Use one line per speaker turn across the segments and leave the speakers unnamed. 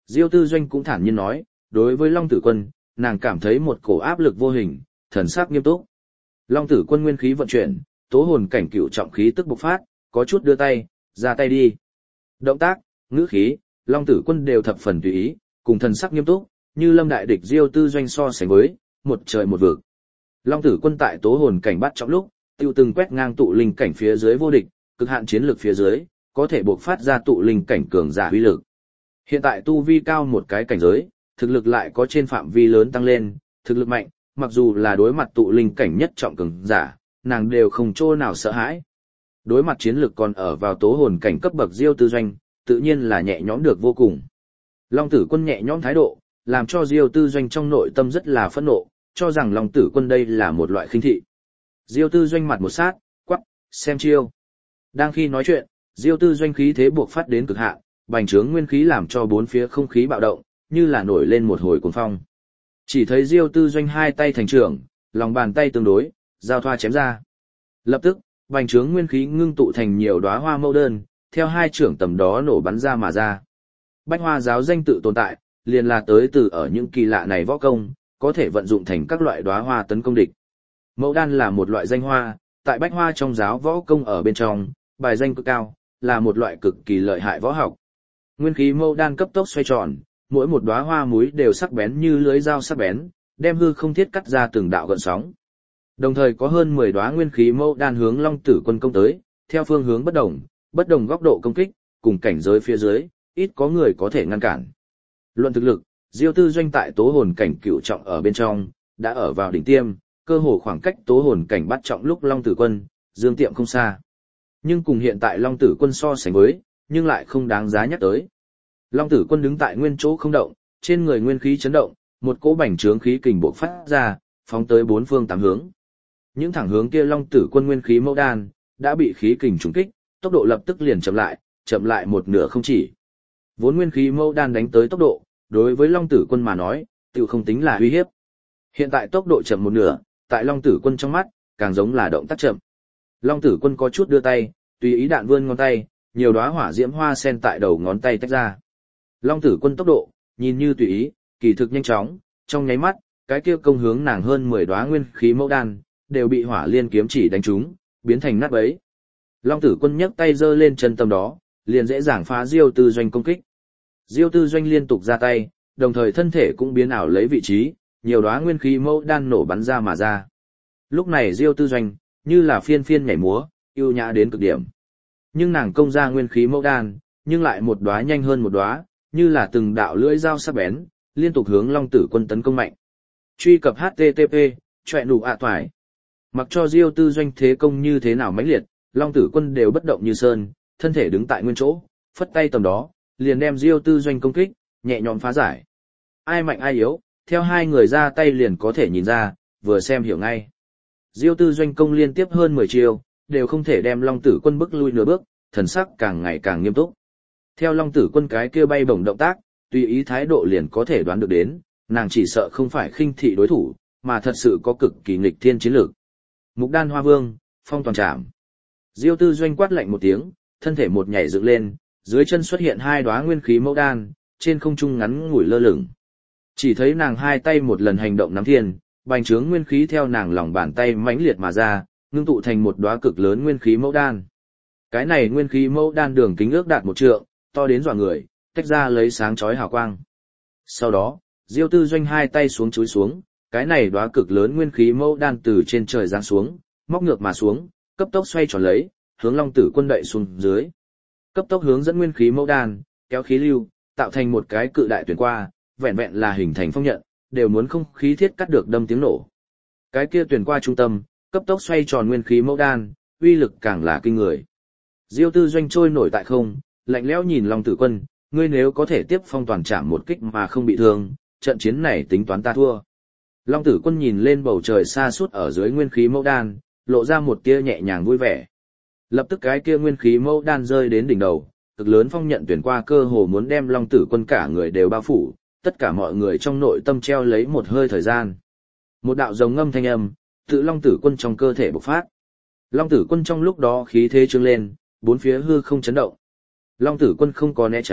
Diêu Tư Doanh cũng thản nhiên nói, đối với Long Tử Quân, nàng cảm thấy một cổ áp lực vô hình, thần sắc nghiêm túc. Long Tử Quân nguyên khí vận chuyển, tố hồn cảnh cửu trọng khí tức bộc phát, có chút đưa tay, ra tay đi. Động tác, ngữ khí, Long Tử Quân đều thập phần tùy ý, cùng thần sắc nghiêm túc, như lâm đại địch Diêu Tư Doanh so sánh với, một trời một vực. Long Tử Quân tại tố hồn cảnh bắt trọng lúc, tiêu từng quét ngang tụ linh cảnh phía dưới vô địch, cực hạn chiến lược phía dưới, có thể bộc phát ra tụ linh cảnh cường giả uy lực. Hiện tại tu vi cao một cái cảnh giới, thực lực lại có trên phạm vi lớn tăng lên, thực lực mạnh, mặc dù là đối mặt tụ linh cảnh nhất trọng cường giả, nàng đều không chỗ nào sợ hãi. Đối mặt chiến lược còn ở vào tố hồn cảnh cấp bậc Diêu Tư Doanh, tự nhiên là nhẹ nhõm được vô cùng. Long Tử Quân nhẹ nhõm thái độ, làm cho Diêu Tư Doanh trong nội tâm rất là phẫn nộ, cho rằng Long Tử Quân đây là một loại khinh thị. Diêu Tư Doanh mặt một sát, quắc, xem chiêu. Đang khi nói chuyện, Diêu Tư Doanh khí thế buộc phát đến cực hạn, bành trướng nguyên khí làm cho bốn phía không khí bạo động, như là nổi lên một hồi cuồng phong. Chỉ thấy Diêu Tư Doanh hai tay thành trưởng, lòng bàn tay tương đối, giao thoa chém ra. Lập tức, bành trướng nguyên khí ngưng tụ thành nhiều đóa hoa mẫu đơn, theo hai trưởng tầm đó nổ bắn ra mà ra. Bách Hoa giáo danh tự tồn tại, liền là tới từ ở những kỳ lạ này võ công, có thể vận dụng thành các loại đóa hoa tấn công địch. Mẫu đan là một loại danh hoa, tại Bách Hoa trong giáo võ công ở bên trong, bài danh cực cao, là một loại cực kỳ lợi hại võ học. Nguyên khí mẫu đan cấp tốc xoay tròn, mỗi một đóa hoa múi đều sắc bén như lưới dao sắc bén, đem hư không thiết cắt ra từng đạo gợn sóng. Đồng thời có hơn 10 đóa nguyên khí mẫu đan hướng Long Tử Quân công tới, theo phương hướng bất đồng góc độ công kích, cùng cảnh giới phía dưới, ít có người có thể ngăn cản. Luận thực lực, Diêu Tư Doanh tại tố hồn cảnh cửu trọng ở bên trong, đã ở vào đỉnh tiêm, cơ hồ khoảng cách tố hồn cảnh bắt trọng lúc Long Tử Quân, Dương Tiệm không xa. Nhưng cùng hiện tại Long Tử Quân so sánh với, nhưng lại không đáng giá nhắc tới. Long Tử Quân đứng tại nguyên chỗ không động, trên người nguyên khí chấn động, một cỗ bành trướng khí kình bộc phát ra, phóng tới bốn phương tám hướng. Những thẳng hướng kia Long Tử Quân nguyên khí mẫu đan đã bị khí kình trúng kích, tốc độ lập tức liền chậm lại một nửa không chỉ. Vốn nguyên khí mẫu đan đánh tới tốc độ, đối với Long Tử Quân mà nói, tự không tính là uy hiếp. Hiện tại tốc độ chậm một nửa, tại Long Tử Quân trong mắt, càng giống là động tác chậm. Long Tử Quân có chút đưa tay, tùy ý đạn vươn ngón tay, nhiều đóa hỏa diễm hoa sen tại đầu ngón tay tách ra. Long Tử Quân tốc độ, nhìn như tùy ý, kỳ thực nhanh chóng, trong nháy mắt, cái kia công hướng nàng hơn 10 đóa nguyên khí mẫu đan, đều bị hỏa liên kiếm chỉ đánh trúng, biến thành nát bấy. Long Tử Quân nhấc tay giơ lên chân tâm đó, liền dễ dàng phá Diêu Tư Doanh công kích. Diêu Tư Doanh liên tục ra tay, đồng thời thân thể cũng biến ảo lấy vị trí, nhiều đóa nguyên khí mẫu đan nổ bắn ra mà ra. Lúc này Diêu Tư Doanh, như là phiên phiên nhảy múa, yêu nhã đến cực điểm. Nhưng nàng công ra nguyên khí mẫu đan, nhưng lại một đóa nhanh hơn một đóa, như là từng đạo lưỡi dao sắc bén, liên tục hướng Long Tử Quân tấn công mạnh. Truy cập http, choẹ nụ toải. Mặc cho Diêu Tư Doanh thế công như thế nào mãnh liệt, Long Tử Quân đều bất động như sơn, thân thể đứng tại nguyên chỗ, phất tay tầm đó, liền đem Diêu Tư Doanh công kích, nhẹ nhõm phá giải. Ai mạnh ai yếu, theo hai người ra tay liền có thể nhìn ra, vừa xem hiểu ngay. Diêu Tư Doanh công liên tiếp hơn 10 chiêu, đều không thể đem Long Tử Quân bức lui nửa bước, thần sắc càng ngày càng nghiêm túc. Theo Long Tử Quân cái kia bay bổng động tác, tùy ý thái độ liền có thể đoán được đến, nàng chỉ sợ không phải khinh thị đối thủ, mà thật sự có cực kỳ nghịch thiên chiến lược. Mục Đan Hoa Vương, phong toàn trảm. Diêu Tư Doanh quát lạnh một tiếng, thân thể một nhảy dựng lên, dưới chân xuất hiện hai đóa nguyên khí mẫu đan, trên không trung ngắn ngủi lơ lửng. Chỉ thấy nàng hai tay một lần hành động nắm thiên, bành trướng nguyên khí theo nàng lòng bàn tay mãnh liệt mà ra, ngưng tụ thành một đóa cực lớn nguyên khí mẫu đan. Cái này nguyên khí mẫu đan đường kính ước đạt 1 trượng, to đến dọa người, tách ra lấy sáng chói hào quang. Sau đó, Diêu Tư Doanh hai tay xuống chúi xuống, cái này đóa cực lớn nguyên khí mẫu đan từ trên trời giáng xuống, móc ngược mà xuống, cấp tốc xoay tròn lấy, hướng Long Tử Quân đậy xuống dưới. Cấp tốc hướng dẫn nguyên khí mẫu đan, kéo khí lưu, tạo thành một cái cự đại tuyển qua, vẹn vẹn là hình thành phong nhận, đều muốn không khí thiết cắt được đâm tiếng nổ. Cái kia tuyển qua trung tâm, cấp tốc xoay tròn nguyên khí mẫu đan, uy lực càng là kinh người. Diêu Tư Doanh trôi nổi tại không, lạnh lẽo nhìn Long Tử Quân, ngươi nếu có thể tiếp phong toàn trảm một kích mà không bị thương, trận chiến này tính toán ta thua. Long Tử Quân nhìn lên bầu trời xa suốt ở dưới nguyên khí mẫu đan, lộ ra một tia nhẹ nhàng vui vẻ. Lập tức cái kia nguyên khí mẫu đan rơi đến đỉnh đầu, cực lớn phong nhận tuyển qua cơ hồ muốn đem Long Tử Quân cả người đều bao phủ, tất cả mọi người trong nội tâm treo lấy một hơi thời gian. Một đạo rồng ngâm thanh âm, tự Long Tử Quân trong cơ thể bộc phát. Long Tử Quân trong lúc đó khí thế trương lên, bốn phía hư không chấn động. Long Tử Quân không có né tránh,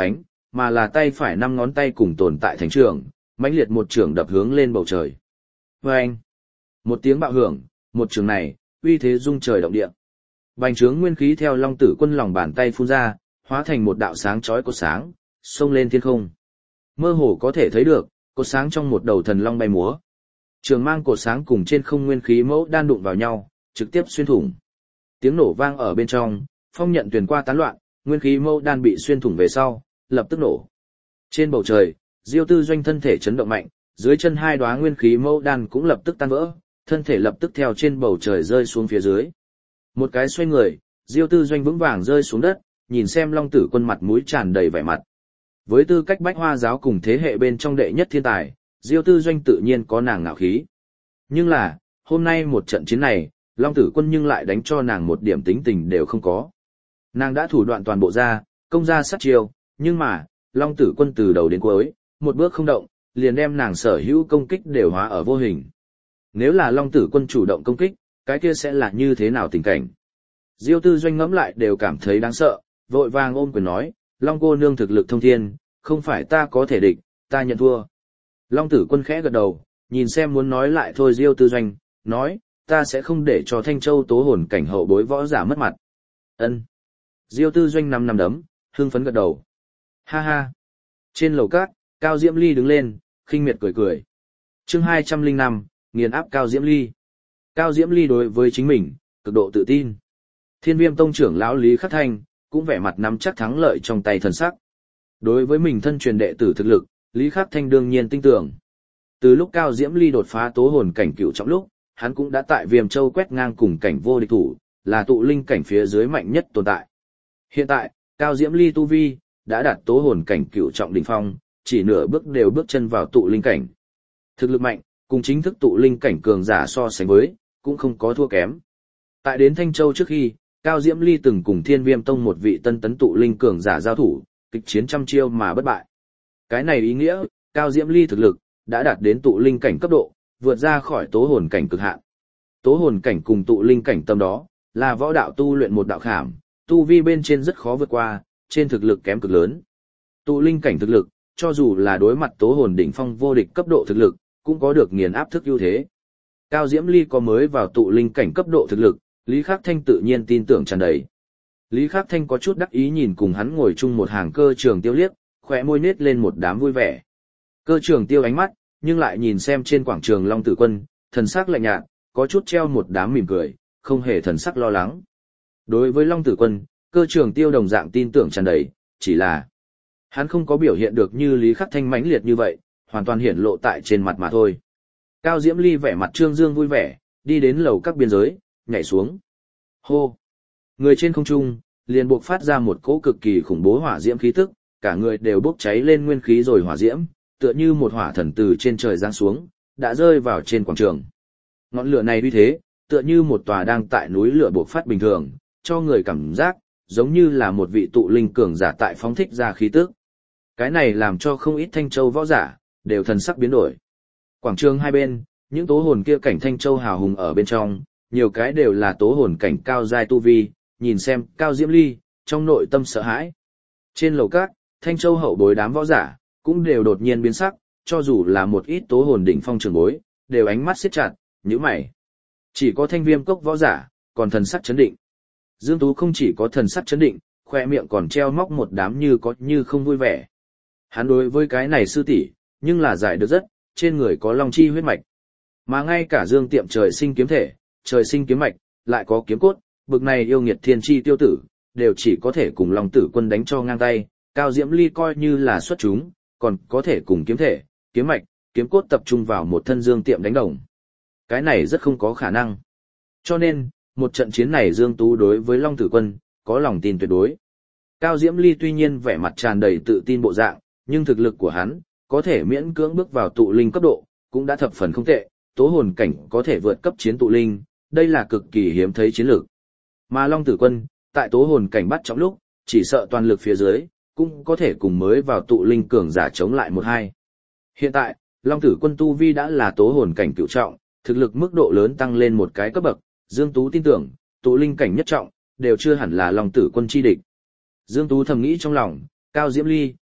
mà là tay phải 5 ngón tay cùng tồn tại thành trường, mãnh liệt một trường đập hướng lên bầu trời. Vâng! Một tiếng bạo hưởng, một trường này, uy thế rung trời động địa. Bành trướng nguyên khí theo Long Tử Quân lòng bàn tay phun ra, hóa thành một đạo sáng chói cột sáng, xông lên thiên không. Mơ hồ có thể thấy được, cột sáng trong một đầu thần long bay múa. Trường mang cột sáng cùng trên không nguyên khí mẫu đan đụng vào nhau, trực tiếp xuyên thủng. Tiếng nổ vang ở bên trong, phong nhận truyền qua tán loạn, nguyên khí mẫu đan bị xuyên thủng về sau, lập tức nổ. Trên bầu trời, Diêu Tư Doanh thân thể chấn động mạnh, dưới chân hai đóa nguyên khí mẫu đan cũng lập tức tan vỡ, thân thể lập tức theo trên bầu trời rơi xuống phía dưới. Một cái xoay người, Diêu Tư Doanh vững vàng rơi xuống đất, nhìn xem Long Tử Quân mặt mũi tràn đầy vẻ mặt. Với tư cách Bách Hoa giáo cùng thế hệ bên trong đệ nhất thiên tài, Diêu Tư Doanh tự nhiên có nàng ngạo khí. Nhưng là, hôm nay một trận chiến này, Long Tử Quân nhưng lại đánh cho nàng một điểm tính tình đều không có. Nàng đã thủ đoạn toàn bộ ra, công ra sát chiêu, nhưng mà, Long Tử Quân từ đầu đến cuối, một bước không động, liền đem nàng sở hữu công kích đều hóa ở vô hình. Nếu là Long Tử Quân chủ động công kích, cái kia sẽ là như thế nào tình cảnh? Diêu Tư Doanh ngẫm lại đều cảm thấy đáng sợ, vội vàng ôm quyền nói, Long cô nương thực lực thông thiên, không phải ta có thể địch, ta nhận thua. Long Tử Quân khẽ gật đầu, nhìn xem muốn nói lại thôi Diêu Tư Doanh, nói, ta sẽ không để cho Thanh Châu tố hồn cảnh hậu bối võ giả mất mặt. Ân. Diêu Tư Doanh nắm đấm, hưng phấn gật đầu. Ha ha. Trên lầu cát, Cao Diễm Ly đứng lên, khinh miệt cười cười. Chương 205, nghiền áp Cao Diễm Ly. Cao Diễm Ly đối với chính mình, cực độ tự tin. Thiên Viêm Tông trưởng lão Lý Khắc Thanh, cũng vẻ mặt nắm chắc thắng lợi trong tay thần sắc. Đối với mình thân truyền đệ tử thực lực, Lý Khắc Thanh đương nhiên tin tưởng. Từ lúc Cao Diễm Ly đột phá tố hồn cảnh cửu trọng lúc, hắn cũng đã tại Viêm Châu quét ngang cùng cảnh vô địch thủ, là tụ linh cảnh phía dưới mạnh nhất tồn tại. Hiện tại, Cao Diễm Ly tu vi đã đạt tố hồn cảnh cửu trọng đỉnh phong, chỉ nửa bước đều bước chân vào tụ linh cảnh. Thực lực mạnh, cùng chính thức tụ linh cảnh cường giả so sánh với, cũng không có thua kém. Tại đến Thanh Châu trước khi, Cao Diễm Ly từng cùng Thiên Viêm Tông một vị tân tấn tụ linh cường giả giao thủ, kịch chiến trăm chiêu mà bất bại. Cái này ý nghĩa, Cao Diễm Ly thực lực đã đạt đến tụ linh cảnh cấp độ, vượt ra khỏi tố hồn cảnh cực hạn. Tố hồn cảnh cùng tụ linh cảnh tâm đó, là võ đạo tu luyện một đạo khảm, tu vi bên trên rất khó vượt qua, trên thực lực kém cực lớn. Tụ linh cảnh thực lực, cho dù là đối mặt tố hồn đỉnh phong vô địch cấp độ thực lực, cũng có được nghiền áp thức ưu thế. Cao Diễm Ly có mới vào tụ linh cảnh cấp độ thực lực, Lý Khắc Thanh tự nhiên tin tưởng tràn đầy. Lý Khắc Thanh có chút đắc ý nhìn cùng hắn ngồi chung một hàng Cơ Trường Tiêu liếc, khóe môi nết lên một đám vui vẻ. Cơ Trường Tiêu ánh mắt, nhưng lại nhìn xem trên quảng trường Long Tử Quân, thần sắc lạnh nhạt, có chút treo một đám mỉm cười, không hề thần sắc lo lắng. Đối với Long Tử Quân, Cơ Trường Tiêu đồng dạng tin tưởng tràn đầy, chỉ là hắn không có biểu hiện được như Lý Khắc Thanh mãnh liệt như vậy, hoàn toàn hiển lộ tại trên mặt mà thôi. Cao Diễm Ly vẻ mặt trương dương vui vẻ, đi đến lầu các biên giới, nhảy xuống. Hô! Người trên không trung, liền buộc phát ra một cỗ cực kỳ khủng bố hỏa diễm khí tức, cả người đều bốc cháy lên nguyên khí rồi hỏa diễm, tựa như một hỏa thần từ trên trời giáng xuống, đã rơi vào trên quảng trường. Ngọn lửa này uy thế, tựa như một tòa đang tại núi lửa buộc phát bình thường, cho người cảm giác, giống như là một vị tụ linh cường giả tại phóng thích ra khí tức. Cái này làm cho không ít Thanh Châu võ giả, đều thần sắc biến đổi. Quảng trường hai bên, những tố hồn kia cảnh Thanh Châu hào hùng ở bên trong, nhiều cái đều là tố hồn cảnh cao giai tu vi, nhìn xem Cao Diễm Ly, trong nội tâm sợ hãi. Trên lầu các, Thanh Châu hậu bối đám võ giả, cũng đều đột nhiên biến sắc, cho dù là một ít tố hồn đỉnh phong trường bối, đều ánh mắt siết chặt, nhíu mày. Chỉ có Thanh Viêm cốc võ giả, còn thần sắc chấn định. Dương Tú không chỉ có thần sắc chấn định, khoe miệng còn treo móc một đám như có như không vui vẻ. Hắn đối với cái này sư tỷ, nhưng là giải được rất, trên người có long chi huyết mạch. Mà ngay cả Dương Tiệm trời sinh kiếm thể, trời sinh kiếm mạch, lại có kiếm cốt, bực này yêu nghiệt thiên chi tiêu tử, đều chỉ có thể cùng Long Tử Quân đánh cho ngang tay, Cao Diễm Ly coi như là xuất chúng, còn có thể cùng kiếm thể, kiếm mạch, kiếm cốt tập trung vào một thân Dương Tiệm đánh đồng. Cái này rất không có khả năng. Cho nên, một trận chiến này Dương Tú đối với Long Tử Quân, có lòng tin tuyệt đối. Cao Diễm Ly tuy nhiên vẻ mặt tràn đầy tự tin bộ dạng, nhưng thực lực của hắn, có thể miễn cưỡng bước vào tụ linh cấp độ, cũng đã thập phần không tệ, tố hồn cảnh có thể vượt cấp chiến tụ linh, đây là cực kỳ hiếm thấy chiến lược. Mà Long Tử Quân, tại tố hồn cảnh bắt trọng lúc, chỉ sợ toàn lực phía dưới, cũng có thể cùng mới vào tụ linh cường giả chống lại một hai. Hiện tại, Long Tử Quân tu vi đã là tố hồn cảnh cửu trọng, thực lực mức độ lớn tăng lên một cái cấp bậc, Dương Tú tin tưởng, tụ linh cảnh nhất trọng, đều chưa hẳn là Long Tử Quân chi địch. Dương Tú thầm nghĩ trong lòng, Cao Diễm Ly,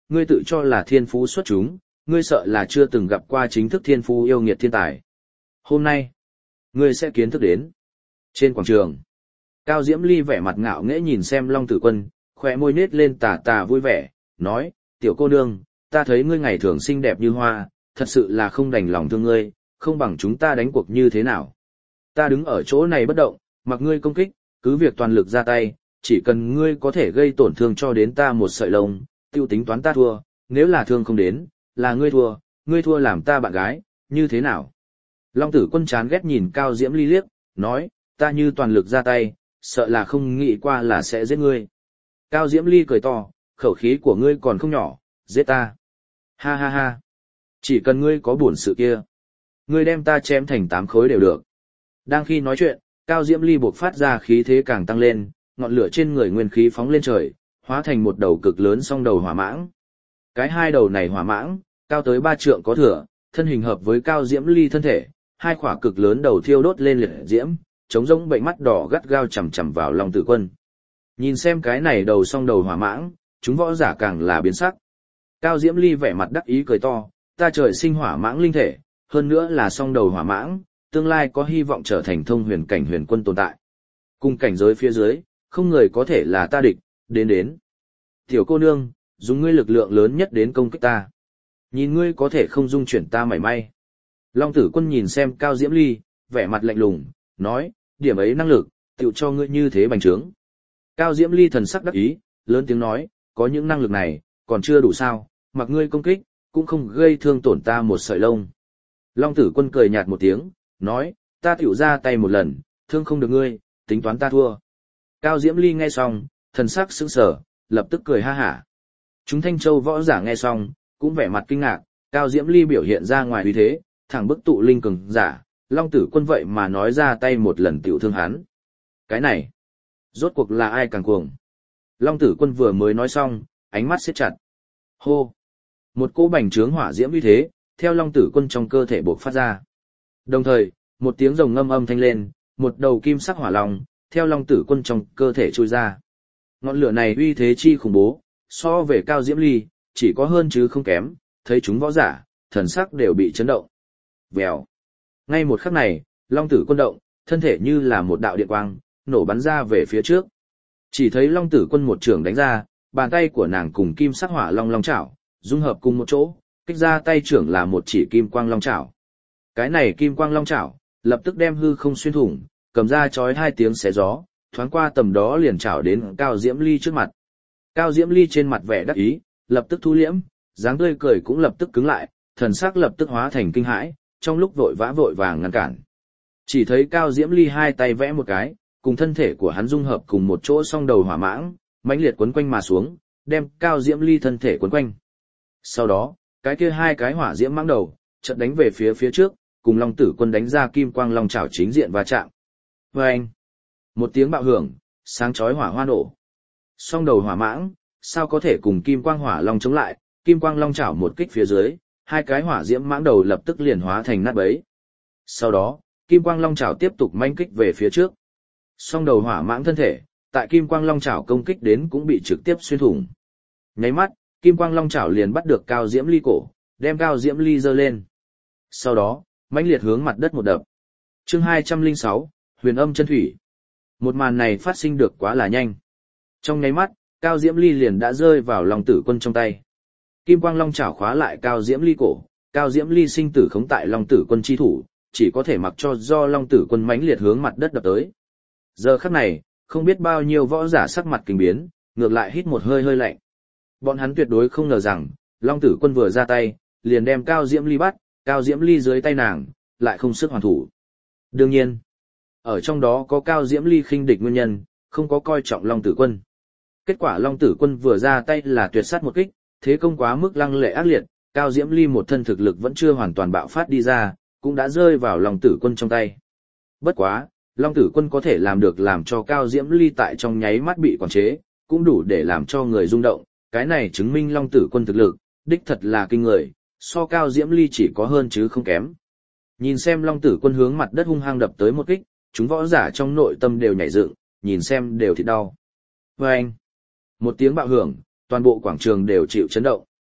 ngươi tự cho là thiên phú xuất chúng, ngươi sợ là chưa từng gặp qua chính thức thiên phú yêu nghiệt thiên tài. Hôm nay, ngươi sẽ kiến thức đến. Trên quảng trường, Cao Diễm Ly vẻ mặt ngạo nghễ nhìn xem Long Tử Quân, khóe môi nết lên tà tà vui vẻ, nói, tiểu cô nương, ta thấy ngươi ngày thường xinh đẹp như hoa, thật sự là không đành lòng thương ngươi, không bằng chúng ta đánh cuộc như thế nào. Ta đứng ở chỗ này bất động, mặc ngươi công kích, cứ việc toàn lực ra tay, chỉ cần ngươi có thể gây tổn thương cho đến ta một sợi lông, tiêu tính toán ta thua, nếu là thương không đến, là ngươi thua làm ta bạn gái, như thế nào? Long Tử Quân chán ghét nhìn Cao Diễm Ly liếc, nói, ta như toàn lực ra tay, sợ là không nghĩ qua là sẽ giết ngươi. Cao Diễm Ly cười to, khẩu khí của ngươi còn không nhỏ, giết ta. Ha ha ha. Chỉ cần ngươi có buồn sự kia, ngươi đem ta chém thành 8 khối đều được. Đang khi nói chuyện, Cao Diễm Ly buộc phát ra khí thế càng tăng lên, ngọn lửa trên người nguyên khí phóng lên trời, hóa thành một đầu cực lớn song đầu hỏa mãng. Cái hai đầu này hỏa mãng, cao tới 3 trượng có thừa, thân hình hợp với Cao Diễm Ly thân thể, hai khỏa cực lớn đầu thiêu đốt lên liệt diễm, chống rỗng bệnh mắt đỏ gắt gao chằm chằm vào Long Tử Quân. Nhìn xem cái này đầu song đầu hỏa mãng, chúng võ giả càng là biến sắc. Cao Diễm Ly vẻ mặt đắc ý cười to, ta trời sinh hỏa mãng linh thể, hơn nữa là song đầu hỏa mãng, tương lai có hy vọng trở thành thông huyền cảnh huyền quân tồn tại. Cùng cảnh giới phía dưới, không người có thể là ta địch, đến. Tiểu cô nương, dùng ngươi lực lượng lớn nhất đến công kích ta. Nhìn ngươi có thể không dung chuyển ta mảy may. Long Tử Quân nhìn xem Cao Diễm Ly, vẻ mặt lạnh lùng, nói, điểm ấy năng lực, tiểu cho ngươi như thế bành trướng. Cao Diễm Ly thần sắc đắc ý, lớn tiếng nói, có những năng lực này, còn chưa đủ sao, mặc ngươi công kích, cũng không gây thương tổn ta một sợi lông. Long Tử Quân cười nhạt một tiếng, nói, ta tiểu ra tay một lần, thương không được ngươi, tính toán ta thua. Cao Diễm Ly nghe xong, thần sắc sững sờ, lập tức cười ha hả. Chúng Thanh Châu võ giả nghe xong, cũng vẻ mặt kinh ngạc, Cao Diễm Ly biểu hiện ra ngoài uy thế, thẳng bức tụ linh cường giả, Long Tử Quân vậy mà nói ra tay một lần tiểu thương hắn. Cái này, rốt cuộc là ai càng cuồng? Long Tử Quân vừa mới nói xong, ánh mắt siết chặt. Hô! Một cỗ bành trướng hỏa diễm uy thế, theo Long Tử Quân trong cơ thể bộc phát ra. Đồng thời, một tiếng rồng ngâm âm thanh lên, một đầu kim sắc hỏa long, theo Long Tử Quân trong cơ thể trôi ra. Ngọn lửa này uy thế chi khủng bố, so về Cao Diễm Ly, chỉ có hơn chứ không kém, thấy chúng võ giả, thần sắc đều bị chấn động. Vèo. Ngay một khắc này, Long Tử Quân động, thân thể như là một đạo điện quang, nổ bắn ra về phía trước. Chỉ thấy Long Tử Quân một trường đánh ra, bàn tay của nàng cùng kim sắc hỏa long long chảo, dung hợp cùng một chỗ, kích ra tay trưởng là một chỉ kim quang long chảo. Cái này kim quang long chảo, lập tức đem hư không xuyên thủng, cầm ra chói hai tiếng xé gió, thoáng qua tầm đó liền chảo đến Cao Diễm Ly trước mặt. Cao Diễm Ly trên mặt vẻ đắc ý, lập tức thu liễm, dáng tươi cười cũng lập tức cứng lại, thần sắc lập tức hóa thành kinh hãi, trong lúc vội vàng ngăn cản. Chỉ thấy Cao Diễm Ly hai tay vẽ một cái, cùng thân thể của hắn dung hợp cùng một chỗ song đầu hỏa mãng, mãnh liệt quấn quanh mà xuống, đem Cao Diễm Ly thân thể quấn quanh. Sau đó, cái kia hai cái hỏa diễm mãng đầu, chợt đánh về phía trước, cùng Long Tử Quân đánh ra kim quang long chảo chính diện va chạm. Vâng! Một tiếng bạo hưởng, sáng chói hỏa hoa nổ. Song đầu hỏa mãng, sao có thể cùng kim quang hỏa long chống lại, kim quang long chảo một kích phía dưới, hai cái hỏa diễm mãng đầu lập tức liền hóa thành nát bấy. Sau đó, kim quang long chảo tiếp tục manh kích về phía trước. Song đầu hỏa mãng thân thể, tại kim quang long chảo công kích đến cũng bị trực tiếp xuyên thủng. Nháy mắt, kim quang long chảo liền bắt được Cao Diễm Ly cổ, đem Cao Diễm Ly giơ lên. Sau đó, mãnh liệt hướng mặt đất một đập. Chương 206, Huyền Âm Chân Thủy. Một màn này phát sinh được quá là nhanh. Trong nháy mắt, Cao Diễm Ly liền đã rơi vào Long Tử Quân trong tay. Kim quang long chảo khóa lại Cao Diễm Ly cổ, Cao Diễm Ly sinh tử khống tại Long Tử Quân chi thủ, chỉ có thể mặc cho do Long Tử Quân mãnh liệt hướng mặt đất đập tới. Giờ khắc này, không biết bao nhiêu võ giả sắc mặt kinh biến, ngược lại hít một hơi lạnh. Bọn hắn tuyệt đối không ngờ rằng, Long Tử Quân vừa ra tay, liền đem Cao Diễm Ly bắt, Cao Diễm Ly dưới tay nàng, lại không sức hoàn thủ. Đương nhiên, ở trong đó có Cao Diễm Ly khinh địch nguyên nhân, không có coi trọng Long Tử Quân. Kết quả Long Tử Quân vừa ra tay là tuyệt sát một kích, thế công quá mức lăng lệ ác liệt, Cao Diễm Ly một thân thực lực vẫn chưa hoàn toàn bạo phát đi ra, cũng đã rơi vào Long Tử Quân trong tay. Bất quá, Long Tử Quân có thể làm được làm cho Cao Diễm Ly tại trong nháy mắt bị quản chế, cũng đủ để làm cho người rung động, cái này chứng minh Long Tử Quân thực lực, đích thật là kinh người, so Cao Diễm Ly chỉ có hơn chứ không kém. Nhìn xem Long Tử Quân hướng mặt đất hung hăng đập tới một kích, chúng võ giả trong nội tâm đều nhảy dựng, nhìn xem đều thịt đau. Vâng! Một tiếng bạo hưởng, toàn bộ quảng trường đều chịu chấn động.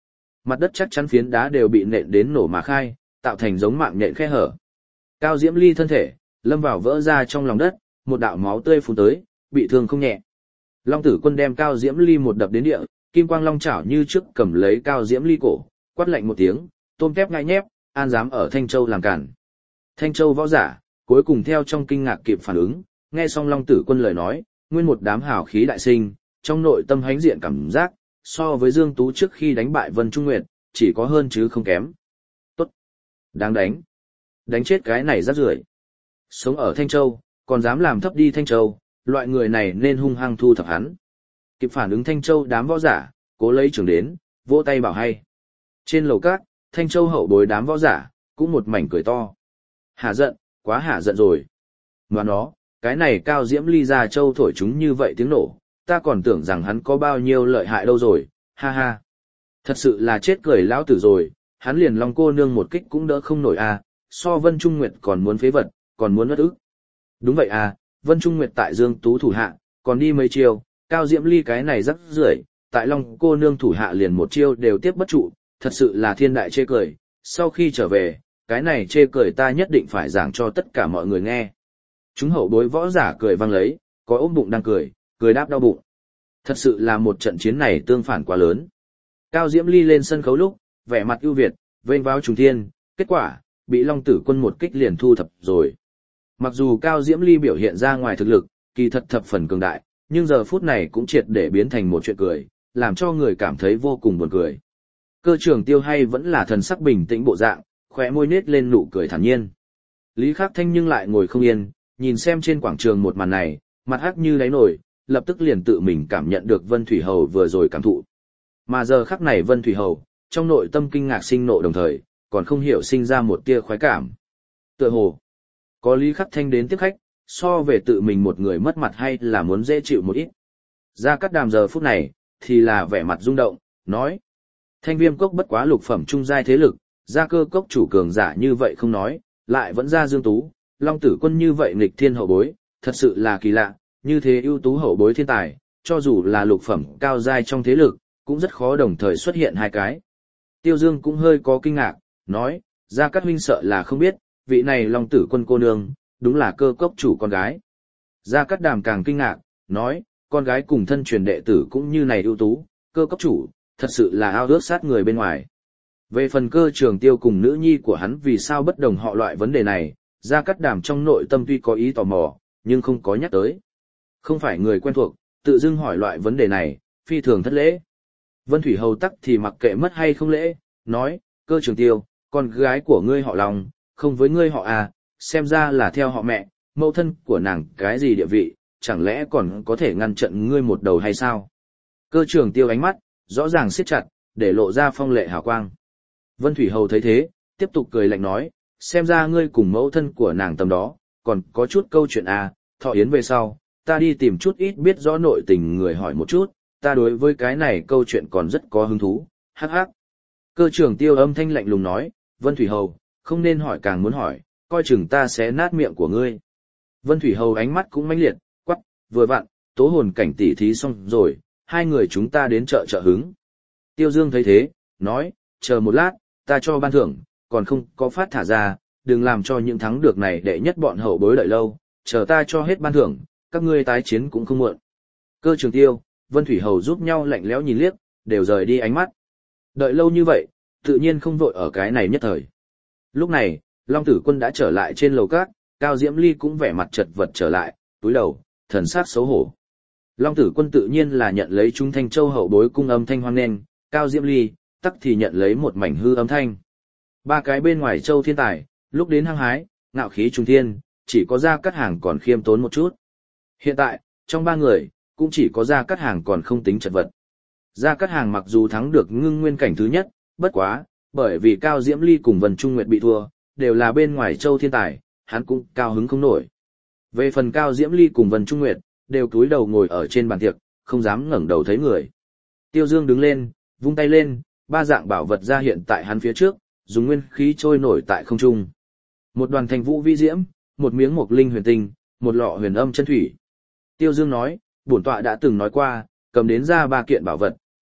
Mặt đất chắc chắn phiến đá đều bị nện đến nổ mà khai, tạo thành giống mạng nhện khe hở. Cao Diễm Ly thân thể lâm vào vỡ ra trong lòng đất, một đạo máu tươi phun tới, bị thương không nhẹ. Long Tử Quân đem Cao Diễm Ly một đập đến địa, kim quang long chảo như trước cầm lấy Cao Diễm Ly cổ, quát lạnh một tiếng, tôm tép ngay nhép, an dám ở Thanh Châu làm cản. Thanh Châu võ giả, cuối cùng theo trong kinh ngạc kịp phản ứng, nghe xong Long Tử Quân lời nói, nguyên một đám hào khí đại sinh, trong nội tâm hãnh diện cảm giác, so với Dương Tú trước khi đánh bại Vân Trung Nguyệt, chỉ có hơn chứ không kém. Tốt, đáng đánh. Đánh chết cái này rác rưởi. Sống ở Thanh Châu, còn dám làm thấp đi Thanh Châu, loại người này nên hung hăng thu thập hắn. Kịp phản ứng Thanh Châu đám võ giả, cố lấy trường đến, vỗ tay bảo hay. Trên lầu cát, Thanh Châu hậu bối đám võ giả, cũng một mảnh cười to. Hả giận, quá hả giận rồi. Mà nó, cái này Cao Diễm Ly ra châu thổi chúng như vậy tiếng nổ, ta còn tưởng rằng hắn có bao nhiêu lợi hại đâu rồi, ha ha. Thật sự là chết cười lão tử rồi, hắn liền Long cô nương một kích cũng đỡ không nổi à, so Vân Trung Nguyệt còn muốn phế vật, còn muốn bất ức. Đúng vậy à, Vân Trung Nguyệt tại Dương Tú thủ hạ, còn đi mấy chiêu, Cao Diễm Ly cái này rắc rưởi, tại Long cô nương thủ hạ liền một chiêu đều tiếp bất trụ, thật sự là thiên đại chê cười, sau khi trở về, cái này chê cười ta nhất định phải giảng cho tất cả mọi người nghe. Chúng hậu bối võ giả cười vang lấy, có ôm bụng đang cười, cười đáp đau bụng. Thật sự là một trận chiến này tương phản quá lớn. Cao Diễm Ly lên sân khấu lúc, vẻ mặt ưu việt, vênh váo trùng thiên, kết quả, bị Long Tử Quân một kích liền thu thập rồi. Mặc dù Cao Diễm Ly biểu hiện ra ngoài thực lực, kỳ thật thập phần cường đại, nhưng giờ phút này cũng triệt để biến thành một chuyện cười, làm cho người cảm thấy vô cùng buồn cười. Cơ Trường Tiêu hay vẫn là thần sắc bình tĩnh bộ dạng, khóe môi nết lên nụ cười thản nhiên. Lý Khắc Thanh nhưng lại ngồi không yên, nhìn xem trên quảng trường một màn này, mặt hắc như đáy nổi, lập tức liền tự mình cảm nhận được Vân Thủy Hầu vừa rồi cảm thụ. Mà giờ khắc này Vân Thủy Hầu, trong nội tâm kinh ngạc sinh nộ đồng thời, còn không hiểu sinh ra một tia khoái cảm. Tựa hồ, có Lý Khắc Thanh đến tiếp khách, so về tự mình một người mất mặt hay là muốn dễ chịu một ít. Gia Cát Đàm giờ phút này, thì là vẻ mặt rung động, nói. Thanh Viêm Cốc bất quá lục phẩm trung giai thế lực, Gia Cơ Cốc chủ cường giả như vậy không nói, lại vẫn ra Dương Tú, Long Tử Quân như vậy nghịch thiên hậu bối, thật sự là kỳ lạ, như thế ưu tú hậu bối thiên tài, cho dù là lục phẩm cao giai trong thế lực, cũng rất khó đồng thời xuất hiện hai cái. Tiêu Dương cũng hơi có kinh ngạc, nói, Gia Cát huynh sợ là không biết, vị này Long Tử Quân cô nương, đúng là Cơ Cốc chủ con gái. Gia Cát Đàm càng kinh ngạc, nói, con gái cùng thân truyền đệ tử cũng như này ưu tú, Cơ Cốc chủ, thật sự là ao ước sát người bên ngoài. Về phần Cơ Trường Tiêu cùng nữ nhi của hắn vì sao bất đồng họ loại vấn đề này, Gia Cát Đàm trong nội tâm tuy có ý tò mò, nhưng không có nhắc tới. Không phải người quen thuộc, tự dưng hỏi loại vấn đề này, phi thường thất lễ. Vân Thủy Hầu tắc thì mặc kệ mất hay không lễ, nói, Cơ Trường Tiêu, con gái của ngươi họ Long, không với ngươi họ à, xem ra là theo họ mẹ, mẫu thân của nàng cái gì địa vị, chẳng lẽ còn có thể ngăn chặn ngươi một đầu hay sao? Cơ Trường Tiêu ánh mắt, rõ ràng siết chặt, để lộ ra phong lệ hào quang. Vân Thủy Hầu thấy thế, tiếp tục cười lạnh nói, xem ra ngươi cùng mẫu thân của nàng tầm đó, còn có chút câu chuyện à, thọ yến về sau, ta đi tìm chút ít biết rõ nội tình người hỏi một chút, ta đối với cái này câu chuyện còn rất có hứng thú, hắc hắc. Cơ Trường Tiêu âm thanh lạnh lùng nói, Vân Thủy Hầu, không nên hỏi càng muốn hỏi, coi chừng ta sẽ nát miệng của ngươi. Vân Thủy Hầu ánh mắt cũng mãnh liệt, quắc, vừa vặn, tố hồn cảnh tỉ thí xong rồi, hai người chúng ta đến chợ trợ hứng. Tiêu Dương thấy thế, nói, chờ một lát, ta cho ban thưởng, còn không có phát thả ra, đừng làm cho những thắng được này đệ nhất bọn hậu bối đợi lâu, chờ ta cho hết ban thưởng, các ngươi tái chiến cũng không muộn. Cơ Trường Tiêu, Vân Thủy Hầu giúp nhau lạnh lẽo nhìn liếc, đều rời đi ánh mắt. Đợi lâu như vậy, tự nhiên không vội ở cái này nhất thời. Lúc này, Long Tử Quân đã trở lại trên lầu cát, Cao Diễm Ly cũng vẻ mặt chật vật trở lại, túi đầu, thần sắc xấu hổ. Long Tử Quân tự nhiên là nhận lấy chúng Thanh Châu hậu bối cung âm thanh hoan nghênh, Cao Diễm Ly, tắc thì nhận lấy một mảnh hư âm thanh. Ba cái bên ngoài châu thiên tài, lúc đến hăng hái, ngạo khí trung thiên, chỉ có Gia Cát Hàng còn khiêm tốn một chút. Hiện tại, trong ba người, cũng chỉ có Gia Cát Hàng còn không tính chật vật. Gia Cát Hàng mặc dù thắng được ngưng nguyên cảnh thứ nhất, bất quá, bởi vì Cao Diễm Ly cùng Vân Trung Nguyệt bị thua, đều là bên ngoài châu thiên tài, hắn cũng cao hứng không nổi. Về phần Cao Diễm Ly cùng Vân Trung Nguyệt, đều cúi đầu ngồi ở trên bàn tiệc, không dám ngẩng đầu thấy người. Tiêu Dương đứng lên, vung tay lên, ba dạng bảo vật ra hiện tại hắn phía trước, dùng nguyên khí trôi nổi tại không trung. Một đoàn thành vũ vi diễm, một miếng mộc linh huyền tinh, một lọ huyền âm chân thủy. Tiêu Dương nói, bổn tọa đã từng nói qua, cầm đến ra ba kiện bảo vật,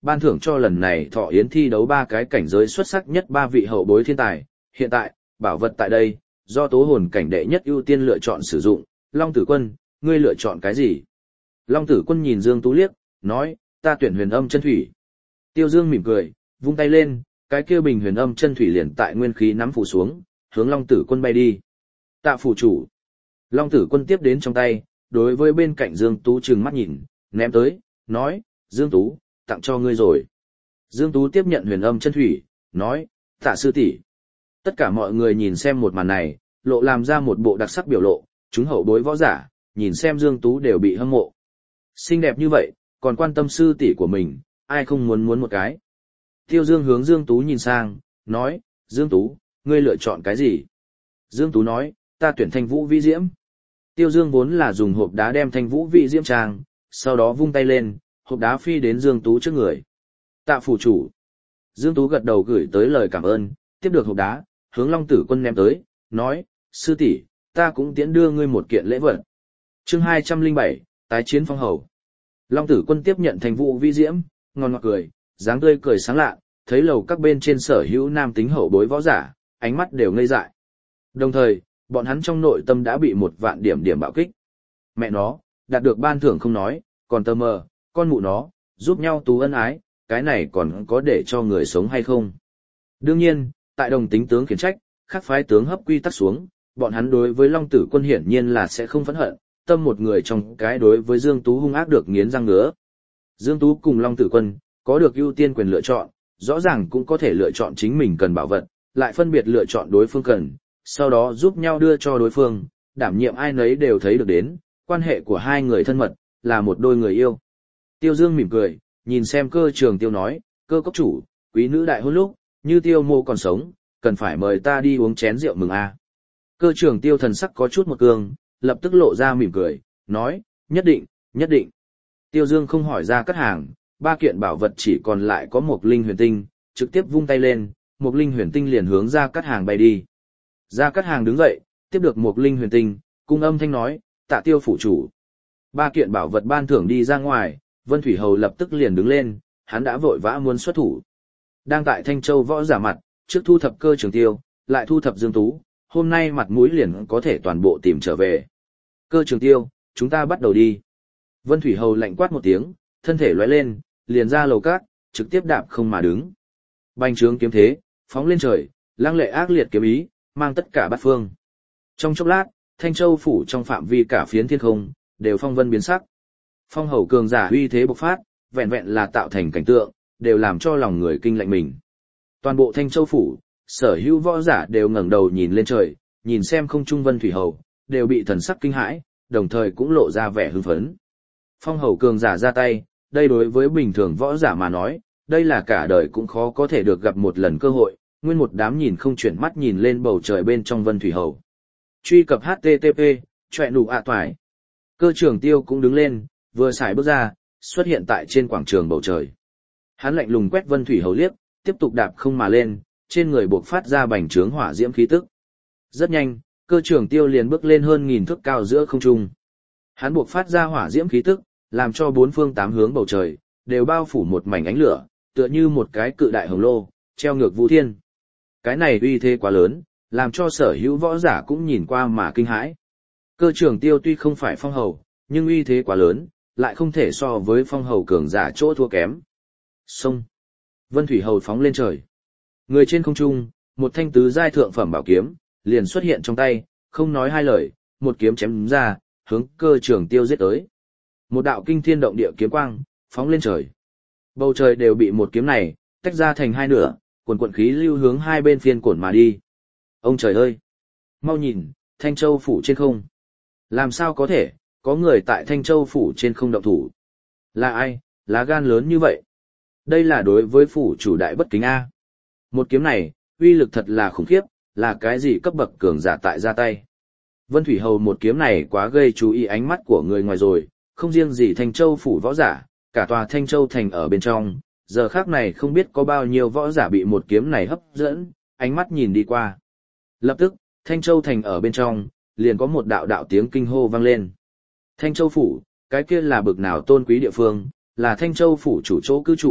ban thưởng cho lần này thọ yến thi đấu 3 cái cảnh giới xuất sắc nhất 3 vị hậu bối thiên tài. Hiện tại, bảo vật tại đây, do tố hồn cảnh đệ nhất ưu tiên lựa chọn sử dụng. Long Tử Quân, ngươi lựa chọn cái gì? Long Tử Quân nhìn Dương Tú liếc, nói, ta tuyển huyền âm chân thủy. Tiêu Dương mỉm cười, vung tay lên, cái kia bình huyền âm chân thủy liền tại nguyên khí nắm phủ xuống, hướng Long Tử Quân bay đi. Tạ phủ chủ. Long Tử Quân tiếp đến trong tay, đối với bên cạnh Dương Tú trừng mắt nhìn, ném tới, nói, Dương Tú, tặng cho ngươi rồi. Dương Tú tiếp nhận huyền âm chân thủy, nói, tạ sư tỷ. Tất cả mọi người nhìn xem một màn này, lộ làm ra một bộ đặc sắc biểu lộ, chúng hậu bối võ giả, nhìn xem Dương Tú đều bị hâm mộ. Xinh đẹp như vậy, còn quan tâm sư tỷ của mình, ai không muốn một cái. Tiêu Dương hướng Dương Tú nhìn sang, nói, Dương Tú, ngươi lựa chọn cái gì? Dương Tú nói, ta tuyển thanh vũ vi diễm. Tiêu Dương vốn là dùng hộp đá đem thanh vũ vi diễm trang, sau đó vung tay lên, hộp đá phi đến Dương Tú trước người. Tạ phủ chủ. Dương Tú gật đầu gửi tới lời cảm ơn, tiếp được hộp đá, hướng Long Tử Quân ném tới, nói, sư tỷ, ta cũng tiễn đưa ngươi một kiện lễ vật. Chương 207, tái chiến phong hầu. Long Tử Quân tiếp nhận thanh vũ vi diễm, ngon ngọt cười, dáng tươi cười sáng lạ, thấy lầu các bên trên sở hữu nam tính hậu bối võ giả, ánh mắt đều ngây dại. Đồng thời, bọn hắn trong nội tâm đã bị 1 vạn điểm bạo kích. Mẹ nó, đạt được ban thưởng không nói, còn tơ mờ, con mụ nó, giúp nhau tú ân ái, cái này còn có để cho người sống hay không? Đương nhiên, tại đồng tính tướng khiển trách, khác phái tướng hấp quy tắc xuống, bọn hắn đối với Long Tử Quân hiển nhiên là sẽ không phẫn hận, tâm một người trong cái đối với Dương Tú hung ác được nghiến răng ngứa. Dương Tú cùng Long Tử Quân, có được ưu tiên quyền lựa chọn, rõ ràng cũng có thể lựa chọn chính mình cần bảo vật, lại phân biệt lựa chọn đối phương cần, sau đó giúp nhau đưa cho đối phương, đảm nhiệm ai nấy đều thấy được đến, quan hệ của hai người thân mật, là một đôi người yêu. Tiêu Dương mỉm cười, nhìn xem Cơ Trường Tiêu nói, Cơ cốc chủ, quý nữ đại hôn lúc, như Tiêu Mô còn sống, cần phải mời ta đi uống chén rượu mừng a. Cơ Trường Tiêu thần sắc có chút một cương, lập tức lộ ra mỉm cười, nói, nhất định, nhất định. Tiêu Dương không hỏi ra cất hàng, 3 kiện bảo vật chỉ còn lại có một linh huyền tinh, trực tiếp vung tay lên, một linh huyền tinh liền hướng ra cất hàng bay đi. Ra cất hàng đứng dậy, tiếp được một linh huyền tinh, cung âm thanh nói, tạ Tiêu phủ chủ. 3 kiện bảo vật ban thưởng đi ra ngoài, Vân Thủy Hầu lập tức liền đứng lên, hắn đã vội vã muốn xuất thủ. Đang tại Thanh Châu võ giả mặt, trước thu thập Cơ Trường Tiêu, lại thu thập Dương Tú, hôm nay mặt mũi liền có thể toàn bộ tìm trở về. Cơ Trường Tiêu, chúng ta bắt đầu đi. Vân Thủy Hầu lạnh quát một tiếng, thân thể lóe lên, liền ra lầu cát, trực tiếp đạp không mà đứng. Bành trướng kiếm thế, phóng lên trời, lăng lệ ác liệt kiếm ý, mang tất cả bát phương. Trong chốc lát, Thanh Châu phủ trong phạm vi cả phiến thiên không, đều phong vân biến sắc. Phong hầu cường giả uy thế bộc phát, vẹn vẹn là tạo thành cảnh tượng, đều làm cho lòng người kinh lạnh mình. Toàn bộ Thanh Châu phủ, sở hữu võ giả đều ngẩng đầu nhìn lên trời, nhìn xem không trung Vân Thủy Hầu, đều bị thần sắc kinh hãi, đồng thời cũng lộ ra vẻ hưng phấn. Phong hầu cường giả ra tay, đây đối với bình thường võ giả mà nói, đây là cả đời cũng khó có thể được gặp một lần cơ hội, nguyên một đám nhìn không chuyển mắt nhìn lên bầu trời bên trong Vân Thủy Hầu. Truy cập HTTP, chọe nụ toải. Cơ Trường Tiêu cũng đứng lên, vừa xài bước ra, xuất hiện tại trên quảng trường bầu trời. Hắn lạnh lùng quét Vân Thủy Hầu liếc, tiếp tục đạp không mà lên, trên người bộc phát ra bành trướng hỏa diễm khí tức. Rất nhanh, Cơ Trường Tiêu liền bước lên hơn 1000 thước cao giữa không trung. Hắn bộc phát ra hỏa diễm khí tức, làm cho 4 phương 8 hướng bầu trời đều bao phủ một mảnh ánh lửa, tựa như một cái cự đại hồng lô, treo ngược vũ thiên. Cái này uy thế quá lớn, làm cho sở hữu võ giả cũng nhìn qua mà kinh hãi. Cơ Trường Tiêu tuy không phải phong hầu, nhưng uy thế quá lớn, lại không thể so với phong hầu cường giả chỗ thua kém. Xông! Vân Thủy Hầu phóng lên trời. Người trên không trung, một thanh tứ giai thượng phẩm bảo kiếm, liền xuất hiện trong tay, không nói hai lời, một kiếm chém ra, hướng Cơ Trường Tiêu giết tới. Một đạo kinh thiên động địa kiếm quang, phóng lên trời. Bầu trời đều bị một kiếm này, tách ra thành hai nửa, cuồn cuộn khí lưu hướng hai bên phiên cuộn mà đi. Ông trời ơi! Mau nhìn, Thanh Châu phủ trên không. Làm sao có thể, có người tại Thanh Châu phủ trên không động thủ? Là ai, lá gan lớn như vậy? Đây là đối với phủ chủ đại bất kính A. Một kiếm này, uy lực thật là khủng khiếp, là cái gì cấp bậc cường giả tại ra tay. Vân Thủy Hầu một kiếm này quá gây chú ý ánh mắt của người ngoài rồi, không riêng gì Thanh Châu phủ võ giả, cả tòa Thanh Châu thành ở bên trong, giờ khác này không biết có bao nhiêu võ giả bị một kiếm này hấp dẫn, ánh mắt nhìn đi qua. Lập tức, Thanh Châu thành ở bên trong, liền có một đạo đạo tiếng kinh hô vang lên. Thanh Châu phủ, cái kia là bực nào tôn quý địa phương, là Thanh Châu phủ chủ chỗ cư trụ,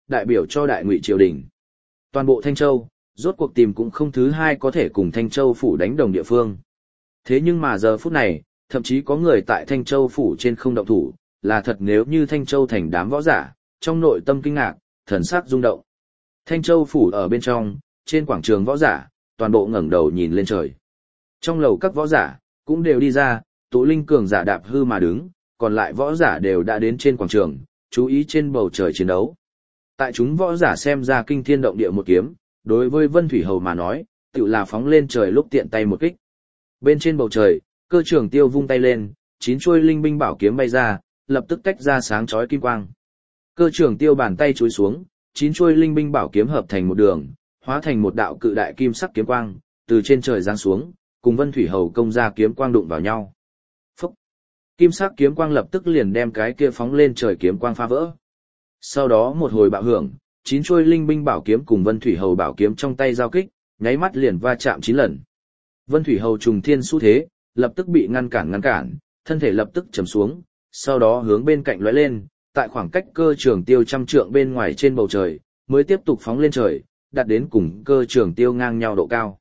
đại biểu cho Đại Ngụy triều đình. Toàn bộ Thanh Châu, rốt cuộc tìm cũng không thứ hai có thể cùng Thanh Châu phủ đánh đồng địa phương. Thế nhưng mà giờ phút này, thậm chí có người tại Thanh Châu phủ trên không động thủ, là thật nếu như Thanh Châu thành đám võ giả, trong nội tâm kinh ngạc, thần sắc rung động. Thanh Châu phủ ở bên trong, trên quảng trường võ giả, toàn bộ ngẩng đầu nhìn lên trời. Trong lầu các võ giả, cũng đều đi ra, tụ linh cường giả đạp hư mà đứng, còn lại võ giả đều đã đến trên quảng trường, chú ý trên bầu trời chiến đấu. Tại chúng võ giả xem ra kinh thiên động địa một kiếm, đối với Vân Thủy Hầu mà nói, tự là phóng lên trời lúc tiện tay một kích. Bên trên bầu trời, Cơ Trường Tiêu vung tay lên, 9 chuôi linh binh bảo kiếm bay ra, lập tức tách ra sáng chói kim quang. Cơ Trường Tiêu bàn tay chúi xuống, 9 chuôi linh binh bảo kiếm hợp thành một đường, hóa thành một đạo cự đại kim sắc kiếm quang, từ trên trời giáng xuống, cùng Vân Thủy Hầu công ra kiếm quang đụng vào nhau. Phúc! Kim sắc kiếm quang lập tức liền đem cái kia phóng lên trời kiếm quang phá vỡ. Sau đó một hồi bạo hưởng, 9 chuôi linh binh bảo kiếm cùng Vân Thủy Hầu bảo kiếm trong tay giao kích, nháy mắt liền va chạm 9 lần. Vân Thủy Hầu trùng thiên xu thế, lập tức bị ngăn cản, thân thể lập tức trầm xuống, sau đó hướng bên cạnh lóe lên, tại khoảng cách Cơ Trường Tiêu trăm trượng bên ngoài trên bầu trời, mới tiếp tục phóng lên trời, đạt đến cùng Cơ Trường Tiêu ngang nhau độ cao.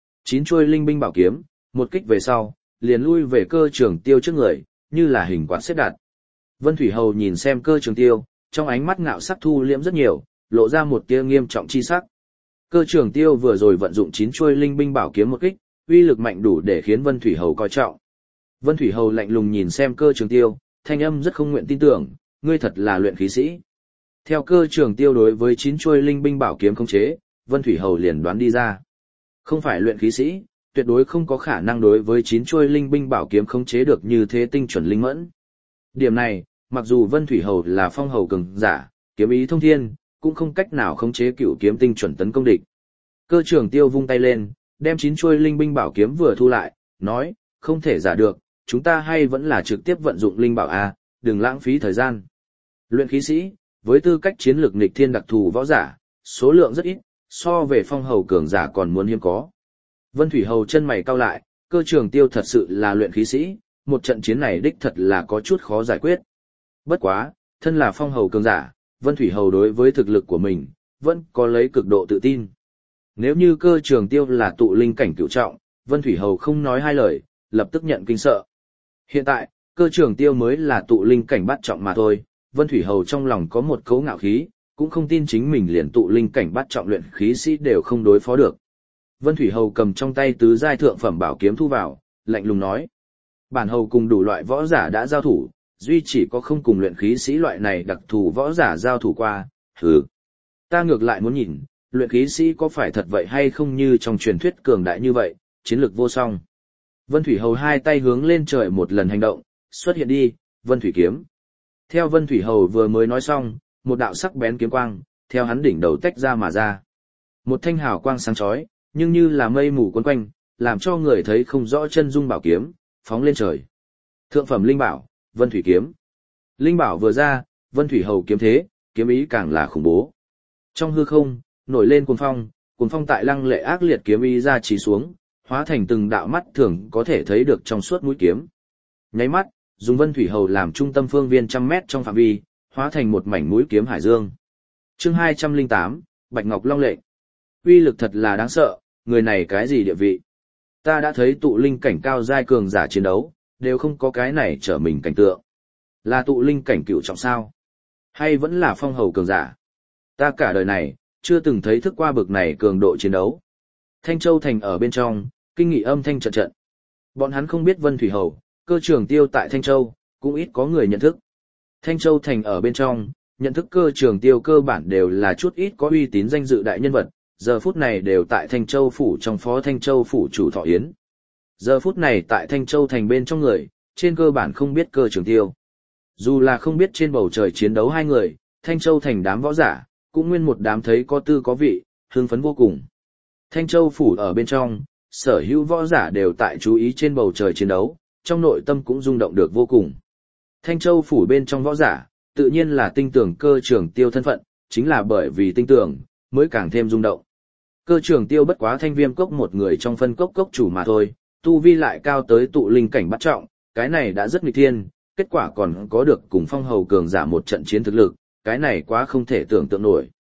9 chuôi linh binh bảo kiếm, một kích về sau, liền lui về Cơ Trường Tiêu trước người, như là hình quạt xếp đặt. Vân Thủy Hầu nhìn xem Cơ Trường Tiêu, trong ánh mắt ngạo sắc thu liễm rất nhiều, lộ ra một tia nghiêm trọng chi sắc. Cơ Trường Tiêu vừa rồi vận dụng 9 chuôi linh binh bảo kiếm một kích, uy lực mạnh đủ để khiến Vân Thủy Hầu coi trọng. Vân Thủy Hầu lạnh lùng nhìn xem Cơ Trường Tiêu, thanh âm rất không nguyện tin tưởng, ngươi thật là luyện khí sĩ. Theo Cơ Trường Tiêu đối với 9 chuôi linh binh bảo kiếm khống chế, Vân Thủy Hầu liền đoán đi ra. Không phải luyện khí sĩ, tuyệt đối không có khả năng đối với 9 chuôi linh binh bảo kiếm khống chế được như thế tinh chuẩn linh mẫn. Điểm này, mặc dù Vân Thủy Hầu là phong hầu cường giả, kiếm ý thông thiên, cũng không cách nào khống chế cửu kiếm tinh chuẩn tấn công địch. Cơ Trường Tiêu vung tay lên, đem 9 chuôi linh binh bảo kiếm vừa thu lại, nói, không thể giả được, chúng ta hay vẫn là trực tiếp vận dụng linh bảo a, đừng lãng phí thời gian. Luyện khí sĩ, với tư cách chiến lược nghịch thiên đặc thù võ giả, số lượng rất ít, so về phong hầu cường giả còn muốn hiếm có. Vân Thủy Hầu chân mày cau lại, Cơ Trường Tiêu thật sự là luyện khí sĩ, một trận chiến này đích thật là có chút khó giải quyết. Bất quá, thân là phong hầu cường giả, Vân Thủy Hầu đối với thực lực của mình, vẫn có lấy cực độ tự tin. Nếu như Cơ Trường Tiêu là tụ linh cảnh cửu trọng, Vân Thủy Hầu không nói hai lời, lập tức nhận kinh sợ. Hiện tại, Cơ Trường Tiêu mới là tụ linh cảnh bát trọng mà thôi, Vân Thủy Hầu trong lòng có một cấu ngạo khí, cũng không tin chính mình liền tụ linh cảnh bát trọng luyện khí sĩ đều không đối phó được. Vân Thủy Hầu cầm trong tay tứ giai thượng phẩm bảo kiếm thu vào, lạnh lùng nói: "Bản hầu cùng đủ loại võ giả đã giao thủ, duy chỉ có không cùng luyện khí sĩ loại này đặc thù võ giả giao thủ qua, hừ. Ta ngược lại muốn nhìn, luyện khí sĩ có phải thật vậy hay không như trong truyền thuyết cường đại như vậy, chiến lược vô song." Vân Thủy Hầu hai tay hướng lên trời một lần hành động, xuất hiện đi, Vân Thủy kiếm. Theo Vân Thủy Hầu vừa mới nói xong, một đạo sắc bén kiếm quang, theo hắn đỉnh đầu tách ra mà ra. Một thanh hào quang sáng chói, nhưng như là mây mù quấn quanh, làm cho người thấy không rõ chân dung bảo kiếm, phóng lên trời. Thượng phẩm linh bảo, Vân Thủy kiếm. Linh bảo vừa ra, Vân Thủy Hầu kiếm thế, kiếm ý càng là khủng bố. Trong hư không, nổi lên cuồng phong tại lăng lệ ác liệt kiếm ý ra chỉ xuống, hóa thành từng đạo mắt thường có thể thấy được trong suốt mũi kiếm. Nháy mắt, dùng Vân Thủy Hầu làm trung tâm phương viên trăm mét trong phạm vi, hóa thành một mảnh mũi kiếm hải dương. Chương 208, Bạch Ngọc Long lệnh. Uy lực thật là đáng sợ, người này cái gì địa vị? Ta đã thấy tụ linh cảnh cao giai cường giả chiến đấu, đều không có cái này trở mình cảnh tượng. Là tụ linh cảnh cựu trọng sao? Hay vẫn là phong hầu cường giả? Ta cả đời này, chưa từng thấy thức qua bực này cường độ chiến đấu. Thanh Châu thành ở bên trong, kinh nghị âm thanh trận trận. Bọn hắn không biết Vân Thủy Hầu, Cơ Trường Tiêu tại Thanh Châu, cũng ít có người nhận thức. Thanh Châu thành ở bên trong, nhận thức Cơ Trường Tiêu cơ bản đều là chút ít có uy tín danh dự đại nhân vật, giờ phút này đều tại Thanh Châu phủ trong phó Thanh Châu phủ chủ thọ yến. Giờ phút này tại Thanh Châu thành bên trong người, trên cơ bản không biết Cơ Trường Tiêu. Dù là không biết trên bầu trời chiến đấu hai người, Thanh Châu thành đám võ giả, cũng nguyên một đám thấy có tư có vị, hưng phấn vô cùng. Thanh Châu phủ ở bên trong, sở hữu võ giả đều tại chú ý trên bầu trời chiến đấu, trong nội tâm cũng rung động được vô cùng. Thanh Châu phủ bên trong võ giả, tự nhiên là tin tưởng Cơ Trường Tiêu thân phận, chính là bởi vì tin tưởng, mới càng thêm rung động. Cơ Trường Tiêu bất quá Thanh Viêm cốc một người trong phân cốc cốc chủ mà thôi, tu vi lại cao tới tụ linh cảnh bát trọng, cái này đã rất nghịch thiên, kết quả còn có được cùng phong hầu cường giả một trận chiến thực lực, cái này quá không thể tưởng tượng nổi.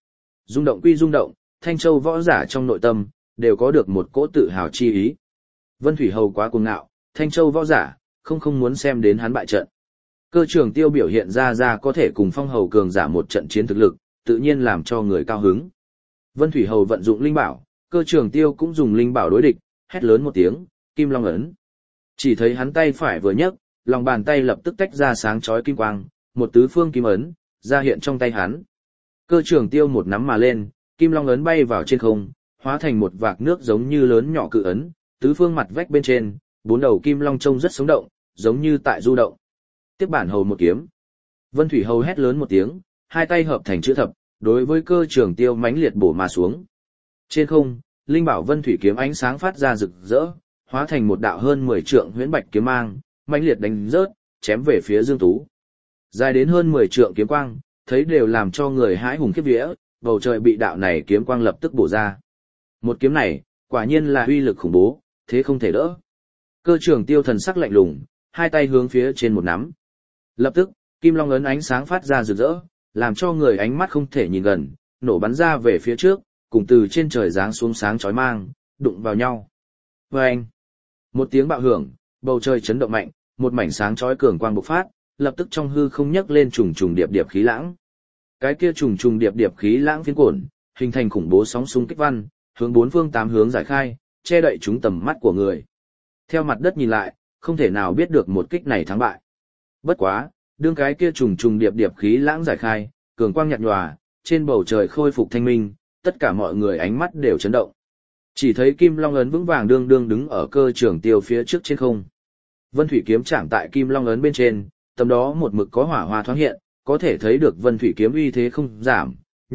Rung động quy rung động, Thanh Châu võ giả trong nội tâm, đều có được một cỗ tự hào chi ý. Vân Thủy Hầu quá cuồng ngạo, Thanh Châu võ giả, không muốn xem đến hắn bại trận. Cơ Trường Tiêu biểu hiện ra có thể cùng Phong Hầu cường giả một trận chiến thực lực, tự nhiên làm cho người cao hứng. Vân Thủy Hầu vận dụng linh bảo, Cơ Trường Tiêu cũng dùng linh bảo đối địch, hét lớn một tiếng, Kim Long ấn. Chỉ thấy hắn tay phải vừa nhấc, lòng bàn tay lập tức tách ra sáng chói kim quang, một tứ phương kim ấn ra hiện trong tay hắn. Cơ Trường Tiêu một nắm mà lên, Kim Long ấn bay vào trên không, hóa thành một vạc nước giống như lớn nhỏ cự ấn, tứ phương mặt vách bên trên, bốn đầu kim long trông rất sống động, giống như tại du động. Tiếp bản hầu một kiếm. Vân Thủy Hầu hét lớn một tiếng, hai tay hợp thành chữ thập, đối với Cơ Trường Tiêu mãnh liệt bổ mà xuống. Trên không, linh bảo Vân Thủy kiếm ánh sáng phát ra rực rỡ, hóa thành một đạo hơn 10 trượng huyễn bạch kiếm mang, mãnh liệt đánh rớt, chém về phía Dương Tú. Dài đến hơn 10 trượng kiếm quang, thấy đều làm cho người hãi hùng khiếp vía, bầu trời bị đạo này kiếm quang lập tức bổ ra. Một kiếm này, quả nhiên là uy lực khủng bố, thế không thể đỡ. Cơ Trường Tiêu thần sắc lạnh lùng, hai tay hướng phía trên một nắm. Lập tức, kim long ấn ánh sáng phát ra rực rỡ, làm cho người ánh mắt không thể nhìn gần, nổ bắn ra về phía trước, cùng từ trên trời giáng xuống sáng chói mang, đụng vào nhau. Vâng! Một tiếng bạo hưởng, bầu trời chấn động mạnh, một mảnh sáng chói cường quang bộc phát, lập tức trong hư không nhấc lên trùng trùng điệp điệp khí lãng. Cái kia trùng trùng điệp điệp khí lãng phiến cuộn, hình thành khủng bố sóng xung kích văn, hướng bốn phương tám hướng giải khai, che đậy chúng tầm mắt của người. Theo mặt đất nhìn lại, không thể nào biết được một kích này thắng bại. Bất quá, đương cái kia trùng trùng điệp điệp khí lãng giải khai, cường quang nhạt nhòa, trên bầu trời khôi phục thanh minh, tất cả mọi người ánh mắt đều chấn động. Chỉ thấy Kim Long ấn vững vàng đương đương đứng ở Cơ Trường Tiêu phía trước trên không. Vân Thủy kiếm chạm tại Kim Long ấn bên trên, tầm đó một mực có hỏa hoa thoáng hiện, có thể thấy được Vân Thủy kiếm uy thế không giảm,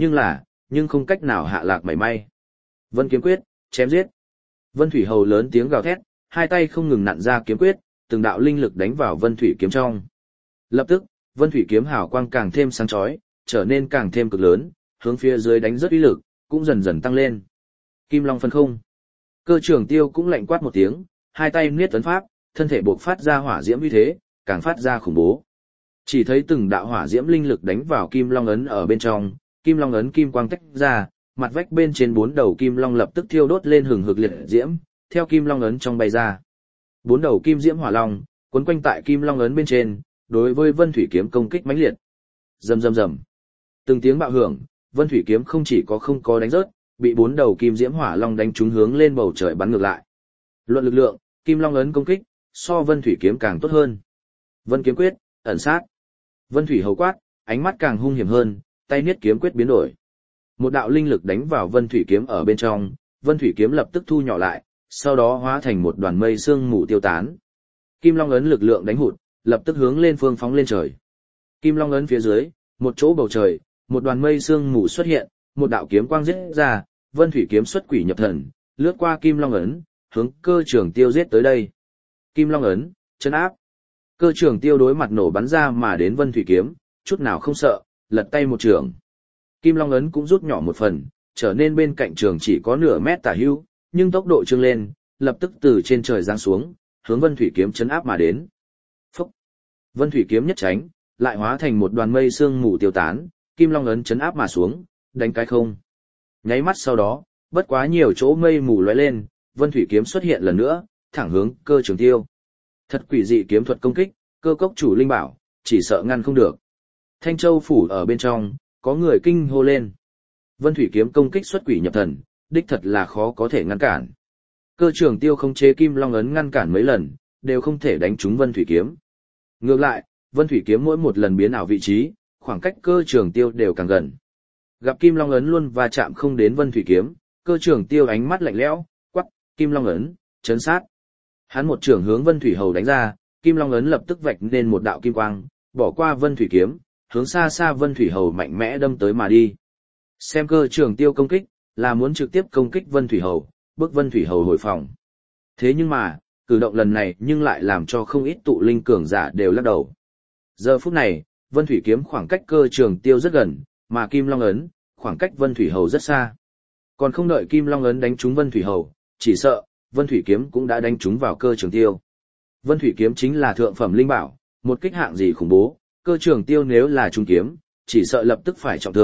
nhưng không cách nào hạ lạc mảy may. Vân kiếm quyết, chém giết. Vân Thủy Hầu lớn tiếng gào thét, hai tay không ngừng nặn ra kiếm quyết, từng đạo linh lực đánh vào Vân Thủy kiếm trong. Lập tức, Vân Thủy kiếm hào quang càng thêm sáng chói, trở nên càng thêm cực lớn, hướng phía dưới đánh rất uy lực, cũng dần dần tăng lên. Kim Long phân không. Cơ Trường Tiêu cũng lạnh quát một tiếng, hai tay niết ấn pháp, thân thể buộc phát ra hỏa diễm uy thế, càng phát ra khủng bố. Chỉ thấy từng đạo hỏa diễm linh lực đánh vào Kim Long ấn ở bên trong, Kim Long ấn kim quang tách ra, mặt vách bên trên bốn đầu kim long lập tức thiêu đốt lên hừng hực liệt diễm, theo Kim Long ấn trong bay ra. Bốn đầu kim diễm hỏa long quấn quanh tại Kim Long ấn bên trên, đối với Vân Thủy kiếm công kích mãnh liệt. Rầm rầm rầm. Từng tiếng bạo hưởng, Vân Thủy kiếm không chỉ không có đánh rớt, bị bốn đầu kim diễm hỏa long đánh trúng hướng lên bầu trời bắn ngược lại. Luận lực lượng, Kim Long ấn công kích so Vân Thủy kiếm càng tốt hơn. Vân kiếm quyết, ẩn sát. Vân Thủy Hầu quát, ánh mắt càng hung hiểm hơn, tay niết kiếm quyết biến đổi. Một đạo linh lực đánh vào Vân Thủy kiếm ở bên trong, Vân Thủy kiếm lập tức thu nhỏ lại, sau đó hóa thành một đoàn mây sương mù tiêu tán. Kim Long ấn lực lượng đánh hụt, lập tức hướng lên phương phóng lên trời. Kim Long ấn phía dưới, một chỗ bầu trời, một đoàn mây sương mù xuất hiện, một đạo kiếm quang giết ra, Vân Thủy kiếm xuất quỷ nhập thần, lướt qua Kim Long ấn, hướng Cơ Trường Tiêu giết tới đây. Kim Long ấn, chân áp. Cơ Trường Tiêu đối mặt nổ bắn ra mà đến Vân Thủy kiếm, chút nào không sợ, lật tay một trường. Kim Long ấn cũng rút nhỏ một phần, trở nên bên cạnh trường chỉ có nửa mét tả hữu, nhưng tốc độ trương lên, lập tức từ trên trời giáng xuống, hướng Vân Thủy kiếm chấn áp mà đến. Phúc! Vân Thủy kiếm nhất tránh, lại hóa thành một đoàn mây sương mù tiêu tán, Kim Long ấn chấn áp mà xuống, đánh cái không. Nháy mắt sau đó, bất quá nhiều chỗ mây mù lóe lên, Vân Thủy kiếm xuất hiện lần nữa, thẳng hướng Cơ Trường Tiêu. Thật quỷ dị kiếm thuật công kích, Cơ cốc chủ linh bảo, chỉ sợ ngăn không được. Thanh Châu phủ ở bên trong, có người kinh hô lên. Vân Thủy kiếm công kích xuất quỷ nhập thần, đích thật là khó có thể ngăn cản. Cơ Trường Tiêu không chế Kim Long ấn ngăn cản mấy lần, đều không thể đánh trúng Vân Thủy kiếm. Ngược lại, Vân Thủy kiếm mỗi một lần biến ảo vị trí, khoảng cách Cơ Trường Tiêu đều càng gần. Gặp Kim Long ấn luôn va chạm không đến Vân Thủy kiếm, Cơ Trường Tiêu ánh mắt lạnh lẽo, quắc, Kim Long ấn, chấn sát. Hắn một trường hướng Vân Thủy Hầu đánh ra, Kim Long ấn lập tức vạch nên một đạo kim quang, bỏ qua Vân Thủy kiếm, hướng xa xa Vân Thủy Hầu mạnh mẽ đâm tới mà đi. Xem Cơ Trường Tiêu công kích, là muốn trực tiếp công kích Vân Thủy Hầu, bức Vân Thủy Hầu hồi phòng. Thế nhưng mà, cử động lần này nhưng lại làm cho không ít tụ linh cường giả đều lắc đầu. Giờ phút này, Vân Thủy kiếm khoảng cách Cơ Trường Tiêu rất gần, mà Kim Long ấn, khoảng cách Vân Thủy Hầu rất xa. Còn không đợi Kim Long ấn đánh trúng Vân Thủy Hầu, chỉ sợ, Vân Thủy kiếm cũng đã đánh trúng vào Cơ Trường Tiêu. Vân Thủy kiếm chính là thượng phẩm linh bảo, một kích hạng gì khủng bố, Cơ Trường Tiêu nếu là trung kiếm, chỉ sợ lập tức phải trọng thương,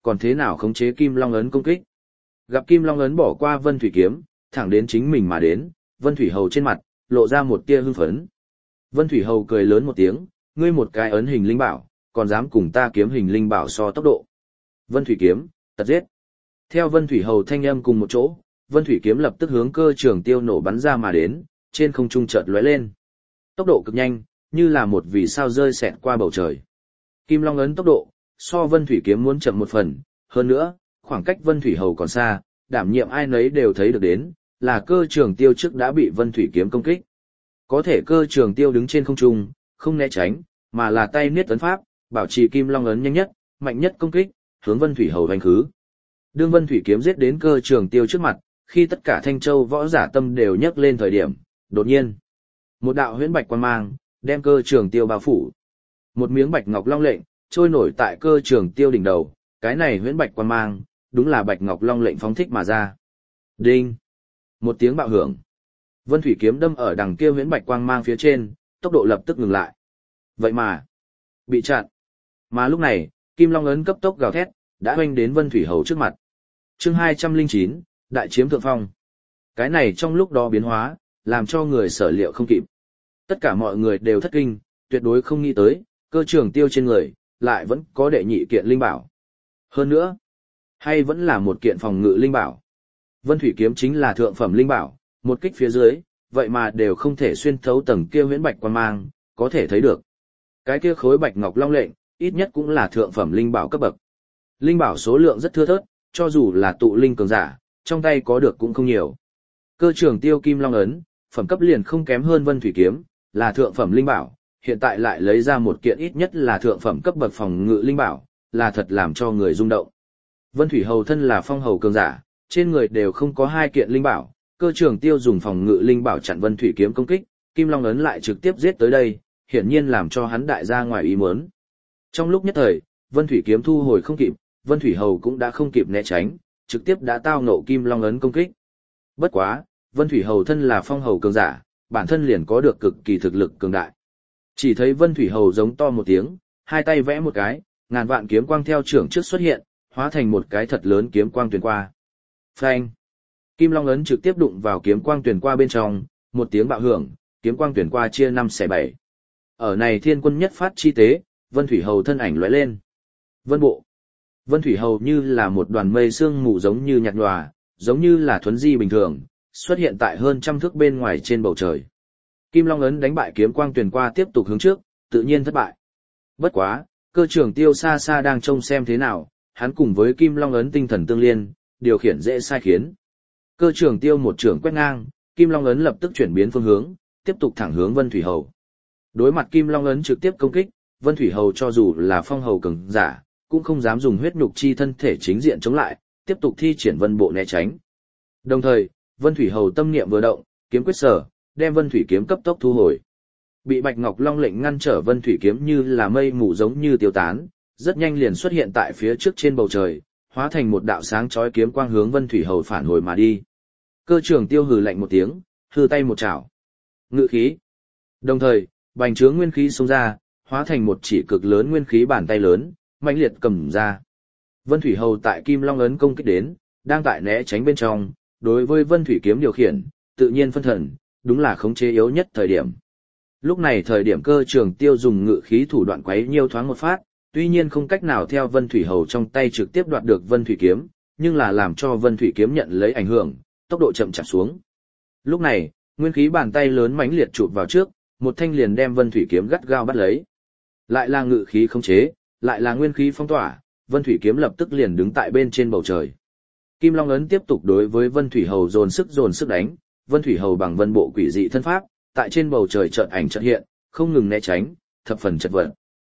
còn thế nào khống chế Kim Long ấn công kích. Gặp Kim Long ấn bỏ qua Vân Thủy kiếm, thẳng đến chính mình mà đến, Vân Thủy Hầu trên mặt lộ ra một tia hưng phấn. Vân Thủy Hầu cười lớn một tiếng, ngươi một cái ấn hình linh bảo, còn dám cùng ta kiếm hình linh bảo so tốc độ. Vân Thủy kiếm, tật giết. Theo Vân Thủy Hầu thanh âm cùng một chỗ, Vân Thủy kiếm lập tức hướng Cơ Trường Tiêu nổ bắn ra mà đến, trên không trung chợt lóe lên. Tốc độ cực nhanh, như là một vì sao rơi xẹt qua bầu trời. Kim Long ấn tốc độ, so Vân Thủy kiếm muốn chậm một phần, hơn nữa, khoảng cách Vân Thủy Hầu còn xa, đảm nhiệm ai nấy đều thấy được đến, là Cơ Trường Tiêu trước đã bị Vân Thủy kiếm công kích. Có thể Cơ Trường Tiêu đứng trên không trung, không né tránh, mà là tay niết ấn pháp, bảo trì Kim Long ấn nhanh nhất, mạnh nhất công kích, hướng Vân Thủy Hầu đánh khứ. Đương Vân Thủy kiếm giết đến Cơ Trường Tiêu trước mặt, khi tất cả Thanh Châu võ giả tâm đều nhấc lên thời điểm, đột nhiên, một đạo huyễn bạch quang mang đem Cơ Trường Tiêu bao phủ. Một miếng bạch ngọc long lệnh trôi nổi tại Cơ Trường Tiêu đỉnh đầu, cái này huyễn bạch quang mang, đúng là bạch ngọc long lệnh phóng thích mà ra. Đinh! Một tiếng bạo hưởng. Vân Thủy kiếm đâm ở đằng kia huyễn bạch quang mang phía trên, tốc độ lập tức ngừng lại. Vậy mà, bị chặn. Mà lúc này, Kim Long ấn cấp tốc gào thét, đã hoành đến Vân Thủy Hầu trước mặt. Chương 209, đại chiếm thượng phong. Cái này trong lúc đó biến hóa, làm cho người sở liệu không kịp. Tất cả mọi người đều thất kinh, tuyệt đối không nghĩ tới, Cơ Trường Tiêu trên người, lại vẫn có đệ nhị kiện linh bảo. Hơn nữa, hay vẫn là một kiện phòng ngự linh bảo. Vân Thủy kiếm chính là thượng phẩm linh bảo, một kích phía dưới, vậy mà đều không thể xuyên thấu tầng kia huyễn bạch quang mang, có thể thấy được. Cái kia khối bạch ngọc long lệnh, ít nhất cũng là thượng phẩm linh bảo cấp bậc. Linh bảo số lượng rất thưa thớt, cho dù là tụ linh cường giả, trong tay có được cũng không nhiều. Cơ Trường Tiêu Kim Long ấn, phẩm cấp liền không kém hơn Vân Thủy kiếm, là thượng phẩm linh bảo, hiện tại lại lấy ra một kiện ít nhất là thượng phẩm cấp bậc phòng ngự linh bảo, là thật làm cho người rung động. Vân Thủy Hầu thân là phong hầu cường giả, trên người đều không có hai kiện linh bảo, Cơ Trường Tiêu dùng phòng ngự linh bảo chặn Vân Thủy kiếm công kích, Kim Long ấn lại trực tiếp giết tới đây, hiển nhiên làm cho hắn đại gia ngoài ý muốn. Trong lúc nhất thời, Vân Thủy kiếm thu hồi không kịp, Vân Thủy Hầu cũng đã không kịp né tránh, trực tiếp đã tao ngộ Kim Long ấn công kích. Bất quá, Vân Thủy Hầu thân là phong hầu cường giả, bản thân liền có được cực kỳ thực lực cường đại. Chỉ thấy Vân Thủy Hầu giống to một tiếng, hai tay vẽ một cái, ngàn vạn kiếm quang theo trưởng trước xuất hiện, hóa thành một cái thật lớn kiếm quang truyền qua. Phanh! Kim Long ấn trực tiếp đụng vào kiếm quang truyền qua bên trong, một tiếng bạo hưởng, kiếm quang truyền qua chia 5/7. Ở này thiên quân nhất phát chi tế, Vân Thủy Hầu thân ảnh lóe lên. Vân bộ. Vân Thủy Hầu như là một đoàn mây sương mù giống như nhạt nhòa, giống như là thuấn di bình thường, xuất hiện tại hơn trăm thước bên ngoài trên bầu trời. Kim Long ấn đánh bại kiếm quang truyền qua tiếp tục hướng trước, tự nhiên thất bại. Bất quá, Cơ Trường Tiêu xa xa đang trông xem thế nào, hắn cùng với Kim Long ấn tinh thần tương liên, điều khiển dễ sai khiến. Cơ Trường Tiêu một trường quét ngang, Kim Long ấn lập tức chuyển biến phương hướng, tiếp tục thẳng hướng Vân Thủy Hầu. Đối mặt Kim Long ấn trực tiếp công kích, Vân Thủy Hầu cho dù là phong hầu cường giả, cũng không dám dùng huyết nhục chi thân thể chính diện chống lại, tiếp tục thi triển vân bộ né tránh. Đồng thời, Vân Thủy Hầu tâm niệm vừa động, kiếm quyết sở, đem Vân Thủy kiếm cấp tốc thu hồi. Bị Bạch Ngọc Long lệnh ngăn trở Vân Thủy kiếm như là mây mù giống như tiêu tán, rất nhanh liền xuất hiện tại phía trước trên bầu trời, hóa thành một đạo sáng chói kiếm quang hướng Vân Thủy Hầu phản hồi mà đi. Cơ Trường Tiêu hừ lạnh một tiếng, hư tay một chảo. Ngự khí. Đồng thời, bành trướng nguyên khí xông ra, hóa thành một chỉ cực lớn nguyên khí bàn tay lớn, mãnh liệt cầm ra. Vân Thủy Hầu tại Kim Long ấn công kích đến, đang tại né tránh bên trong, đối với Vân Thủy kiếm điều khiển, tự nhiên phân thần, đúng là khống chế yếu nhất thời điểm. Lúc này thời điểm Cơ Trường Tiêu dùng ngự khí thủ đoạn quấy nhiêu thoáng một phát, tuy nhiên không cách nào theo Vân Thủy Hầu trong tay trực tiếp đoạt được Vân Thủy kiếm, nhưng là làm cho Vân Thủy kiếm nhận lấy ảnh hưởng, tốc độ chậm chạp xuống. Lúc này, nguyên khí bàn tay lớn mãnh liệt chụp vào trước, một thanh liền đem Vân Thủy kiếm gắt gao bắt lấy. Lại là ngự khí khống chế, lại là nguyên khí phong tỏa, Vân Thủy kiếm lập tức liền đứng tại bên trên bầu trời. Kim Long ấn tiếp tục đối với Vân Thủy Hầu dồn sức đánh, Vân Thủy Hầu bằng vân bộ quỷ dị thân pháp, tại trên bầu trời chợt ảnh chợt hiện, không ngừng né tránh, thập phần chật vật.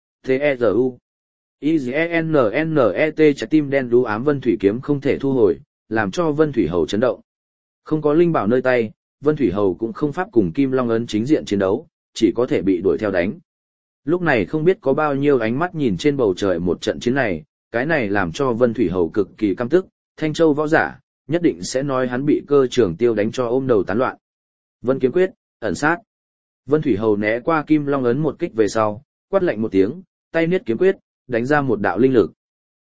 T-E-Z-U I-Z-E-N-N-E-T trái tim đen đú ám Vân Thủy kiếm không thể thu hồi, làm cho Vân Thủy Hầu chấn động. Không có linh bảo nơi tay, Vân Thủy Hầu cũng không pháp cùng Kim Long ấn chính diện chiến đấu, chỉ có thể bị đuổi theo đánh. Lúc này không biết có bao nhiêu ánh mắt nhìn trên bầu trời một trận chiến này, cái này làm cho Vân Thủy Hầu cực kỳ căm tức, Thanh Châu võ giả, nhất định sẽ nói hắn bị Cơ Trường Tiêu đánh cho ôm đầu tán loạn. Vân kiếm quyết, ẩn sát. Vân Thủy Hầu né qua Kim Long ấn một kích về sau, quát lạnh một tiếng, tay niết kiếm quyết, đánh ra một đạo linh lực.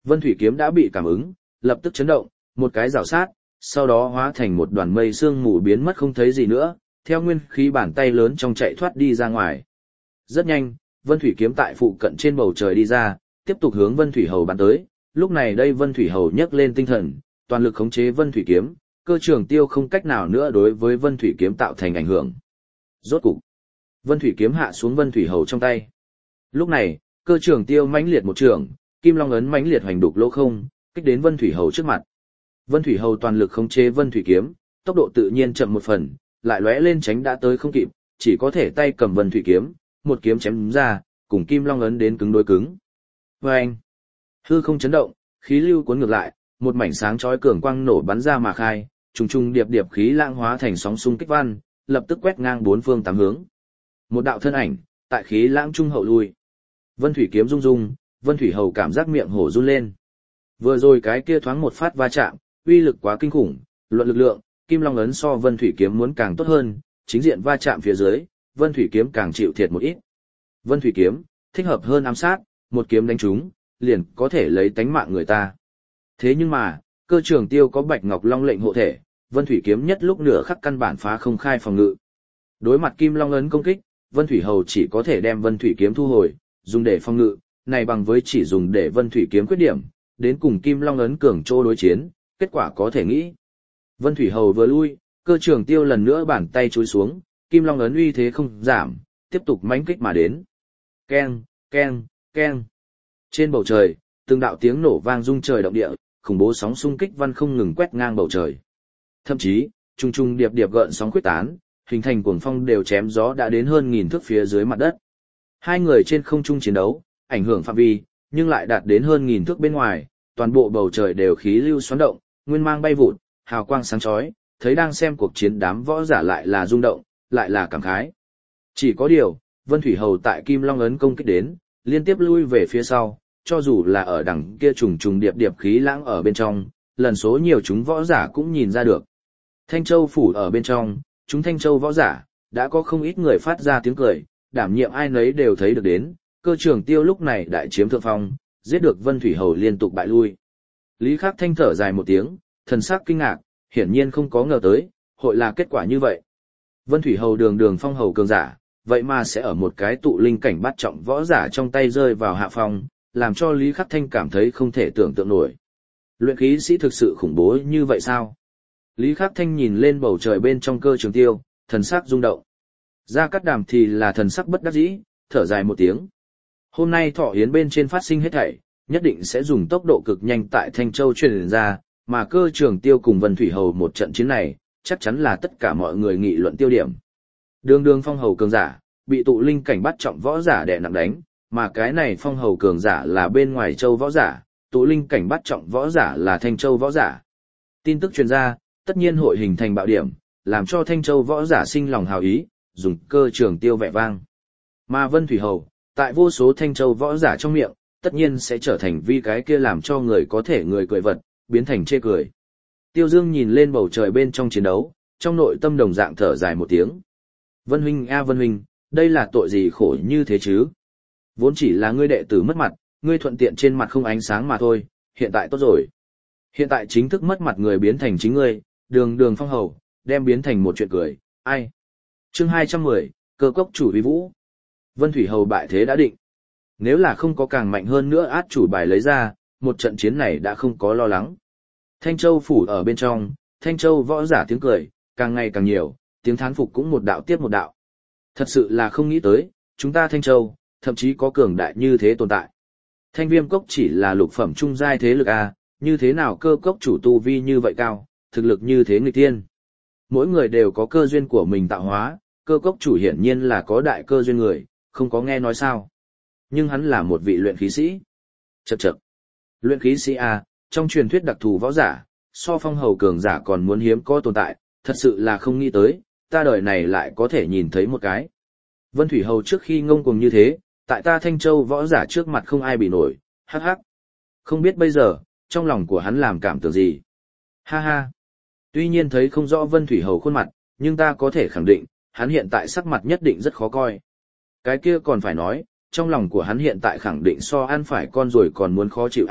Vân thủy kiếm đã bị cảm ứng, lập tức chấn động, một cái rào sát, sau đó hóa thành một đoàn mây sương mù biến mất không thấy gì nữa, theo nguyên khí bàn tay lớn trong chạy thoát đi ra ngoài. Rất nhanh, Vân thủy kiếm tại phụ cận trên bầu trời đi ra, tiếp tục hướng Vân thủy hầu bắn tới. Lúc này đây Vân thủy hầu nhấc lên tinh thần, toàn lực khống chế Vân thủy kiếm, cơ trường tiêu không cách nào nữa đối với Vân thủy kiếm tạo thành ảnh hưởng. Rốt cục, Vân thủy kiếm hạ xuống Vân thủy hầu trong tay. Lúc này, cơ trường tiêu mãnh liệt một trường, kim long ấn mãnh liệt hoành đục lỗ không, kích đến Vân thủy hầu trước mặt. Vân thủy hầu toàn lực khống chế Vân thủy kiếm, tốc độ tự nhiên chậm một phần, lại lóe lên tránh đã tới không kịp, chỉ có thể tay cầm Vân thủy kiếm, một kiếm chém ra, cùng kim long ấn đến cứng đối cứng. Vâng! Hư không chấn động, khí lưu cuốn ngược lại, một mảnh sáng chói cường quang nổ bắn ra mà khai, trùng trùng điệp điệp khí lãng hóa thành sóng xung kích văn, lập tức quét ngang bốn phương tám hướng. Một đạo thân ảnh, tại khí lãng trung hậu lui. Vân thủy kiếm rung rung, Vân thủy hầu cảm giác miệng hổ run lên. Vừa rồi cái kia thoáng một phát va chạm, uy lực quá kinh khủng, luận lực lượng, kim long ấn so Vân thủy kiếm muốn càng tốt hơn, chính diện va chạm phía dưới, Vân thủy kiếm càng chịu thiệt một ít. Vân thủy kiếm thích hợp hơn ám sát, một kiếm đánh trúng, liền có thể lấy tánh mạng người ta. Thế nhưng mà, cơ trường tiêu có Bạch Ngọc Long lệnh hộ thể, Vân thủy kiếm nhất lúc nửa khắc căn bản phá không khai phòng ngự. Đối mặt kim long ấn công kích, Vân thủy hầu chỉ có thể đem Vân thủy kiếm thu hồi, dùng để phòng ngự, này bằng với chỉ dùng để Vân thủy kiếm khuyết điểm, đến cùng kim long ấn cường trô đối chiến, kết quả có thể nghĩ. Vân thủy hầu vừa lui, cơ trường tiêu lần nữa bàn tay chối xuống, kim long ấn uy thế không giảm, tiếp tục mãnh kích mà đến. Keng, keng, keng. Trên bầu trời, từng đạo tiếng nổ vang rung trời động địa, khủng bố sóng xung kích văn không ngừng quét ngang bầu trời. Thậm chí, trung trung điệp điệp gợn sóng quyết tán, hình thành cuồng phong đều chém gió đã đến hơn 1000 thước phía dưới mặt đất. Hai người trên không trung chiến đấu, ảnh hưởng phạm vi, nhưng lại đạt đến hơn 1000 thước bên ngoài, toàn bộ bầu trời đều khí lưu xoắn động, nguyên mang bay vụt, hào quang sáng chói, thấy đang xem cuộc chiến đám võ giả lại là rung động, lại là cảm khái. Chỉ có điều, Vân thủy hầu tại Kim Long ấn công kích đến, liên tiếp lui về phía sau, cho dù là ở đằng kia trùng trùng điệp điệp khí lãng ở bên trong, lần số nhiều chúng võ giả cũng nhìn ra được. Thanh Châu phủ ở bên trong, chúng Thanh Châu võ giả, đã có không ít người phát ra tiếng cười, đảm nhiệm ai nấy đều thấy được đến, cơ trường tiêu lúc này đại chiếm thượng phong, giết được Vân thủy hầu liên tục bại lui. Lý Khắc Thanh thở dài một tiếng, thần sắc kinh ngạc, hiển nhiên không có ngờ tới, hội là kết quả như vậy. Vân thủy hầu đường đường phong hầu cường giả, vậy mà sẽ ở một cái tụ linh cảnh bắt trọng võ giả trong tay rơi vào hạ phong, làm cho Lý Khắc Thanh cảm thấy không thể tưởng tượng nổi. Luyện khí sĩ thực sự khủng bố như vậy sao? Lý Khắc Thanh nhìn lên bầu trời bên trong cơ trường tiêu, thần sắc rung động. Gia Cát Đàm thì là thần sắc bất đắc dĩ, thở dài một tiếng. Hôm nay thọ yến bên trên phát sinh hết thảy, nhất định sẽ dùng tốc độ cực nhanh tại Thanh Châu truyền ra, mà cơ trường tiêu cùng Vân thủy hầu một trận chiến này, chắc chắn là tất cả mọi người nghị luận tiêu điểm. Đường đường phong hầu cường giả, bị tụ linh cảnh bắt trọng võ giả đè nặng đánh, mà cái này phong hầu cường giả là bên ngoài châu võ giả, tụ linh cảnh bắt trọng võ giả là Thanh Châu võ giả. Tin tức truyền ra, tất nhiên hội hình thành bạo điểm, làm cho Thanh Châu võ giả sinh lòng hào ý, dùng cơ trường tiêu vẻ vang. Mà Vân thủy hầu, tại vô số Thanh Châu võ giả trong miệng, tất nhiên sẽ trở thành vi cái kia làm cho người có thể người cười vật, biến thành chê cười. Tiêu Dương nhìn lên bầu trời bên trong chiến đấu, trong nội tâm đồng dạng thở dài một tiếng. Vân huynh a Vân huynh, đây là tội gì khổ như thế chứ? Vốn chỉ là ngươi đệ tử mất mặt, ngươi thuận tiện trên mặt không ánh sáng mà thôi, hiện tại tốt rồi. Hiện tại chính thức mất mặt người biến thành chính ngươi, đường đường phong hầu, đem biến thành một chuyện cười, ai? Chương 210, cơ cốc chủ uy vũ. Vân thủy hầu bại thế đã định. Nếu là không có càng mạnh hơn nữa át chủ bài lấy ra, một trận chiến này đã không có lo lắng. Thanh Châu phủ ở bên trong, Thanh Châu võ giả tiếng cười, càng ngày càng nhiều, tiếng thán phục cũng một đạo tiếp một đạo. Thật sự là không nghĩ tới, chúng ta Thanh Châu, thậm chí có cường đại như thế tồn tại. Thanh Viêm cốc chỉ là lục phẩm trung giai thế lực A, như thế nào cơ cốc chủ tu vi như vậy cao, thực lực như thế nghịch tiên. Mỗi người đều có cơ duyên của mình tạo hóa, cơ cốc chủ hiển nhiên là có đại cơ duyên người, không có nghe nói sao. Nhưng hắn là một vị luyện khí sĩ. Chậc chậc. Luyện khí sĩ A, trong truyền thuyết đặc thù võ giả, so phong hầu cường giả còn muốn hiếm có tồn tại, thật sự là không nghĩ tới, ta đời này lại có thể nhìn thấy một cái. Vân thủy hầu trước khi ngông cuồng như thế, tại ta Thanh Châu võ giả trước mặt không ai bị nổi, hắc hắc. Không biết bây giờ, trong lòng của hắn làm cảm tưởng gì. Ha ha. Tuy nhiên thấy không rõ Vân thủy hầu khuôn mặt, nhưng ta có thể khẳng định, hắn hiện tại sắc mặt nhất định rất khó coi. Cái kia còn phải nói, trong lòng của hắn hiện tại khẳng định so ăn phải con rồi còn muốn khó chịu a,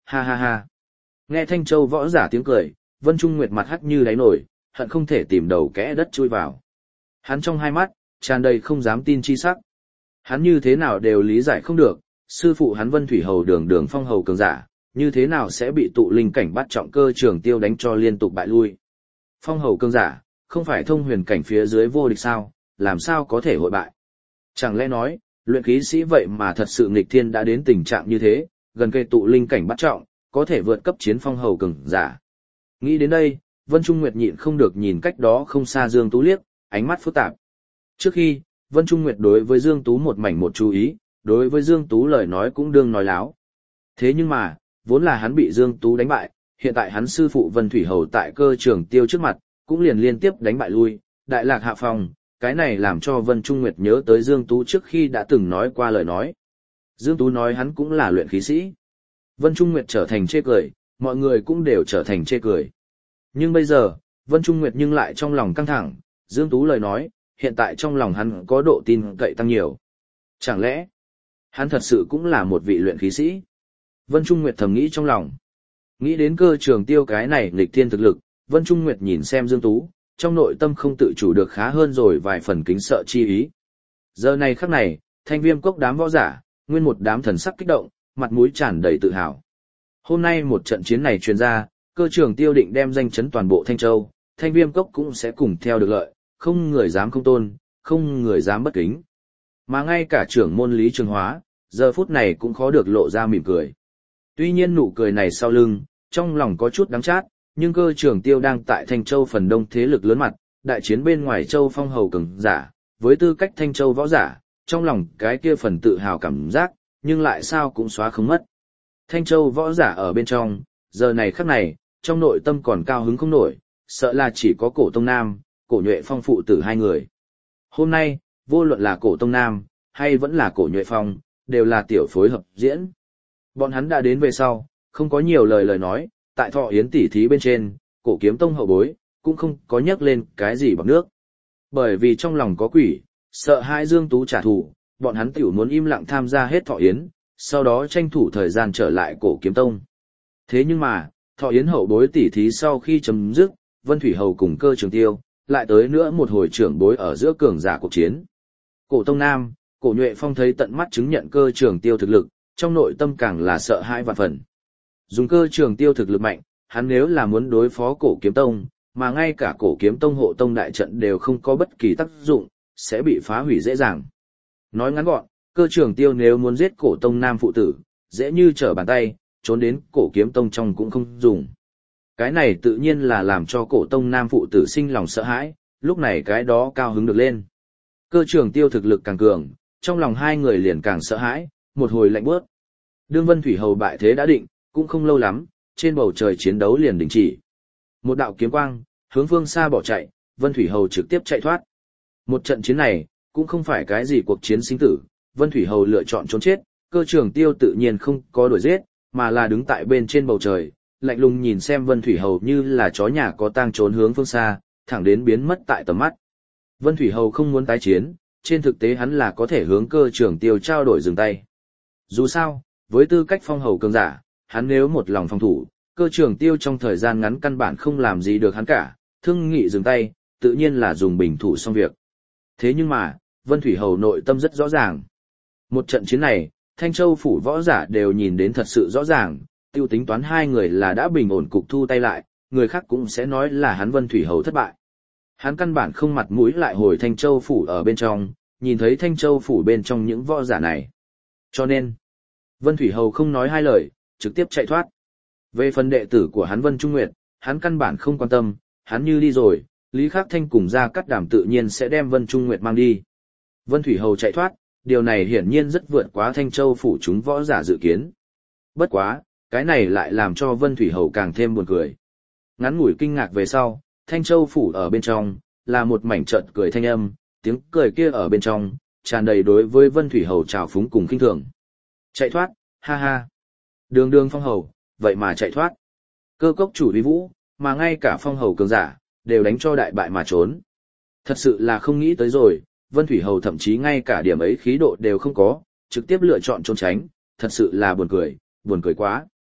ha ha ha. Nghe Thanh Châu võ giả tiếng cười, Vân Trung Nguyệt mặt hắt như đáy nổi, hận không thể tìm đầu kẽ đất chui vào. Hắn trong hai mắt, tràn đầy không dám tin chi sắc. Hắn như thế nào đều lý giải không được, sư phụ hắn Vân Thủy Hầu đường đường phong hầu cường giả, như thế nào sẽ bị tụ linh cảnh bắt trọng cơ trường tiêu đánh cho liên tục bại lui. Phong hầu cường giả, không phải thông huyền cảnh phía dưới vô địch sao, làm sao có thể hội bại. Chẳng lẽ nói, luyện khí sĩ vậy mà thật sự nghịch thiên đã đến tình trạng như thế, gần cây tụ linh cảnh bắt trọng, có thể vượt cấp chiến phong hầu cường giả. Nghĩ đến đây, Vân Trung Nguyệt nhịn không được nhìn cách đó không xa Dương Tú liếc, ánh mắt phức tạp. Trước khi, Vân Trung Nguyệt đối với Dương Tú một mảnh một chú ý, đối với Dương Tú lời nói cũng đương nói láo. Thế nhưng mà, vốn là hắn bị Dương Tú đánh bại, hiện tại hắn sư phụ Vân Thủy Hầu tại cơ trường tiêu trước mặt, cũng liền liên tiếp đánh bại lui, đại lạc hạ phòng, cái này làm cho Vân Trung Nguyệt nhớ tới Dương Tú trước khi đã từng nói qua lời nói. Dương Tú nói hắn cũng là luyện khí sĩ. Vân Trung Nguyệt trở thành chê cười, mọi người cũng đều trở thành chê cười. Nhưng bây giờ, Vân Trung Nguyệt nhưng lại trong lòng căng thẳng, Dương Tú lời nói, hiện tại trong lòng hắn có độ tin cậy tăng nhiều. Chẳng lẽ, hắn thật sự cũng là một vị luyện khí sĩ? Vân Trung Nguyệt thầm nghĩ trong lòng. Nghĩ đến cơ trường tiêu cái này nghịch thiên thực lực, Vân Trung Nguyệt nhìn xem Dương Tú, trong nội tâm không tự chủ được khá hơn rồi vài phần kính sợ chi ý. Giờ này khắc này, Thanh Viêm Cốc đám võ giả, nguyên một đám thần sắc kích động, mặt mũi tràn đầy tự hào. Hôm nay một trận chiến này truyền ra, cơ trường tiêu định đem danh chấn toàn bộ Thanh Châu, Thanh Viêm Cốc cũng sẽ cùng theo được lợi, không người dám không tôn, không người dám bất kính. Mà ngay cả trưởng môn Lý Trường Hóa, giờ phút này cũng khó được lộ ra mỉm cười. Tuy nhiên nụ cười này sau lưng, trong lòng có chút đắng chát, nhưng cơ trường tiêu đang tại Thanh Châu phần đông thế lực lớn mặt, đại chiến bên ngoài Châu phong hầu cường giả, với tư cách Thanh Châu võ giả, trong lòng cái kia phần tự hào cảm giác, nhưng lại sao cũng xóa không mất. Thanh Châu võ giả ở bên trong, giờ này khắc này, trong nội tâm còn cao hứng không nổi, sợ là chỉ có Cổ Tông Nam, Cổ Nhuệ Phong phụ tử hai người. Hôm nay, vô luận là Cổ Tông Nam, hay vẫn là Cổ Nhuệ Phong, đều là tiểu phối hợp diễn. Bọn hắn đã đến về sau, không có nhiều lời nói, tại thọ yến tỉ thí bên trên, Cổ Kiếm Tông hậu bối, cũng không có nhắc lên cái gì bằng nước. Bởi vì trong lòng có quỷ, sợ hai Dương Tú trả thù, bọn hắn tiểu muốn im lặng tham gia hết thọ yến, sau đó tranh thủ thời gian trở lại Cổ Kiếm Tông. Thế nhưng mà, thọ yến hậu bối tỉ thí sau khi chấm dứt, Vân Thủy Hầu cùng cơ trường tiêu, lại tới nữa một hồi trưởng bối ở giữa cường giả cuộc chiến. Cổ Tông Nam, Cổ Nhuệ Phong thấy tận mắt chứng nhận cơ trường tiêu thực lực, trong nội tâm càng là sợ hãi vạn phần. Dùng cơ trường tiêu thực lực mạnh, hắn nếu là muốn đối phó Cổ Kiếm Tông, mà ngay cả Cổ Kiếm Tông hộ tông đại trận đều không có bất kỳ tác dụng, sẽ bị phá hủy dễ dàng. Nói ngắn gọn, cơ trường tiêu nếu muốn giết Cổ Tông Nam phụ tử, dễ như trở bàn tay, trốn đến Cổ Kiếm Tông trong cũng không dùng. Cái này tự nhiên là làm cho Cổ Tông Nam phụ tử sinh lòng sợ hãi, lúc này cái đó cao hứng được lên. Cơ trường tiêu thực lực càng cường, trong lòng hai người liền càng sợ hãi, một hồi lạnh bước. Đương Vân Thủy Hầu bại thế đã định, cũng không lâu lắm, trên bầu trời chiến đấu liền đình chỉ. Một đạo kiếm quang, hướng phương xa bỏ chạy, Vân Thủy Hầu trực tiếp chạy thoát. Một trận chiến này, cũng không phải cái gì cuộc chiến sinh tử, Vân Thủy Hầu lựa chọn trốn chết, cơ trường tiêu tự nhiên không có đuổi giết, mà là đứng tại bên trên bầu trời, lạnh lùng nhìn xem Vân Thủy Hầu như là chó nhà có tang trốn hướng phương xa, thẳng đến biến mất tại tầm mắt. Vân Thủy Hầu không muốn tái chiến, trên thực tế hắn là có thể hướng cơ trường tiêu trao đổi dừng tay. Dù sao, với tư cách phong hầu cường giả, hắn nếu một lòng phòng thủ, cơ trường tiêu trong thời gian ngắn căn bản không làm gì được hắn cả, thương nghị dừng tay, tự nhiên là dùng bình thủ xong việc. Thế nhưng mà, Vân Thủy Hầu nội tâm rất rõ ràng. Một trận chiến này, Thanh Châu phủ võ giả đều nhìn đến thật sự rõ ràng, tiêu tính toán hai người là đã bình ổn cục thu tay lại, người khác cũng sẽ nói là hắn Vân Thủy Hầu thất bại. Hắn căn bản không mặt mũi lại hồi Thanh Châu phủ ở bên trong, nhìn thấy Thanh Châu phủ bên trong những võ giả này. Cho nên, Vân Thủy Hầu không nói hai lời, trực tiếp chạy thoát. Về phần đệ tử của hắn Vân Trung Nguyệt, hắn căn bản không quan tâm, hắn như đi rồi, Lý Khắc Thanh cùng Gia Cát Đàm tự nhiên sẽ đem Vân Trung Nguyệt mang đi. Vân Thủy Hầu chạy thoát, điều này hiển nhiên rất vượt quá Thanh Châu phủ chúng võ giả dự kiến. Bất quá, cái này lại làm cho Vân Thủy Hầu càng thêm buồn cười. Ngắn ngủi kinh ngạc về sau, Thanh Châu phủ ở bên trong, là một mảnh chợt cười thanh âm, tiếng cười kia ở bên trong, tràn đầy đối với Vân Thủy Hầu trào phúng cùng khinh thường. Chạy thoát, ha ha. Đường đường phong hầu, vậy mà chạy thoát. Cơ cốc chủ uy vũ, mà ngay cả phong hầu cường giả, đều đánh cho đại bại mà trốn. Thật sự là không nghĩ tới rồi, Vân Thủy Hầu thậm chí ngay cả điểm ấy khí độ đều không có, trực tiếp lựa chọn trốn tránh, thật sự là buồn cười quá.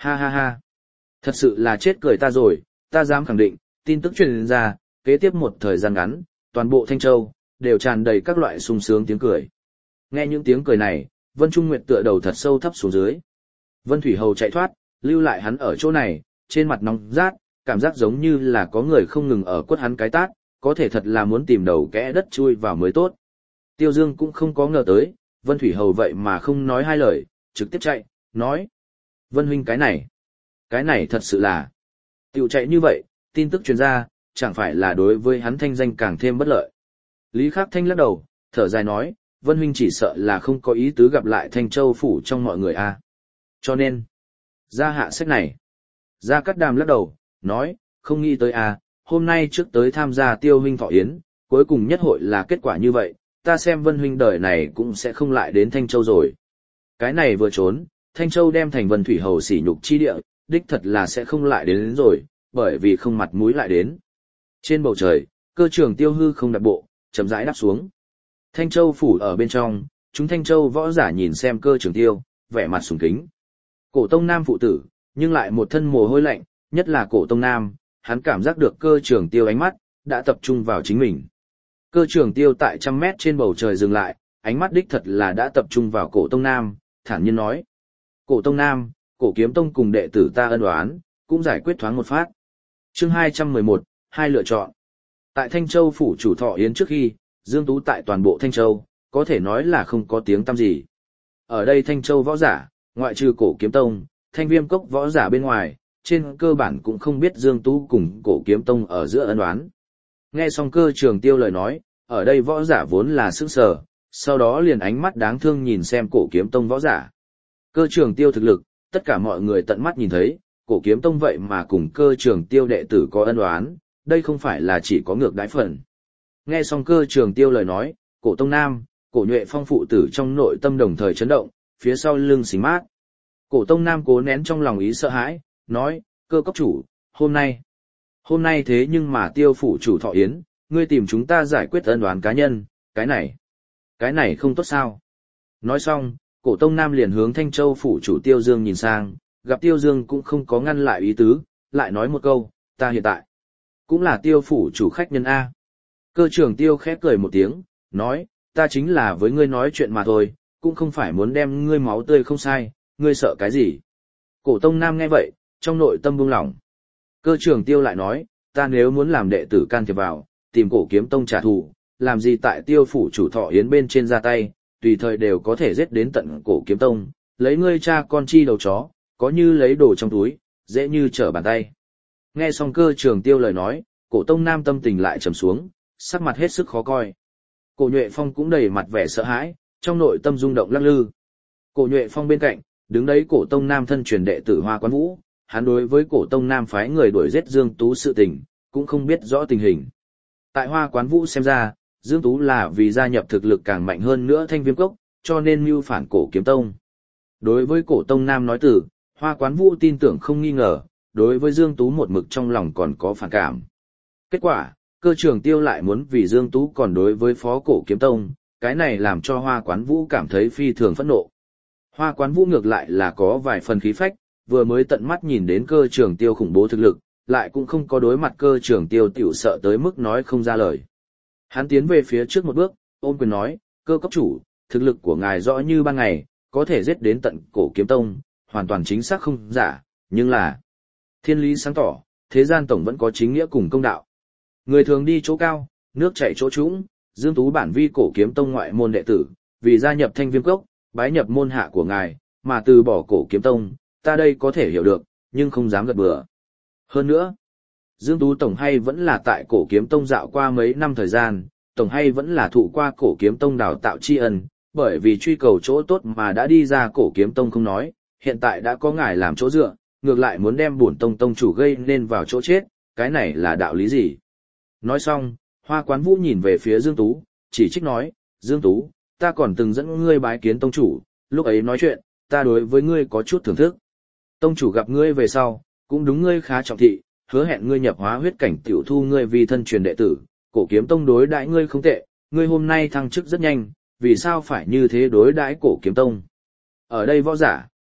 Ha ha ha. Thật sự là chết cười ta rồi, ta dám khẳng định, tin tức truyền ra, kế tiếp một thời gian ngắn, toàn bộ Thanh Châu, đều tràn đầy các loại sung sướng tiếng cười. Nghe những tiếng cười này, Vân Trung Nguyệt tựa đầu thật sâu thấp xuống dưới. Vân Thủy Hầu chạy thoát, lưu lại hắn ở chỗ này, trên mặt nóng rát, cảm giác giống như là có người không ngừng ở quất hắn cái tát, có thể thật là muốn tìm đầu kẽ đất chui vào mới tốt. Tiêu Dương cũng không có ngờ tới, Vân Thủy Hầu vậy mà không nói hai lời, trực tiếp chạy, nói. Vân huynh cái này thật sự là. Tiểu chạy như vậy, tin tức truyền ra, chẳng phải là đối với hắn thanh danh càng thêm bất lợi. Lý Khắc Thanh lắc đầu, thở dài nói, Vân huynh chỉ sợ là không có ý tứ gặp lại Thanh Châu phủ trong mọi người a. Cho nên, ra hạ sách này. Gia Cát Đàm lắc đầu, nói, không nghĩ tới a, hôm nay trước tới tham gia Tiêu huynh thọ yến, cuối cùng nhất hội là kết quả như vậy, ta xem Vân huynh đời này cũng sẽ không lại đến Thanh Châu rồi. Cái này vừa trốn, Thanh Châu đem thành Vân Thủy Hầu sỉ nhục chi địa, đích thật là sẽ không lại đến rồi, bởi vì không mặt mũi lại đến. Trên bầu trời, cơ trưởng Tiêu hư không đặt bộ, chậm rãi đáp xuống. Thanh Châu phủ ở bên trong, chúng Thanh Châu võ giả nhìn xem cơ trưởng Tiêu, vẻ mặt sùng kính. Cổ Tông Nam phụ tử, nhưng lại một thân mồ hôi lạnh, nhất là Cổ Tông Nam, hắn cảm giác được cơ trưởng Tiêu ánh mắt, đã tập trung vào chính mình. Cơ trưởng Tiêu tại 100 mét trên bầu trời dừng lại, ánh mắt đích thật là đã tập trung vào Cổ Tông Nam, thản nhiên nói. Cổ Tông Nam, Cổ Kiếm Tông cùng đệ tử ta ân oán, cũng giải quyết thoáng một phát. Chương 211, hai lựa chọn. Tại Thanh Châu phủ chủ thọ yến trước khi, Dương Tú tại toàn bộ Thanh Châu, có thể nói là không có tiếng tăm gì. Ở đây Thanh Châu võ giả, ngoại trừ Cổ Kiếm Tông, Thanh Viêm Cốc võ giả bên ngoài, trên cơ bản cũng không biết Dương Tú cùng Cổ Kiếm Tông ở giữa ân oán. Nghe xong cơ trường Tiêu lời nói, ở đây võ giả vốn là sững sờ, sau đó liền ánh mắt đáng thương nhìn xem Cổ Kiếm Tông võ giả. Cơ trường Tiêu thực lực, tất cả mọi người tận mắt nhìn thấy, Cổ Kiếm Tông vậy mà cùng cơ trường Tiêu đệ tử có ân oán, đây không phải là chỉ có ngược đãi phần. Nghe xong cơ trường Tiêu lời nói, Cổ Tông Nam, Cổ Nhuệ Phong phụ tử trong nội tâm đồng thời chấn động, phía sau lưng xính mát. Cổ Tông Nam cố nén trong lòng ý sợ hãi, nói, cơ cốc chủ, hôm nay thế nhưng mà Tiêu phủ chủ thọ yến, ngươi tìm chúng ta giải quyết ân oán cá nhân, cái này không tốt sao. Nói xong, Cổ Tông Nam liền hướng Thanh Châu phủ chủ Tiêu Dương nhìn sang, gặp Tiêu Dương cũng không có ngăn lại ý tứ, lại nói một câu, ta hiện tại cũng là Tiêu phủ chủ khách nhân A. Cơ trưởng Tiêu khép cười một tiếng, nói, ta chính là với ngươi nói chuyện mà thôi, cũng không phải muốn đem ngươi máu tươi không sai, ngươi sợ cái gì. Cổ Tông Nam nghe vậy, trong nội tâm buông lỏng. Cơ trưởng Tiêu lại nói, ta nếu muốn làm đệ tử can thiệp vào, tìm Cổ Kiếm Tông trả thù, làm gì tại Tiêu phủ chủ thọ yến bên trên ra tay, tùy thời đều có thể giết đến tận Cổ Kiếm Tông, lấy ngươi cha con chi đầu chó, có như lấy đồ trong túi, dễ như trở bàn tay. Nghe xong cơ trưởng Tiêu lời nói, Cổ Tông Nam tâm tình lại trầm xuống, sắc mặt hết sức khó coi. Cổ Nhuệ Phong cũng đầy mặt vẻ sợ hãi, trong nội tâm rung động lắc lư. Cổ Nhuệ Phong bên cạnh, đứng đấy Cổ Tông Nam thân truyền đệ tử Hoa Quán Vũ, hắn đối với Cổ Tông Nam phái người đuổi giết Dương Tú sự tình, cũng không biết rõ tình hình. Tại Hoa Quán Vũ xem ra, Dương Tú là vì gia nhập thực lực càng mạnh hơn nữa Thanh Viêm Cốc, cho nên mưu phản Cổ Kiếm Tông. Đối với Cổ Tông Nam nói từ, Hoa Quán Vũ tin tưởng không nghi ngờ, đối với Dương Tú một mực trong lòng còn có phản cảm. Kết quả, cơ trưởng Tiêu lại muốn vì Dương Tú còn đối với phó Cổ Kiếm Tông, cái này làm cho Hoa Quán Vũ cảm thấy phi thường phẫn nộ. Hoa Quán Vũ ngược lại là có vài phần khí phách, vừa mới tận mắt nhìn đến cơ trưởng Tiêu khủng bố thực lực, lại cũng không có đối mặt cơ trưởng Tiêu tiểu sợ tới mức nói không ra lời. Hắn tiến về phía trước một bước, ôm quyền nói, cơ cấp chủ, thực lực của ngài rõ như ban ngày, có thể giết đến tận Cổ Kiếm Tông, hoàn toàn chính xác không giả, nhưng là thiên lý sáng tỏ, thế gian tổng vẫn có chính nghĩa cùng công đạo. Người thường đi chỗ cao, nước chảy chỗ trũng, Dương Tú bản vi Cổ Kiếm Tông ngoại môn đệ tử, vì gia nhập Thanh Viêm Cốc, bái nhập môn hạ của ngài, mà từ bỏ Cổ Kiếm Tông, ta đây có thể hiểu được, nhưng không dám gật bừa. Hơn nữa, Dương Tú tổng hay vẫn là tại Cổ Kiếm Tông dạo qua mấy năm thời gian, tổng hay vẫn là thụ qua Cổ Kiếm Tông đào tạo tri ân, bởi vì truy cầu chỗ tốt mà đã đi ra Cổ Kiếm Tông không nói, hiện tại đã có ngài làm chỗ dựa, ngược lại muốn đem bổn tông tông chủ gây nên vào chỗ chết, cái này là đạo lý gì? Nói xong, Hoa Quán Vũ nhìn về phía Dương Tú, chỉ trích nói, Dương Tú, ta còn từng dẫn ngươi bái kiến tông chủ, lúc ấy nói chuyện, ta đối với ngươi có chút thưởng thức. Tông chủ gặp ngươi về sau, cũng đúng ngươi khá trọng thị, hứa hẹn ngươi nhập hóa huyết cảnh tiểu thu ngươi vì thân truyền đệ tử, Cổ Kiếm Tông đối đãi ngươi không tệ, ngươi hôm nay thăng chức rất nhanh, vì sao phải như thế đối đãi Cổ Kiếm Tông? Ở đây võ giả,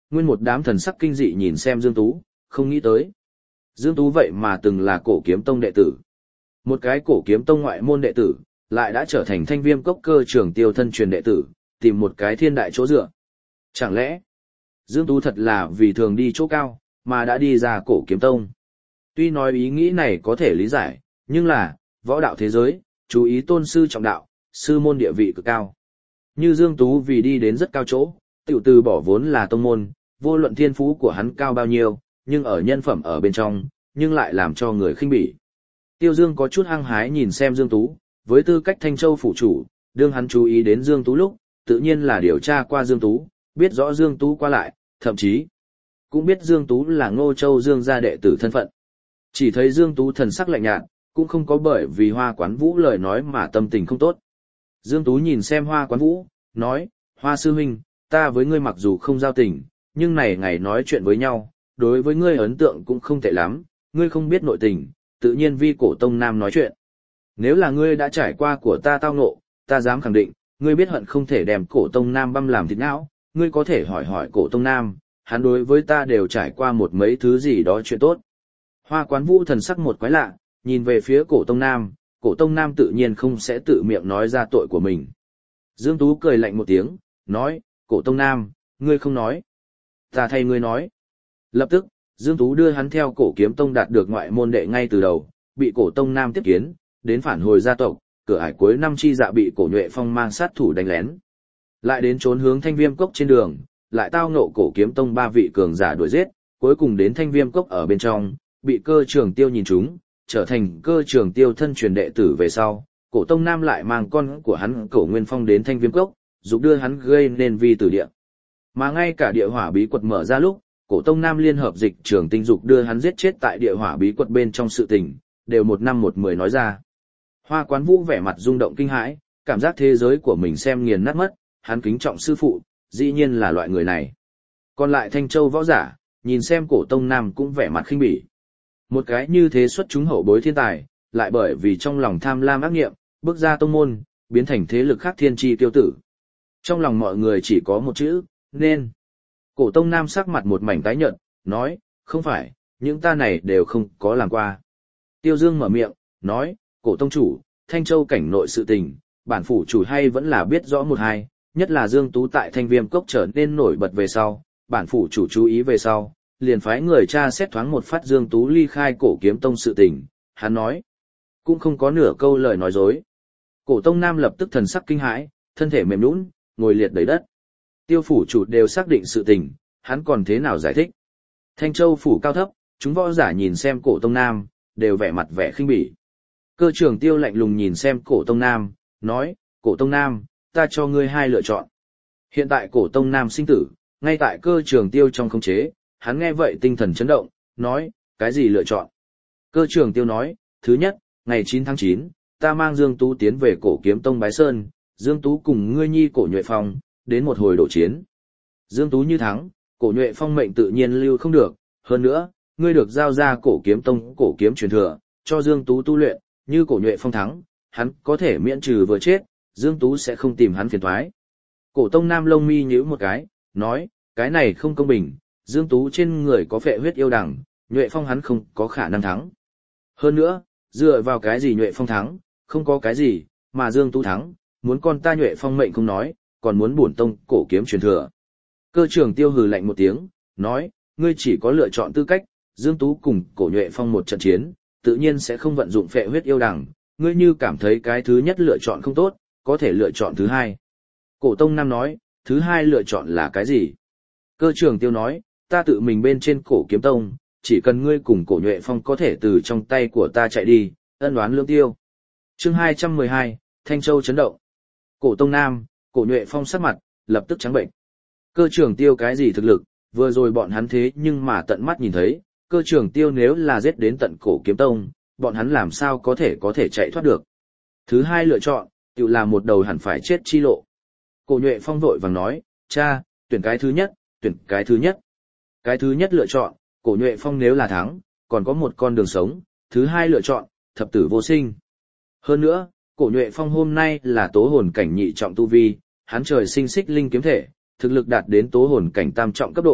nguyên một đám thần sắc kinh dị nhìn xem Dương Tú, không nghĩ tới. Dương Tú vậy mà từng là cổ kiếm tông đệ tử. Một cái cổ kiếm tông ngoại môn đệ tử, lại đã trở thành Thanh Viêm Cốc Cơ Trưởng Tiêu thân truyền đệ tử, tìm một cái thiên đại chỗ dựa. Chẳng lẽ, Dương Tú thật là vì thường đi chỗ cao, mà đã đi ra cổ kiếm tông. Tuy nói ý nghĩ này có thể lý giải, nhưng là, võ đạo thế giới, chú ý tôn sư trọng đạo, sư môn địa vị cực cao. Như Dương Tú vì đi đến rất cao chỗ, tiểu từ bỏ vốn là tông môn, vô luận thiên phú của hắn cao bao nhiêu, nhưng ở nhân phẩm ở bên trong, nhưng lại làm cho người khinh bỉ. Tiêu Dương có chút hăng hái nhìn xem Dương Tú, với tư cách Thanh Châu phủ chủ, đương hắn chú ý đến Dương Tú lúc, tự nhiên là điều tra qua Dương Tú, biết rõ Dương Tú qua lại, thậm chí cũng biết Dương Tú là Ngô Châu Dương gia đệ tử thân phận. Chỉ thấy Dương Tú thần sắc lạnh nhạt, cũng không có bởi vì Hoa Quán Vũ lời nói mà tâm tình không tốt. Dương Tú nhìn xem Hoa Quán Vũ, nói, Hoa sư huynh, ta với ngươi mặc dù không giao tình, nhưng này ngày nói chuyện với nhau, đối với ngươi ấn tượng cũng không tệ lắm, ngươi không biết nội tình, tự nhiên vi cổ tông nam nói chuyện. Nếu là ngươi đã trải qua của ta tao ngộ, ta dám khẳng định, ngươi biết hận không thể đem cổ tông nam băm làm thịt não, ngươi có thể hỏi hỏi cổ tông nam, hắn đối với ta đều trải qua một mấy thứ gì đó chuyện tốt. Hoa Quán Vũ thần sắc một quái lạ, nhìn về phía cổ tông nam tự nhiên không sẽ tự miệng nói ra tội của mình. Dương Tú cười lạnh một tiếng, nói, cổ tông nam, ngươi không nói. Ta thay ngươi nói. Lập tức, Dương Tú đưa hắn theo cổ kiếm tông đạt được ngoại môn đệ ngay từ đầu, bị cổ tông nam tiếp kiến, đến phản hồi gia tộc, cửa ải cuối năm chi dạ bị cổ Nhuệ Phong mang sát thủ đánh lén. Lại đến trốn hướng Thanh Viêm Cốc trên đường, lại tao ngộ cổ kiếm tông 3 vị cường giả đuổi giết, cuối cùng đến Thanh Viêm Cốc ở bên trong, bị Cơ Trường Tiêu nhìn trúng, trở thành Cơ Trường Tiêu thân truyền đệ tử về sau, cổ tông nam lại mang con của hắn Cổ Nguyên Phong đến Thanh Viêm Cốc, dục đưa hắn gây nên vi tử địa. Mà ngay cả địa hỏa bí quật mở ra lúc, cổ tông nam liên hợp dịch trường tinh dục đưa hắn giết chết tại địa hỏa bí quật bên trong sự tình, đều 1 năm 1 mười nói ra. Hoa Quán Vũ vẻ mặt rung động kinh hãi, cảm giác thế giới của mình xem nghiền nát mất, hắn kính trọng sư phụ, dĩ nhiên là loại người này. Còn lại Thanh Châu võ giả, nhìn xem cổ tông nam cũng vẻ mặt khinh bỉ. Một cái như thế xuất chúng hậu bối thiên tài, lại bởi vì trong lòng tham lam ác nghiệm, bước ra tông môn, biến thành thế lực khác thiên tri tiêu tử. Trong lòng mọi người chỉ có một chữ, nên. Cổ tông nam sắc mặt một mảnh tái nhợt, nói, không phải, những ta này đều không có làm qua. Tiêu Dương mở miệng, nói, cổ tông chủ, Thanh Châu cảnh nội sự tình, bản phủ chủ hay vẫn là biết rõ một hai, nhất là Dương Tú tại Thanh Viêm Cốc trở nên nổi bật về sau, bản phủ chủ chú ý về sau, liền phái người tra xét thoáng một phát Dương Tú ly khai cổ kiếm tông sự tình, hắn nói, cũng không có nửa câu lời nói dối. Cổ tông nam lập tức thần sắc kinh hãi, thân thể mềm nhũn, ngồi liệt đầy đất. Tiêu phủ chủ đều xác định sự tình, hắn còn thế nào giải thích? Thanh Châu phủ cao thấp, chúng võ giả nhìn xem cổ tông nam, đều vẻ mặt vẻ khinh bỉ. Cơ trưởng Tiêu lạnh lùng nhìn xem cổ tông nam, nói, cổ tông nam, ta cho ngươi 2 lựa chọn. Hiện tại cổ tông nam sinh tử, ngay tại Cơ trưởng Tiêu trong khống chế, hắn nghe vậy tinh thần chấn động, nói, cái gì lựa chọn? Cơ trưởng Tiêu nói, thứ nhất, ngày 9 tháng 9, ta mang Dương Tú tiến về cổ kiếm tông Bái Sơn, Dương Tú cùng ngươi nhi cổ Nhuệ Phong, đến một hồi đổ chiến. Dương Tú như thắng, cổ Nhuệ Phong mệnh tự nhiên lưu không được, hơn nữa, ngươi được giao ra cổ kiếm tông cổ kiếm truyền thừa, cho Dương Tú tu luyện, như cổ Nhuệ Phong thắng, hắn có thể miễn trừ vừa chết, Dương Tú sẽ không tìm hắn phiền toái. Cổ tông nam lông mi nhíu một cái, nói, cái này không công bình, Dương Tú trên người có phệ huyết yêu đằng, Nhuệ Phong hắn không có khả năng thắng. Hơn nữa, dựa vào cái gì Nhuệ Phong thắng, không có cái gì, mà Dương Tú thắng, muốn con ta Nhuệ Phong mệnh không nói, còn muốn bổn tông cổ kiếm truyền thừa. Cơ trưởng Tiêu hừ lạnh một tiếng, nói, ngươi chỉ có lựa chọn tư cách, Dương Tú cùng cổ Nhuệ Phong một trận chiến, tự nhiên sẽ không vận dụng phệ huyết yêu đằng, ngươi như cảm thấy cái thứ nhất lựa chọn không tốt, có thể lựa chọn thứ hai. Cổ tông nam nói, thứ hai lựa chọn là cái gì? Cơ trưởng Tiêu nói, ta tự mình bên trên cổ kiếm tông, chỉ cần ngươi cùng cổ Nhuệ Phong có thể từ trong tay của ta chạy đi, ân oán lương tiêu. Chương 212, Thanh Châu chấn động. Cổ tông nam, cổ Nhuệ Phong sắc mặt, lập tức trắng bệnh. Cơ trưởng Tiêu cái gì thực lực, vừa rồi bọn hắn thế nhưng mà tận mắt nhìn thấy, Cơ trưởng Tiêu nếu là giết đến tận cổ kiếm tông, bọn hắn làm sao có thể chạy thoát được. Thứ hai lựa chọn, tự là một đầu hẳn phải chết chi lộ. Cổ Nhuệ Phong vội vàng nói, cha, tuyển cái thứ nhất, tuyển cái thứ nhất. Cái thứ nhất lựa chọn, cổ Nhuệ Phong nếu là thắng, còn có một con đường sống, thứ hai lựa chọn, thập tử vô sinh. Hơn nữa, cổ Nhuệ Phong hôm nay là tố hồn cảnh nhị trọng tu vi, hắn trời sinh xích linh kiếm thể, thực lực đạt đến tố hồn cảnh tam trọng cấp độ,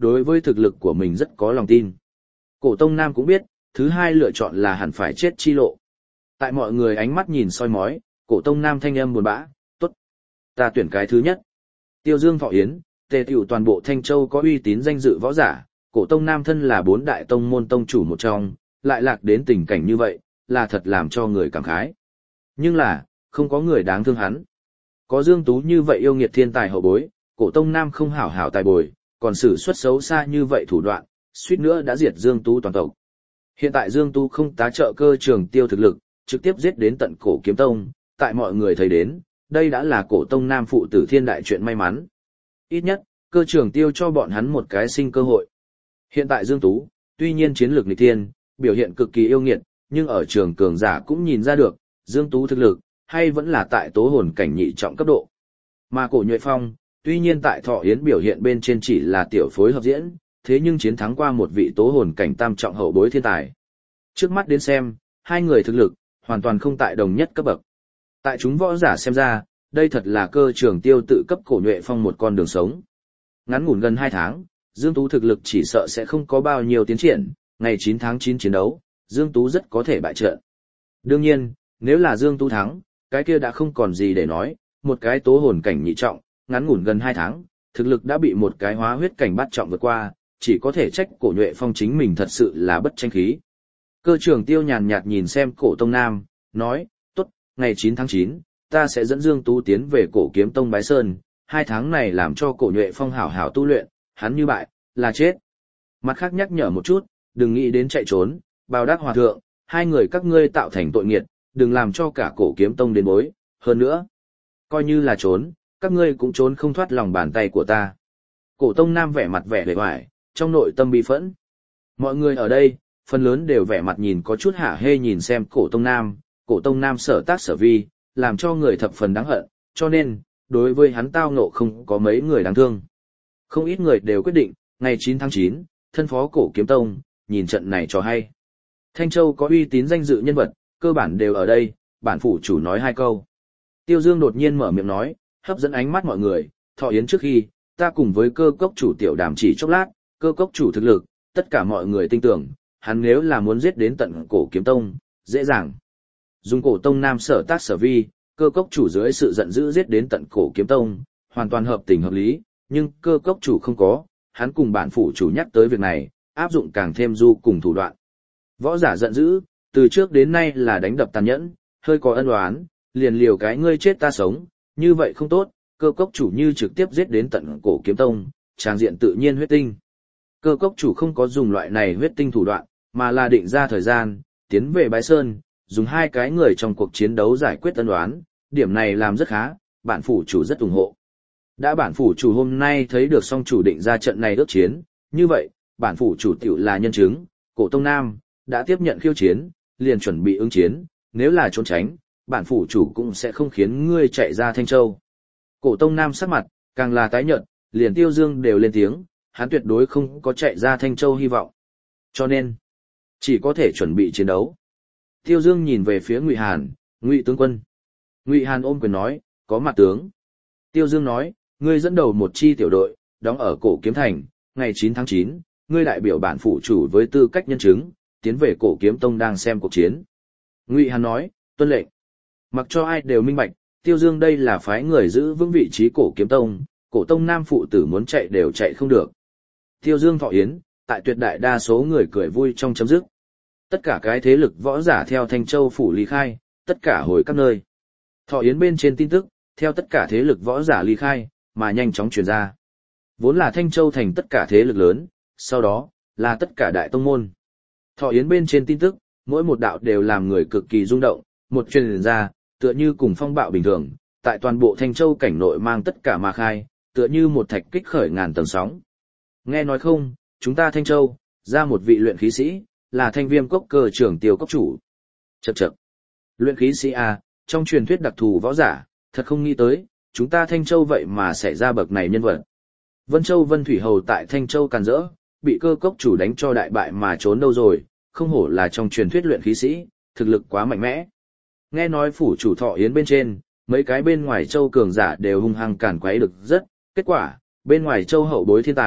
đối với thực lực của mình rất có lòng tin. Cổ Tông Nam cũng biết, thứ hai lựa chọn là hẳn phải chết chi lộ. Tại mọi người ánh mắt nhìn soi mói, Cổ Tông Nam thanh âm buồn bã, tốt, ta tuyển cái thứ nhất. Tiêu Dương Thọ Yến, tề tiểu toàn bộ Thanh Châu có uy tín danh dự võ giả, Cổ Tông Nam thân là 4 đại tông môn tông chủ một trong, lại lạc đến tình cảnh như vậy, là thật làm cho người cảm khái. Nhưng là, không có người đáng thương hắn. Có Dương Tú như vậy yêu nghiệt thiên tài hậu bối, Cổ Tông Nam không hảo hảo tài bồi, còn xử xuất xấu xa như vậy thủ đoạn, suýt nữa đã diệt Dương Tú toàn tộc. Hiện tại Dương Tú không tá trợ Cơ Trường Tiêu thực lực, trực tiếp giết đến tận Cổ Kiếm Tông, tại mọi người thấy đến, đây đã là Cổ Tông Nam phụ tử thiên đại chuyện may mắn. Ít nhất, Cơ Trường Tiêu cho bọn hắn một cái sinh cơ hội. Hiện tại Dương Tú, tuy nhiên chiến lược nghịch thiên, biểu hiện cực kỳ yêu nghiệt, nhưng ở trường cường giả cũng nhìn ra được, Dương Tú thực lực, hay vẫn là tại tố hồn cảnh nhị trọng cấp độ. Mà Cổ Nhuệ Phong, tuy nhiên tại Thọ Yến biểu hiện bên trên chỉ là tiểu phối hợp diễn, thế nhưng chiến thắng qua một vị tố hồn cảnh tam trọng hậu bối thiên tài. Trước mắt đến xem, hai người thực lực, hoàn toàn không tại đồng nhất cấp bậc. Tại chúng võ giả xem ra, đây thật là Cơ Trường Tiêu tự cấp Cổ Nhuệ Phong một con đường sống. Ngắn ngủn gần 2 tháng, Dương Tú thực lực chỉ sợ sẽ không có bao nhiêu tiến triển, ngày 9 tháng 9 chiến đấu, Dương Tú rất có thể bại trận. Đương nhiên, nếu là Dương Tú thắng, cái kia đã không còn gì để nói, một cái tố hồn cảnh nhị trọng, ngắn ngủn gần 2 tháng, thực lực đã bị một cái hóa huyết cảnh bắt trọng vượt qua, chỉ có thể trách Cổ Nhuệ Phong chính mình thật sự là bất tranh khí. Cơ Trường Tiêu nhàn nhạt nhìn xem Cổ Tông Nam, nói, tốt, ngày 9 tháng 9, ta sẽ dẫn Dương Tú tiến về Cổ Kiếm Tông Bái Sơn, 2 tháng này làm cho Cổ Nhuệ Phong hảo hảo tu luyện, hắn như bại, là chết. Mặt khác nhắc nhở một chút, đừng nghĩ đến chạy trốn, Bào Đắc Hòa Thượng, hai người các ngươi tạo thành tội nghiệt, đừng làm cho cả Cổ Kiếm Tông đến bối, hơn nữa, coi như là trốn, các ngươi cũng trốn không thoát lòng bàn tay của ta. Cổ Tông Nam vẻ mặt vẻ vẻ vải, trong nội tâm bi phẫn. Mọi người ở đây, phần lớn đều vẻ mặt nhìn có chút hả hê nhìn xem Cổ Tông Nam sở tác sở vi, làm cho người thập phần đáng hận, cho nên, đối với hắn tao ngộ không có mấy người đáng thương. Không ít người đều quyết định, ngày 9 tháng 9, thân phó Cổ Kiếm Tông, nhìn trận này cho hay. Thanh Châu có uy tín danh dự nhân vật, cơ bản đều ở đây, bản phủ chủ nói 2 câu. Tiêu Dương đột nhiên mở miệng nói, hấp dẫn ánh mắt mọi người, Thọ Yến trước khi, ta cùng với Cơ Cốc chủ tiểu đàm chỉ chốc lát, Cơ Cốc chủ thực lực, tất cả mọi người tin tưởng, hắn nếu là muốn giết đến tận Cổ Kiếm Tông, dễ dàng. Dùng Cổ Tông Nam sở tác sở vi, Cơ Cốc chủ dưới sự giận dữ giết đến tận Cổ Kiếm Tông, hoàn toàn hợp tình hợp lý, nhưng Cơ Cốc chủ không có, hắn cùng bản phủ chủ nhắc tới việc này, áp dụng càng thêm du cùng thủ đoạn. Võ giả giận dữ, từ trước đến nay là đánh đập tàn nhẫn, hơi có ân oán, liền liều cái ngươi chết ta sống, như vậy không tốt, Cơ Cốc chủ như trực tiếp giết đến tận Cổ Kiếm Tông, tràng diện tự nhiên huyết tinh. Cơ Cốc chủ không có dùng loại này huyết tinh thủ đoạn, mà là định ra thời gian, tiến về Bái Sơn, dùng 2 cái người trong cuộc chiến đấu giải quyết ân oán, điểm này làm rất khá, bản phủ chủ rất ủng hộ. Đã bản phủ chủ hôm nay thấy được song chủ định ra trận này ước chiến, như vậy, bản phủ chủ tiểu là nhân chứng, Cổ Tông Nam đã tiếp nhận khiêu chiến, liền chuẩn bị ứng chiến, nếu là trốn tránh, bản phủ chủ cũng sẽ không khiến ngươi chạy ra Thanh Châu. Cổ Tông Nam sắc mặt, càng là tái nhợt, liền Tiêu Dương đều lên tiếng, hắn tuyệt đối không có chạy ra Thanh Châu hy vọng. Cho nên, chỉ có thể chuẩn bị chiến đấu. Tiêu Dương nhìn về phía Ngụy Hàn, Ngụy tướng quân. Ngụy Hàn ôm quyền nói, có mặt tướng. Tiêu Dương nói, ngươi dẫn đầu một chi tiểu đội, đóng ở Cổ Kiếm Thành, ngày 9 tháng 9, ngươi đại biểu bản phủ chủ với tư cách nhân chứng, tiến về Cổ Kiếm Tông đang xem cuộc chiến. Ngụy Hàn nói, tuân lệnh. Mặc cho ai đều minh bạch, Tiêu Dương đây là phái người giữ vững vị trí Cổ Kiếm Tông, Cổ Tông Nam phụ tử muốn chạy đều chạy không được. Tiêu Dương Thọ Yến, tại tuyệt đại đa số người cười vui trong chấm dứt. Tất cả cái thế lực võ giả theo Thanh Châu phủ ly khai, tất cả hồi các nơi. Thọ Yến bên trên tin tức, theo tất cả thế lực võ giả ly khai, mà nhanh chóng truyền ra. Vốn là Thanh Châu thành tất cả thế lực lớn, sau đó, là tất cả đại tông môn. Thọ Yến bên trên tin tức, mỗi một đạo đều làm người cực kỳ rung động, một truyền ra, tựa như cùng phong bạo bình thường, tại toàn bộ Thanh Châu cảnh nội mang tất cả mà khai, tựa như một thạch kích khởi ngàn tầng sóng. Nghe nói không, chúng ta Thanh Châu, ra một vị luyện khí sĩ, là Thanh Viêm Cốc Cơ trưởng Tiêu Cốc chủ. Chậc chậc. Luyện khí sĩ A, trong truyền thuyết đặc thù võ giả, thật không nghĩ tới, chúng ta Thanh Châu vậy mà sẽ ra bậc này nhân vật. Vân Châu Vân Thủy Hầu tại Thanh Châu càn rỡ, bị Cơ Cốc chủ đánh cho đại bại mà trốn đâu rồi, không hổ là trong truyền thuyết luyện khí sĩ, thực lực quá mạnh mẽ. Nghe nói phủ chủ Thọ Yến bên trên, mấy cái bên ngoài châu cường giả đều hung hăng càn quấy được rất, kết quả, bên ngoài châu hậu bối thiên tài,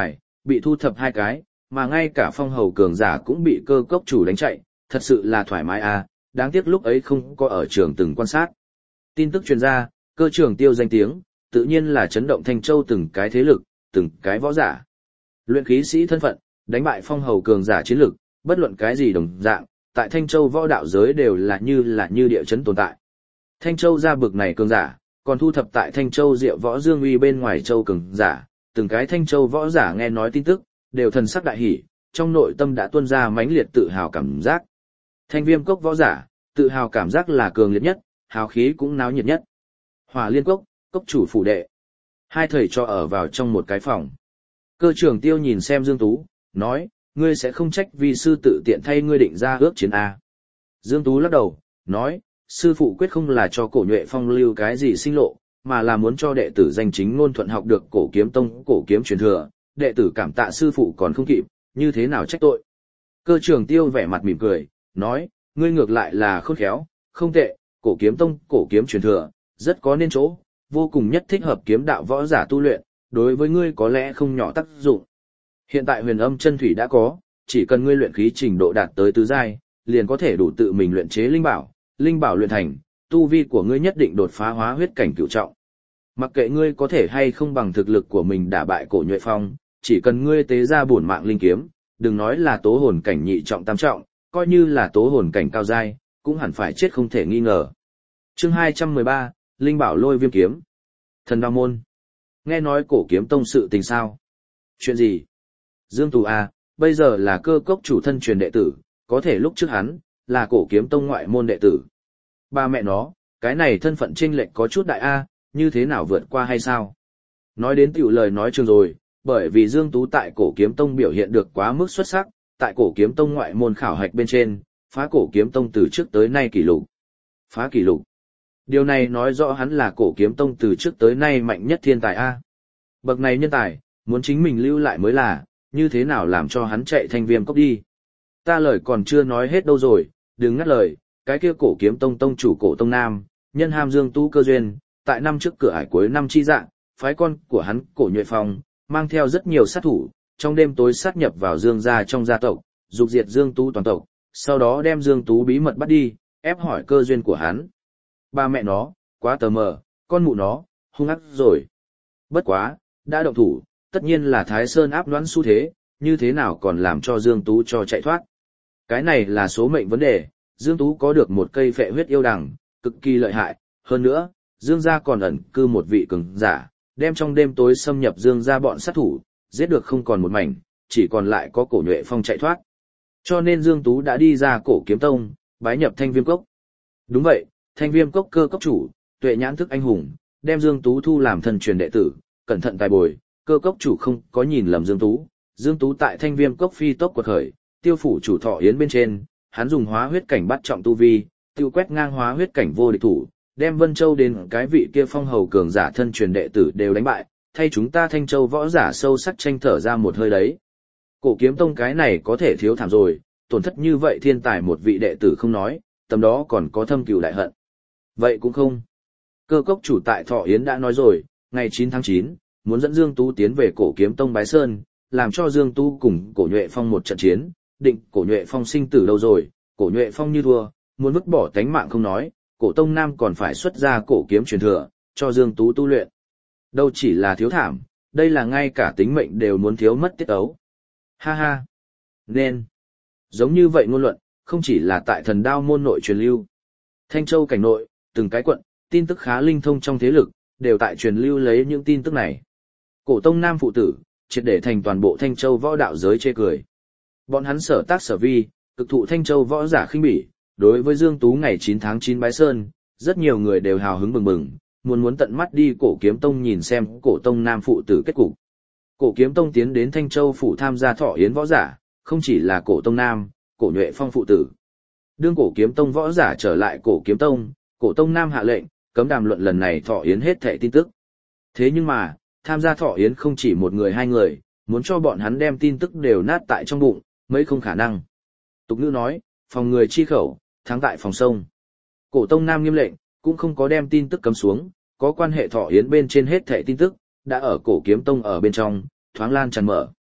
bị thu thập 2 cái, mà ngay cả phong hầu cường giả cũng bị cơ cốc chủ đánh chạy, thật sự là thoải mái à, đáng tiếc lúc ấy không có ở trường từng quan sát. Tin tức truyền ra, cơ trường tiêu danh tiếng, tự nhiên là chấn động Thanh Châu từng cái thế lực, từng cái võ giả. Luyện khí sĩ thân phận, đánh bại phong hầu cường giả chiến lực, bất luận cái gì đồng dạng, tại Thanh Châu võ đạo giới đều là như địa chấn tồn tại. Thanh Châu ra bực này cường giả, còn thu thập tại Thanh Châu Diệu Võ Dương Uy bên ngoài châu cường giả, từng cái Thanh Châu võ giả nghe nói tin tức, đều thần sắc đại hỉ, trong nội tâm đã tuôn ra mãnh liệt tự hào cảm giác. Thanh Viêm cốc võ giả, tự hào cảm giác là cường liệt nhất, hào khí cũng náo nhiệt nhất. Hỏa Liên cốc, cốc chủ phủ đệ. 2 thầy cho ở vào trong một cái phòng. Cơ trưởng Tiêu nhìn xem Dương Tú, nói, ngươi sẽ không trách vì sư tự tiện thay ngươi định ra ước chiến A. Dương Tú lắc đầu, nói, sư phụ quyết không là cho Cổ Nhuệ Phong lưu cái gì sinh lộ, mà là muốn cho đệ tử danh chính ngôn thuận học được Cổ Kiếm Tông, Cổ Kiếm truyền thừa, đệ tử cảm tạ sư phụ còn không kịp, như thế nào trách tội. Cơ trưởng Tiêu vẻ mặt mỉm cười, nói, ngươi ngược lại là khôn khéo, không tệ, Cổ Kiếm Tông, Cổ Kiếm truyền thừa, rất có nên chỗ, vô cùng nhất thích hợp kiếm đạo võ giả tu luyện, đối với ngươi có lẽ không nhỏ tác dụng. Hiện tại Huyền Âm Chân Thủy đã có, chỉ cần ngươi luyện khí trình độ đạt tới tứ giai, liền có thể đủ tự mình luyện chế linh bảo luyện thành, tu vi của ngươi nhất định đột phá hóa huyết cảnh cửu trọng. Mặc kệ ngươi có thể hay không bằng thực lực của mình đả bại Cổ Nhuệ Phong, chỉ cần ngươi tế ra bổn mạng linh kiếm, đừng nói là tố hồn cảnh nhị trọng tam trọng, coi như là tố hồn cảnh cao giai, cũng hẳn phải chết không thể nghi ngờ. Chương 213, Linh bảo Lôi Viêm kiếm. Thần Đao môn. Nghe nói Cổ Kiếm Tông sự tình sao? Chuyện gì? Dương Tú à, bây giờ là cơ cốc chủ thân truyền đệ tử, có thể lúc trước hắn là Cổ Kiếm Tông ngoại môn đệ tử. Ba mẹ nó, cái này thân phận chênh lệch có chút đại a, như thế nào vượt qua hay sao? Nói đến tiểu lời nói trường rồi, bởi vì Dương Tú tại Cổ Kiếm Tông biểu hiện được quá mức xuất sắc, tại Cổ Kiếm Tông ngoại môn khảo hạch bên trên, phá Cổ Kiếm Tông từ trước tới nay kỷ lục. Phá kỷ lục. Điều này nói rõ hắn là Cổ Kiếm Tông từ trước tới nay mạnh nhất thiên tài a. Bậc này nhân tài, muốn chính mình lưu lại mới là, như thế nào làm cho hắn chạy Thanh Viêm cốc đi. Ta lời còn chưa nói hết đâu rồi, đừng ngắt lời, cái kia Cổ Kiếm Tông tông chủ Cổ Tông Nam, nhân ham Dương Tú cơ duyên, tại năm trước cửa ải cuối năm chi dạng, phái con của hắn Cổ Nhuệ Phong, mang theo rất nhiều sát thủ, trong đêm tối sát nhập vào Dương gia trong gia tộc, dục diệt Dương Tú toàn tộc, sau đó đem Dương Tú bí mật bắt đi, ép hỏi cơ duyên của hắn. Ba mẹ nó, quá tờ mờ, con mụ nó, hung ác rồi. Bất quá, đã động thủ, tất nhiên là Thái Sơn áp đoán xu thế, như thế nào còn làm cho Dương Tú cho chạy thoát. Cái này là số mệnh vấn đề, Dương Tú có được một cây phệ huyết yêu đằng, cực kỳ lợi hại, hơn nữa, Dương gia còn ẩn cư một vị cường giả, đem trong đêm tối xâm nhập Dương gia bọn sát thủ, giết được không còn một mảnh, chỉ còn lại có Cổ Nhuệ Phong chạy thoát. Cho nên Dương Tú đã đi ra Cổ Kiếm Tông, bái nhập Thanh Viêm Cốc. Đúng vậy, Thanh Viêm Cốc cơ cốc chủ, tuệ nhãn thức anh hùng, đem Dương Tú thu làm thân truyền đệ tử, cẩn thận tài bồi, cơ cốc chủ không có nhìn lầm Dương Tú. Dương Tú tại Thanh Viêm Cốc phi tốc quật khởi, tiêu phủ chủ Thọ Yến bên trên, hắn dùng hóa huyết cảnh bắt trọng tu vi, tiêu quét ngang hóa huyết cảnh vô địch thủ, đem Vân Châu đến cái vị kia phong hầu cường giả thân truyền đệ tử đều đánh bại, thay chúng ta Thanh Châu võ giả sâu sắc tranh thở ra một hơi đấy. Cổ Kiếm Tông cái này có thể thiếu thảm rồi, tổn thất như vậy thiên tài một vị đệ tử không nói, tầm đó còn có thâm cừu đại hận. Vậy cũng không. Cơ cốc chủ tại Thọ Yến đã nói rồi, ngày 9 tháng 9, muốn dẫn Dương Tú tiến về Cổ Kiếm Tông bái sơn, làm cho Dương Tú cùng Cổ Nhuệ Phong một trận chiến, định Cổ Nhuệ Phong sinh tử đâu rồi, Cổ Nhuệ Phong như thua, muốn vứt bỏ tánh mạng không nói, Cổ Tông Nam còn phải xuất ra cổ kiếm truyền thừa, cho Dương Tú tu luyện. Đâu chỉ là thiếu thảm, đây là ngay cả tính mệnh đều muốn thiếu mất tiết ấu. Ha ha. Nên. Giống như vậy ngôn luận, không chỉ là tại Thần Đao môn nội truyền lưu. Thanh Châu cảnh nội, từng cái quận, tin tức khá linh thông trong thế lực, đều tại truyền lưu lấy những tin tức này. Cổ Tông Nam phụ tử, triệt để thành toàn bộ Thanh Châu võ đạo giới chê cười. Bọn hắn sở tác sở vi, cực thụ Thanh Châu võ giả khinh bỉ, đối với Dương Tú ngày 9 tháng 9 bái sơn, rất nhiều người đều hào hứng bừng bừng, muốn tận mắt đi Cổ Kiếm Tông nhìn xem Cổ Tông Nam phụ tử kết cục. Cổ Kiếm Tông tiến đến Thanh Châu phủ tham gia Thọ Yến võ giả, không chỉ là Cổ Tông Nam, Cổ Nhuệ Phong phụ tử. Đương Cổ Kiếm Tông võ giả trở lại Cổ Kiếm Tông, Cổ Tông Nam hạ lệnh, cấm đàm luận lần này Thọ Yến hết thảy tin tức. Thế nhưng mà, tham gia Thọ Yến không chỉ một người hai người, muốn cho bọn hắn đem tin tức đều nát tại trong bụng, mấy không khả năng. Tục ngữ nói, phòng người chi khẩu, thắng tại phòng sông. Cổ Tông Nam nghiêm lệnh, cũng không có đem tin tức cấm xuống, có quan hệ Thọ Yến bên trên hết thảy tin tức, đã ở Cổ Kiếm Tông ở bên trong, thoáng lan tràn mở.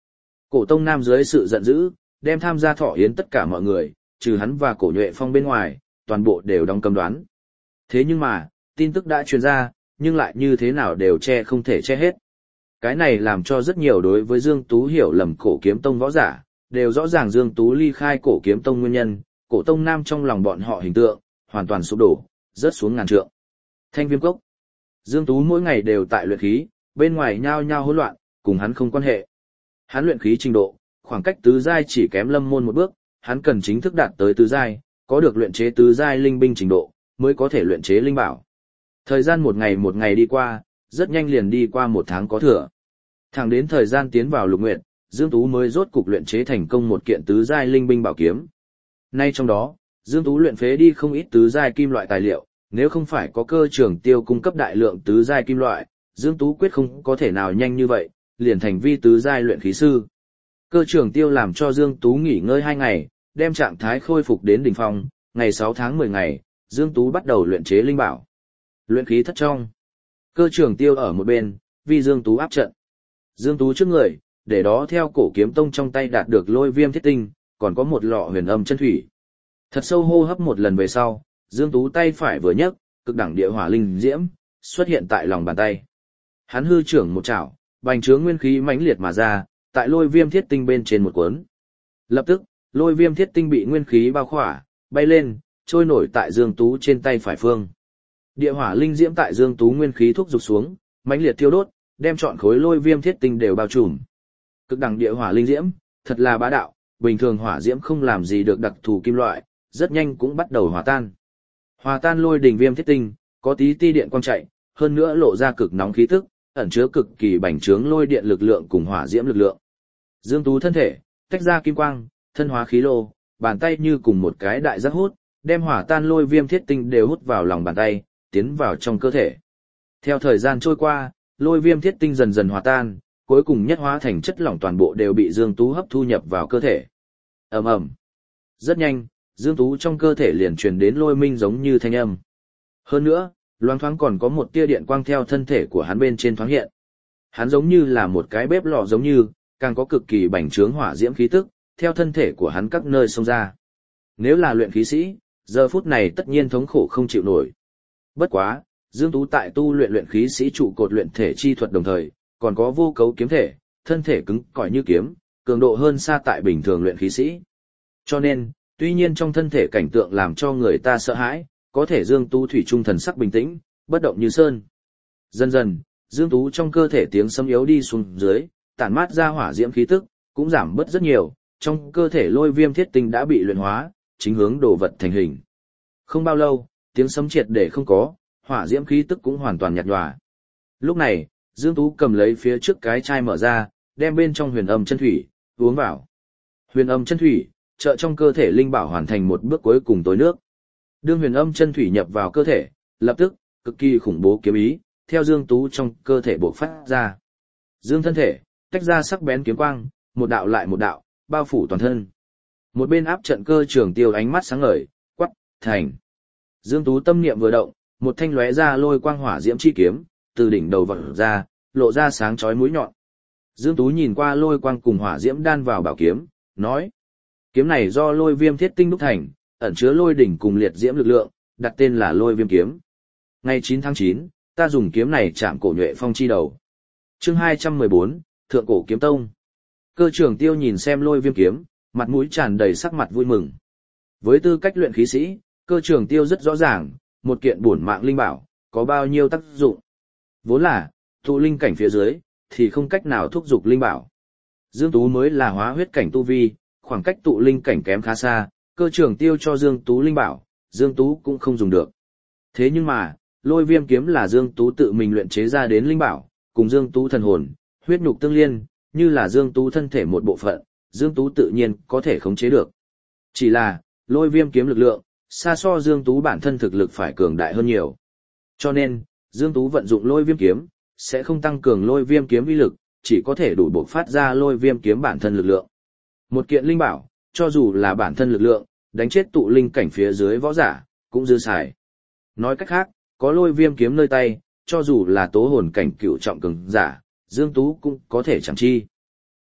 Cổ Tông Nam dưới sự giận dữ, đem tham gia thọ yến tất cả mọi người, trừ hắn và Cổ Nhuệ Phong bên ngoài, toàn bộ đều đóng cấm đoán. Thế nhưng mà, tin tức đã truyền ra, nhưng lại như thế nào đều che không thể che hết. Cái này làm cho rất nhiều đối với Dương Tú hiểu lầm Cổ Kiếm Tông võ giả, đều rõ ràng Dương Tú ly khai Cổ Kiếm Tông nguyên nhân, Cổ Tông Nam trong lòng bọn họ hình tượng, hoàn toàn sụp đổ, rớt xuống ngàn trượng. Thanh Viêm Cốc. Dương Tú mỗi ngày đều tại luyện khí, bên ngoài nhao nhao hỗn loạn, cùng hắn không quan hệ. Hắn luyện khí trình độ, khoảng cách tứ giai chỉ kém Lâm Môn một bước, hắn cần chính thức đạt tới tứ giai, có được luyện chế tứ giai linh binh trình độ, mới có thể luyện chế linh bảo. Thời gian một ngày đi qua, rất nhanh liền đi qua một tháng có thừa. Thẳng đến thời gian tiến vào Lục Nguyệt, Dương Tú mới rốt cục luyện chế thành công một kiện tứ giai linh binh bảo kiếm. Nay trong đó, Dương Tú luyện phế đi không ít tứ giai kim loại tài liệu, nếu không phải có Cơ Trường Tiêu cung cấp đại lượng tứ giai kim loại, Dương Tú quyết không có thể nào nhanh như vậy, liền thành vi tứ giai luyện khí sư. Cơ Trường Tiêu làm cho Dương Tú nghỉ ngơi 2 ngày, đem trạng thái khôi phục đến đỉnh phong, ngày 6 tháng 10 ngày, Dương Tú bắt đầu luyện chế linh bảo. Luyện khí thất trong. Cơ Trường Tiêu ở một bên, vì Dương Tú áp trận. Dương Tú trước người, để đó theo Cổ Kiếm Tông trong tay đạt được Lôi Viêm Thiết Tinh, còn có một lọ Huyền Âm chân thủy. Thật sâu hô hấp một lần về sau, Dương Tú tay phải vừa nhấc, cực đẳng địa hỏa linh diễm xuất hiện tại lòng bàn tay. Hắn hư trưởng một chảo, bành trướng nguyên khí mãnh liệt mà ra, tại Lôi Viêm Thiết Tinh bên trên một cuốn. Lập tức, Lôi Viêm Thiết Tinh bị nguyên khí bao khỏa, bay lên, trôi nổi tại Dương Tú trên tay phải phương. Địa hỏa linh diễm tại Dương Tú nguyên khí thúc dục xuống, mãnh liệt thiêu đốt, đem trọn khối Lôi Viêm Thiết Tinh đều bao trùm. Cực đẳng địa hỏa linh diễm, thật là bá đạo, bình thường hỏa diễm không làm gì được đặc thù kim loại, rất nhanh cũng bắt đầu hòa tan. Hòa tan Lôi đỉnh Viêm Thiết Tinh, có tí ti điện quang chạy, hơn nữa lộ ra cực nóng khí tức, ẩn chứa cực kỳ bành trướng lôi điện lực lượng cùng hỏa diễm lực lượng. Dương Tú thân thể tách ra kim quang, thân hóa khí lô, bàn tay như cùng một cái đại giác hút, đem hỏa tan Lôi Viêm Thiết Tinh đều hút vào lòng bàn tay, tiến vào trong cơ thể. Theo thời gian trôi qua, Lôi Viêm Thiết Tinh dần dần hòa tan, cuối cùng nhất hóa thành chất lỏng toàn bộ đều bị Dương Tú hấp thu nhập vào cơ thể. Ầm ầm. Rất nhanh, Dương Tú trong cơ thể liền truyền đến lôi minh giống như thanh âm. Hơn nữa, loáng thoáng còn có một tia điện quang theo thân thể của hắn bên trên thoáng hiện. Hắn giống như là một cái bếp lò giống như, càng có cực kỳ bành trướng hỏa diễm khí tức, theo thân thể của hắn các nơi xông ra. Nếu là luyện khí sĩ, giờ phút này tất nhiên thống khổ không chịu nổi. Bất quá, Dương Tú tại tu luyện khí sĩ trụ cột luyện thể chi thuật đồng thời, còn có vô cấu kiếm thể, thân thể cứng cỏi như kiếm, cường độ hơn xa tại bình thường luyện khí sĩ. Cho nên, tuy nhiên trong thân thể cảnh tượng làm cho người ta sợ hãi, có thể Dương Tú thủy chung thần sắc bình tĩnh, bất động như sơn. Dần dần, Dương Tú trong cơ thể tiếng sấm yếu đi xuống dưới, tản mát ra hỏa diễm khí tức, cũng giảm bớt rất nhiều, trong cơ thể Lôi Viêm Thiết Tinh đã bị luyện hóa, chính hướng đồ vật thành hình. Không bao lâu, tiếng sấm triệt để không có, hỏa diễm khí tức cũng hoàn toàn nhạt nhòa. Lúc này, Dương Tú cầm lấy phía trước cái chai mở ra, đem bên trong Huyền Âm chân thủy uống vào. Huyền Âm chân thủy trợ trong cơ thể linh bảo hoàn thành một bước cuối cùng tối nước. Đương Huyền Âm chân thủy nhập vào cơ thể, lập tức, cực kỳ khủng bố kiếm ý theo Dương Tú trong cơ thể bộc phát ra. Dương thân thể tách ra sắc bén kiếm quang, một đạo lại một đạo, bao phủ toàn thân. Một bên áp trận Cơ Trường Tiêu ánh mắt sáng ngời, quắc, thành. Dương Tú tâm niệm vừa động, một thanh lóe ra lôi quang hỏa diễm chi kiếm, từ đỉnh đầu vọt ra, lộ ra sáng chói mũi nhọn. Dương Tú nhìn qua lôi quang cùng hỏa diễm đan vào bảo kiếm, nói: "Kiếm này do Lôi Viêm Thiết Tinh đúc thành, ẩn chứa lôi đỉnh cùng liệt diễm lực lượng, đặt tên là Lôi Viêm kiếm. Ngày 9 tháng 9, ta dùng kiếm này chạm Cổ Nhuệ Phong chi đầu." Chương 214, Thượng Cổ Kiếm Tông. Cơ Trường Tiêu nhìn xem Lôi Viêm kiếm, mặt mũi tràn đầy sắc mặt vui mừng. Với tư cách luyện khí sĩ, Cơ Trường Tiêu rất rõ ràng, một kiện bổn mạng linh bảo có bao nhiêu tác dụng. Vốn là tụ linh cảnh phía dưới thì không cách nào thúc dục linh bảo. Dương Tú mới là hóa huyết cảnh tu vi, khoảng cách tụ linh cảnh kém khá xa, Cơ Trường Tiêu cho Dương Tú linh bảo, Dương Tú cũng không dùng được. Thế nhưng mà, Lôi Viêm kiếm là Dương Tú tự mình luyện chế ra đến linh bảo, cùng Dương Tú thần hồn, huyết nhục tương liên, như là Dương Tú thân thể một bộ phận, Dương Tú tự nhiên có thể khống chế được. Chỉ là, Lôi Viêm kiếm lực lượng, xa so Dương Tú bản thân thực lực phải cường đại hơn nhiều. Cho nên, Dương Tú vận dụng Lôi Viêm kiếm, sẽ không tăng cường Lôi Viêm kiếm uy lực, chỉ có thể đủ bộc phát ra Lôi Viêm kiếm bản thân lực lượng. Một kiện linh bảo, cho dù là bản thân lực lượng, đánh chết tụ linh cảnh phía dưới võ giả, cũng dư xài. Nói cách khác, có Lôi Viêm kiếm nơi tay, cho dù là tố hồn cảnh cựu trọng cường giả, Dương Tú cũng có thể chẳng chi.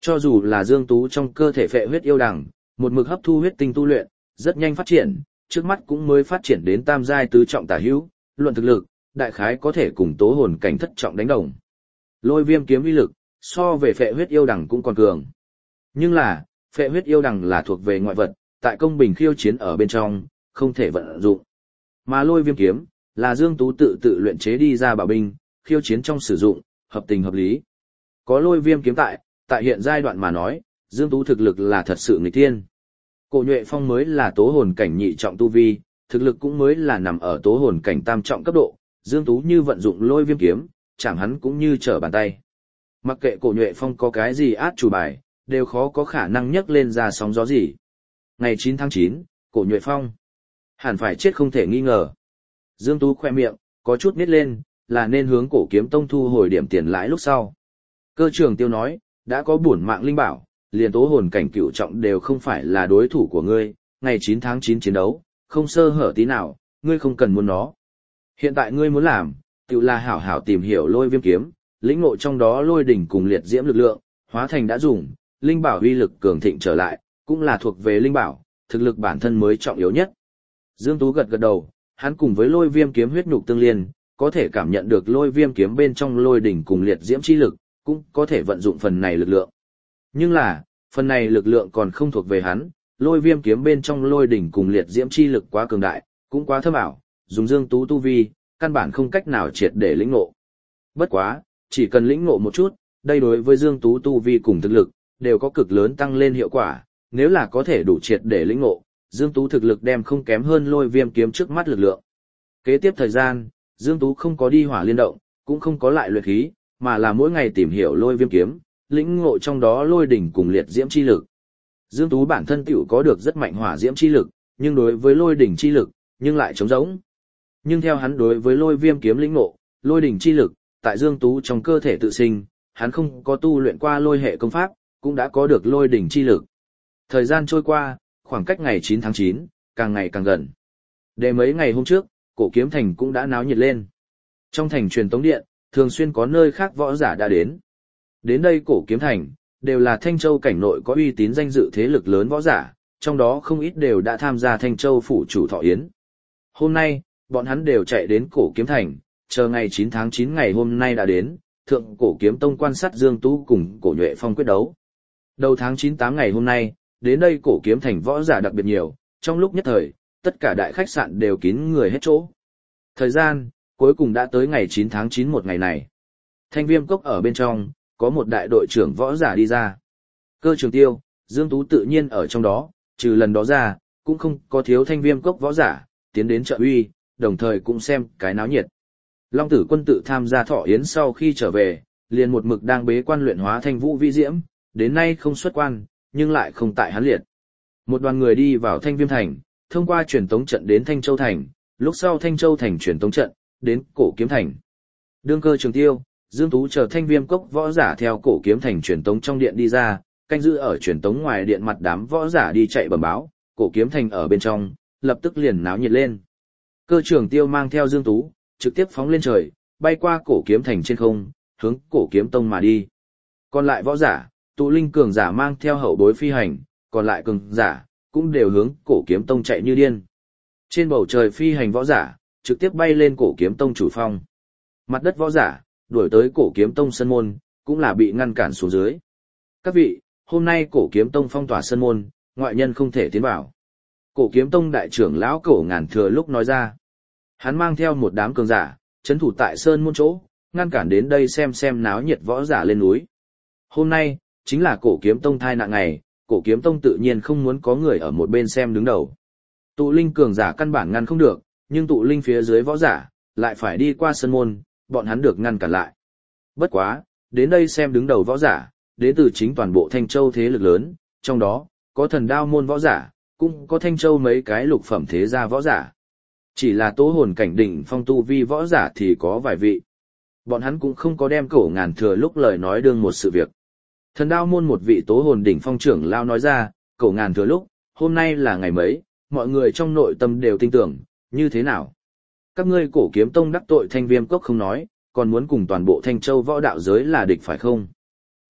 Cho dù là Dương Tú trong cơ thể phệ huyết yêu đằng, một mực hấp thu huyết tinh tu luyện, rất nhanh phát triển, trước mắt cũng mới phát triển đến tam giai tứ trọng tả hữu, luận thực lực, đại khái có thể cùng tố hồn cảnh thất trọng đánh đồng. Lôi viêm kiếm uy lực, so về phệ huyết yêu đằng cũng còn cường. Nhưng là, phệ huyết yêu đằng là thuộc về ngoại vật, tại công bình khiêu chiến ở bên trong, không thể vận dụng. Mà lôi viêm kiếm, là Dương Tú tự luyện chế đi ra bảo binh, khiêu chiến trong sử dụng, hợp tình hợp lý. Có lôi viêm kiếm tại hiện giai đoạn mà nói, Dương Tú thực lực là thật sự nghịch thiên. Cổ Nhuệ Phong mới là tố hồn cảnh nhị trọng tu vi, thực lực cũng mới là nằm ở tố hồn cảnh tam trọng cấp độ, Dương Tú như vận dụng lôi viêm kiếm, chẳng hắn cũng như trở bàn tay. Mặc kệ Cổ Nhuệ Phong có cái gì át chủ bài, đều khó có khả năng nhấc lên ra sóng gió gì. Ngày 9 tháng 9, Cổ Nhuệ Phong hẳn phải chết không thể nghi ngờ. Dương Tú khoe miệng, có chút nít lên, là nên hướng Cổ Kiếm Tông thu hồi điểm tiền lãi lúc sau. Cơ trưởng Tiêu nói, đã có bổn mạng linh bảo, liền tố hồn cảnh cựu trọng đều không phải là đối thủ của ngươi, ngày 9 tháng 9 chiến đấu, không sơ hở tí nào, ngươi không cần muốn nó. Hiện tại ngươi muốn làm, tự là hảo hảo tìm hiểu lôi viêm kiếm, lĩnh ngộ trong đó lôi đỉnh cùng liệt diễm lực lượng, hóa thành đã dùng, linh bảo uy lực cường thịnh trở lại, cũng là thuộc về linh bảo, thực lực bản thân mới trọng yếu nhất. Dương Tú gật gật đầu, hắn cùng với lôi viêm kiếm huyết nhục tương liên, có thể cảm nhận được lôi viêm kiếm bên trong lôi đỉnh cùng liệt diễm chi lực, cũng có thể vận dụng phần này lực lượng. Nhưng là, phần này lực lượng còn không thuộc về hắn, lôi viêm kiếm bên trong lôi đỉnh cùng liệt diễm chi lực quá cường đại, cũng quá thâm ảo, dùng Dương Tú tu vi, căn bản không cách nào triệt để lĩnh ngộ. Bất quá, chỉ cần lĩnh ngộ một chút, đây đối với Dương Tú tu vi cùng thực lực, đều có cực lớn tăng lên hiệu quả, nếu là có thể đủ triệt để lĩnh ngộ, Dương Tú thực lực đem không kém hơn lôi viêm kiếm trước mắt lực lượng. Kế tiếp thời gian, Dương Tú không có đi hỏa liên động, cũng không có lại luyện khí, mà là mỗi ngày tìm hiểu lôi viêm kiếm, lĩnh ngộ trong đó lôi đỉnh cùng liệt diễm chi lực. Dương Tú bản thân tiểu có được rất mạnh hỏa diễm chi lực, nhưng đối với lôi đỉnh chi lực, nhưng lại trống rỗng. Nhưng theo hắn đối với lôi viêm kiếm lĩnh ngộ, lôi đỉnh chi lực, tại Dương Tú trong cơ thể tự sinh, hắn không có tu luyện qua lôi hệ công pháp, cũng đã có được lôi đỉnh chi lực. Thời gian trôi qua, khoảng cách ngày 9 tháng 9, càng ngày càng gần. Để mấy ngày hôm trước, Cổ Kiếm Thành cũng đã náo nhiệt lên. Trong thành truyền tống điện, thường xuyên có nơi khác võ giả đã đến. Đến đây Cổ Kiếm Thành, đều là Thanh Châu cảnh nội có uy tín danh dự thế lực lớn võ giả, trong đó không ít đều đã tham gia Thanh Châu phủ chủ thọ yến. Hôm nay, bọn hắn đều chạy đến Cổ Kiếm Thành, chờ ngày 9 tháng 9 ngày hôm nay đã đến, Thượng Cổ Kiếm Tông quan sát Dương Tú cùng Cổ Nhuệ Phong quyết đấu. Đầu tháng 9-8 ngày hôm nay, đến đây Cổ Kiếm Thành võ giả đặc biệt nhiều, trong lúc nhất thời, tất cả đại khách sạn đều kín người hết chỗ. Thời gian, cuối cùng đã tới ngày 9 tháng 9 một ngày này. Thanh Viêm Cốc ở bên trong, có một đại đội trưởng võ giả đi ra. Cơ Trường Tiêu, Dương Tú tự nhiên ở trong đó, trừ lần đó ra, cũng không có thiếu Thanh Viêm Cốc võ giả, tiến đến trợ uy, đồng thời cũng xem cái náo nhiệt. Long Tử Quân tự tham gia thọ yến sau khi trở về, liền một mực đang bế quan luyện hóa thanh vũ vi diễm, đến nay không xuất quan, nhưng lại không tại hắn liệt. Một đoàn người đi vào Thanh Viêm Thành, thông qua truyền tống trận đến Thanh Châu Thành, lúc sau Thanh Châu Thành truyền tống trận, đến Cổ Kiếm Thành. Đương Cơ Trường Tiêu, Dương Tú chờ Thanh Viêm Cốc võ giả theo Cổ Kiếm Thành truyền tống trong điện đi ra, canh giữ ở truyền tống ngoài điện mặt đám võ giả đi chạy bẩm báo, Cổ Kiếm Thành ở bên trong, lập tức liền náo nhiệt lên. Cơ Trường Tiêu mang theo Dương Tú, trực tiếp phóng lên trời, bay qua Cổ Kiếm Thành trên không, hướng Cổ Kiếm Tông mà đi. Còn lại võ giả, tụ linh cường giả mang theo hậu bối phi hành, còn lại cường giả, cũng đều hướng Cổ Kiếm Tông chạy như điên. Trên bầu trời phi hành võ giả, trực tiếp bay lên Cổ Kiếm Tông chủ phong. Mặt đất võ giả, đuổi tới Cổ Kiếm Tông sân môn, cũng là bị ngăn cản xuống dưới. Các vị, hôm nay Cổ Kiếm Tông phong tỏa sân môn, ngoại nhân không thể tiến vào. Cổ Kiếm Tông đại trưởng lão Cổ Ngàn Thừa lúc nói ra. Hắn mang theo một đám cường giả, trấn thủ tại sơn môn chỗ, ngăn cản đến đây xem náo nhiệt võ giả lên núi. Hôm nay, chính là Cổ Kiếm Tông thai nạn ngày, Cổ Kiếm Tông tự nhiên không muốn có người ở một bên xem đứng đầu. Tụ linh cường giả căn bản ngăn không được, nhưng tụ linh phía dưới võ giả, lại phải đi qua sân môn, bọn hắn được ngăn cản lại. Bất quá, đến đây xem đứng đầu võ giả, đến từ chính toàn bộ Thanh Châu thế lực lớn, trong đó, có Thần Đao môn võ giả, cũng có Thanh Châu mấy cái lục phẩm thế gia võ giả. Chỉ là tố hồn cảnh đỉnh phong tu vi võ giả thì có vài vị. Bọn hắn cũng không có đem Cổ Ngàn Thừa lúc lời nói đương một sự việc. Thần Đao môn một vị tố hồn đỉnh phong trưởng lao nói ra, Cổ Ngàn Thừa lúc, hôm nay là ngày mấy, mọi người trong nội tâm đều tin tưởng, như thế nào? Các ngươi Cổ Kiếm Tông đắc tội Thanh Viêm Cốc không nói, còn muốn cùng toàn bộ Thanh Châu võ đạo giới là địch phải không?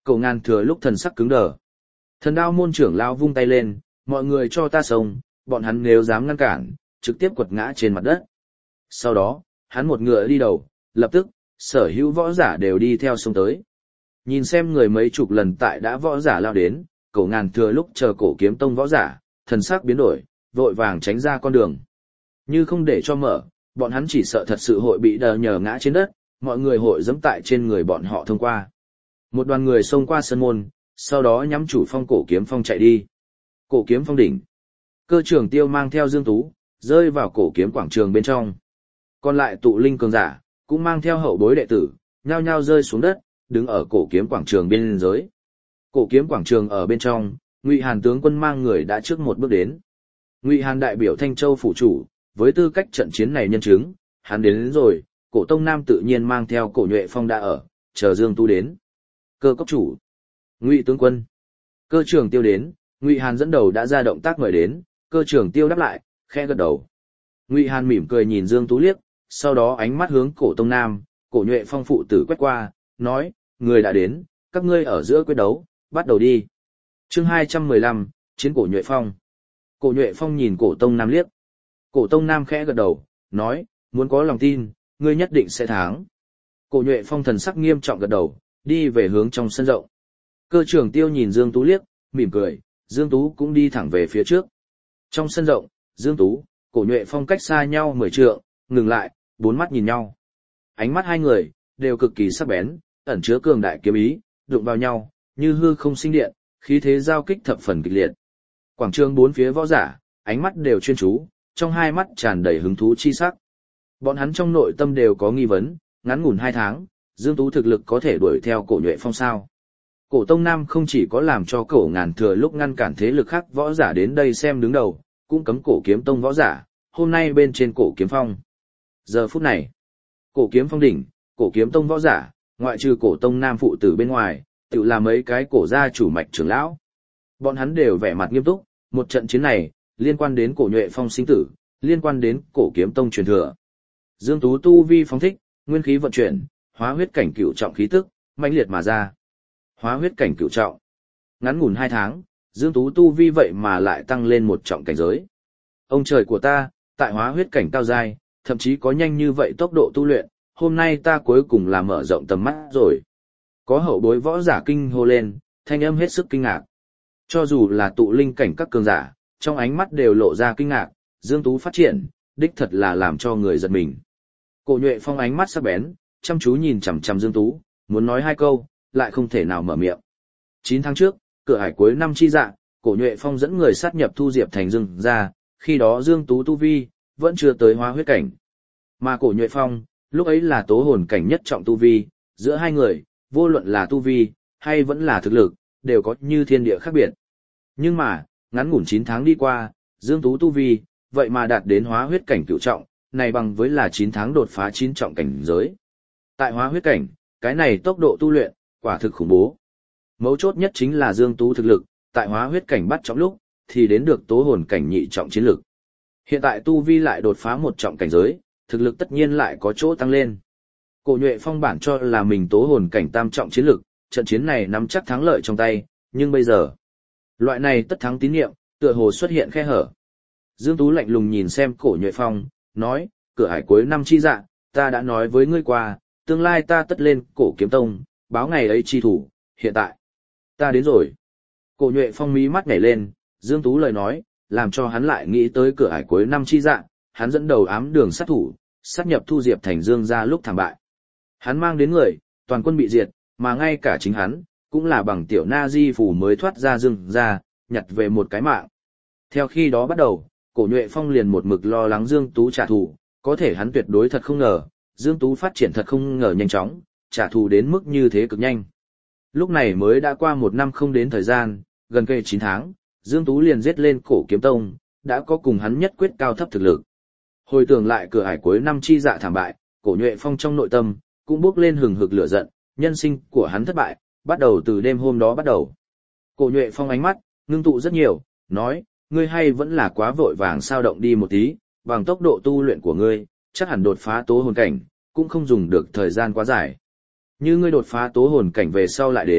Cổ Ngàn Thừa lúc thần sắc cứng đờ. Thần Đao môn trưởng lão vung tay lên, mọi người cho ta xông, bọn hắn nếu dám ngăn cản, trực tiếp quật ngã trên mặt đất. Sau đó, hắn một ngựa đi đầu, lập tức, sở hữu võ giả đều đi theo xông tới. Nhìn xem người mấy chục lần tại đã võ giả lao đến, Cổ Ngàn Thừa lúc chờ Cổ Kiếm Tông võ giả, thần sắc biến đổi, vội vàng tránh ra con đường. Như không để cho mở, bọn hắn chỉ sợ thật sự hội bị đờ nhờ ngã trên đất, mọi người hội dẫm tại trên người bọn họ thông qua. Một đoàn người xông qua sân môn, sau đó nhắm chủ phong Cổ Kiếm Phong chạy đi. Cổ Kiếm Phong đỉnh. Cơ trưởng Tiêu mang theo Dương Tú, rơi vào Cổ Kiếm quảng trường bên trong. Còn lại tụ linh cường giả, cũng mang theo hậu bối đệ tử, nhao nhao rơi xuống đất, đứng ở Cổ Kiếm quảng trường bên dưới. Cổ Kiếm quảng trường ở bên trong, Ngụy Hàn tướng quân mang người đã trước một bước đến. Ngụy Hàn đại biểu Thanh Châu phủ chủ, với tư cách trận chiến này nhân chứng, hắn đến rồi, Cổ Tông Nam tự nhiên mang theo Cổ Nhuệ Phong đã ở, chờ Dương Tu đến. Cơ cốc chủ, Ngụy tướng quân, Cơ trưởng Tiêu đến, Ngụy Hàn dẫn đầu đã ra động tác mời đến, Cơ trưởng Tiêu đáp lại, khẽ gật đầu. Ngụy Hàn mỉm cười nhìn Dương Tú liếc, sau đó ánh mắt hướng Cổ Tông Nam, Cổ Nhuệ Phong phụ tử quét qua, nói, người đã đến, các ngươi ở giữa quyết đấu, bắt đầu đi. Chương 215, chiến Cổ Nhuệ Phong. Cổ Nhuệ Phong nhìn Cổ Tông Nam liếc. Cổ Tông Nam khẽ gật đầu, nói, muốn có lòng tin, ngươi nhất định sẽ thắng. Cổ Nhuệ Phong thần sắc nghiêm trọng gật đầu, đi về hướng trong sân rộng. Cơ trưởng Tiêu nhìn Dương Tú liếc, mỉm cười, Dương Tú cũng đi thẳng về phía trước. Trong sân rộng, Dương Tú, Cổ Nhuệ Phong cách xa nhau 10 trượng, ngừng lại, bốn mắt nhìn nhau. Ánh mắt hai người đều cực kỳ sắc bén, ẩn chứa cường đại kiếm ý, đụng vào nhau, như hư không sinh điện, khí thế giao kích thập phần kịch liệt. Quảng trường bốn phía võ giả, ánh mắt đều chuyên chú, trong hai mắt tràn đầy hứng thú chi sắc. Bọn hắn trong nội tâm đều có nghi vấn, ngắn ngủn 2 tháng, Dương Tú thực lực có thể đuổi theo Cổ Nhuệ Phong sao? Cổ Tông Nam không chỉ có làm cho Cổ Ngàn Thừa lúc ngăn cản thế lực khác võ giả đến đây xem đứng đầu, cũng cấm Cổ Kiếm Tông võ giả, hôm nay bên trên Cổ Kiếm Phong. Giờ phút này, Cổ Kiếm Phong đỉnh, Cổ Kiếm Tông võ giả, ngoại trừ Cổ Tông Nam phụ tử bên ngoài, tự là mấy cái cổ gia chủ mạch trưởng lão. Bọn hắn đều vẻ mặt nghiêm túc, một trận chiến này, liên quan đến Cổ Nhuệ Phong sinh tử, liên quan đến Cổ Kiếm Tông truyền thừa. Dương Tú tu vi phóng thích, nguyên khí vận chuyển, hóa huyết cảnh cửu trọng khí tức, mãnh liệt mà ra. Hóa huyết cảnh cửu trọng. Ngắn ngủn 2 tháng, Dương Tú tu vi vậy mà lại tăng lên một trọng cảnh giới. Ông trời của ta, tại hóa huyết cảnh cao giai, thậm chí có nhanh như vậy tốc độ tu luyện, hôm nay ta cuối cùng là mở rộng tầm mắt rồi. Có hậu bối võ giả kinh hô lên, thanh âm hết sức kinh ngạc. Cho dù là tụ linh cảnh các cường giả, trong ánh mắt đều lộ ra kinh ngạc, Dương Tú phát triển, đích thật là làm cho người giật mình. Cổ Nhuệ Phong ánh mắt sắc bén, chăm chú nhìn chằm chằm Dương Tú, muốn nói 2 câu, lại không thể nào mở miệng. 9 tháng trước, cửa hải cuối năm chi dạ, Cổ Nhuệ Phong dẫn người sát nhập Thu Diệp thành Dương ra, khi đó Dương Tú tu vi vẫn chưa tới hóa huyết cảnh. Mà Cổ Nhuệ Phong, lúc ấy là tố hồn cảnh nhất trọng tu vi, giữa hai người, vô luận là tu vi hay vẫn là thực lực, đều có như thiên địa khác biệt. Nhưng mà, ngắn ngủn 9 tháng đi qua, Dương Tú tu vi, vậy mà đạt đến hóa huyết cảnh cửu trọng, này bằng với là 9 tháng đột phá 9 trọng cảnh giới. Tại hóa huyết cảnh, cái này tốc độ tu luyện, quả thực khủng bố. Mấu chốt nhất chính là Dương Tú thực lực, tại hóa huyết cảnh bắt trọng lúc, thì đến được tố hồn cảnh nhị trọng chiến lực. Hiện tại tu vi lại đột phá 1 trọng cảnh giới, thực lực tất nhiên lại có chỗ tăng lên. Cổ Nhuệ Phong bản cho là mình tố hồn cảnh tam trọng chiến lực, trận chiến này nắm chắc thắng lợi trong tay, nhưng bây giờ, loại này tất thắng tín nhiệm, tựa hồ xuất hiện khe hở. Dương Tú lạnh lùng nhìn xem Cổ Nhuệ Phong, nói, cửa hải cuối năm chi dạ, ta đã nói với ngươi qua, tương lai ta tất lên Cổ Kiếm Tông, báo ngày ấy chi thủ, hiện tại, ta đến rồi. Cổ Nhuệ Phong mí mắt nhảy lên, Dương Tú lời nói, làm cho hắn lại nghĩ tới cửa hải cuối năm chi dạ, hắn dẫn đầu ám đường sát thủ, sát nhập Thu Diệp thành Dương ra lúc thảm bại. Hắn mang đến người, toàn quân bị diệt, mà ngay cả chính hắn, cũng là bằng tiểu na di phủ mới thoát ra Dương ra, nhặt về một cái mạng. Theo khi đó bắt đầu, Cổ Nhuệ Phong liền một mực lo lắng Dương Tú trả thù, có thể hắn tuyệt đối thật không ngờ, Dương Tú phát triển thật không ngờ nhanh chóng, trả thù đến mức như thế cực nhanh. Lúc này mới đã qua 1 năm không đến thời gian, gần kề 9 tháng, Dương Tú liền giết lên Cổ Kiếm Tông, đã có cùng hắn nhất quyết cao thấp thực lực. Hồi tưởng lại cửa hải cuối năm chi dạ thảm bại, Cổ Nhuệ Phong trong nội tâm, cũng bốc lên hừng hực lửa giận, nhân sinh của hắn thất bại, bắt đầu từ đêm hôm đó bắt đầu. Cổ Nhuệ Phong ánh mắt, ngưng tụ rất nhiều, nói, ngươi hay vẫn là quá vội vàng sao động đi một tí, bằng tốc độ tu luyện của ngươi, chắc hẳn đột phá tố hồn cảnh, cũng không dùng được thời gian quá dài. Như ngươi đột phá tố hồn cảnh về sau lại đến,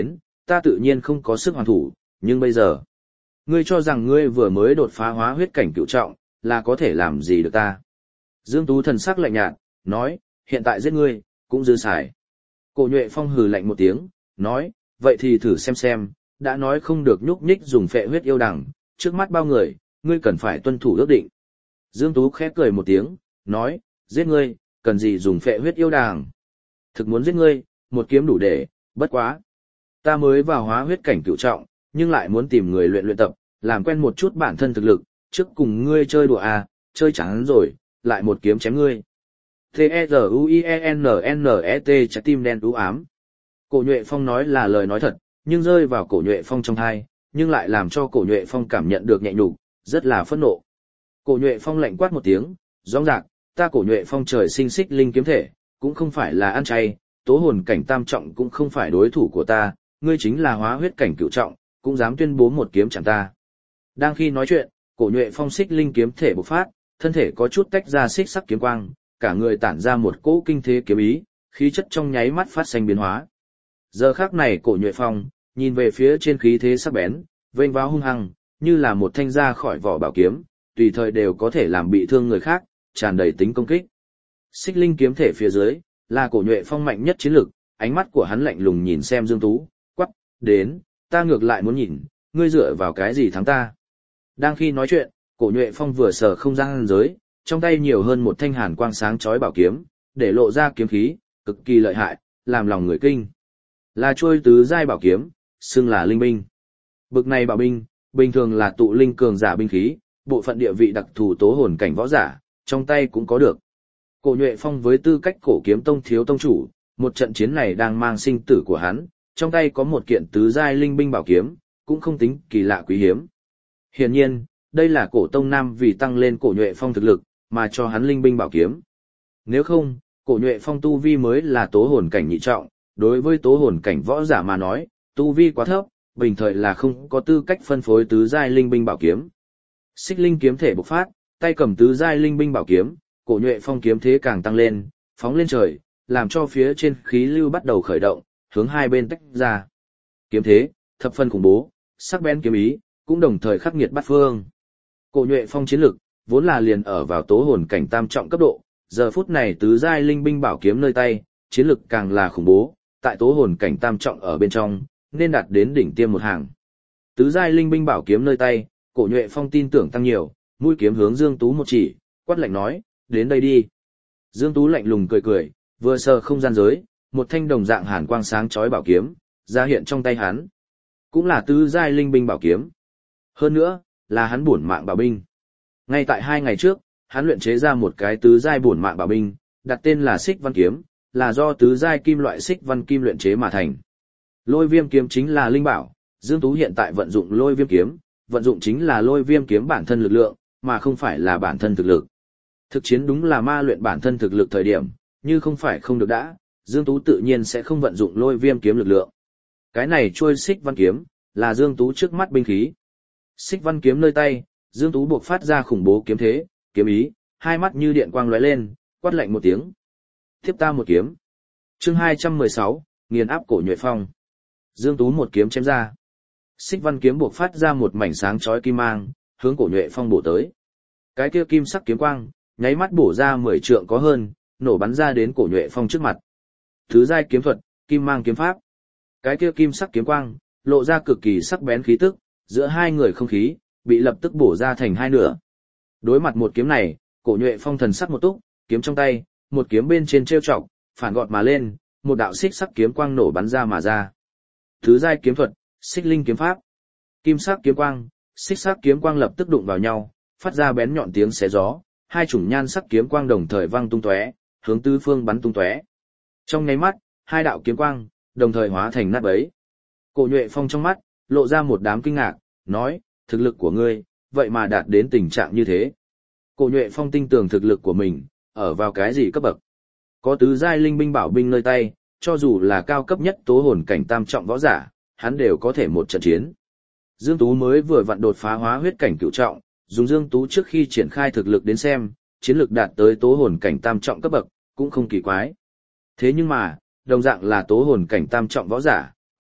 ta tự nhiên không có sức hoàn thủ, nhưng bây giờ, ngươi cho rằng ngươi vừa mới đột phá hóa huyết cảnh cửu trọng, là có thể làm gì được ta. Dương Tú thần sắc lạnh nhạt, nói, hiện tại giết ngươi, cũng dư xài. Cổ Nhuệ Phong hừ lạnh một tiếng, nói, vậy thì thử xem, đã nói không được nhúc nhích dùng phệ huyết yêu đằng, trước mắt bao người, ngươi cần phải tuân thủ ước định. Dương Tú khẽ cười một tiếng, nói, giết ngươi, cần gì dùng phệ huyết yêu đằng. Thực muốn giết ngươi, một kiếm đủ để, bất quá. Ta mới vào hóa huyết cảnh cửu trọng, nhưng lại muốn tìm người luyện tập, làm quen một chút bản thân thực lực, trước cùng ngươi chơi đùa à, chơi chán rồi, lại một kiếm chém ngươi. T-E-Z-U-I-E-N-N-E-T trái tim đen u ám. Cổ Nhuệ Phong nói là lời nói thật, nhưng rơi vào Cổ Nhuệ Phong trong thai, nhưng lại làm cho Cổ Nhuệ Phong cảm nhận được nhẹ nhục, rất là phẫn nộ. Cổ Nhuệ Phong lạnh quát một tiếng, rõ ràng, ta Cổ Nhuệ Phong trời sinh xích linh kiếm thể, cũng không phải là ăn chay, tố hồn cảnh tam trọng cũng không phải đối thủ của ta, ngươi chính là hóa huyết cảnh cửu trọng, cũng dám tuyên bố một kiếm chẳng ta. Đang khi nói chuyện, Cổ Nhuệ Phong xích linh kiếm thể bộc phát, thân thể có chút tách ra xích sắc kiếm quang, cả người tản ra một cỗ kinh thế kiếm ý, khí chất trong nháy mắt phát sinh biến hóa. Giờ khắc này Cổ Nhuệ Phong nhìn về phía trên khí thế sắc bén, vênh váo hung hăng, như là một thanh ra khỏi vỏ bảo kiếm, tùy thời đều có thể làm bị thương người khác, tràn đầy tính công kích. Xích linh kiếm thể phía dưới là Cổ Nhuệ Phong mạnh nhất chiến lực, ánh mắt của hắn lạnh lùng nhìn xem Dương Tú, quắc, đến, ta ngược lại muốn nhìn, ngươi dựa vào cái gì thắng ta. Đang khi nói chuyện, Cổ Nhuệ Phong vừa sờ không gian giới, trong tay nhiều hơn một thanh hàn quang sáng chói bảo kiếm, để lộ ra kiếm khí, cực kỳ lợi hại, làm lòng người kinh. Là chuôi tứ giai bảo kiếm, xưng là linh binh. Bực này bảo binh, bình thường là tụ linh cường giả binh khí, bộ phận địa vị đặc thù tố hồn cảnh võ giả, trong tay cũng có được. Cổ Nhuệ Phong với tư cách Cổ Kiếm Tông thiếu tông chủ, một trận chiến này đang mang sinh tử của hắn, trong tay có một kiện tứ giai linh binh bảo kiếm, cũng không tính kỳ lạ quý hiếm. Hiển nhiên, đây là Cổ Tông Nam vì tăng lên Cổ Nhuệ Phong thực lực, mà cho hắn linh binh bảo kiếm. Nếu không, Cổ Nhuệ Phong tu vi mới là tố hồn cảnh nhị trọng, đối với tố hồn cảnh võ giả mà nói, tu vi quá thấp, bình thời là không có tư cách phân phối tứ giai linh binh bảo kiếm. Xích linh kiếm thể bộc phát, tay cầm tứ giai linh binh bảo kiếm, Cổ Nhuệ Phong kiếm thế càng tăng lên, phóng lên trời, làm cho phía trên khí lưu bắt đầu khởi động, hướng hai bên tách ra. Kiếm thế, thập phân khủng bố, sắc bén kiếm ý, cũng đồng thời khắc nghiệt bát phương. Cổ Nhuệ Phong chiến lực vốn là liền ở vào tố hồn cảnh tam trọng cấp độ, giờ phút này tứ giai linh binh bảo kiếm nơi tay, chiến lực càng là khủng bố, tại tố hồn cảnh tam trọng ở bên trong, nên đạt đến đỉnh tiêm một hàng. Tứ giai linh binh bảo kiếm nơi tay, Cổ Nhuệ Phong tin tưởng tăng nhiều, mũi kiếm hướng Dương Tú một chỉ, quát lạnh nói, đến đây đi. Dương Tú lạnh lùng cười cười, vừa sờ không gian giới, một thanh đồng dạng hàn quang sáng chói bảo kiếm ra hiện trong tay hắn. Cũng là tứ giai linh binh bảo kiếm. Hơn nữa, là hắn bổn mạng bảo binh. Ngay tại 2 ngày trước, hắn luyện chế ra một cái tứ giai bổn mạng bảo binh, đặt tên là Xích Văn kiếm, là do tứ giai kim loại xích văn kim luyện chế mà thành. Lôi Viêm kiếm chính là linh bảo, Dương Tú hiện tại vận dụng Lôi Viêm kiếm, vận dụng chính là Lôi Viêm kiếm bản thân lực lượng, mà không phải là bản thân thực lực. Thực chiến đúng là ma luyện bản thân thực lực thời điểm, như không phải không được đã, Dương Tú tự nhiên sẽ không vận dụng Lôi Viêm kiếm lực lượng. Cái này trôi Xích Văn kiếm, là Dương Tú trước mắt binh khí. Xích Văn kiếm nơi tay, Dương Tú buộc phát ra khủng bố kiếm thế, kiếm ý, hai mắt như điện quang lóe lên, quát lạnh một tiếng. Tiếp ta một kiếm. Chương 216, nghiền áp Cổ Nhuệ Phong. Dương Tú một kiếm chém ra. Xích Văn kiếm buộc phát ra một mảnh sáng chói kim mang, hướng Cổ Nhuệ Phong bổ tới. Cái kia kim sắc kiếm quang, nháy mắt bổ ra 10 trượng có hơn, nổ bắn ra đến Cổ Nhuệ Phong trước mặt. Thứ giai kiếm thuật, kim mang kiếm pháp. Cái kia kim sắc kiếm quang, lộ ra cực kỳ sắc bén khí tức, giữa hai người không khí, bị lập tức bổ ra thành hai nửa. Đối mặt một kiếm này, Cổ Nhuệ Phong thần sắc một túc, kiếm trong tay, một kiếm bên trên trêu chọc, phản gọt mà lên, một đạo xích sắc kiếm quang nổ bắn ra mà ra. Thứ giai kiếm thuật, Xích Linh kiếm pháp. Kim sắc kiếm quang, xích sắc kiếm quang lập tức đụng vào nhau, phát ra bén nhọn tiếng xé gió, hai chủng nhan sắc kiếm quang đồng thời vang tung tóe, hướng tứ phương bắn tung tóe. Trong nháy mắt, hai đạo kiếm quang đồng thời hóa thành nát bấy. Cổ Nhuệ Phong trong mắt lộ ra một đám kinh ngạc, nói: "Thực lực của ngươi, vậy mà đạt đến tình trạng như thế?" Cổ Nhuệ Phong tin tưởng thực lực của mình ở vào cái gì cấp bậc. Có tứ giai linh binh bảo binh nơi tay, cho dù là cao cấp nhất tố hồn cảnh tam trọng võ giả, hắn đều có thể một trận chiến. Dương Tú mới vừa vặn đột phá hóa huyết cảnh cửu trọng, dùng Dương Tú trước khi triển khai thực lực đến xem, chiến lực đạt tới tố hồn cảnh tam trọng cấp bậc, cũng không kỳ quái. Thế nhưng mà, đồng dạng là tố hồn cảnh tam trọng võ giả,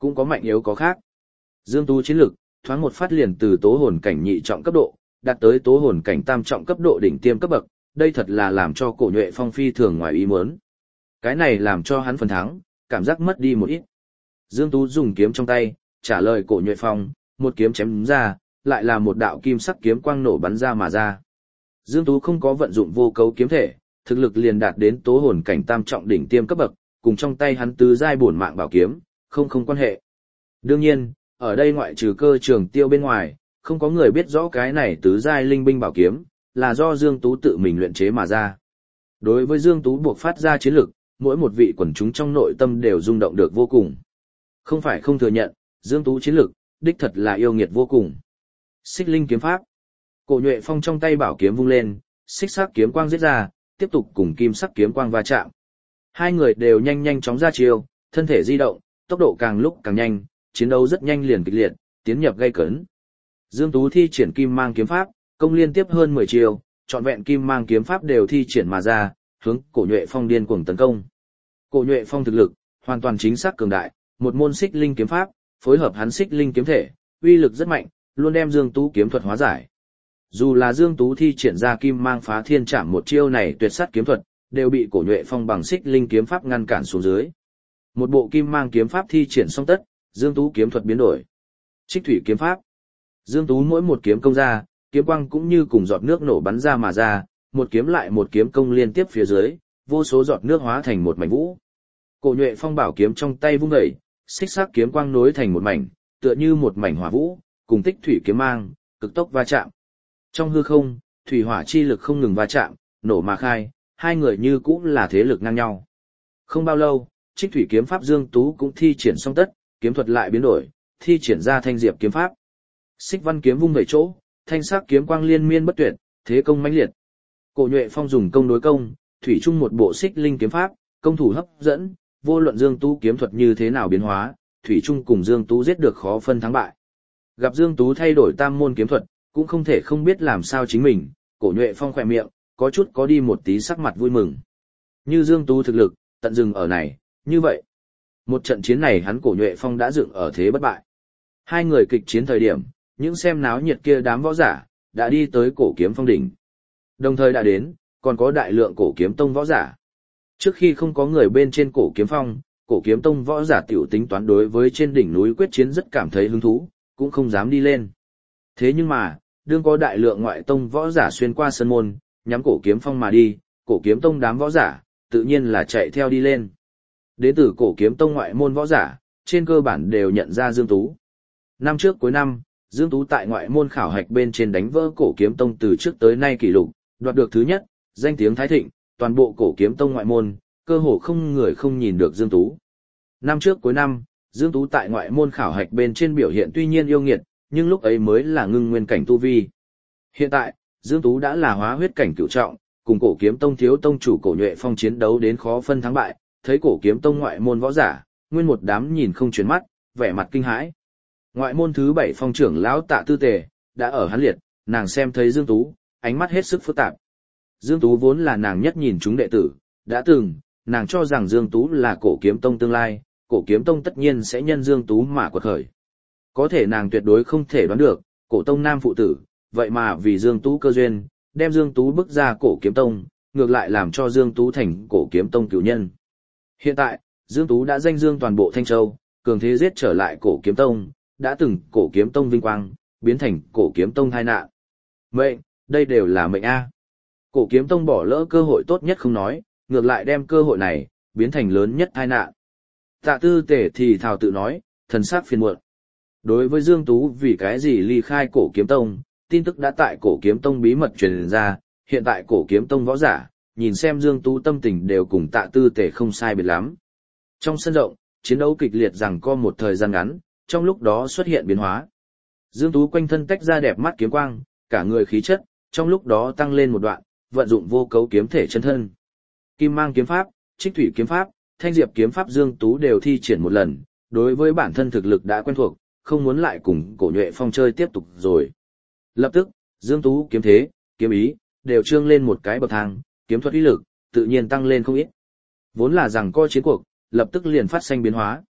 cũng có mạnh yếu có khác. Dương Tú chiến lực, thoáng một phát liền từ tố hồn cảnh nhị trọng cấp độ, đạt tới tố hồn cảnh tam trọng cấp độ đỉnh tiêm cấp bậc, đây thật là làm cho Cổ Nhuệ Phong phi thường ngoài ý muốn. Cái này làm cho hắn phần thắng, cảm giác mất đi một ít. Dương Tú dùng kiếm trong tay, trả lời Cổ Nhuệ Phong, một kiếm chém ra, lại là một đạo kim sắc kiếm quang nổ bắn ra mà ra. Dương Tú không có vận dụng vô cấu kiếm thể, thực lực liền đạt đến tố hồn cảnh tam trọng đỉnh tiêm cấp bậc, cùng trong tay hắn tứ giai bổn mạng bảo kiếm, không quan hệ. Đương nhiên, ở đây ngoại trừ Cơ Trường Tiêu bên ngoài, không có người biết rõ cái này tứ giai linh binh bảo kiếm, là do Dương Tú tự mình luyện chế mà ra. Đối với Dương Tú buộc phát ra chiến lực, mỗi một vị quần chúng trong nội tâm đều rung động được vô cùng. Không phải không thừa nhận, Dương Tú chiến lực, đích thật là yêu nghiệt vô cùng. Xích linh kiếm pháp. Cổ Nhuệ Phong trong tay bảo kiếm vung lên, xích sắc kiếm quang giết ra, tiếp tục cùng kim sắc kiếm quang va chạm. Hai người đều nhanh chóng ra chiêu, thân thể di động, tốc độ càng lúc càng nhanh, chiến đấu rất nhanh liền kịch liệt, tiến nhập gay cấn. Dương Tú thi triển kim mang kiếm pháp, công liên tiếp hơn 10 chiêu, trọn vẹn kim mang kiếm pháp đều thi triển mà ra, hướng Cổ Nhuệ Phong điên cuồng tấn công. Cổ Nhuệ Phong thực lực hoàn toàn chính xác cường đại, một môn xích linh kiếm pháp, phối hợp hắn xích linh kiếm thể, uy lực rất mạnh, luôn đem Dương Tú kiếm thuật hóa giải. Dù là Dương Tú thi triển ra kim mang phá thiên trảm một chiêu này tuyệt sát kiếm thuật, đều bị Cổ Nhuệ Phong bằng xích linh kiếm pháp ngăn cản xuống dưới. Một bộ kim mang kiếm pháp thi triển xong tất, Dương Tú kiếm thuật biến đổi. Trích thủy kiếm pháp. Dương Tú mỗi một kiếm công ra, kiếm quang cũng như cùng giọt nước nổ bắn ra mà ra, một kiếm lại một kiếm công liên tiếp phía dưới, vô số giọt nước hóa thành một mảnh vũ. Cổ Nhuệ Phong bảo kiếm trong tay vung dậy, xích sắc kiếm quang nối thành một mảnh, tựa như một mảnh hỏa vũ, cùng tích thủy kiếm mang, cực tốc va chạm. Trong hư không, thủy hỏa chi lực không ngừng va chạm, nổ mà khai, hai người như cũng là thế lực ngang nhau. Không bao lâu, Trích thủy kiếm pháp Dương Tú cũng thi triển xong tất, kiếm thuật lại biến đổi, thi triển ra thanh diệp kiếm pháp. Xích văn kiếm vung về chỗ, thanh sắc kiếm quang liên miên bất tuyệt, thế công mãnh liệt. Cổ Nhuệ Phong dùng công đối công, thủy chung một bộ xích linh kiếm pháp, công thủ hấp dẫn, vô luận Dương Tú kiếm thuật như thế nào biến hóa, thủy chung cùng Dương Tú giết được khó phân thắng bại. Gặp Dương Tú thay đổi tam môn kiếm thuật, cũng không thể không biết làm sao chính mình, Cổ Nhuệ Phong khỏe miệng, có chút có đi một tí sắc mặt vui mừng. Như Dương Tú thực lực, tận dừng ở này, như vậy. Một trận chiến này hắn Cổ Nhuệ Phong đã dựng ở thế bất bại. Hai người kịch chiến thời điểm, những xem náo nhiệt kia đám võ giả, đã đi tới Cổ Kiếm Phong đỉnh. Đồng thời đã đến, còn có đại lượng Cổ Kiếm Tông võ giả. Trước khi không có người bên trên Cổ Kiếm Phong, Cổ Kiếm Tông võ giả tiểu tính toán đối với trên đỉnh núi quyết chiến rất cảm thấy hứng thú, cũng không dám đi lên. Thế nhưng mà, đương có đại lượng ngoại tông võ giả xuyên qua sân môn, nhắm Cổ Kiếm Phong mà đi, Cổ Kiếm Tông đám võ giả, tự nhiên là chạy theo đi lên. Đến từ Cổ Kiếm Tông ngoại môn võ giả, trên cơ bản đều nhận ra Dương Tú. Năm trước cuối năm, Dương Tú tại ngoại môn khảo hạch bên trên đánh vỡ Cổ Kiếm Tông từ trước tới nay kỷ lục, đoạt được thứ nhất, danh tiếng thái thịnh, toàn bộ Cổ Kiếm Tông ngoại môn, cơ hồ không người không nhìn được Dương Tú. Năm trước cuối năm, Dương Tú tại ngoại môn khảo hạch bên trên biểu hiện tuy nhiên yêu nghiệt, nhưng lúc ấy mới là ngưng nguyên cảnh tu vi. Hiện tại, Dương Tú đã là hóa huyết cảnh cửu trọng, cùng Cổ Kiếm Tông thiếu tông chủ Cổ Nhuệ Phong chiến đấu đến khó phân thắng bại, thấy Cổ Kiếm Tông ngoại môn võ giả, nguyên một đám nhìn không chuyển mắt, vẻ mặt kinh hãi. Ngoại môn thứ 7 phong trưởng lão Tạ Tư Tề, đã ở hắn liệt, nàng xem thấy Dương Tú, ánh mắt hết sức phức tạp. Dương Tú vốn là nàng nhất nhìn chúng đệ tử, đã từng, nàng cho rằng Dương Tú là Cổ Kiếm Tông tương lai, Cổ Kiếm Tông tất nhiên sẽ nhân Dương Tú mà quật khởi. Có thể nàng tuyệt đối không thể đoán được, Cổ Tông nam phụ tử, vậy mà vì Dương Tú cơ duyên, đem Dương Tú bức ra Cổ Kiếm Tông, ngược lại làm cho Dương Tú thành Cổ Kiếm Tông cửu nhân. Hiện tại, Dương Tú đã danh dương toàn bộ Thanh Châu, cường thế giết trở lại Cổ Kiếm Tông, đã từng Cổ Kiếm Tông vinh quang, biến thành Cổ Kiếm Tông tai nạn. Mệnh, đây đều là mệnh A. Cổ Kiếm Tông bỏ lỡ cơ hội tốt nhất không nói, ngược lại đem cơ hội này, biến thành lớn nhất tai nạn. Tạ Tư Tề thì thào tự nói, thần sắc phiền muộn. Đối với Dương Tú vì cái gì ly khai Cổ Kiếm Tông, tin tức đã tại Cổ Kiếm Tông bí mật truyền ra, hiện tại Cổ Kiếm Tông võ giả, nhìn xem Dương Tú tâm tình đều cùng Tạ Tư Tề không sai biệt lắm. Trong sân rộng, chiến đấu kịch liệt rằng co một thời gian ngắn, trong lúc đó xuất hiện biến hóa. Dương Tú quanh thân tách ra đẹp mắt kiếm quang, cả người khí chất, trong lúc đó tăng lên một đoạn, vận dụng vô cấu kiếm thể chân thân. Kim mang kiếm pháp, Trích thủy kiếm pháp, thanh diệp kiếm pháp Dương Tú đều thi triển một lần, đối với bản thân thực lực đã quen thuộc, không muốn lại cùng Cổ Nhuệ Phong chơi tiếp tục rồi. Lập tức, Dương Tú kiếm thế, kiếm ý, đều trương lên một cái bậc thang, kiếm thuật uy lực, tự nhiên tăng lên không ít. Vốn là rằng co chiến cuộc, lập tức liền phát sinh biến hóa.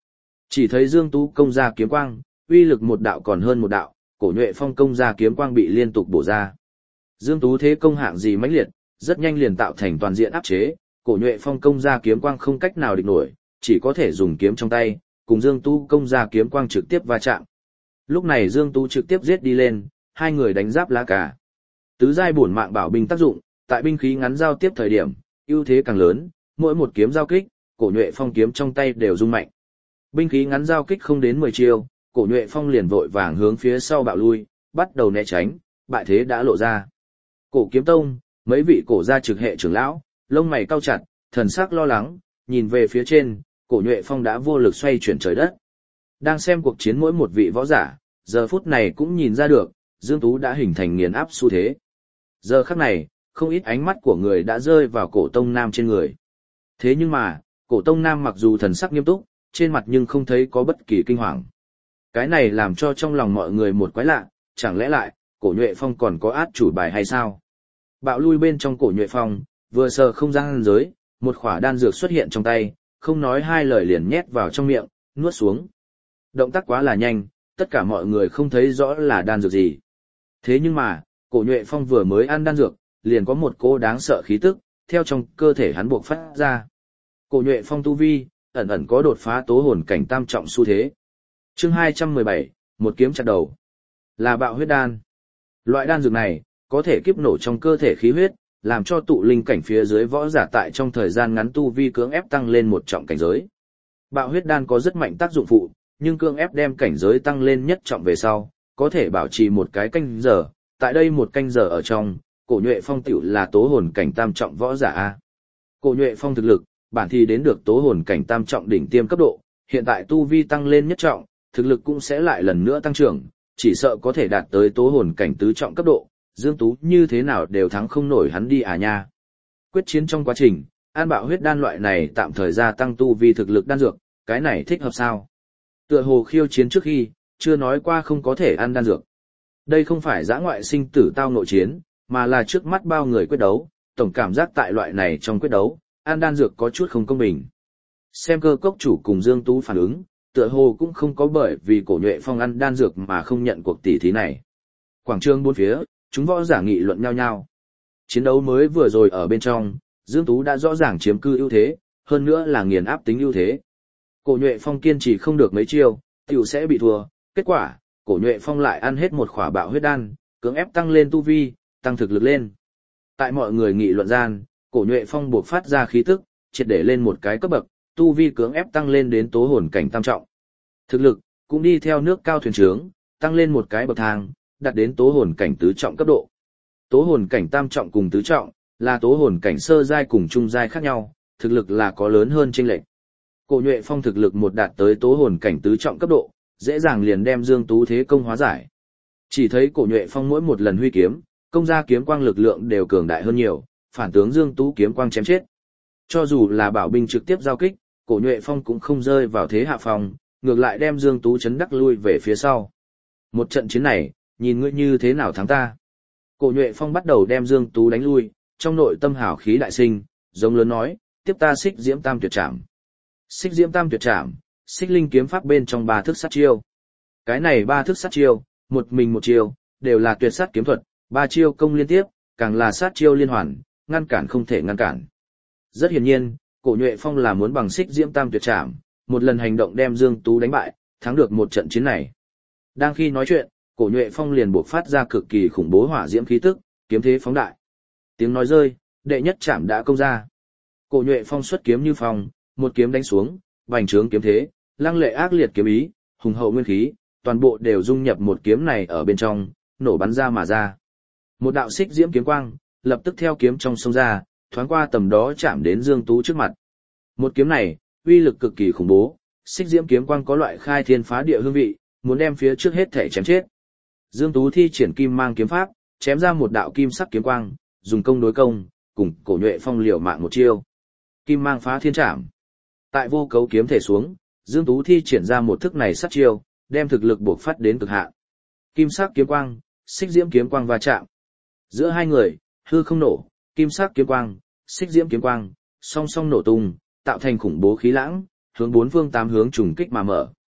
Chỉ thấy Dương Tú công ra kiếm quang, uy lực một đạo còn hơn một đạo, Cổ Nhuệ Phong công ra kiếm quang bị liên tục bổ ra. Dương Tú thế công hạng gì mãnh liệt, rất nhanh liền tạo thành toàn diện áp chế, Cổ Nhuệ Phong công ra kiếm quang không cách nào địch nổi, chỉ có thể dùng kiếm trong tay, cùng Dương Tú công ra kiếm quang trực tiếp va chạm. Lúc này Dương Tú trực tiếp giết đi lên, hai người đánh giáp lá cả. Tứ giai bổn mạng bảo binh tác dụng, tại binh khí ngắn giao tiếp thời điểm, ưu thế càng lớn, mỗi một kiếm giao kích, Cổ Nhuệ Phong kiếm trong tay đều rung mạnh. Binh khí ngắn giao kích không đến 10 chiêu, Cổ Nhuệ Phong liền vội vàng hướng phía sau bạo lui, bắt đầu né tránh, bại thế đã lộ ra. Cổ Kiếm Tông, mấy vị cổ gia trực hệ trưởng lão, lông mày cau chặt, thần sắc lo lắng, nhìn về phía trên, Cổ Nhuệ Phong đã vô lực xoay chuyển trời đất. Đang xem cuộc chiến mỗi một vị võ giả, giờ phút này cũng nhìn ra được, Dương Tú đã hình thành nghiền áp xu thế. Giờ khắc này, không ít ánh mắt của người đã rơi vào Cổ Tông Nam trên người. Thế nhưng mà, Cổ Tông Nam mặc dù thần sắc nghiêm túc, trên mặt nhưng không thấy có bất kỳ kinh hoàng. Cái này làm cho trong lòng mọi người một quái lạ, chẳng lẽ lại, Cổ Nhuệ Phong còn có át chủ bài hay sao? Bạo lui bên trong Cổ Nhuệ Phong, vừa sờ không gian giới, một khỏa đan dược xuất hiện trong tay, không nói hai lời liền nhét vào trong miệng, nuốt xuống. Động tác quá là nhanh, tất cả mọi người không thấy rõ là đan dược gì. Thế nhưng mà, Cổ Nhuệ Phong vừa mới ăn đan dược, liền có một cỗ đáng sợ khí tức, theo trong cơ thể hắn buộc phát ra. Cổ Nhuệ Phong tu vi, ẩn ẩn có đột phá tố hồn cảnh tam trọng xu thế. Chương 217, một kiếm chặt đầu. Là bạo huyết đan. Loại đan dược này, có thể kiếp nổ trong cơ thể khí huyết, làm cho tụ linh cảnh phía dưới võ giả tại trong thời gian ngắn tu vi cưỡng ép tăng lên một trọng cảnh giới. Bạo huyết đan có rất mạnh tác dụng phụ, nhưng cưỡng ép đem cảnh giới tăng lên nhất trọng về sau, có thể bảo trì một cái canh giờ, tại đây một canh giờ ở trong, Cổ Nhuệ Phong tiểu là tố hồn cảnh tam trọng võ giả A. Cổ Nhuệ Phong thực lực, bản thì đến được tố hồn cảnh tam trọng đỉnh tiêm cấp độ, hiện tại tu vi tăng lên nhất trọng, thực lực cũng sẽ lại lần nữa tăng trưởng, chỉ sợ có thể đạt tới tố hồn cảnh tứ trọng cấp độ, Dương Tú như thế nào đều thắng không nổi hắn đi à nha. Quyết chiến trong quá trình, an bạo huyết đan loại này tạm thời gia tăng tu vi thực lực đan dược, cái này thích hợp sao? Tựa hồ khiêu chiến trước khi, chưa nói qua không có thể ăn đan dược. Đây không phải giã ngoại sinh tử tao nội chiến, mà là trước mắt bao người quyết đấu, tổng cảm giác tại loại này trong quyết đấu, ăn đan dược có chút không công bình. Xem Cơ Cốc chủ cùng Dương Tú phản ứng, tựa hồ cũng không có bởi vì Cổ Nhuệ Phong ăn đan dược mà không nhận cuộc tỷ thí này. Quảng trường bốn phía, chúng võ giả nghị luận nhau nhau. Chiến đấu mới vừa rồi ở bên trong, Dương Tú đã rõ ràng chiếm cư ưu thế, hơn nữa là nghiền áp tính ưu thế. Cổ Nhuệ Phong kiên trì không được mấy chiêu, tiểu sẽ bị thua, kết quả, Cổ Nhuệ Phong lại ăn hết một khỏa bạo huyết đan, cưỡng ép tăng lên tu vi, tăng thực lực lên. Tại mọi người nghị luận gian, Cổ Nhuệ Phong buộc phát ra khí tức, triệt để lên một cái cấp bậc, tu vi cưỡng ép tăng lên đến tố hồn cảnh tam trọng. Thực lực cũng đi theo nước cao thuyền trướng, tăng lên một cái bậc thang, đạt đến tố hồn cảnh tứ trọng cấp độ. Tố hồn cảnh tam trọng cùng tứ trọng, là tố hồn cảnh sơ giai cùng trung giai khác nhau, thực lực là có lớn hơn chênh lệch. Cổ Nhuệ Phong thực lực một đạt tới tố hồn cảnh tứ trọng cấp độ, dễ dàng liền đem Dương Tú thế công hóa giải. Chỉ thấy Cổ Nhuệ Phong mỗi một lần huy kiếm, công ra kiếm quang lực lượng đều cường đại hơn nhiều, phản tướng Dương Tú kiếm quang chém chết. Cho dù là bảo binh trực tiếp giao kích, Cổ Nhuệ Phong cũng không rơi vào thế hạ phong, ngược lại đem Dương Tú chấn đắc lui về phía sau. Một trận chiến này, nhìn ngươi như thế nào thắng ta. Cổ Nhuệ Phong bắt đầu đem Dương Tú đánh lui, trong nội tâm hào khí đại sinh, giống lớn nói, tiếp ta xích diễm tam tuyệt trảm. Xích diễm tam tuyệt trảm, xích linh kiếm pháp bên trong ba thức sát chiêu. Cái này ba thức sát chiêu, một mình một chiêu, đều là tuyệt sát kiếm thuật, ba chiêu công liên tiếp, càng là sát chiêu liên hoàn, ngăn cản không thể ngăn cản. Rất hiển nhiên, Cổ Nhuệ Phong là muốn bằng xích diễm tam tuyệt trảm, một lần hành động đem Dương Tú đánh bại, thắng được một trận chiến này. Đang khi nói chuyện, Cổ Nhuệ Phong liền buộc phát ra cực kỳ khủng bố hỏa diễm khí tức, kiếm thế phóng đại. Tiếng nói rơi, đệ nhất trảm đã công ra. Cổ Nhuệ Phong xuất kiếm như phong, một kiếm đánh xuống, bành trướng kiếm thế, lăng lệ ác liệt kiếm ý, hùng hậu nguyên khí, toàn bộ đều dung nhập một kiếm này ở bên trong, nổ bắn ra mà ra. Một đạo xích diễm kiếm quang, lập tức theo kiếm trong sông ra, thoáng qua tầm đó chạm đến Dương Tú trước mặt. Một kiếm này, uy lực cực kỳ khủng bố, xích diễm kiếm quang có loại khai thiên phá địa hương vị, muốn đem phía trước hết thể chém chết. Dương Tú thi triển kim mang kiếm pháp, chém ra một đạo kim sắc kiếm quang, dùng công đối công, cùng Cổ Nhuệ Phong liều mạng một chiêu. Kim mang phá thiên trảm. Tại vô cấu kiếm thể xuống, Dương Tú thi triển ra một thức này sát chiêu, đem thực lực buộc phát đến cực hạn. Kim sắc kiếm quang, xích diễm kiếm quang va chạm. Giữa hai người, hư không nổ, kim sắc kiếm quang, xích diễm kiếm quang, song song nổ tung, tạo thành khủng bố khí lãng, hướng bốn phương tám hướng trùng kích mà mở,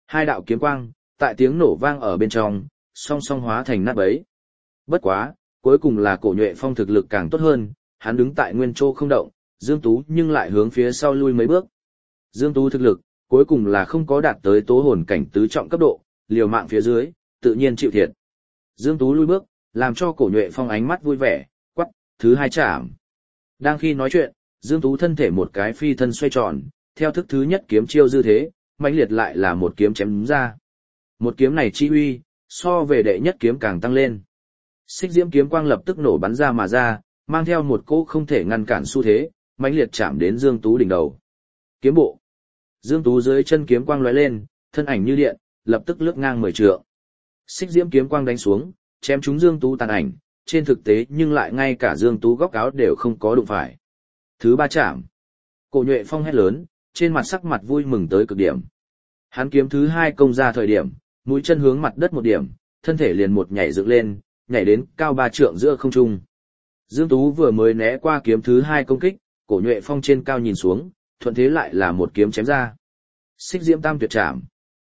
Hai đạo kiếm quang, tại tiếng nổ vang ở bên trong, song song hóa thành nát bấy. Bất quá, cuối cùng là Cổ Nhuệ Phong thực lực càng tốt hơn, hắn đứng tại nguyên chỗ không động, Dương Tú nhưng lại hướng phía sau lui mấy bước. Dương Tú thực lực, cuối cùng là không có đạt tới tố hồn cảnh tứ trọng cấp độ, liều mạng phía dưới, tự nhiên chịu thiệt. Dương Tú lui bước, làm cho Cổ Nhuệ Phong ánh mắt vui vẻ, quắc, thứ hai chạm. Đang khi nói chuyện, Dương Tú thân thể một cái phi thân xoay tròn, theo thức thứ nhất kiếm chiêu dư thế, mãnh liệt lại là một kiếm chém ra. Một kiếm này chi uy, so về đệ nhất kiếm càng tăng lên. Xích diễm kiếm quang lập tức nổ bắn ra mà ra, mang theo một cỗ không thể ngăn cản xu thế, mãnh liệt chạm đến Dương Tú đỉnh đầu. Kiếm bộ. Dương Tú dưới chân kiếm quang lóe lên, thân ảnh như điện, lập tức lướt ngang 10 trượng. Xích diễm kiếm quang đánh xuống, chém trúng Dương Tú tàn ảnh, trên thực tế nhưng lại ngay cả Dương Tú góc áo đều không có đụng phải. Thứ ba chạm. Cổ Nhuệ Phong hét lớn, trên mặt sắc mặt vui mừng tới cực điểm. Hắn kiếm thứ hai công ra thời điểm, mũi chân hướng mặt đất một điểm, thân thể liền một nhảy dựng lên, nhảy đến cao 3 trượng giữa không trung. Dương Tú vừa mới né qua kiếm thứ hai công kích, Cổ Nhuệ Phong trên cao nhìn xuống, thuận thế lại là một kiếm chém ra. Xích diễm tam tuyệt trảm.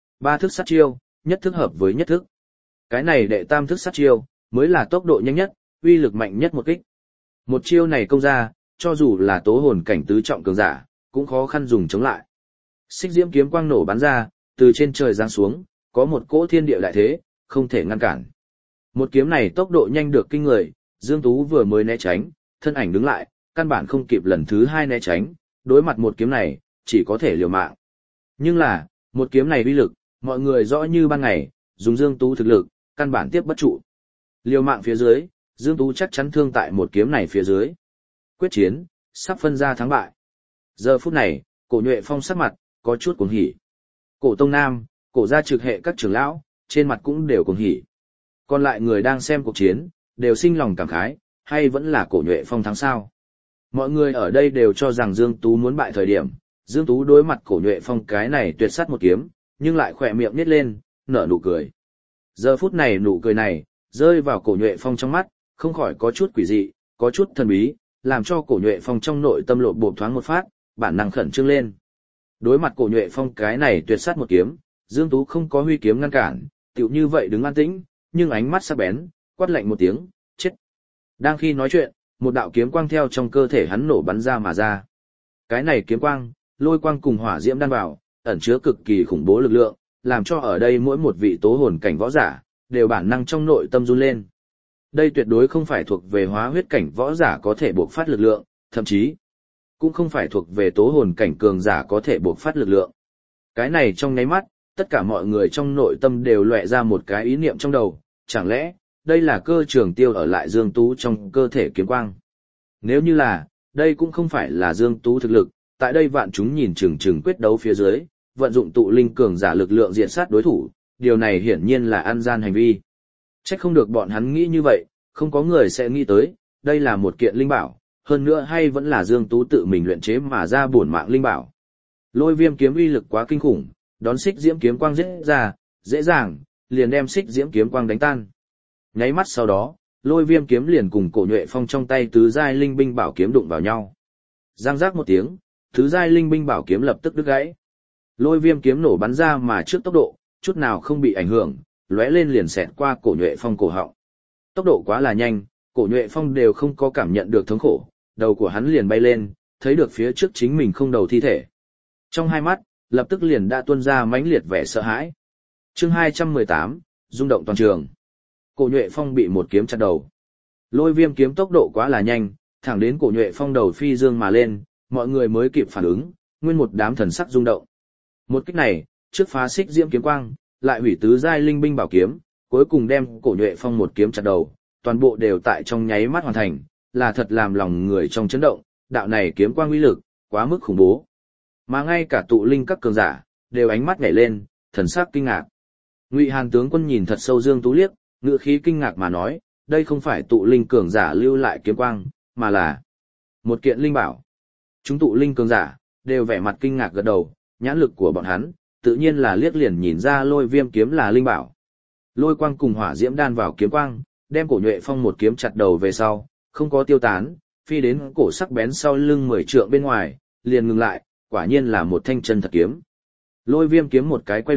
3 thức sát chiêu, nhất thức hợp với nhất thức. Cái này đệ tam thức sát chiêu, mới là tốc độ nhanh nhất, uy lực mạnh nhất một kích. Một chiêu này công ra, cho dù là tố hồn cảnh tứ trọng cường giả, cũng khó khăn dùng chống lại. Xích diễm kiếm quang nổ bắn ra, từ trên trời giáng xuống, có một cỗ thiên địa đại thế, không thể ngăn cản. Một kiếm này tốc độ nhanh được kinh người, Dương Tú vừa mới né tránh, thân ảnh đứng lại, căn bản không kịp lần thứ hai né tránh, đối mặt một kiếm này, chỉ có thể liều mạng. Nhưng là, một kiếm này uy lực, mọi người rõ như ban ngày, dùng Dương Tú thực lực, căn bản tiếp bất trụ. Liều mạng phía dưới, Dương Tú chắc chắn thương tại một kiếm này phía dưới. Quyết chiến, sắp phân ra thắng bại. Giờ phút này, Cổ Nhuệ Phong sắc mặt, có chút cuồng hỉ. Cổ Tông Nam, Cổ gia trực hệ các trưởng lão, trên mặt cũng đều cuồng hỉ. Còn lại người đang xem cuộc chiến, đều sinh lòng cảm khái, hay vẫn là Cổ Nhuệ Phong thắng sao. Mọi người ở đây đều cho rằng Dương Tú muốn bại thời điểm, Dương Tú đối mặt Cổ Nhuệ Phong cái này tuyệt sát một kiếm, nhưng lại khỏe miệng nít lên, nở nụ cười. Giờ phút này nụ cười này, rơi vào Cổ Nhuệ Phong trong mắt, không khỏi có chút quỷ dị, có chút thần bí, làm cho Cổ Nhuệ Phong trong nội tâm lộ bộp thoáng một phát, bản năng khẩn trương lên. Đối mặt Cổ Nhuệ Phong cái này tuyệt sát một kiếm, Dương Tú không có huy kiếm ngăn cản, tựu như vậy đứng an tĩnh, nhưng ánh mắt sắc bén, quát lạnh một tiếng, chết. Đang khi nói chuyện, một đạo kiếm quang theo trong cơ thể hắn nổ bắn ra mà ra. Cái này kiếm quang, lôi quang cùng hỏa diễm đan vào, ẩn chứa cực kỳ khủng bố lực lượng, làm cho ở đây mỗi một vị tố hồn cảnh võ giả, đều bản năng trong nội tâm run lên. Đây tuyệt đối không phải thuộc về hóa huyết cảnh võ giả có thể bộc phát lực lượng, thậm chí cũng không phải thuộc về tố hồn cảnh cường giả có thể bộc phát lực lượng. Cái này trong nháy mắt, tất cả mọi người trong nội tâm đều lóe ra một cái ý niệm trong đầu, chẳng lẽ đây là cơ trường tiêu ở lại Dương Tú trong cơ thể kiếm quang. Nếu như là, đây cũng không phải là Dương Tú thực lực, tại đây vạn chúng nhìn chừng chừng quyết đấu phía dưới, vận dụng tụ linh cường giả lực lượng diện sát đối thủ, điều này hiển nhiên là ăn gian hành vi. Chắc không được bọn hắn nghĩ như vậy, không có người sẽ nghĩ tới, đây là một kiện linh bảo, hơn nữa hay vẫn là Dương Tú tự mình luyện chế mà ra bổn mạng linh bảo. Lôi viêm kiếm uy lực quá kinh khủng, đón xích diễm kiếm quang dễ ra, dễ dàng, liền đem xích diễm kiếm quang đánh tan. Nháy mắt sau đó, lôi viêm kiếm liền cùng Cổ Nhuệ Phong trong tay tứ giai linh binh bảo kiếm đụng vào nhau. Giang giác một tiếng, tứ giai linh binh bảo kiếm lập tức đứt gãy. Lôi viêm kiếm nổ bắn ra mà trước tốc độ, chút nào không bị ảnh hưởng, lóe lên liền xẹt qua Cổ Nhuệ Phong cổ họng. Tốc độ quá là nhanh, Cổ Nhuệ Phong đều không có cảm nhận được thống khổ, đầu của hắn liền bay lên, thấy được phía trước chính mình không đầu thi thể. Trong hai mắt, lập tức liền đã tuôn ra mãnh liệt vẻ sợ hãi. Chương 218, rung động toàn trường. Cổ Nhuệ Phong bị một kiếm chặt đầu. Lôi viêm kiếm tốc độ quá là nhanh, thẳng đến Cổ Nhuệ Phong đầu phi dương mà lên, mọi người mới kịp phản ứng, nguyên một đám thần sắc rung động. Một kích này, trước phá xích diễm kiếm quang, lại hủy tứ giai linh binh bảo kiếm, cuối cùng đem Cổ Nhuệ Phong một kiếm chặt đầu, toàn bộ đều tại trong nháy mắt hoàn thành, là thật làm lòng người trong chấn động, đạo này kiếm quang uy lực, quá mức khủng bố. Mà ngay cả tụ linh các cường giả, đều ánh mắt nhảy lên, thần sắc kinh ngạc. Ngụy Hàn tướng quân nhìn thật sâu Dương Tú liếc, ngữ khí kinh ngạc mà nói, đây không phải tụ linh cường giả lưu lại kiếm quang, mà là một kiện linh bảo. Chúng tụ linh cường giả, đều vẻ mặt kinh ngạc gật đầu, nhãn lực của bọn hắn, tự nhiên là liếc liền nhìn ra lôi viêm kiếm là linh bảo. Lôi quang cùng hỏa diễm đan vào kiếm quang, đem Cổ Nhuệ Phong một kiếm chặt đầu về sau, không có tiêu tán, phi đến cổ sắc bén sau lưng 10 trượng bên ngoài, liền ngừng lại, quả nhiên là một thanh chân thật kiếm. Lôi viêm kiếm một cái quay đầu,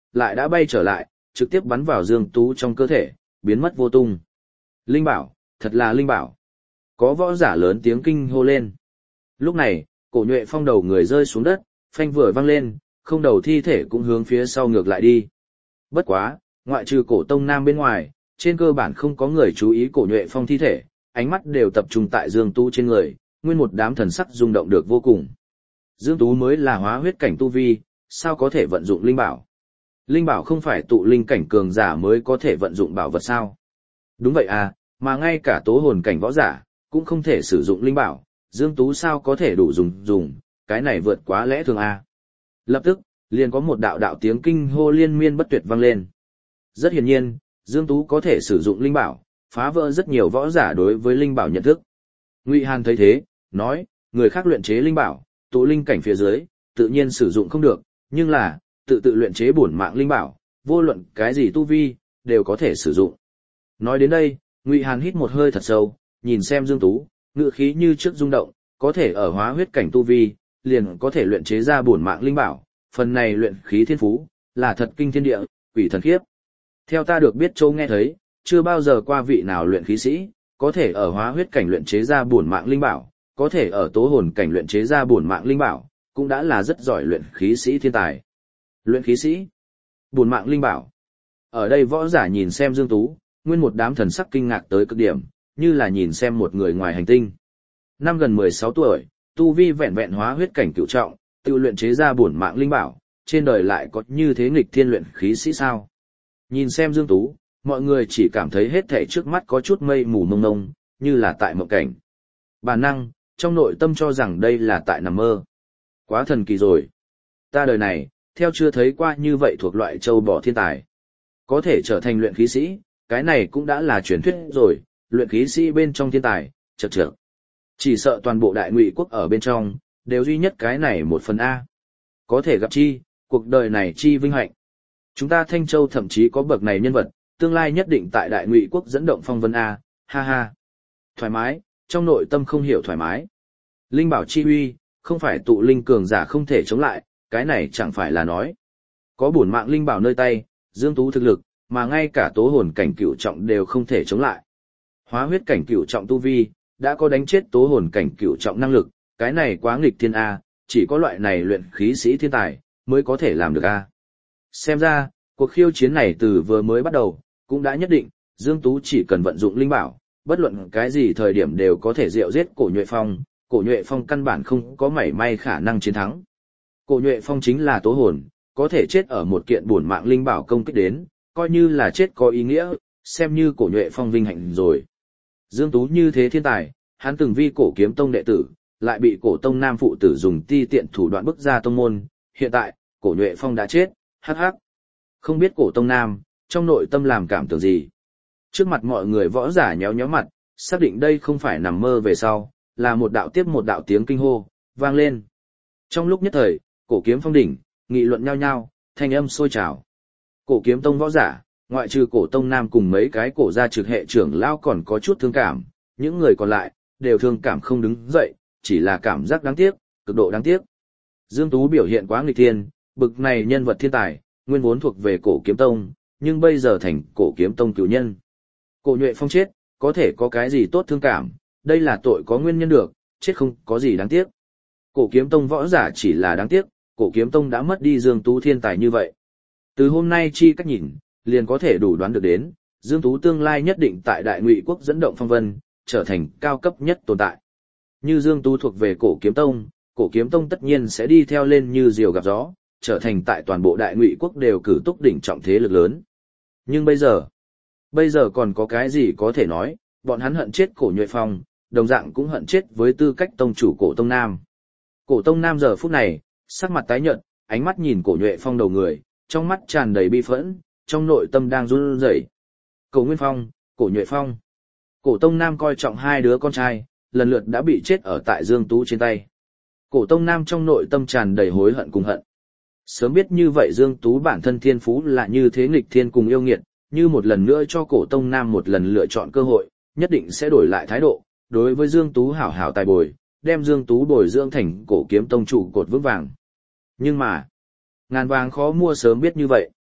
lại đã bay trở lại, trực tiếp bắn vào Dương Tú trong cơ thể, biến mất vô tung. Linh bảo, thật là linh bảo. Có võ giả lớn tiếng kinh hô lên. Lúc này, Cổ Nhuệ Phong đầu người rơi xuống đất, phanh vừa văng lên, không đầu thi thể cũng hướng phía sau ngược lại đi. Bất quá, ngoại trừ Cổ Tông Nam bên ngoài, trên cơ bản không có người chú ý Cổ Nhuệ Phong thi thể, ánh mắt đều tập trung tại Dương Tú trên người, nguyên một đám thần sắc rung động được vô cùng. Dương Tú mới là hóa huyết cảnh tu vi, sao có thể vận dụng linh bảo? Linh bảo không phải tụ linh cảnh cường giả mới có thể vận dụng bảo vật sao? Đúng vậy à, mà ngay cả tố hồn cảnh võ giả, cũng không thể sử dụng linh bảo, Dương Tú sao có thể đủ dùng, cái này vượt quá lẽ thường à. Lập tức, liền có một đạo đạo tiếng kinh hô liên miên bất tuyệt vang lên. Rất hiển nhiên, Dương Tú có thể sử dụng linh bảo, phá vỡ rất nhiều võ giả đối với linh bảo nhận thức. Ngụy Hàn thấy thế, nói, người khác luyện chế linh bảo, tụ linh cảnh phía dưới, tự nhiên sử dụng không được, nhưng là, tự luyện chế bổn mạng linh bảo, vô luận cái gì tu vi, đều có thể sử dụng. Nói đến đây, Ngụy Hàn hít một hơi thật sâu, nhìn xem Dương Tú, ngự khí như trước rung động, có thể ở hóa huyết cảnh tu vi, liền có thể luyện chế ra bổn mạng linh bảo, phần này luyện khí thiên phú, là thật kinh thiên địa, quỷ thần khiếp. Theo ta được biết châu nghe thấy, chưa bao giờ qua vị nào luyện khí sĩ, có thể ở hóa huyết cảnh luyện chế ra bổn mạng linh bảo, có thể ở tố hồn cảnh luyện chế ra bổn mạng linh bảo, cũng đã là rất giỏi luyện khí sĩ thiên tài. Luyện khí sĩ, bổn mạng linh bảo. Ở đây võ giả nhìn xem Dương Tú, nguyên một đám thần sắc kinh ngạc tới cực điểm, như là nhìn xem một người ngoài hành tinh. Năm gần 16 tuổi, tu vi vẹn vẹn hóa huyết cảnh cửu trọng, tự luyện chế ra bổn mạng linh bảo, trên đời lại có như thế nghịch thiên luyện khí sĩ sao? Nhìn xem Dương Tú, mọi người chỉ cảm thấy hết thảy trước mắt có chút mây mù mông mông, như là tại mộng cảnh. Bản năng, trong nội tâm cho rằng đây là tại nằm mơ. Quá thần kỳ rồi. Ta đời này, theo chưa thấy qua như vậy thuộc loại châu bò thiên tài. Có thể trở thành luyện khí sĩ, cái này cũng đã là truyền thuyết rồi, luyện khí sĩ bên trong thiên tài, chậc chậc. Chỉ sợ toàn bộ đại ngụy quốc ở bên trong, đều duy nhất cái này một phần A. Có thể gặp chi, cuộc đời này chi vinh hạnh. Chúng ta Thanh Châu thậm chí có bậc này nhân vật, tương lai nhất định tại đại ngụy quốc dẫn động phong vân A, ha ha. Thoải mái, trong nội tâm không hiểu thoải mái. Linh bảo chi uy, không phải tụ linh cường giả không thể chống lại, cái này chẳng phải là nói. Có bổn mạng linh bảo nơi tay, Dương Tú thực lực, mà ngay cả tố hồn cảnh cửu trọng đều không thể chống lại. Hóa huyết cảnh cửu trọng tu vi, đã có đánh chết tố hồn cảnh cửu trọng năng lực, cái này quá nghịch thiên A, chỉ có loại này luyện khí sĩ thiên tài, mới có thể làm được A. Xem ra, cuộc khiêu chiến này từ vừa mới bắt đầu, cũng đã nhất định, Dương Tú chỉ cần vận dụng linh bảo, bất luận cái gì thời điểm đều có thể diệu giết Cổ Nhuệ Phong căn bản không có mảy may khả năng chiến thắng. Cổ Nhuệ Phong chính là tố hồn, có thể chết ở một kiện bổn mạng linh bảo công kích đến, coi như là chết có ý nghĩa, xem như Cổ Nhuệ Phong vinh hạnh rồi. Dương Tú như thế thiên tài, hắn từng vi Cổ Kiếm Tông đệ tử, lại bị Cổ Tông Nam phụ tử dùng ti tiện thủ đoạn bức ra tông môn, hiện tại, Cổ Nhuệ Phong đã chết, hắc hắc. Không biết Cổ Tông Nam, trong nội tâm làm cảm tưởng gì. Trước mặt mọi người võ giả nhéo nhéo mặt, xác định đây không phải nằm mơ về sau, là một đạo tiếp một đạo tiếng kinh hô, vang lên. Trong lúc nhất thời, Cổ Kiếm Phong đỉnh, nghị luận nhau nhau, thanh âm sôi trào. Cổ Kiếm Tông võ giả, ngoại trừ Cổ Tông Nam cùng mấy cái cổ gia trực hệ trưởng lao còn có chút thương cảm, những người còn lại, đều thương cảm không đứng dậy, chỉ là cảm giác đáng tiếc, cực độ đáng tiếc. Dương Tú biểu hiện quá nghịch thiên, bực này nhân vật thiên tài, nguyên vốn thuộc về Cổ Kiếm Tông, nhưng bây giờ thành Cổ Kiếm Tông cửu nhân. Cổ Nhuệ Phong chết, có thể có cái gì tốt thương cảm, đây là tội có nguyên nhân được, chết không có gì đáng tiếc. Cổ Kiếm Tông võ giả chỉ là đáng tiếc, Cổ Kiếm Tông đã mất đi Dương Tú thiên tài như vậy. Từ hôm nay chi cách nhìn, liền có thể đủ đoán được đến, Dương Tú tương lai nhất định tại đại ngụy quốc dẫn động phong vân, trở thành cao cấp nhất tồn tại. Như Dương Tú thuộc về Cổ Kiếm Tông tất nhiên sẽ đi theo lên như diều gặp gió, trở thành tại toàn bộ đại ngụy quốc đều cử túc đỉnh trọng thế lực lớn. Nhưng bây giờ còn có cái gì có thể nói, bọn hắn hận chết Cổ Nhuệ Phong, đồng dạng cũng hận chết với tư cách tông chủ Cổ Tông Nam. Cổ Tông Nam giờ phút này, sắc mặt tái nhợt, ánh mắt nhìn Cổ Nhuệ Phong đầu người, trong mắt tràn đầy bi phẫn, trong nội tâm đang run rẩy. Cổ Nguyên Phong, Cổ Nhuệ Phong. Cổ Tông Nam coi trọng hai đứa con trai, lần lượt đã bị chết ở tại Dương Tú trên tay. Cổ Tông Nam trong nội tâm tràn đầy hối hận cùng hận. Sớm biết như vậy Dương Tú bản thân thiên phú là như thế nghịch thiên cùng yêu nghiệt, như một lần nữa cho Cổ Tông Nam một lần lựa chọn cơ hội, nhất định sẽ đổi lại thái độ, đối với Dương Tú hảo hảo tài bồi, đem Dương Tú bồi dưỡng thành Cổ Kiếm Tông trụ cột vững vàng. Nhưng mà, ngàn vàng khó mua sớm biết như vậy.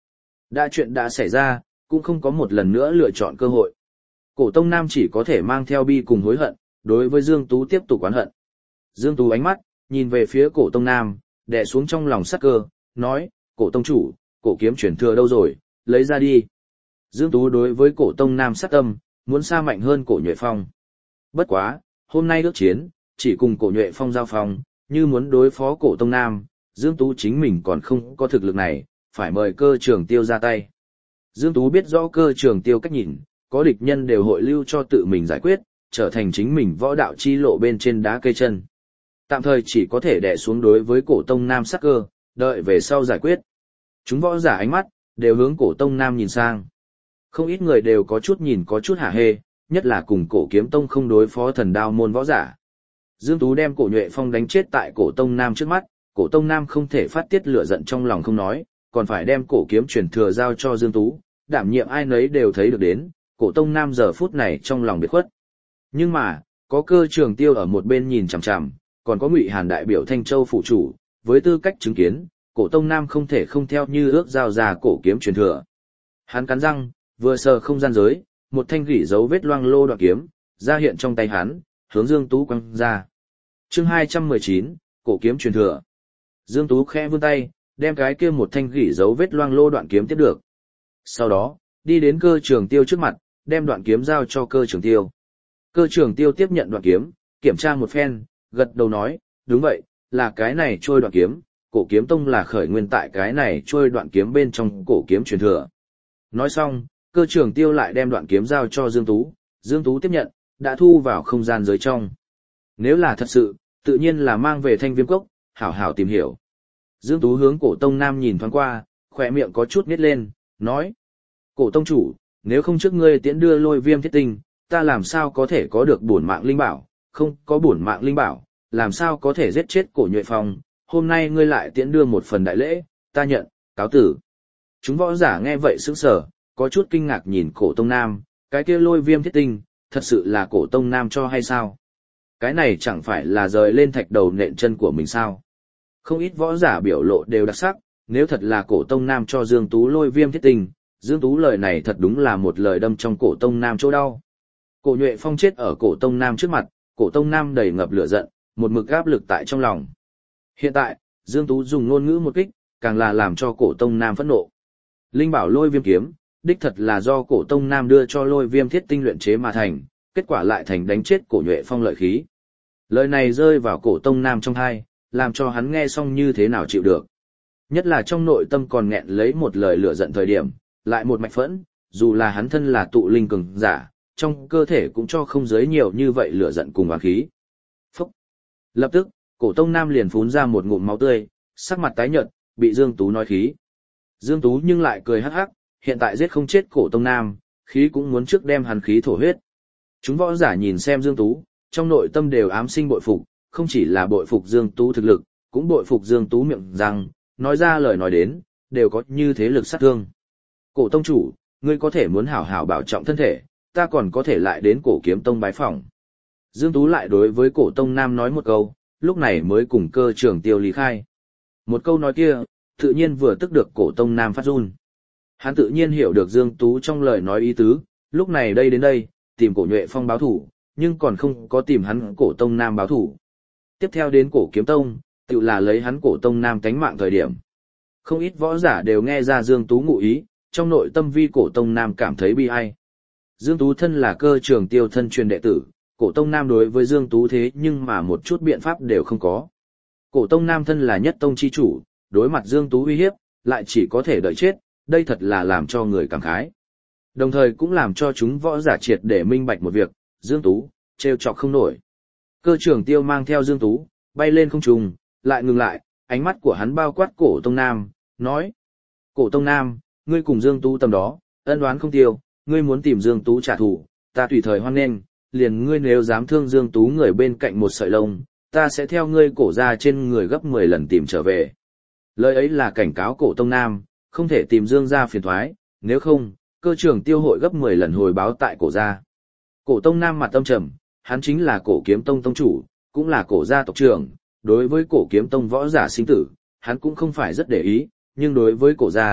Đã chuyện đã xảy ra, cũng không có một lần nữa lựa chọn cơ hội. Cổ Tông Nam chỉ có thể mang theo bi cùng hối hận, đối với Dương Tú tiếp tục oán hận. Dương Tú ánh mắt, nhìn về phía Cổ Tông Nam, đè xuống trong lòng sắc cơ, nói, Cổ Tông chủ, cổ kiếm chuyển thừa đâu rồi, lấy ra đi. Dương Tú đối với Cổ Tông Nam sát tâm, muốn xa mạnh hơn Cổ Nhuệ Phong. Bất quá, hôm nay ước chiến, chỉ cùng Cổ Nhuệ Phong giao phong, như muốn đối phó Cổ Tông Nam, Dương Tú chính mình còn không có thực lực này, phải mời Cơ Trường Tiêu ra tay. Dương Tú biết rõ Cơ Trường Tiêu cách nhìn, có địch nhân đều hội lưu cho tự mình giải quyết, trở thành chính mình võ đạo chi lộ bên trên đá cây chân. Tạm thời chỉ có thể đè xuống đối với Cổ Tông Nam sắc cơ, đợi về sau giải quyết. Chúng võ giả ánh mắt, đều hướng Cổ Tông Nam nhìn sang. Không ít người đều có chút nhìn có chút hả hê, nhất là cùng Cổ Kiếm Tông không đối phó thần đao môn võ giả. Dương Tú đem Cổ Nhuệ Phong đánh chết tại Cổ Tông Nam trước mắt, Cổ Tông Nam không thể phát tiết lửa giận trong lòng không nói, còn phải đem cổ kiếm truyền thừa giao cho Dương Tú, đảm nhiệm ai nấy đều thấy được đến, Cổ Tông Nam giờ phút này trong lòng biệt khuất. Nhưng mà, có Cơ Trường Tiêu ở một bên nhìn chằm chằm, còn có Ngụy Hàn đại biểu Thanh Châu phụ chủ, với tư cách chứng kiến, Cổ Tông Nam không thể không theo như ước giao ra cổ kiếm truyền thừa. Hắn cắn răng, vừa sờ không gian giới, một thanh gỉ dấu vết loang lô đoạn kiếm, ra hiện trong tay hắn, hướng Dương Tú quăng ra. Chương 219, cổ kiếm truyền thừa. Dương Tú khẽ vươn tay, đem cái kia một thanh gỉ dấu vết loang lô đoạn kiếm tiếp được. Sau đó, đi đến Cơ Trường Tiêu trước mặt, đem đoạn kiếm giao cho Cơ Trường Tiêu. Cơ Trường Tiêu tiếp nhận đoạn kiếm, kiểm tra một phen, gật đầu nói, đúng vậy, là cái này trôi đoạn kiếm, cổ kiếm tông là khởi nguyên tại cái này trôi đoạn kiếm bên trong cổ kiếm truyền thừa. Nói xong, Cơ Trường Tiêu lại đem đoạn kiếm giao cho Dương Tú, Dương Tú tiếp nhận, đã thu vào không gian giới trong. Nếu là thật sự, tự nhiên là mang về Thanh Viêm Cốc, hảo hảo tìm hiểu. Dương Tú hướng Cổ Tông Nam nhìn thoáng qua, khỏe miệng có chút nít lên, nói. Cổ Tông chủ, nếu không trước ngươi tiễn đưa Lôi Viêm Thiết Tinh, ta làm sao có thể có được bổn mạng linh bảo, không có bổn mạng linh bảo, làm sao có thể giết chết Cổ Nhuệ Phong, hôm nay ngươi lại tiễn đưa một phần đại lễ, ta nhận, cáo tử. Chúng võ giả nghe vậy sững sờ, có chút kinh ngạc nhìn Cổ Tông Nam, cái kia Lôi Viêm Thiết Tinh, thật sự là Cổ Tông Nam cho hay sao? Cái này chẳng phải là rời lên thạch đầu nện chân của mình sao? Không ít võ giả biểu lộ đều đặc sắc, nếu thật là Cổ Tông Nam cho Dương Tú Lôi Viêm Thiết Tinh, Dương Tú lời này thật đúng là một lời đâm trong Cổ Tông Nam chỗ đau. Cổ Nhuệ Phong chết ở Cổ Tông Nam trước mặt, Cổ Tông Nam đầy ngập lửa giận, một mực áp lực tại trong lòng. Hiện tại, Dương Tú dùng ngôn ngữ một kích, càng là làm cho Cổ Tông Nam phẫn nộ. Linh bảo Lôi Viêm kiếm, đích thật là do Cổ Tông Nam đưa cho Lôi Viêm Thiết Tinh luyện chế mà thành, kết quả lại thành đánh chết Cổ Nhuệ Phong lợi khí. Lời này rơi vào Cổ Tông Nam trong tai, làm cho hắn nghe xong như thế nào chịu được. Nhất là trong nội tâm còn nghẹn lấy một lời lửa giận thời điểm, lại một mạch phẫn, dù là hắn thân là tụ linh cường giả, trong cơ thể cũng cho không giới nhiều như vậy lửa giận cùng oán khí. Phúc! Lập tức, Cổ Tông Nam liền phún ra một ngụm máu tươi, sắc mặt tái nhợt, bị Dương Tú nói khí. Dương Tú nhưng lại cười hắc hắc, hiện tại giết không chết Cổ Tông Nam, khí cũng muốn trước đem hắn khí thổ huyết. Chúng võ giả nhìn xem Dương Tú, trong nội tâm đều ám sinh bội phục, không chỉ là bội phục Dương Tú thực lực, cũng bội phục Dương Tú miệng rằng, nói ra lời nói đến, đều có như thế lực sát thương. Cổ tông chủ, ngươi có thể muốn hảo hảo bảo trọng thân thể, ta còn có thể lại đến Cổ Kiếm Tông bái phỏng. Dương Tú lại đối với Cổ Tông Nam nói một câu, lúc này mới cùng Cơ Trường Tiêu lý khai. Một câu nói kia, tự nhiên vừa tức được Cổ Tông Nam phát run. Hắn tự nhiên hiểu được Dương Tú trong lời nói ý tứ, lúc này đây đến đây, tìm Cổ Nhuệ Phong báo thủ, nhưng còn không có tìm hắn Cổ Tông Nam báo thủ. Tiếp theo đến Cổ Kiếm Tông, tự là lấy hắn Cổ Tông Nam tánh mạng thời điểm. Không ít võ giả đều nghe ra Dương Tú ngụ ý, trong nội tâm vi Cổ Tông Nam cảm thấy bi ai. Dương Tú thân là Cơ Trường Tiêu thân truyền đệ tử, Cổ Tông Nam đối với Dương Tú thế nhưng mà một chút biện pháp đều không có. Cổ Tông Nam thân là nhất tông chi chủ, đối mặt Dương Tú uy hiếp, lại chỉ có thể đợi chết, đây thật là làm cho người cảm khái. Đồng thời cũng làm cho chúng võ giả triệt để minh bạch một việc, Dương Tú, trêu chọc không nổi. Cơ Trường Tiêu mang theo Dương Tú, bay lên không trung, lại ngừng lại, ánh mắt của hắn bao quát Cổ Tông Nam, nói. Cổ Tông Nam, ngươi cùng Dương Tú tầm đó, ân oán không tiêu, ngươi muốn tìm Dương Tú trả thù, ta tùy thời hoan nghênh, liền ngươi nếu dám thương Dương Tú người bên cạnh một sợi lông, ta sẽ theo ngươi cổ ra trên người gấp 10 lần tìm trở về. Lời ấy là cảnh cáo Cổ Tông Nam, không thể tìm Dương ra phiền thoái, nếu không, Cơ Trường Tiêu hội gấp 10 lần hồi báo tại cổ gia. Cổ Tông Nam mặt tâm trầm, hắn chính là Cổ Kiếm Tông tông chủ, cũng là cổ gia tộc trưởng, đối với Cổ Kiếm Tông võ giả sinh tử, hắn cũng không phải rất để ý, nhưng đối với cổ gia,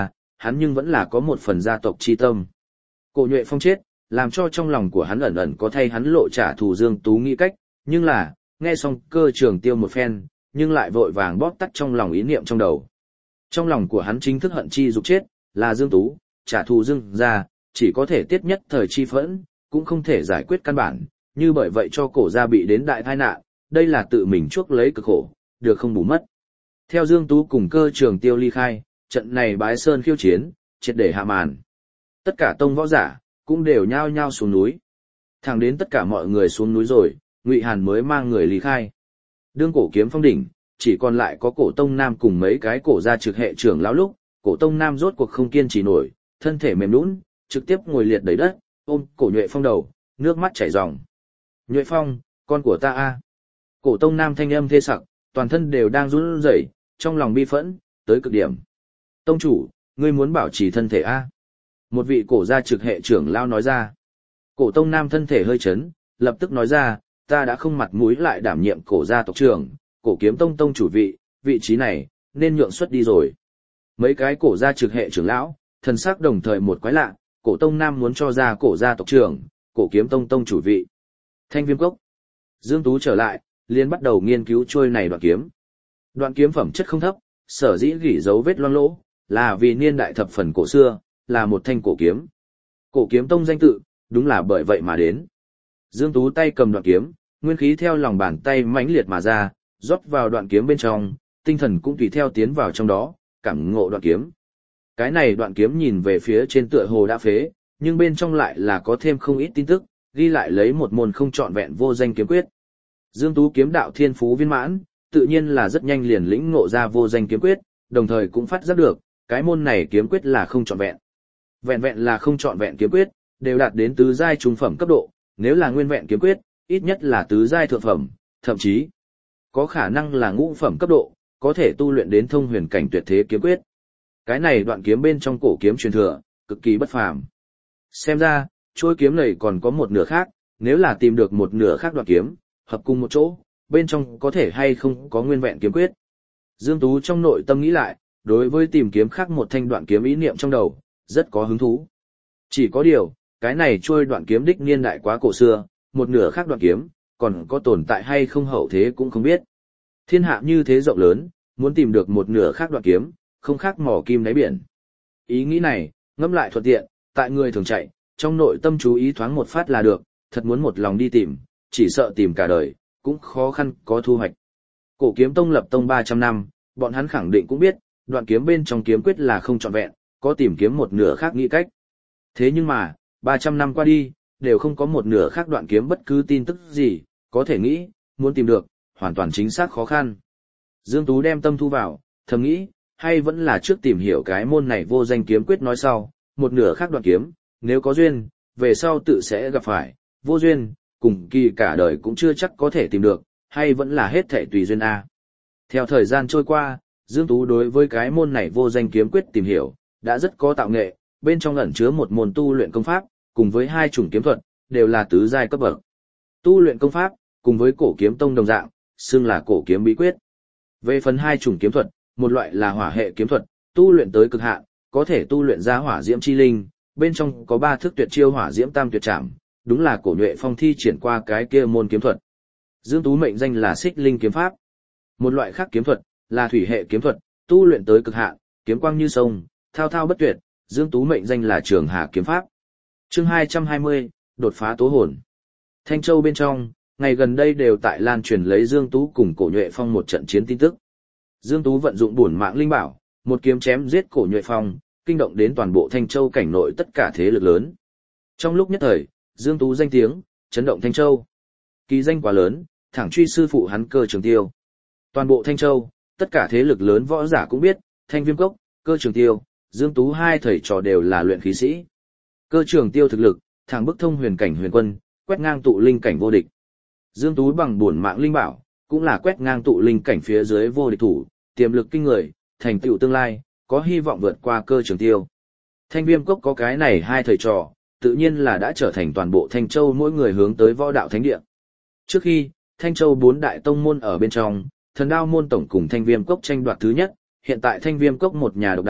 hắn nhưng vẫn là có một phần gia tộc chi tâm. Cổ Nhuệ Phong chết, làm cho trong lòng của hắn ẩn ẩn có thay hắn lộ trả thù Dương Tú nghĩ cách, nhưng là, nghe xong Cơ Trường Tiêu một phen, nhưng lại vội vàng bóp tắt trong lòng ý niệm trong đầu. Trong lòng của hắn chính thức hận chi dục chết, là Dương Tú, trả thù Dương gia, chỉ có thể tiết nhất thời chi phẫn, cũng không thể giải quyết căn bản, như bởi vậy cho cổ gia bị đến đại tai nạn, đây là tự mình chuốc lấy cực khổ, được không bù mất. Theo Dương Tú cùng Cơ Trường Tiêu ly khai, trận này bái sơn khiêu chiến, triệt để hạ màn. Tất cả tông võ giả, cũng đều nhao nhao xuống núi. Thẳng đến tất cả mọi người xuống núi rồi, Ngụy Hàn mới mang người ly khai. Đương Cổ Kiếm Phong đỉnh, chỉ còn lại có Cổ Tông Nam cùng mấy cái cổ gia trực hệ trưởng lão lúc, Cổ Tông Nam rốt cuộc không kiên trì nổi, thân thể mềm nhũn, trực tiếp ngồi liệt đầy đất, ôm Cổ Nhuệ Phong đầu, nước mắt chảy ròng. "Nhuệ Phong, con của ta a." Cổ Tông Nam thanh âm thê sặc, toàn thân đều đang run rẩy, trong lòng bi phẫn tới cực điểm. "Tông chủ, ngươi muốn bảo trì thân thể a?" Một vị cổ gia trực hệ trưởng lão nói ra. Cổ Tông Nam thân thể hơi chấn, lập tức nói ra, "Ta đã không mặt mũi lại đảm nhiệm cổ gia tộc trưởng, Cổ Kiếm Tông tông chủ vị trí này nên nhượng xuất đi rồi." Mấy cái cổ gia trực hệ trưởng lão, thần sắc đồng thời một quái lạ, Cổ Tông Nam muốn cho ra cổ gia tộc trưởng, Cổ Kiếm Tông tông chủ vị. Thanh Viêm Cốc. Dương Tú trở lại, liền bắt đầu nghiên cứu trôi này đoạn kiếm. Đoạn kiếm phẩm chất không thấp, sở dĩ gỉ dấu vết loang lỗ, là vì niên đại thập phần cổ xưa, là một thanh cổ kiếm. Cổ Kiếm Tông danh tự, đúng là bởi vậy mà đến. Dương Tú tay cầm đoạn kiếm, nguyên khí theo lòng bàn tay mãnh liệt mà ra, rót vào đoạn kiếm bên trong, tinh thần cũng tùy theo tiến vào trong đó, cảm ngộ đoạn kiếm. Cái này đoạn kiếm nhìn về phía trên tựa hồ đã phế, nhưng bên trong lại là có thêm không ít tin tức, ghi lại lấy một môn không trọn vẹn vô danh kiếm quyết. Dương Tú kiếm đạo thiên phú viên mãn, tự nhiên là rất nhanh liền lĩnh ngộ ra vô danh kiếm quyết, đồng thời cũng phát giác được, cái môn này kiếm quyết là không trọn vẹn. Vẹn vẹn là không trọn vẹn kiếm quyết, đều đạt đến tứ giai trung phẩm cấp độ, nếu là nguyên vẹn kiếm quyết, ít nhất là tứ giai thượng phẩm, thậm chí có khả năng là ngũ phẩm cấp độ, có thể tu luyện đến thông huyền cảnh tuyệt thế kiếm quyết. Cái này đoạn kiếm bên trong cổ kiếm truyền thừa, cực kỳ bất phàm. Xem ra, chuôi kiếm này còn có một nửa khác, nếu là tìm được một nửa khác đoạn kiếm, hợp cùng một chỗ, bên trong có thể hay không có nguyên vẹn kiếm quyết. Dương Tú trong nội tâm nghĩ lại, đối với tìm kiếm khác một thanh đoạn kiếm ý niệm trong đầu, rất có hứng thú. Chỉ có điều, cái này trôi đoạn kiếm đích niên đại quá cổ xưa, một nửa khác đoạn kiếm, còn có tồn tại hay không hậu thế cũng không biết. Thiên hạ như thế rộng lớn, muốn tìm được một nửa khác đoạn kiếm, không khác mỏ kim đáy biển. Ý nghĩ này, ngẫm lại thuận tiện, tại người thường chạy, trong nội tâm chú ý thoáng một phát là được, thật muốn một lòng đi tìm, chỉ sợ tìm cả đời, cũng khó khăn có thu hoạch. Cổ Kiếm Tông lập tông 300 năm, bọn hắn khẳng định cũng biết, đoạn kiếm bên trong kiếm quyết là không trọn vẹn, có tìm kiếm một nửa khác nghĩ cách. Thế nhưng mà, 300 năm qua đi, đều không có một nửa khác đoạn kiếm bất cứ tin tức gì, có thể nghĩ, muốn tìm được, hoàn toàn chính xác khó khăn. Dương Tú đem tâm thu vào, thầm nghĩ, hay vẫn là trước tìm hiểu cái môn này vô danh kiếm quyết nói sau, một nửa khác đoạn kiếm, nếu có duyên, về sau tự sẽ gặp phải, vô duyên, cùng kỳ cả đời cũng chưa chắc có thể tìm được, hay vẫn là hết thảy tùy duyên a. Theo thời gian trôi qua, Dương Tú đối với cái môn này vô danh kiếm quyết tìm hiểu, đã rất có tạo nghệ, bên trong ẩn chứa một môn tu luyện công pháp, cùng với hai chủng kiếm thuật, đều là tứ giai cấp bậc. Tu luyện công pháp, cùng với Cổ Kiếm Tông đồng dạng, xưng là Cổ Kiếm Bí Quyết. Về phần hai chủng kiếm thuật, một loại là hỏa hệ kiếm thuật, tu luyện tới cực hạn, có thể tu luyện ra hỏa diễm chi linh, bên trong có 3 thức tuyệt chiêu hỏa diễm tam tuyệt trảm, đúng là Cổ Nhuệ Phong thi triển qua cái kia môn kiếm thuật. Dương Tú mệnh danh là Xích Linh kiếm pháp. Một loại khác kiếm thuật là thủy hệ kiếm thuật, tu luyện tới cực hạn, kiếm quang như sông, thao thao bất tuyệt, Dương Tú mệnh danh là Trường Hà kiếm pháp. Chương 220, đột phá tố hồn. Thanh Châu bên trong, ngày gần đây đều tại lan truyền lấy Dương Tú cùng Cổ Nhuệ Phong một trận chiến tin tức. Dương Tú vận dụng bổn mạng linh bảo, một kiếm chém giết Cổ Nhuệ Phong, kinh động đến toàn bộ Thanh Châu cảnh nội tất cả thế lực lớn. Trong lúc nhất thời, Dương Tú danh tiếng chấn động Thanh Châu. Kỳ danh quá lớn, thẳng truy sư phụ hắn Cơ Trường Tiêu. Toàn bộ Thanh Châu, tất cả thế lực lớn võ giả cũng biết, Thanh Viêm Cốc, Cơ Trường Tiêu, Dương Tú hai thầy trò đều là luyện khí sĩ. Cơ Trường Tiêu thực lực, thẳng bức thông huyền cảnh huyền quân, quét ngang tụ linh cảnh vô địch. Dương Tú bằng bổn mạng linh bảo, cũng là quét ngang tụ linh cảnh phía dưới vô địch thủ, tiềm lực kinh người, thành tựu tương lai, có hy vọng vượt qua Cơ Trường Tiêu. Thanh Viêm Cốc có cái này hai thầy trò, tự nhiên là đã trở thành toàn bộ Thanh Châu mỗi người hướng tới võ đạo thánh địa. Trước khi, Thanh Châu 4 đại tông môn ở bên trong, Thần Đao môn tổng cùng Thanh Viêm Cốc tranh đoạt thứ nhất, hiện tại Thanh Viêm Cốc một nhà độc đại,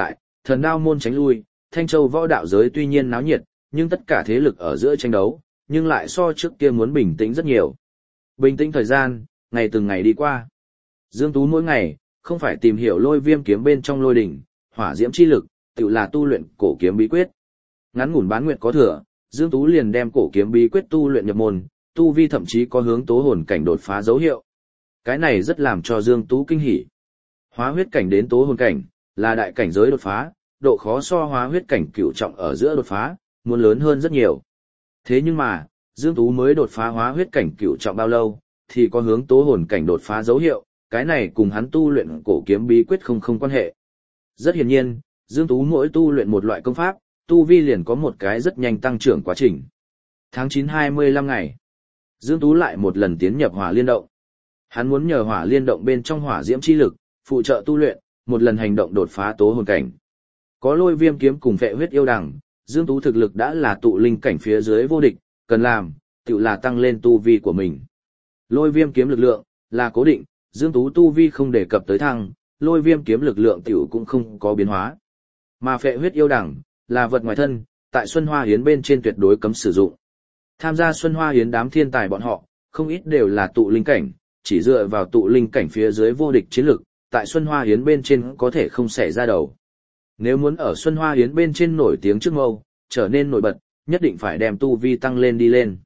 Thần đao môn tránh lui, Thanh Châu võ đạo giới tuy nhiên náo nhiệt, nhưng tất cả thế lực ở giữa tranh đấu, nhưng lại so trước kia muốn bình tĩnh rất nhiều. Bình tĩnh thời gian, ngày từng ngày đi qua. Dương Tú mỗi ngày, không phải tìm hiểu lôi viêm kiếm bên trong lôi đỉnh, hỏa diễm chi lực, tự là tu luyện cổ kiếm bí quyết. Ngắn ngủn bán nguyệt có thừa, Dương Tú liền đem cổ kiếm bí quyết tu luyện nhập môn, tu vi thậm chí có hướng tố hồn cảnh đột phá dấu hiệu. Cái này rất làm cho Dương Tú kinh hỉ. Hóa huyết cảnh đến tố hồn cảnh, là đại cảnh giới đột phá, độ khó so hóa huyết cảnh cửu trọng ở giữa đột phá, muốn lớn hơn rất nhiều. Thế nhưng mà, Dương Tú mới đột phá hóa huyết cảnh cửu trọng bao lâu, thì có hướng tố hồn cảnh đột phá dấu hiệu, cái này cùng hắn tu luyện cổ kiếm bí quyết không quan hệ. Rất hiển nhiên, Dương Tú mỗi tu luyện một loại công pháp, tu vi liền có một cái rất nhanh tăng trưởng quá trình. Tháng 9 25 ngày, Dương Tú lại một lần tiến nhập hỏa liên động. Hắn muốn nhờ hỏa liên động bên trong hỏa diễm chi lực, phụ trợ tu luyện, một lần hành động đột phá tố hồn cảnh. Có lôi viêm kiếm cùng vệ huyết yêu đằng, Dương Tú thực lực đã là tụ linh cảnh phía dưới vô địch, cần làm, tự là tăng lên tu vi của mình. Lôi viêm kiếm lực lượng, là cố định, Dương Tú tu vi không đề cập tới thăng, lôi viêm kiếm lực lượng tiểu cũng không có biến hóa. Mà phệ huyết yêu đẳng, là vật ngoài thân, tại Xuân Hoa Hiến bên trên tuyệt đối cấm sử dụng. Tham gia Xuân Hoa Hiến đám thiên tài bọn họ, không ít đều là tụ linh cảnh, chỉ dựa vào tụ linh cảnh phía dưới vô địch chiến lực, tại Xuân Hoa Hiến bên trên có thể không xẻ ra đầu. Nếu muốn ở Xuân Hoa Hiến bên trên nổi tiếng trước mâu, trở nên nổi bật, nhất định phải đem tu vi tăng lên đi lên.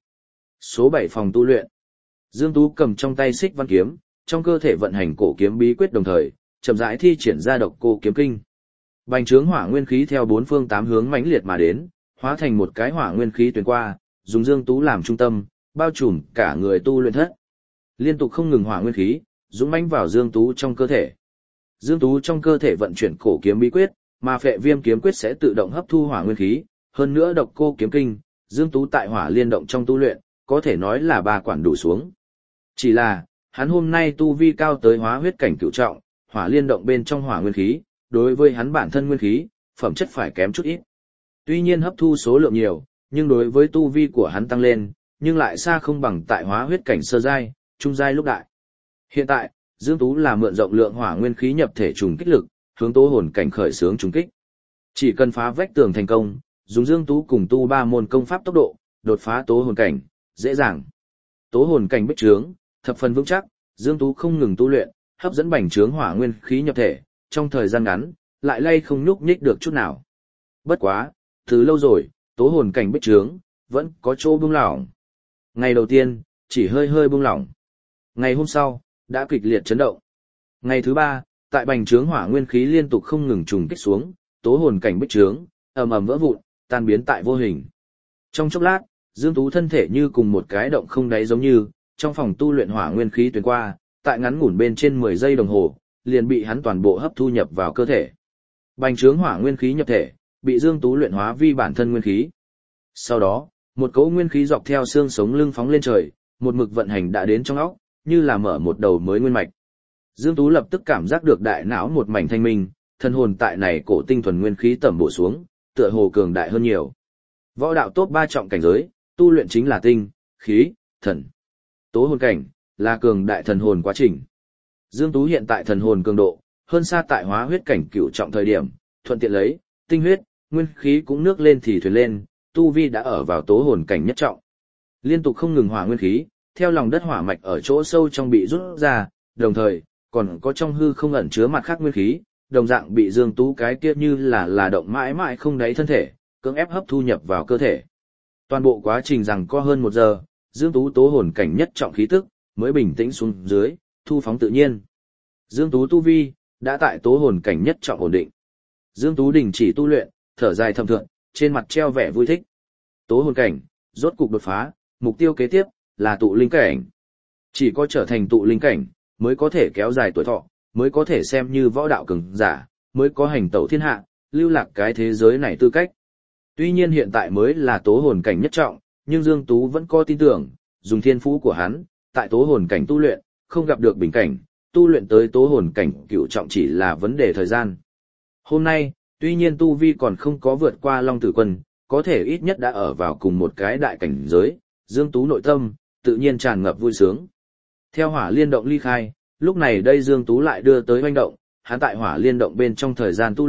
Số 7 phòng tu luyện. Dương Tú cầm trong tay xích văn kiếm, trong cơ thể vận hành cổ kiếm bí quyết đồng thời, chậm rãi thi triển ra độc cô kiếm kinh. Bành trướng hỏa nguyên khí theo bốn phương tám hướng mãnh liệt mà đến, hóa thành một cái hỏa nguyên khí tuyến qua, dùng Dương Tú làm trung tâm, bao trùm cả người tu luyện thất. Liên tục không ngừng hỏa nguyên khí, dũng mãnh vào Dương Tú trong cơ thể. Dương Tú trong cơ thể vận chuyển cổ kiếm bí quyết, mà phệ viêm kiếm quyết sẽ tự động hấp thu hỏa nguyên khí, hơn nữa độc cô kiếm kinh, Dương Tú tại hỏa liên động trong tu luyện, có thể nói là ba quản đủ xuống. Chỉ là, hắn hôm nay tu vi cao tới hóa huyết cảnh cửu trọng, hỏa liên động bên trong hỏa nguyên khí, đối với hắn bản thân nguyên khí, phẩm chất phải kém chút ít. Tuy nhiên hấp thu số lượng nhiều, nhưng đối với tu vi của hắn tăng lên, nhưng lại xa không bằng tại hóa huyết cảnh sơ giai, trung giai lúc đại. Hiện tại, Dương Tú là mượn rộng lượng hỏa nguyên khí nhập thể trùng kích lực, hướng tố hồn cảnh khởi xướng trùng kích. Chỉ cần phá vách tường thành công, dùng Dương Tú cùng tu ba môn công pháp tốc độ, đột phá tố hồn cảnh, dễ dàng. Tố hồn cảnh bích trướng, thập phần vững chắc, Dương Tú không ngừng tu luyện, hấp dẫn bành trướng hỏa nguyên khí nhập thể, trong thời gian ngắn, lại lay không nhúc nhích được chút nào. Bất quá, từ lâu rồi, tố hồn cảnh bích trướng, vẫn có chỗ buông lỏng. Ngày đầu tiên, chỉ hơi hơi buông lỏng. Ngày hôm sau, đã kịch liệt chấn động. Ngày thứ ba, tại bành trướng hỏa nguyên khí liên tục không ngừng trùng kích xuống, tố hồn cảnh bích trướng, ầm ầm vỡ vụn, tan biến tại vô hình. Trong chốc lát, Dương Tú thân thể như cùng một cái động không đáy giống như, trong phòng tu luyện hỏa nguyên khí tuyến qua, tại ngắn ngủn bên trên 10 giây đồng hồ, liền bị hắn toàn bộ hấp thu nhập vào cơ thể. Bành trướng hỏa nguyên khí nhập thể, bị Dương Tú luyện hóa vi bản thân nguyên khí. Sau đó, một cỗ nguyên khí dọc theo xương sống lưng phóng lên trời, một mực vận hành đã đến trong óc, như là mở một đầu mới nguyên mạch. Dương Tú lập tức cảm giác được đại não một mảnh thanh minh, thân hồn tại này cổ tinh thuần nguyên khí tẩm bổ xuống, tựa hồ cường đại hơn nhiều. Võ đạo top 3 trọng cảnh giới, tu luyện chính là tinh, khí, thần. Tố hồn cảnh, là cường đại thần hồn quá trình. Dương Tú hiện tại thần hồn cường độ, hơn xa tại hóa huyết cảnh cửu trọng thời điểm, thuận tiện lấy, tinh huyết, nguyên khí cũng nước lên thì thuyền lên, tu vi đã ở vào tố hồn cảnh nhất trọng. Liên tục không ngừng hỏa nguyên khí, theo lòng đất hỏa mạch ở chỗ sâu trong bị rút ra, đồng thời, còn có trong hư không ẩn chứa mặt khác nguyên khí, đồng dạng bị Dương Tú cái kia như là động mãi mãi không đáy thân thể, cưỡng ép hấp thu nhập vào cơ thể. Toàn bộ quá trình rằng có hơn 1 giờ, Dương Tú tố hồn cảnh nhất trọng khí tức, mới bình tĩnh xuống dưới, thu phóng tự nhiên. Dương Tú tu vi, đã tại tố hồn cảnh nhất trọng ổn định. Dương Tú đình chỉ tu luyện, thở dài thầm thượng, trên mặt treo vẻ vui thích. Tố hồn cảnh, rốt cục đột phá, mục tiêu kế tiếp, là tụ linh cảnh. Chỉ có trở thành tụ linh cảnh, mới có thể kéo dài tuổi thọ, mới có thể xem như võ đạo cường giả, mới có hành tẩu thiên hạ, lưu lạc cái thế giới này tư cách. Tuy nhiên hiện tại mới là tố hồn cảnh nhất trọng, nhưng Dương Tú vẫn có tin tưởng, dùng thiên phú của hắn, tại tố hồn cảnh tu luyện, không gặp được bình cảnh, tu luyện tới tố hồn cảnh cửu trọng chỉ là vấn đề thời gian. Hôm nay, tuy nhiên tu vi còn không có vượt qua Long Tử Quân, có thể ít nhất đã ở vào cùng một cái đại cảnh giới, Dương Tú nội tâm, tự nhiên tràn ngập vui sướng. Theo hỏa liên động ly khai, lúc này đây Dương Tú lại đưa tới hoành động, hắn tại hỏa liên động bên trong thời gian tu luyện,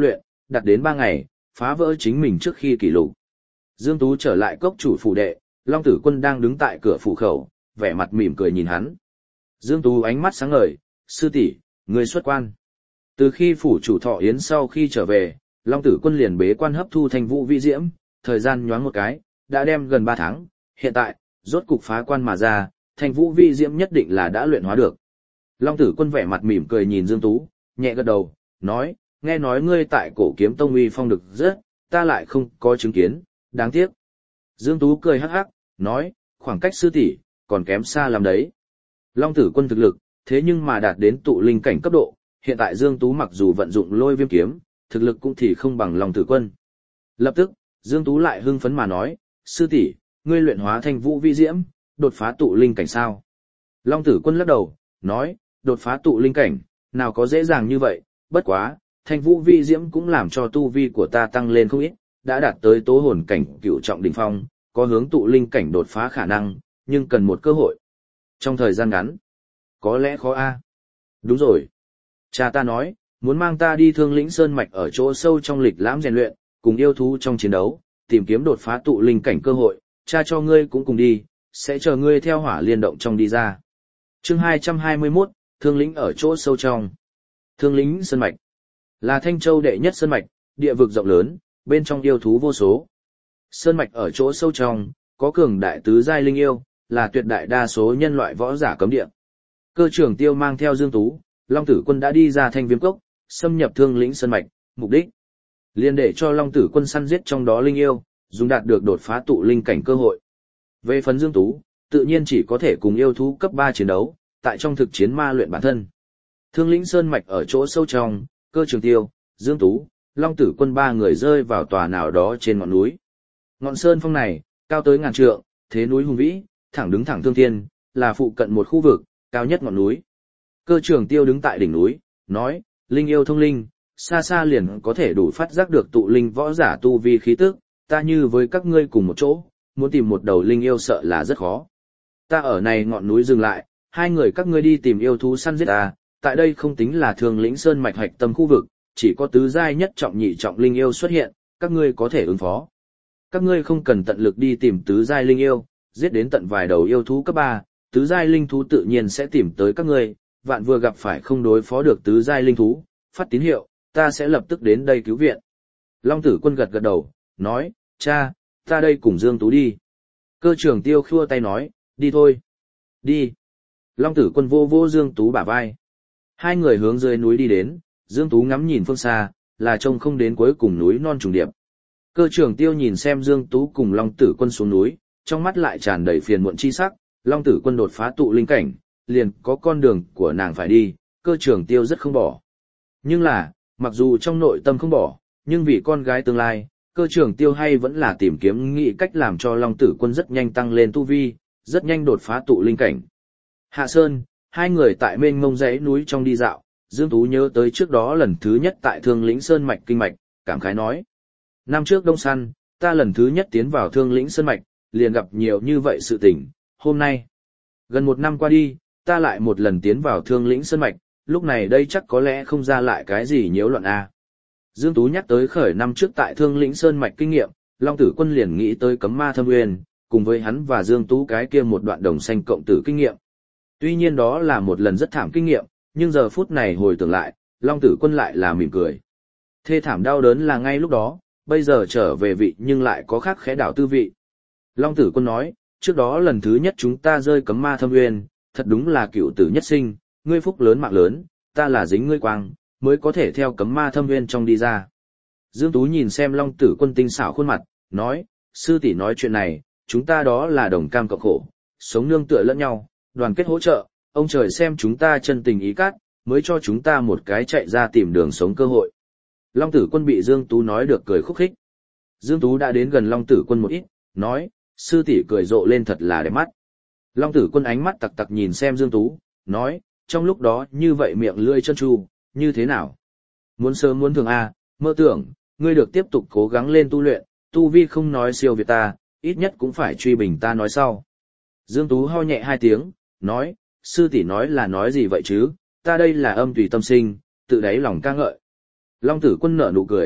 đạt đến 3 ngày, phá vỡ chính mình trước khi kỷ lục. Dương Tú trở lại cốc chủ phủ đệ, Long Tử Quân đang đứng tại cửa phủ khẩu, vẻ mặt mỉm cười nhìn hắn. Dương Tú ánh mắt sáng ngời, sư tỷ, người xuất quan. Từ khi phủ chủ Thọ Yến sau khi trở về, Long Tử Quân liền bế quan hấp thu Thanh Vũ Vi Diễm, thời gian nhoáng một cái, đã đem gần 3 tháng, hiện tại, rốt cục phá quan mà ra, Thanh Vũ Vi Diễm nhất định là đã luyện hóa được. Long Tử Quân vẻ mặt mỉm cười nhìn Dương Tú, nhẹ gật đầu, nói, nghe nói ngươi tại Cổ Kiếm Tông uy phong được rất, ta lại không có chứng kiến, đáng tiếc. Dương Tú cười hắc hắc, nói, khoảng cách sư tỷ còn kém xa lắm đấy. Long Tử Quân thực lực, thế nhưng mà đạt đến tụ linh cảnh cấp độ, hiện tại Dương Tú mặc dù vận dụng Lôi Viêm kiếm, thực lực cũng thì không bằng Long Tử Quân. Lập tức, Dương Tú lại hưng phấn mà nói, sư tỷ, ngươi luyện hóa Thanh Vũ Vi Diễm, đột phá tụ linh cảnh sao? Long Tử Quân lắc đầu, nói, đột phá tụ linh cảnh, nào có dễ dàng như vậy, bất quá, Thanh Vũ Vi Diễm cũng làm cho tu vi của ta tăng lên không ít, đã đạt tới tố hồn cảnh cựu trọng đỉnh phong, có hướng tụ linh cảnh đột phá khả năng, nhưng cần một cơ hội. Trong thời gian ngắn, có lẽ khó a. Đúng rồi. Cha ta nói, muốn mang ta đi Thương Lĩnh Sơn Mạch ở chỗ sâu trong lịch lãm rèn luyện, cùng yêu thú trong chiến đấu, tìm kiếm đột phá tụ linh cảnh cơ hội, cha cho ngươi cũng cùng đi, sẽ chờ ngươi theo Hỏa Liên động trong đi ra. Chương 221, Thương Lĩnh ở chỗ sâu trong. Thương Lĩnh Sơn Mạch là Thanh Châu đệ nhất sơn mạch, địa vực rộng lớn, bên trong yêu thú vô số. Sơn mạch ở chỗ sâu trong, có cường đại tứ giai linh yêu, là tuyệt đại đa số nhân loại võ giả cấm địa. Cơ trưởng Tiêu mang theo Dương Tú, Long Tử Quân đã đi ra Thanh Viêm Cốc, xâm nhập Thương Lĩnh Sơn mạch, mục đích liền để cho Long Tử Quân săn giết trong đó linh yêu, dùng đạt được đột phá tụ linh cảnh cơ hội. Về phần Dương Tú, tự nhiên chỉ có thể cùng yêu thú cấp 3 chiến đấu, tại trong thực chiến ma luyện bản thân. Thương Lĩnh Sơn mạch ở chỗ sâu trong, Cơ Trường Tiêu, Dương Tú, Long Tử Quân 3 người rơi vào tòa nào đó trên ngọn núi. Ngọn sơn phong này, cao tới ngàn trượng, thế núi hùng vĩ, thẳng đứng thẳng thương thiên, là phụ cận một khu vực, cao nhất ngọn núi. Cơ Trường Tiêu đứng tại đỉnh núi, nói, linh yêu thông linh, xa xa liền có thể đủ phát giác được tụ linh võ giả tu vi khí tức, ta như với các ngươi cùng một chỗ, muốn tìm một đầu linh yêu sợ là rất khó. Ta ở này ngọn núi dừng lại, hai người các ngươi đi tìm yêu thú săn giết ta, tại đây không tính là Thương Lĩnh Sơn mạch hạch tâm khu vực, chỉ có tứ giai nhất trọng nhị trọng linh yêu xuất hiện, các ngươi có thể ứng phó. Các ngươi không cần tận lực đi tìm tứ giai linh yêu, giết đến tận vài đầu yêu thú cấp 3, tứ giai linh thú tự nhiên sẽ tìm tới các ngươi, vạn vừa gặp phải không đối phó được tứ giai linh thú, phát tín hiệu, ta sẽ lập tức đến đây cứu viện. Long Tử Quân gật gật đầu, nói, cha, ta đây cùng Dương Tú đi. Cơ Trường Tiêu khua tay nói, đi thôi. Đi. Long Tử Quân vô vô Dương Tú bả vai. Hai người hướng dưới núi đi đến, Dương Tú ngắm nhìn phương xa, là trông không đến cuối cùng núi non trùng điệp. Cơ Trường Tiêu nhìn xem Dương Tú cùng Long Tử Quân xuống núi, trong mắt lại tràn đầy phiền muộn chi sắc, Long Tử Quân đột phá tụ linh cảnh, liền có con đường của nàng phải đi, Cơ Trường Tiêu rất không bỏ. Nhưng là, mặc dù trong nội tâm không bỏ, nhưng vì con gái tương lai, Cơ Trường Tiêu hay vẫn là tìm kiếm nghĩ cách làm cho Long Tử Quân rất nhanh tăng lên tu vi, rất nhanh đột phá tụ linh cảnh. Hạ Sơn, hai người tại mênh mông dãy núi trong đi dạo, Dương Tú nhớ tới trước đó lần thứ nhất tại Thương Lĩnh Sơn mạch kinh mạch, cảm khái nói. Năm trước đông săn, ta lần thứ nhất tiến vào Thương Lĩnh Sơn mạch, liền gặp nhiều như vậy sự tình, hôm nay. Gần 1 năm qua đi, ta lại một lần tiến vào Thương Lĩnh Sơn mạch, lúc này đây chắc có lẽ không ra lại cái gì nhiễu loạn a. Dương Tú nhắc tới khởi năm trước tại Thương Lĩnh Sơn mạch kinh nghiệm, Long Tử Quân liền nghĩ tới Cấm Ma Thâm Uyên, cùng với hắn và Dương Tú cái kia một đoạn đồng xanh cộng tử kinh nghiệm. Tuy nhiên đó là một lần rất thảm kinh nghiệm, nhưng giờ phút này hồi tưởng lại, Long Tử Quân lại là mỉm cười. Thê thảm đau đớn là ngay lúc đó, bây giờ trở về vị nhưng lại có khác khẽ đảo tư vị. Long Tử Quân nói, trước đó lần thứ nhất chúng ta rơi Cấm Ma Thâm Uyên, thật đúng là cựu tử nhất sinh, ngươi phúc lớn mạng lớn, ta là dính ngươi quang, mới có thể theo Cấm Ma Thâm Uyên trong đi ra. Dương Tú nhìn xem Long Tử Quân tinh xảo khuôn mặt, nói, sư tỷ nói chuyện này, chúng ta đó là đồng cam cộng khổ, sống nương tựa lẫn nhau, đoàn kết hỗ trợ, ông trời xem chúng ta chân tình ý cát, mới cho chúng ta một cái chạy ra tìm đường sống cơ hội. Long Tử Quân bị Dương Tú nói được cười khúc khích. Dương Tú đã đến gần Long Tử Quân một ít, nói, sư tỷ cười rộ lên thật là đẹp mắt. Long Tử Quân ánh mắt tặc tặc nhìn xem Dương Tú, nói, trong lúc đó như vậy miệng lưỡi chân tru, như thế nào? Muốn sớm muốn thường a, mơ tưởng, ngươi được tiếp tục cố gắng lên tu luyện, tu vi không nói siêu việt ta, ít nhất cũng phải truy bình ta nói sau. Dương Tú ho nhẹ 2 tiếng, nói, sư tỷ nói là nói gì vậy chứ, ta đây là âm tùy tâm sinh, tự đáy lòng ca ngợi. Long Tử Quân nở nụ cười,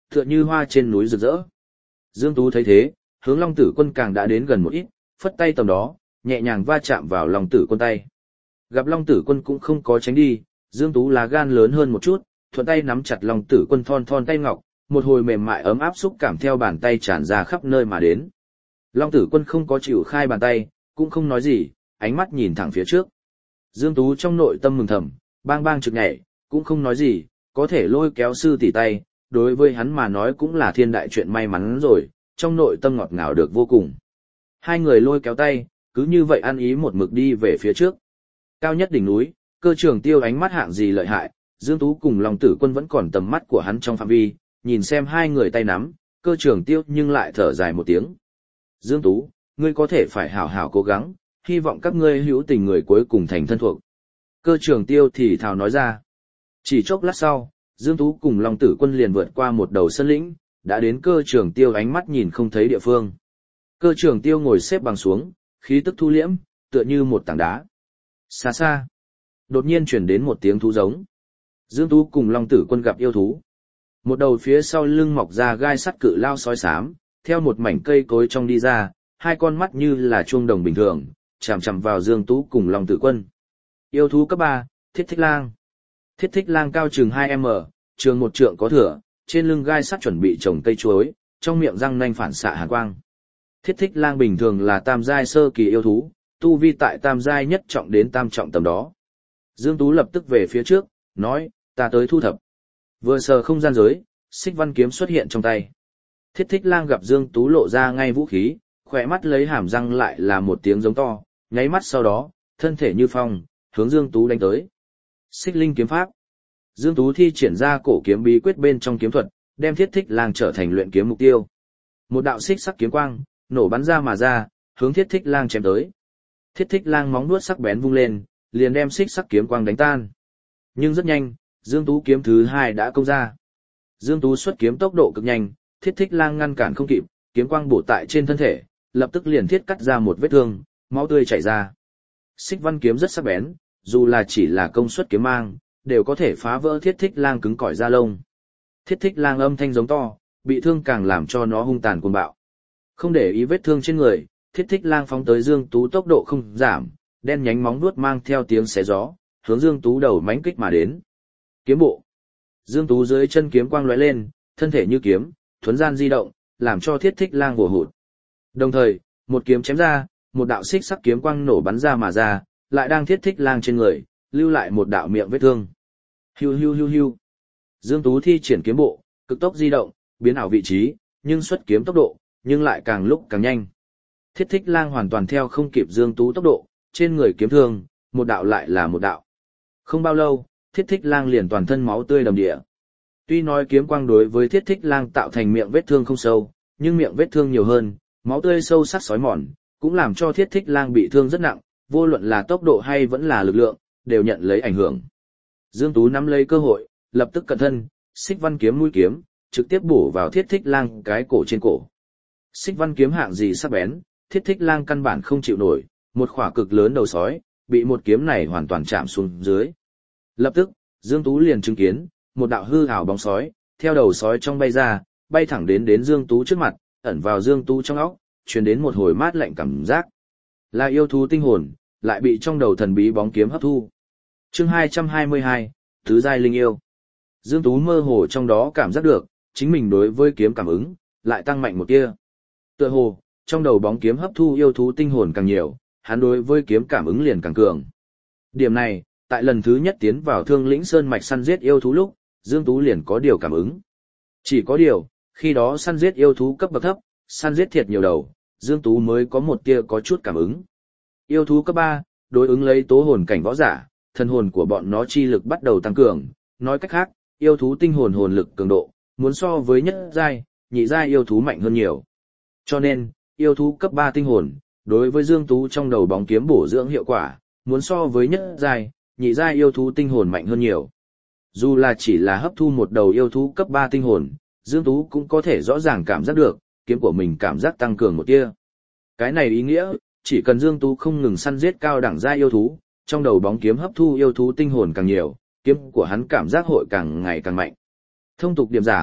tựa như hoa trên núi rực rỡ. Dương Tú thấy thế, hướng Long Tử Quân càng đã đến gần một ít, phất tay tầm đó, nhẹ nhàng va chạm vào Long Tử Quân tay. Gặp Long Tử Quân cũng không có tránh đi, Dương Tú lá gan lớn hơn một chút, thuận tay nắm chặt Long Tử Quân thon thon tay ngọc, một hồi mềm mại ấm áp xúc cảm theo bàn tay tràn ra khắp nơi mà đến. Long Tử Quân không có chịu khai bàn tay, cũng không nói gì, ánh mắt nhìn thẳng phía trước. Dương Tú trong nội tâm mừng thầm, bang bang trực nhảy, cũng không nói gì, có thể lôi kéo sư tỷ tay, đối với hắn mà nói cũng là thiên đại chuyện may mắn rồi, trong nội tâm ngọt ngào được vô cùng. Hai người lôi kéo tay, cứ như vậy ăn ý một mực đi về phía trước. Cao nhất đỉnh núi, Cơ Trường Tiêu ánh mắt hạng gì lợi hại, Dương Tú cùng Long Tử Quân vẫn còn tầm mắt của hắn trong phạm vi, nhìn xem hai người tay nắm, Cơ Trường Tiêu nhưng lại thở dài một tiếng. Dương Tú, ngươi có thể phải hảo hảo cố gắng, hy vọng các ngươi hữu tình người cuối cùng thành thân thuộc. Cơ Trường Tiêu thì thào nói ra. Chỉ chốc lát sau, Dương Tú cùng Long Tử Quân liền vượt qua một đầu sân lĩnh, đã đến Cơ Trường Tiêu ánh mắt nhìn không thấy địa phương. Cơ Trường Tiêu ngồi xếp bằng xuống, khí tức thu liễm, tựa như một tảng đá. Xa xa, đột nhiên chuyển đến một tiếng thú giống. Dương Tú cùng Long Tử Quân gặp yêu thú. Một đầu phía sau lưng mọc ra gai sắt cự lao sói xám, theo một mảnh cây cối trong đi ra, hai con mắt như là chuông đồng bình thường, chằm chằm vào Dương Tú cùng Long Tử Quân. Yêu thú cấp 3, Thiết Thích Lang. Thiết Thích Lang cao chừng 2m, trường một trượng có thửa, trên lưng gai sắt chuẩn bị trồng cây chuối, trong miệng răng nanh phản xạ hàn quang. Thiết Thích Lang bình thường là tam giai sơ kỳ yêu thú, tu vi tại tam giai nhất trọng đến tam trọng tầm đó. Dương Tú lập tức về phía trước, nói, ta tới thu thập. Vừa sờ không gian giới, xích văn kiếm xuất hiện trong tay. Thiết Thích Lang gặp Dương Tú lộ ra ngay vũ khí, khỏe mắt lấy hàm răng lại là một tiếng giống to, nháy mắt sau đó, thân thể như phong, hướng Dương Tú đánh tới. Xích linh kiếm pháp. Dương Tú thi triển ra cổ kiếm bí quyết bên trong kiếm thuật, đem Thiết Thích Lang trở thành luyện kiếm mục tiêu. Một đạo xích sắc kiếm quang, nổ bắn ra mà ra, hướng Thiết Thích Lang chém tới. Thiết Thích Lang móng vuốt sắc bén vung lên, liền đem xích sắc kiếm quang đánh tan. Nhưng rất nhanh, Dương Tú kiếm thứ 2 đã công ra. Dương Tú xuất kiếm tốc độ cực nhanh, Thiết Thích Lang ngăn cản không kịp, kiếm quang bổ tại trên thân thể, lập tức liền thiết cắt ra một vết thương, máu tươi chảy ra. Xích văn kiếm rất sắc bén, dù là chỉ là công suất kiếm mang, đều có thể phá vỡ Thiết Thích Lang cứng cỏi da lông. Thiết Thích Lang âm thanh giống to, bị thương càng làm cho nó hung tàn cuồng bạo. Không để ý vết thương trên người, Thiết Thích Lang phóng tới Dương Tú tốc độ không giảm, đen nhánh móng vuốt mang theo tiếng xé gió, hướng Dương Tú đầu mãnh kích mà đến. Kiếm bộ. Dương Tú dưới chân kiếm quang lóe lên, thân thể như kiếm, thuấn gian di động, làm cho Thiết Thích Lang vồ hụt. Đồng thời, một kiếm chém ra, một đạo xích sắc kiếm quang nổ bắn ra mà ra, lại đang Thiết Thích Lang trên người, lưu lại một đạo miệng vết thương. Hiu hiu hiu hiu. Dương Tú thi triển kiếm bộ, cực tốc di động, biến ảo vị trí, nhưng xuất kiếm tốc độ, nhưng lại càng lúc càng nhanh. Thiết Thích Lang hoàn toàn theo không kịp Dương Tú tốc độ, trên người kiếm thương, một đạo lại là một đạo. Không bao lâu, Thiết Thích Lang liền toàn thân máu tươi đầm địa. Tuy nói kiếm quang đối với Thiết Thích Lang tạo thành miệng vết thương không sâu, nhưng miệng vết thương nhiều hơn, máu tươi sâu sắc xói mòn, cũng làm cho Thiết Thích Lang bị thương rất nặng, vô luận là tốc độ hay vẫn là lực lượng, đều nhận lấy ảnh hưởng. Dương Tú nắm lấy cơ hội, lập tức cận thân, xích văn kiếm mũi kiếm, trực tiếp bổ vào Thiết Thích Lang cái cổ trên cổ. Xích văn kiếm hạng gì sắc bén, Thiết Thích Lang căn bản không chịu nổi, một khỏa cực lớn đầu sói, bị một kiếm này hoàn toàn chạm xuống dưới. Lập tức, Dương Tú liền chứng kiến, một đạo hư ảo bóng sói, theo đầu sói trong bay ra, bay thẳng đến Dương Tú trước mặt, ẩn vào Dương Tú trong óc, truyền đến một hồi mát lạnh cảm giác. Là yêu thú tinh hồn, lại bị trong đầu thần bí bóng kiếm hấp thu. Chương 222, Tứ giai linh yêu. Dương Tú mơ hồ trong đó cảm giác được, chính mình đối với kiếm cảm ứng, lại tăng mạnh một tia. Tựa hồ, trong đầu bóng kiếm hấp thu yêu thú tinh hồn càng nhiều, hắn đối với kiếm cảm ứng liền càng cường. Điểm này, tại lần thứ nhất tiến vào Thương Lĩnh Sơn mạch săn giết yêu thú lúc, Dương Tú liền có điều cảm ứng. Chỉ có điều, khi đó săn giết yêu thú cấp bậc thấp, săn giết thiệt nhiều đầu, Dương Tú mới có một tia có chút cảm ứng. Yêu thú cấp 3, đối ứng lấy tố hồn cảnh võ giả, thần hồn của bọn nó chi lực bắt đầu tăng cường, nói cách khác, yêu thú tinh hồn hồn lực cường độ, muốn so với nhất giai, nhị giai yêu thú mạnh hơn nhiều. Cho nên, yêu thú cấp 3 tinh hồn, đối với Dương Tú trong đầu bóng kiếm bổ dưỡng hiệu quả, muốn so với nhất giai, nhị giai yêu thú tinh hồn mạnh hơn nhiều. Dù là chỉ là hấp thu một đầu yêu thú cấp 3 tinh hồn, Dương Tú cũng có thể rõ ràng cảm giác được, kiếm của mình cảm giác tăng cường một tia. Cái này ý nghĩa, chỉ cần Dương Tú không ngừng săn giết cao đẳng giai yêu thú, trong đầu bóng kiếm hấp thu yêu thú tinh hồn càng nhiều, kiếm của hắn cảm giác hội càng ngày càng mạnh. Thông tục điểm giảng,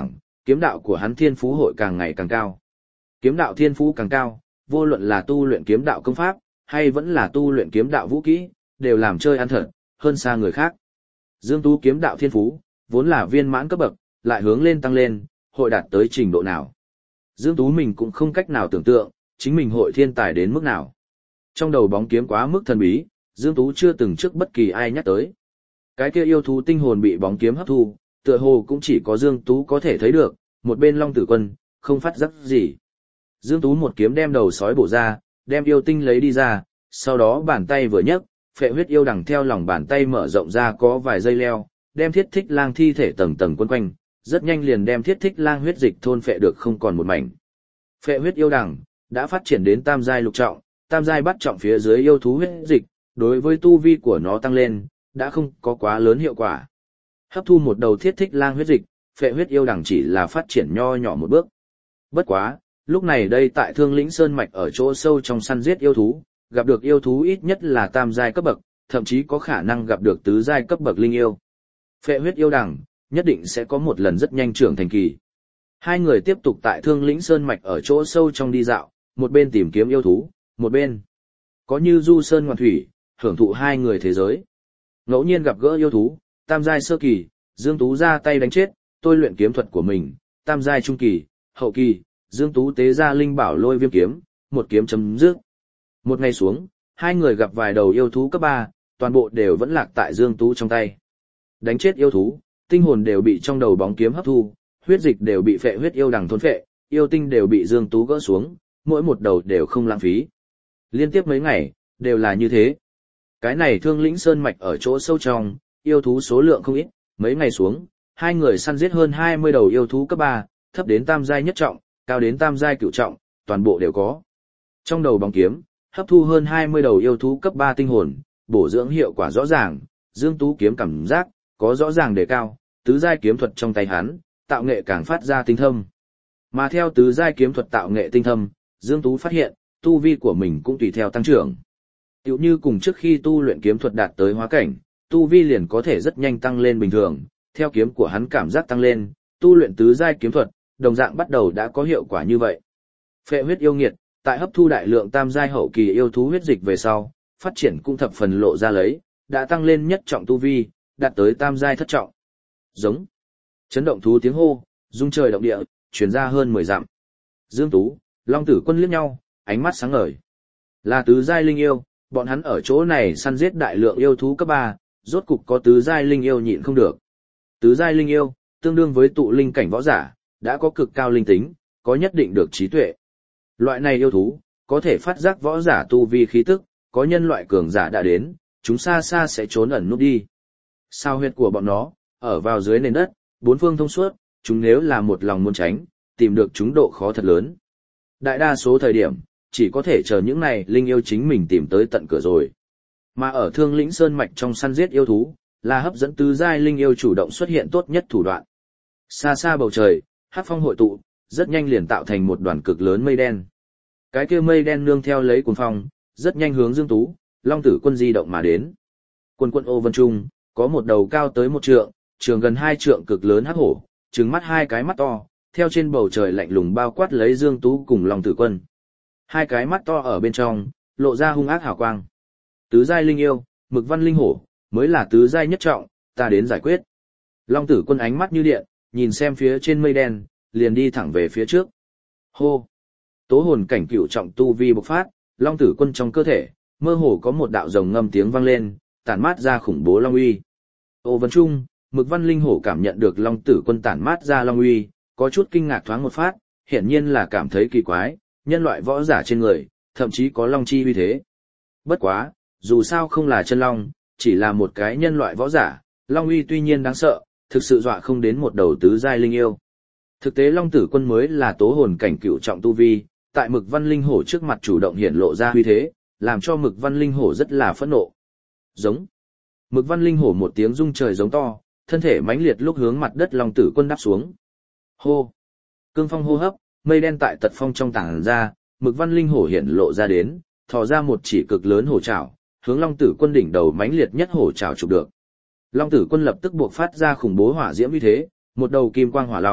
kiếm đạo của hắn thiên phú hội càng ngày càng cao. Kiếm đạo thiên phú càng cao, vô luận là tu luyện kiếm đạo công pháp, hay vẫn là tu luyện kiếm đạo vũ kỹ, đều làm chơi ăn thật, hơn xa người khác. Dương Tú kiếm đạo thiên phú, vốn là viên mãn cấp bậc, lại hướng lên tăng lên, hội đạt tới trình độ nào. Dương Tú mình cũng không cách nào tưởng tượng, chính mình hội thiên tài đến mức nào. Trong đầu bóng kiếm quá mức thần bí, Dương Tú chưa từng trước bất kỳ ai nhắc tới. Cái kia yêu thú tinh hồn bị bóng kiếm hấp thu, tựa hồ cũng chỉ có Dương Tú có thể thấy được, một bên Long Tử Quân, không phát giác gì. Dương Tú một kiếm đem đầu sói bổ ra, đem yêu tinh lấy đi ra, sau đó bàn tay vừa nhấc, phệ huyết yêu đằng theo lòng bàn tay mở rộng ra có vài dây leo, đem Thiết Thích Lang thi thể tầng tầng quấn quanh, rất nhanh liền đem Thiết Thích Lang huyết dịch thôn phệ được không còn một mảnh. Phệ huyết yêu đằng đã phát triển đến tam giai lục trọng, tam giai bắt trọng phía dưới yêu thú huyết dịch, đối với tu vi của nó tăng lên, đã không có quá lớn hiệu quả. Hấp thu một đầu Thiết Thích Lang huyết dịch, phệ huyết yêu đằng chỉ là phát triển nho nhỏ một bước. Bất quá, lúc này đây tại Thương Lĩnh Sơn mạch ở chỗ sâu trong săn giết yêu thú, gặp được yêu thú ít nhất là tam giai cấp bậc, thậm chí có khả năng gặp được tứ giai cấp bậc linh yêu. Phệ huyết yêu đằng nhất định sẽ có một lần rất nhanh trưởng thành kỳ. Hai người tiếp tục tại Thương Lĩnh Sơn mạch ở chỗ sâu trong đi dạo, một bên tìm kiếm yêu thú, một bên có như du sơn ngoạn thủy, hưởng thụ hai người thế giới. Ngẫu nhiên gặp gỡ yêu thú, tam giai sơ kỳ, Dương Tú ra tay đánh chết, tôi luyện kiếm thuật của mình, tam giai trung kỳ, hậu kỳ, Dương Tú tế ra linh bảo lôi viêm kiếm, một kiếm chấm dứt. Một ngày xuống, hai người gặp vài đầu yêu thú cấp 3, toàn bộ đều vẫn lạc tại Dương Tú trong tay. Đánh chết yêu thú, tinh hồn đều bị trong đầu bóng kiếm hấp thu, huyết dịch đều bị phệ huyết yêu đằng thôn phệ, yêu tinh đều bị Dương Tú gỡ xuống, mỗi một đầu đều không lãng phí. Liên tiếp mấy ngày, đều là như thế. Cái này Thương Lĩnh Sơn mạch ở chỗ sâu trong, yêu thú số lượng không ít, mấy ngày xuống, hai người săn giết hơn 20 đầu yêu thú cấp 3, thấp đến tam giai nhất trọng, cao đến tam giai cửu trọng, toàn bộ đều có. Trong đầu bóng kiếm, hấp thu hơn 20 đầu yêu thú cấp 3 tinh hồn, bổ dưỡng hiệu quả rõ ràng, Dương Tú kiếm cảm giác có rõ ràng đề cao, tứ giai kiếm thuật trong tay hắn, tạo nghệ càng phát ra tinh thâm. Mà theo tứ giai kiếm thuật tạo nghệ tinh thâm, Dương Tú phát hiện, tu vi của mình cũng tùy theo tăng trưởng. Tiểu như cùng trước khi tu luyện kiếm thuật đạt tới hóa cảnh, tu vi liền có thể rất nhanh tăng lên bình thường, theo kiếm của hắn cảm giác tăng lên, tu luyện tứ giai kiếm thuật, đồng dạng bắt đầu đã có hiệu quả như vậy. Phệ huyết yêu nghiệt, tại hấp thu đại lượng tam giai hậu kỳ yêu thú huyết dịch về sau, phát triển cũng thập phần lộ ra lấy, đã tăng lên nhất trọng tu vi, đạt tới tam giai thất trọng. Giống. Chấn động thú tiếng hô, rung trời động địa, truyền ra hơn 10 dặm. Dương Tú, Long Tử Quân liếc nhau, ánh mắt sáng ngời. Là tứ giai linh yêu, bọn hắn ở chỗ này săn giết đại lượng yêu thú cấp 3, rốt cục có tứ giai linh yêu nhịn không được. Tứ giai linh yêu, tương đương với tụ linh cảnh võ giả, đã có cực cao linh tính, có nhất định được trí tuệ. Loại này yêu thú, có thể phát giác võ giả tu vi khí tức, có nhân loại cường giả đã đến, chúng xa xa sẽ trốn ẩn núp đi. Sao huyệt của bọn nó, ở vào dưới nền đất, bốn phương thông suốt, chúng nếu là một lòng muốn tránh, tìm được chúng độ khó thật lớn. Đại đa số thời điểm, chỉ có thể chờ những này linh yêu chính mình tìm tới tận cửa rồi. Mà ở Thương Lĩnh Sơn mạch trong săn giết yêu thú, là hấp dẫn tứ giai linh yêu chủ động xuất hiện tốt nhất thủ đoạn. Xa xa bầu trời, hắc phong hội tụ, rất nhanh liền tạo thành một đoàn cực lớn mây đen. Cái kia mây đen nương theo lấy cuồng phong, rất nhanh hướng Dương Tú, Long Tử Quân di động mà đến. Quân ô vân trung, có một đầu cao tới 1 trượng, trường gần 2 trượng cực lớn hắc hổ, trừng mắt 2 cái mắt to, theo trên bầu trời lạnh lùng bao quát lấy Dương Tú cùng Long Tử Quân. 2 cái mắt to ở bên trong, lộ ra hung ác hào quang. Tứ giai linh yêu, Mực Văn Linh Hổ, mới là tứ giai nhất trọng, ta đến giải quyết. Long Tử Quân ánh mắt như điện, nhìn xem phía trên mây đen, liền đi thẳng về phía trước. Hô! Tố hồn cảnh cửu trọng tu vi bộc phát, Long Tử Quân trong cơ thể, mơ hồ có một đạo rồng ngâm tiếng vang lên, tản mát ra khủng bố long uy. Ô vân trung, Mực Văn Linh Hổ cảm nhận được Long Tử Quân tản mát ra long uy, có chút kinh ngạc thoáng một phát, hiển nhiên là cảm thấy kỳ quái, nhân loại võ giả trên người, thậm chí có long chi uy thế. Bất quá, dù sao không là chân long, chỉ là một cái nhân loại võ giả, long uy tuy nhiên đáng sợ, thực sự dọa không đến một đầu tứ giai linh yêu. Thực tế Long Tử Quân mới là tố hồn cảnh cửu trọng tu vi, tại Mực Văn Linh Hổ trước mặt chủ động hiển lộ ra uy thế, làm cho Mực Văn Linh Hổ rất là phẫn nộ. Giống. Mực Văn Linh Hổ một tiếng rung trời giống to, thân thể mãnh liệt lúc hướng mặt đất Long Tử Quân đáp xuống. Hô. Cương phong hô hấp, mây đen tại tật phong trong tảng ra, Mực Văn Linh Hổ hiển lộ ra đến, thò ra một chỉ cực lớn hổ trảo, hướng Long Tử Quân đỉnh đầu mãnh liệt nhất hổ trảo chụp được. Long Tử Quân lập tức buộc phát ra khủng bố hỏa diễm uy thế, một đầu kim quang hỏa long,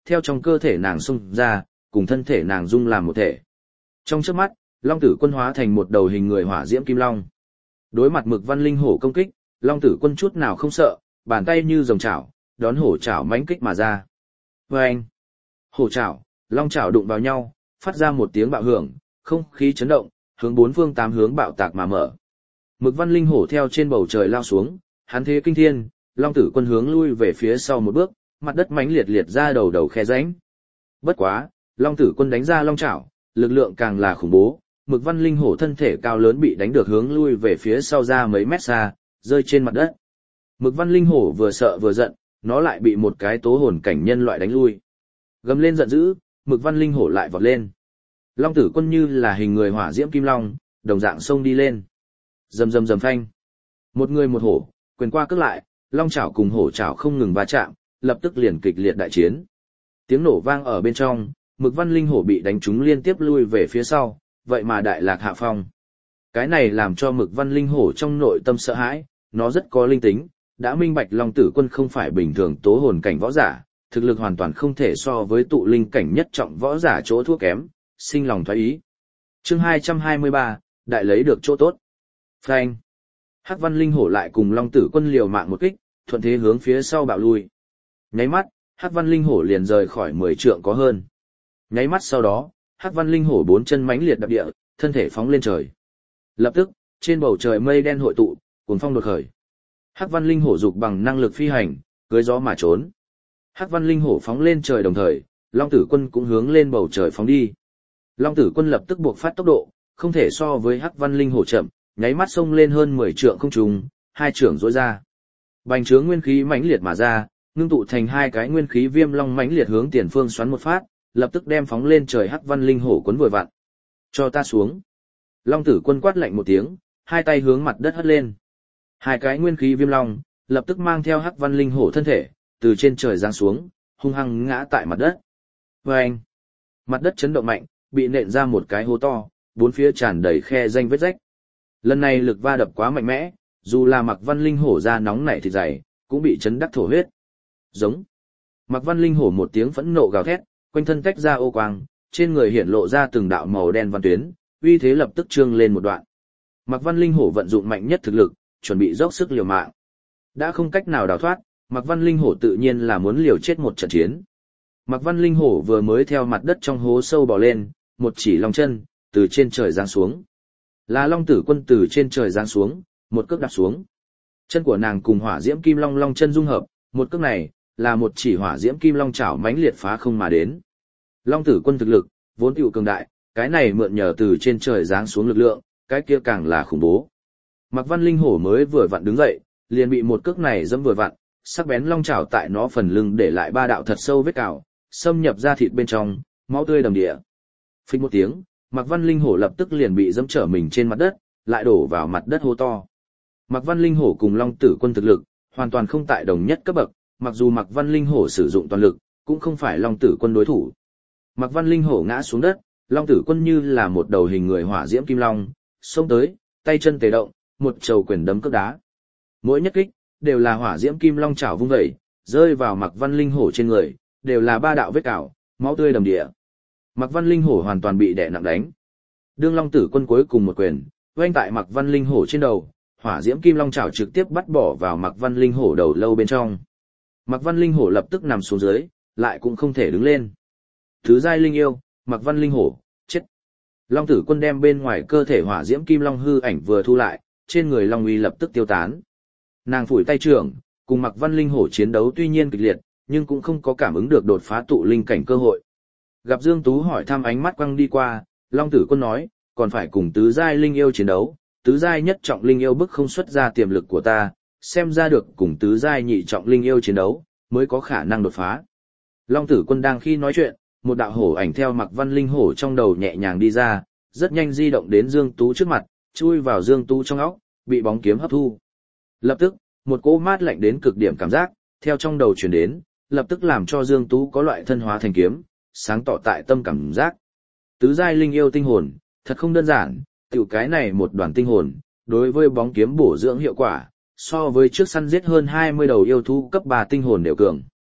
theo trong cơ thể nàng xung ra, cùng thân thể nàng dung làm một thể. Trong chớp mắt, Long Tử Quân hóa thành một đầu hình người hỏa diễm kim long. Đối mặt Mực Văn Linh hổ công kích, Long Tử Quân chút nào không sợ, bàn tay như rồng chảo, đón hổ chảo mãnh kích mà ra. Oeng! Hổ chảo, long chảo đụng vào nhau, phát ra một tiếng bạo hưởng, không khí chấn động, hướng bốn phương tám hướng bạo tạc mà mở. Mực Văn Linh hổ theo trên bầu trời lao xuống, hắn thế kinh thiên, Long Tử Quân hướng lui về phía sau một bước, mặt đất mãnh liệt liệt ra đầu đầu khe rãnh. Bất quá, Long Tử Quân đánh ra long chảo, lực lượng càng là khủng bố, Mực Văn Linh hổ thân thể cao lớn bị đánh được hướng lui về phía sau ra mấy mét xa, rơi trên mặt đất. Mực Văn Linh hổ vừa sợ vừa giận, nó lại bị một cái tố hồn cảnh nhân loại đánh lui. Gầm lên giận dữ, Mực Văn Linh hổ lại vọt lên. Long Tử Quân như là hình người hỏa diễm kim long, đồng dạng xông đi lên. Rầm rầm rầm phanh. Một người một hổ, quyền qua cước lại, long chảo cùng hổ chảo không ngừng va chạm, lập tức liền kịch liệt đại chiến. Tiếng nổ vang ở bên trong, Mực Văn Linh hổ bị đánh trúng liên tiếp lui về phía sau, vậy mà đại lạc hạ phong. Cái này làm cho Mực Văn Linh hổ trong nội tâm sợ hãi, nó rất có linh tính, đã minh bạch Long Tử Quân không phải bình thường tố hồn cảnh võ giả, thực lực hoàn toàn không thể so với tụ linh cảnh nhất trọng võ giả chỗ thua kém, sinh lòng thoái ý. Chương 223, đại lấy được chỗ tốt. Phanh. Hắc Văn Linh hổ lại cùng Long Tử Quân liều mạng một kích, thuận thế hướng phía sau bạo lui. Nháy mắt, Hắc Văn Linh hổ liền rời khỏi 10 trượng có hơn. Nháy mắt sau đó, Hắc Văn Linh hổ bốn chân mãnh liệt đạp địa, thân thể phóng lên trời. Lập tức, trên bầu trời mây đen hội tụ, cuồng phong đột khởi. Hắc Văn Linh hổ dục bằng năng lực phi hành, cưỡi gió mà trốn. Hắc Văn Linh hổ phóng lên trời đồng thời, Long Tử Quân cũng hướng lên bầu trời phóng đi. Long Tử Quân lập tức buộc phát tốc độ, không thể so với Hắc Văn Linh hổ chậm, nháy mắt xông lên hơn 10 trượng không trung, hai trưởng duỗi ra. Bành trướng nguyên khí mãnh liệt mà ra, ngưng tụ thành hai cái nguyên khí viêm long mãnh liệt hướng tiền phương xoắn một phát, lập tức đem phóng lên trời Hắc Văn Linh hổ cuốn vội vặn. Cho ta xuống. Long Tử Quân quát lạnh một tiếng, hai tay hướng mặt đất hất lên. Hai cái nguyên khí viêm long, lập tức mang theo Hắc Văn Linh hổ thân thể, từ trên trời giáng xuống, hung hăng ngã tại mặt đất. Vâng! Mặt đất chấn động mạnh, bị nện ra một cái hố to, bốn phía tràn đầy khe rãnh vết rách. Lần này lực va đập quá mạnh mẽ, dù là Mạc Văn Linh hổ da nóng nảy thịt dày, cũng bị chấn đắc thổ huyết. Giống. Mạc Văn Linh hổ một tiếng phẫn nộ gào thét, quanh thân tách ra ô quang, trên người hiện lộ ra từng đạo màu đen văn tuyến, uy thế lập tức trương lên một đoạn. Mạc Văn Linh hổ vận dụng mạnh nhất thực lực, chuẩn bị dốc sức liều mạng. Đã không cách nào đào thoát, Mạc Văn Linh hổ tự nhiên là muốn liều chết một trận chiến. Mạc Văn Linh hổ vừa mới theo mặt đất trong hố sâu bò lên, một chỉ long chân từ trên trời giáng xuống. Là Long Tử Quân từ trên trời giáng xuống, một cước đạp xuống. Chân của nàng cùng hỏa diễm kim long long chân dung hợp, một cước này là một chỉ hỏa diễm kim long chảo mãnh liệt phá không mà đến. Long Tử Quân thực lực vốn tựu cường đại, cái này mượn nhờ từ trên trời giáng xuống lực lượng, cái kia càng là khủng bố. Mạc Văn Linh hổ mới vừa vặn đứng dậy, liền bị một cước này dẫm vừa vặn, sắc bén long chảo tại nó phần lưng để lại ba đạo thật sâu vết cào, xâm nhập ra thịt bên trong, máu tươi đầm địa. Phích một tiếng, Mạc Văn Linh hổ lập tức liền bị dẫm trở mình trên mặt đất, lại đổ vào mặt đất hố to. Mạc Văn Linh hổ cùng Long Tử Quân thực lực hoàn toàn không tại đồng nhất cấp bậc, mặc dù Mạc Văn Linh hổ sử dụng toàn lực, cũng không phải Long Tử Quân đối thủ. Mạc Văn Linh hổ ngã xuống đất, Long Tử Quân như là một đầu hình người hỏa diễm kim long, xông tới, tay chân tề động, một trầu quyền đấm cước đá. Mỗi nhất kích đều là hỏa diễm kim long chảo vung vẩy, rơi vào Mạc Văn Linh hổ trên người, đều là ba đạo vết cào, máu tươi đầm địa. Mạc Văn Linh hổ hoàn toàn bị đè nặng đánh. Đương Long Tử Quân cuối cùng một quyền, oanh tại Mạc Văn Linh hổ trên đầu, hỏa diễm kim long chảo trực tiếp bắt bỏ vào Mạc Văn Linh hổ đầu lâu bên trong. Mạc Văn Linh hổ lập tức nằm xuống dưới, lại cũng không thể đứng lên. Thứ giai linh yêu, Mạc Văn Linh hổ, chết. Long Tử Quân đem bên ngoài cơ thể hỏa diễm kim long hư ảnh vừa thu lại, trên người long uy lập tức tiêu tán. Nàng phủi tay trưởng, cùng Mạc Văn Linh hổ chiến đấu tuy nhiên kịch liệt, nhưng cũng không có cảm ứng được đột phá tụ linh cảnh cơ hội. Gặp Dương Tú hỏi thăm ánh mắt quăng đi qua, Long Tử Quân nói, còn phải cùng tứ giai linh yêu chiến đấu, tứ giai nhất trọng linh yêu bức không xuất ra tiềm lực của ta, xem ra được cùng tứ giai nhị trọng linh yêu chiến đấu, mới có khả năng đột phá. Long Tử Quân đang khi nói chuyện, một đạo hổ ảnh theo Mạc Văn Linh hổ trong đầu nhẹ nhàng đi ra, rất nhanh di động đến Dương Tú trước mặt, chui vào Dương Tú trong óc, bị bóng kiếm hấp thu. Lập tức, một cỗ mát lạnh đến cực điểm cảm giác, theo trong đầu truyền đến, lập tức làm cho Dương Tú có loại thân hóa thành kiếm, sáng tỏ tại tâm cảm giác. Tứ giai linh yêu tinh hồn, thật không đơn giản, tiểu cái này một đoàn tinh hồn, đối với bóng kiếm bổ dưỡng hiệu quả, so với trước săn giết hơn 20 đầu yêu thú cấp 3 tinh hồn đều cường.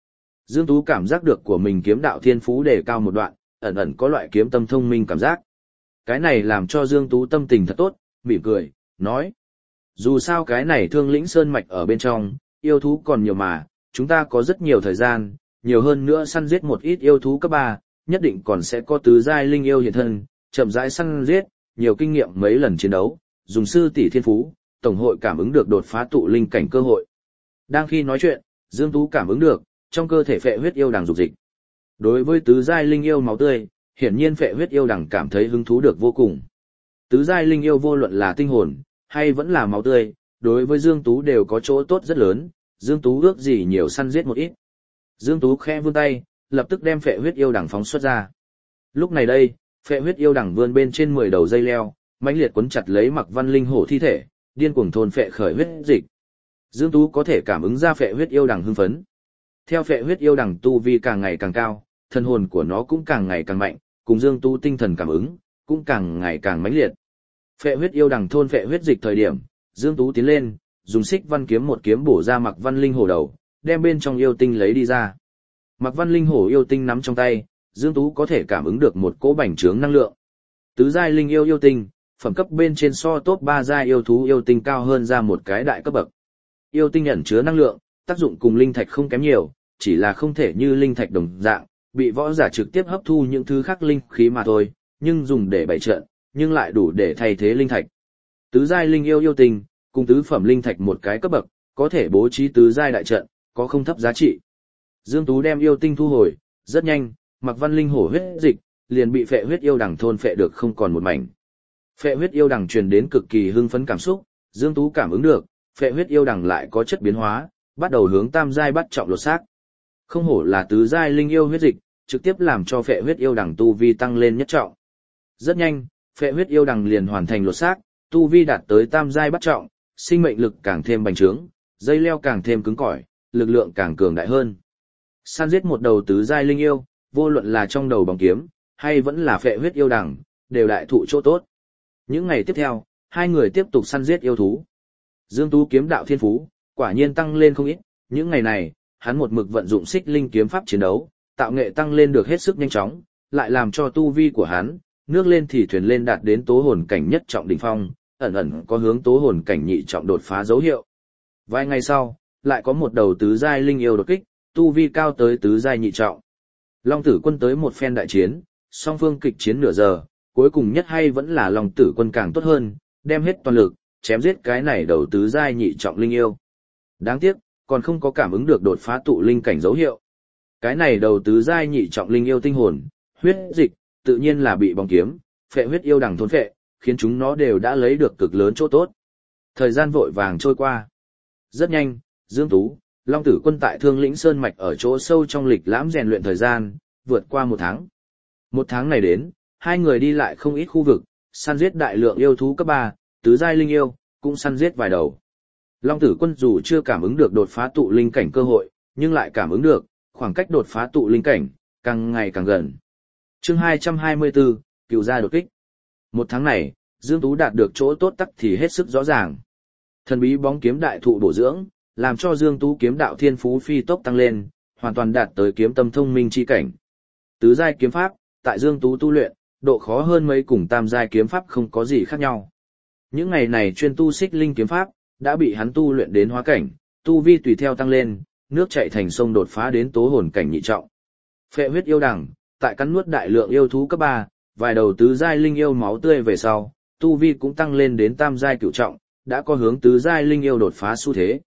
Dương Tú cảm giác được của mình kiếm đạo thiên phú đề cao một đoạn, ẩn ẩn có loại kiếm tâm thông minh cảm giác. Cái này làm cho Dương Tú tâm tình thật tốt, mỉm cười, nói. Dù sao cái này Thương Lĩnh Sơn Mạch ở bên trong, yêu thú còn nhiều mà, chúng ta có rất nhiều thời gian, nhiều hơn nữa săn giết một ít yêu thú cấp 3, nhất định còn sẽ có tứ giai linh yêu hiện thân, chậm rãi săn giết, nhiều kinh nghiệm mấy lần chiến đấu, dùng sư tỷ thiên phú, tổng hội cảm ứng được đột phá tụ linh cảnh cơ hội. Đang khi nói chuyện, Dương Tú cảm ứng được, trong cơ thể phệ huyết yêu đằng dục dịch. Đối với tứ giai linh yêu máu tươi, hiển nhiên phệ huyết yêu đằng cảm thấy hứng thú được vô cùng. Tứ giai linh yêu vô luận là tinh hồn, hay vẫn là máu tươi, đối với Dương Tú đều có chỗ tốt rất lớn, Dương Tú ước gì nhiều săn giết một ít. Dương Tú khẽ vươn tay, lập tức đem phệ huyết yêu đằng phóng xuất ra. Lúc này đây, phệ huyết yêu đằng vươn bên trên 10 đầu dây leo, mãnh liệt quấn chặt lấy Mặc Văn Linh hổ thi thể, điên cuồng thôn phệ khởi huyết dịch. Dương Tú có thể cảm ứng ra phệ huyết yêu đằng hưng phấn. Theo phệ huyết yêu đằng tu vi càng ngày càng cao, thân hồn của nó cũng càng ngày càng mạnh, cùng Dương Tú tinh thần cảm ứng cũng càng ngày càng mãnh liệt. Phệ huyết yêu đằng thôn phệ huyết dịch thời điểm, Dương Tú tiến lên, dùng xích văn kiếm một kiếm bổ ra Mặc Văn Linh hổ đầu, đem bên trong yêu tinh lấy đi ra. Mặc Văn Linh hổ yêu tinh nắm trong tay, Dương Tú có thể cảm ứng được một cỗ bành trướng năng lượng. Tứ giai linh yêu yêu tinh, phẩm cấp bên trên so top 3 giai yêu thú yêu tinh cao hơn ra một cái đại cấp bậc. Yêu tinh ẩn chứa năng lượng, tác dụng cùng linh thạch không kém nhiều, chỉ là không thể như linh thạch đồng dạng, bị võ giả trực tiếp hấp thu những thứ khác linh khí mà thôi, nhưng dùng để bày trận, nhưng lại đủ để thay thế linh thạch. Tứ giai linh yêu yêu tinh, cùng tứ phẩm linh thạch một cái cấp bậc, có thể bố trí tứ giai đại trận, có không thấp giá trị. Dương Tú đem yêu tinh thu hồi, rất nhanh, Mặc Văn Linh hổ huyết dịch liền bị phệ huyết yêu đằng thôn phệ được không còn một mảnh. Phệ huyết yêu đằng truyền đến cực kỳ hưng phấn cảm xúc, Dương Tú cảm ứng được, phệ huyết yêu đằng lại có chất biến hóa, bắt đầu hướng tam giai bắt trọng lột xác. Không hổ là tứ giai linh yêu huyết dịch, trực tiếp làm cho phệ huyết yêu đằng tu vi tăng lên nhất trọng. Rất nhanh, phệ huyết yêu đằng liền hoàn thành lột xác, tu vi đạt tới tam giai bắt trọng, sinh mệnh lực càng thêm bành trướng, dây leo càng thêm cứng cỏi, lực lượng càng cường đại hơn. Săn giết một đầu tứ giai linh yêu, vô luận là trong đầu bóng kiếm, hay vẫn là phệ huyết yêu đằng, đều đại thụ chỗ tốt. Những ngày tiếp theo, hai người tiếp tục săn giết yêu thú. Dương Tú kiếm đạo thiên phú, quả nhiên tăng lên không ít, những ngày này, hắn một mực vận dụng xích linh kiếm pháp chiến đấu, tạo nghệ tăng lên được hết sức nhanh chóng, lại làm cho tu vi của hắn, nước lên thì thuyền lên đạt đến tố hồn cảnh nhất trọng đỉnh phong, ẩn ẩn có hướng tố hồn cảnh nhị trọng đột phá dấu hiệu. Vài ngày sau, lại có một đầu tứ giai linh yêu đột kích, tu vi cao tới tứ giai nhị trọng. Long Tử Quân tới một phen đại chiến, song phương kịch chiến nửa giờ, cuối cùng nhất hay vẫn là Long Tử Quân càng tốt hơn, đem hết toàn lực, chém giết cái này đầu tứ giai nhị trọng linh yêu. Đáng tiếc, còn không có cảm ứng được đột phá tụ linh cảnh dấu hiệu. Cái này đầu tứ giai nhị trọng linh yêu tinh hồn, huyết dịch, tự nhiên là bị bóng kiếm, phệ huyết yêu đằng thôn phệ, khiến chúng nó đều đã lấy được cực lớn chỗ tốt. Thời gian vội vàng trôi qua. Rất nhanh, Dương Tú, Long Tử Quân tại Thương Lĩnh Sơn Mạch ở chỗ sâu trong lịch lãm rèn luyện thời gian, vượt qua một tháng. Một tháng này đến, hai người đi lại không ít khu vực, săn giết đại lượng yêu thú cấp 3, tứ giai linh yêu, cũng săn giết vài đầu. Long Tử Quân dù chưa cảm ứng được đột phá tụ linh cảnh cơ hội, nhưng lại cảm ứng được, khoảng cách đột phá tụ linh cảnh, càng ngày càng gần. Chương 224, Cựu gia đột kích. Một tháng này, Dương Tú đạt được chỗ tốt tắc thì hết sức rõ ràng. Thần bí bóng kiếm đại thụ bổ dưỡng, làm cho Dương Tú kiếm đạo thiên phú phi tốc tăng lên, hoàn toàn đạt tới kiếm tâm thông minh chi cảnh. Tứ giai kiếm pháp, tại Dương Tú tu luyện, độ khó hơn mấy cùng tam giai kiếm pháp không có gì khác nhau. Những ngày này chuyên tu xích linh kiếm pháp, đã bị hắn tu luyện đến hóa cảnh, tu vi tùy theo tăng lên, nước chảy thành sông đột phá đến tố hồn cảnh nhị trọng. Phệ huyết yêu đằng, tại cắn nuốt đại lượng yêu thú cấp 3, vài đầu tứ giai linh yêu máu tươi về sau, tu vi cũng tăng lên đến tam giai cửu trọng, đã có hướng tứ giai linh yêu đột phá xu thế.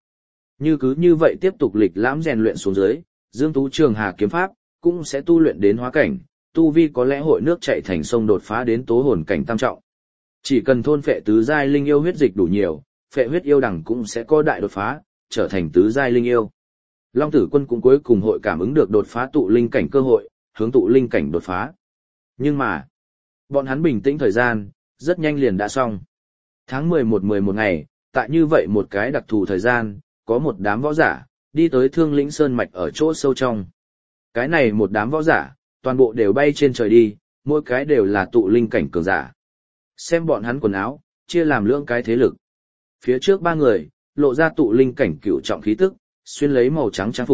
Như vậy tiếp tục lịch lãm rèn luyện xuống dưới, Dương Tú Trường Hà kiếm pháp cũng sẽ tu luyện đến hóa cảnh, tu vi có lẽ hội nước chảy thành sông đột phá đến tố hồn cảnh tam trọng. Chỉ cần thôn phệ tứ giai linh yêu huyết dịch đủ nhiều, phệ huyết yêu đằng cũng sẽ có đại đột phá, trở thành tứ giai linh yêu. Long Tử Quân cũng cuối cùng hội cảm ứng được đột phá tụ linh cảnh cơ hội, hướng tụ linh cảnh đột phá. Nhưng mà, bọn hắn bình tĩnh thời gian, rất nhanh liền đã xong. Tháng 11 ngày, tại như vậy một cái đặc thù thời gian, có một đám võ giả, đi tới Thương Lĩnh Sơn Mạch ở chỗ sâu trong. Cái này một đám võ giả, toàn bộ đều bay trên trời đi, mỗi cái đều là tụ linh cảnh cường giả. Xem bọn hắn quần áo, chia làm lưỡng cái thế lực. Phía trước ba người, lộ ra tụ linh cảnh cửu trọng khí tức, xuyên lấy màu trắng trang phục,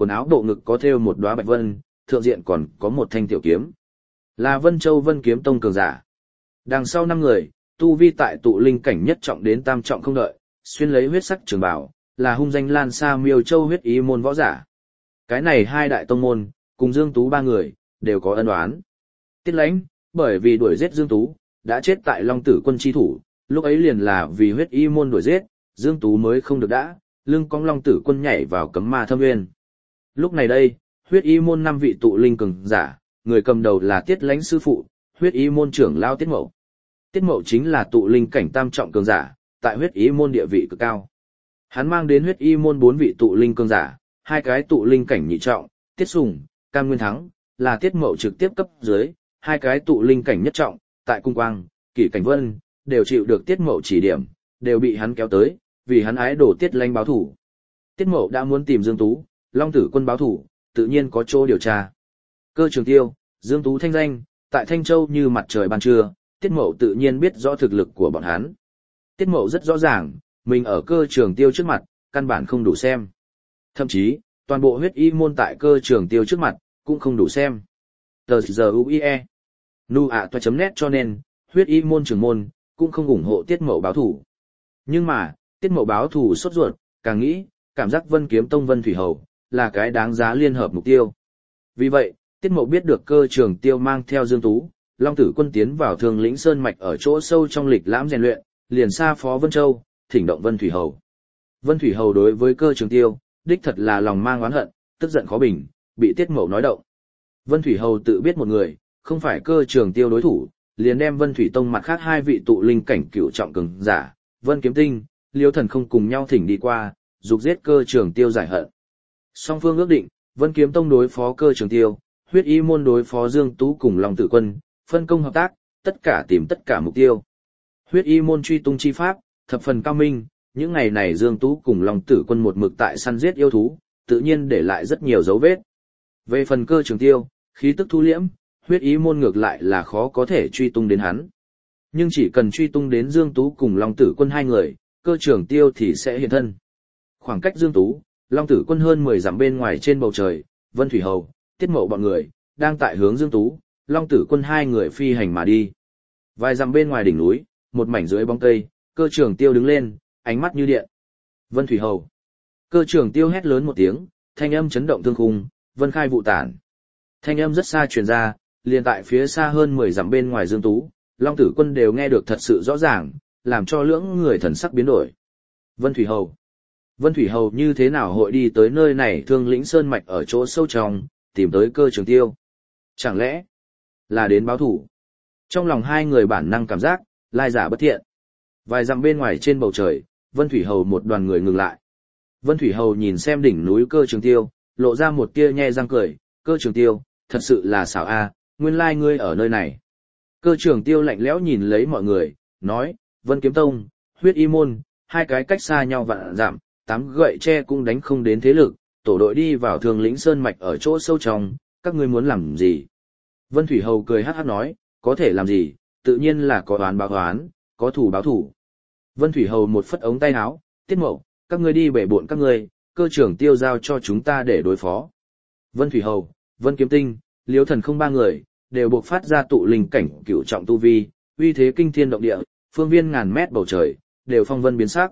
quần áo bộ ngực có thêu một đóa bạch vân, thượng diện còn có một thanh tiểu kiếm. Là Vân Châu Vân Kiếm Tông cường giả. Đằng sau 5 người, tu vi tại tụ linh cảnh nhất trọng đến tam trọng không đợi, xuyên lấy huyết sắc trường bào, là hung danh lan xa Miêu Châu huyết ý môn võ giả. Cái này hai đại tông môn, cùng Dương Tú 3 người, đều có ân oán. Tiết Lãnh, bởi vì đuổi giết Dương Tú, đã chết tại Long Tử Quân chi thủ, lúc ấy liền là vì huyết y môn đuổi giết, Dương Tú mới không được đã, lưng cong Long Tử Quân nhảy vào cấm ma thâm nguyên. Lúc này đây, huyết y môn 5 vị tụ linh cường giả, người cầm đầu là Tiết Lãnh sư phụ, huyết y môn trưởng lao Tiết Mậu. Tiết Mậu chính là tụ linh cảnh tam trọng cường giả, tại huyết y môn địa vị cực cao. Hắn mang đến huyết y môn 4 vị tụ linh cường giả, 2 cái tụ linh cảnh nhị trọng, Tiết Sùng, Cam Nguyên Thắng, là Tiết Mậu trực tiếp cấp dưới, 2 cái tụ linh cảnh nhất trọng, tại Cung Quang, Kỷ Cảnh Vân, đều chịu được Tiết Mậu chỉ điểm, đều bị hắn kéo tới, vì hắn ái đổ Tiết Lãnh báo thủ. Tiết Mậu đã muốn tìm Dương Tú, Long Tử Quân báo thủ, tự nhiên có chỗ điều tra. Cơ Trường Tiêu, Dương Tú thanh danh, tại Thanh Châu như mặt trời ban trưa, Tiết Mậu tự nhiên biết rõ thực lực của bọn hắn. Tiết Mậu rất rõ ràng, mình ở Cơ Trường Tiêu trước mặt, căn bản không đủ xem. Thậm chí, toàn bộ huyết y môn tại Cơ Trường Tiêu trước mặt, cũng không đủ xem. Tờ giờ UIE. Nu ạ toa.net cho nên, huyết y môn trưởng môn, cũng không ủng hộ Tiết Mậu báo thủ. Nhưng mà, Tiết Mậu báo thủ sốt ruột, càng nghĩ, cảm giác Vân Kiếm Tông Vân Thủy Hầu, là cái đáng giá liên hợp mục tiêu. Vì vậy, Tiết Mậu biết được Cơ Trường Tiêu mang theo Dương Tú, Long Tử Quân tiến vào Thường Lĩnh Sơn Mạch ở chỗ sâu trong lịch lãm rèn luyện, liền xa phó Vân Châu, thỉnh động Vân Thủy Hầu. Vân Thủy Hầu đối với Cơ Trường Tiêu, đích thật là lòng mang oán hận, tức giận khó bình, bị Tiết Mậu nói động. Vân Thủy Hầu tự biết một người, không phải Cơ Trường Tiêu đối thủ, liền đem Vân Thủy Tông mặt khác 2 vị tụ linh cảnh cửu trọng cường giả, Vân Kiếm Tinh, Liêu Thần không cùng nhau thỉnh đi qua, dục giết Cơ Trường Tiêu giải hận. Song phương ước định, Vân Kiếm Tông đối phó Cơ Trường Tiêu, huyết y môn đối phó Dương Tú cùng Long Tử Quân, phân công hợp tác, tất cả tìm tất cả mục tiêu. Huyết y môn truy tung chi pháp, thập phần cao minh, những ngày này Dương Tú cùng Long Tử Quân một mực tại săn giết yêu thú, tự nhiên để lại rất nhiều dấu vết. Về phần Cơ Trường Tiêu, khí tức thu liễm, huyết y môn ngược lại là khó có thể truy tung đến hắn. Nhưng chỉ cần truy tung đến Dương Tú cùng Long Tử Quân 2 người, Cơ Trường Tiêu thì sẽ hiện thân. Khoảng cách Dương Tú, Long Tử Quân hơn 10 dặm bên ngoài trên bầu trời, Vân Thủy Hầu, Tiết Mậu bọn người, đang tại hướng Dương Tú, Long Tử Quân 2 người phi hành mà đi. Vài dặm bên ngoài đỉnh núi, một mảnh dưới bóng cây, Cơ Trường Tiêu đứng lên, ánh mắt như điện. Vân Thủy Hầu. Cơ Trường Tiêu hét lớn một tiếng, thanh âm chấn động thương khung, vân khai vụ tản. Thanh âm rất xa truyền ra, liền tại phía xa hơn 10 dặm bên ngoài Dương Tú, Long Tử Quân đều nghe được thật sự rõ ràng, làm cho lưỡng người thần sắc biến đổi. Vân Thủy Hầu. Vân Thủy Hầu như thế nào hội đi tới nơi này Thương Lĩnh Sơn Mạch ở chỗ sâu trong, tìm tới Cơ Trường Tiêu? Chẳng lẽ là đến báo thủ? Trong lòng 2 người bản năng cảm giác, lai giả bất thiện. Vài dặm bên ngoài trên bầu trời, Vân Thủy Hầu một đoàn người ngừng lại. Vân Thủy Hầu nhìn xem đỉnh núi Cơ Trường Tiêu, lộ ra một tia nhe răng cười, Cơ Trường Tiêu, thật sự là xảo a, nguyên lai ngươi ở nơi này. Cơ Trường Tiêu lạnh lẽo nhìn lấy mọi người, nói, Vân Kiếm Tông, huyết y môn, 2 cái cách xa nhau vạn dặm, 8 gậy tre cũng đánh không đến thế lực, tổ đội đi vào Thường Lĩnh Sơn Mạch ở chỗ sâu trong, các ngươi muốn làm gì? Vân Thủy Hầu cười hắc hắc nói, có thể làm gì, tự nhiên là có oán báo oán, có thủ báo thủ. Vân Thủy Hầu một phất ống tay áo, Tiết Mậu, các ngươi đi bể bộn các ngươi, Cơ Trường Tiêu giao cho chúng ta để đối phó. Vân Thủy Hầu, Vân Kiếm Tinh, Liêu Thần không 3 người, đều buộc phát ra tụ linh cảnh cửu trọng tu vi, uy thế kinh thiên động địa, phương viên ngàn mét bầu trời, đều phong vân biến sắc.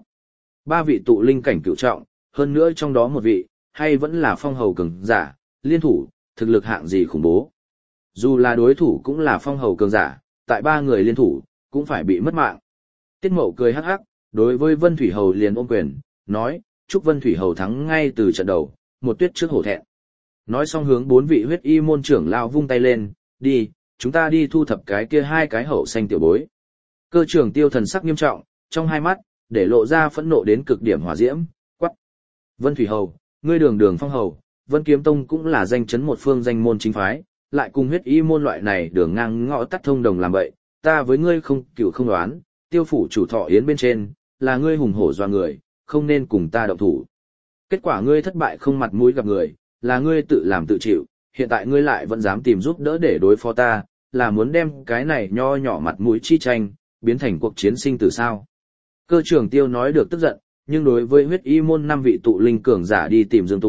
3 vị tụ linh cảnh cửu trọng, hơn nữa trong đó một vị, hay vẫn là phong hầu cường giả, liên thủ, thực lực hạng gì khủng bố. Dù là đối thủ cũng là phong hầu cường giả, tại 3 người liên thủ, cũng phải bị mất mạng. Tiết Mậu cười hắc hắc, đối với Vân Thủy Hầu liền ôm quyền, nói, chúc Vân Thủy Hầu thắng ngay từ trận đầu, một tuyết trước hổ thẹn. Nói xong hướng 4 vị huyết y môn trưởng lao vung tay lên, đi, chúng ta đi thu thập cái kia 2 cái hậu xanh tiểu bối. Cơ Trường Tiêu thần sắc nghiêm trọng, trong 2 mắt, để lộ ra phẫn nộ đến cực điểm hỏa diễm, quắc. Vân Thủy Hầu, ngươi đường đường phong hầu, Vân Kiếm Tông cũng là danh chấn một phương danh môn chính phái, lại cùng huyết y môn loại này đường ngang ngõ tắt thông đồng làm vậy, ta với ngươi không cửu không đoán, Tiêu phủ chủ thọ yến bên trên, là ngươi hùng hổ doa người, không nên cùng ta động thủ. Kết quả ngươi thất bại không mặt mũi gặp người, là ngươi tự làm tự chịu, hiện tại ngươi lại vẫn dám tìm giúp đỡ để đối phó ta, là muốn đem cái này nho nhỏ mặt mũi chi tranh, biến thành cuộc chiến sinh tử sao. Cơ Trường Tiêu nói được tức giận, nhưng đối với huyết y môn 5 vị tụ linh cường giả đi tìm Dương Tú,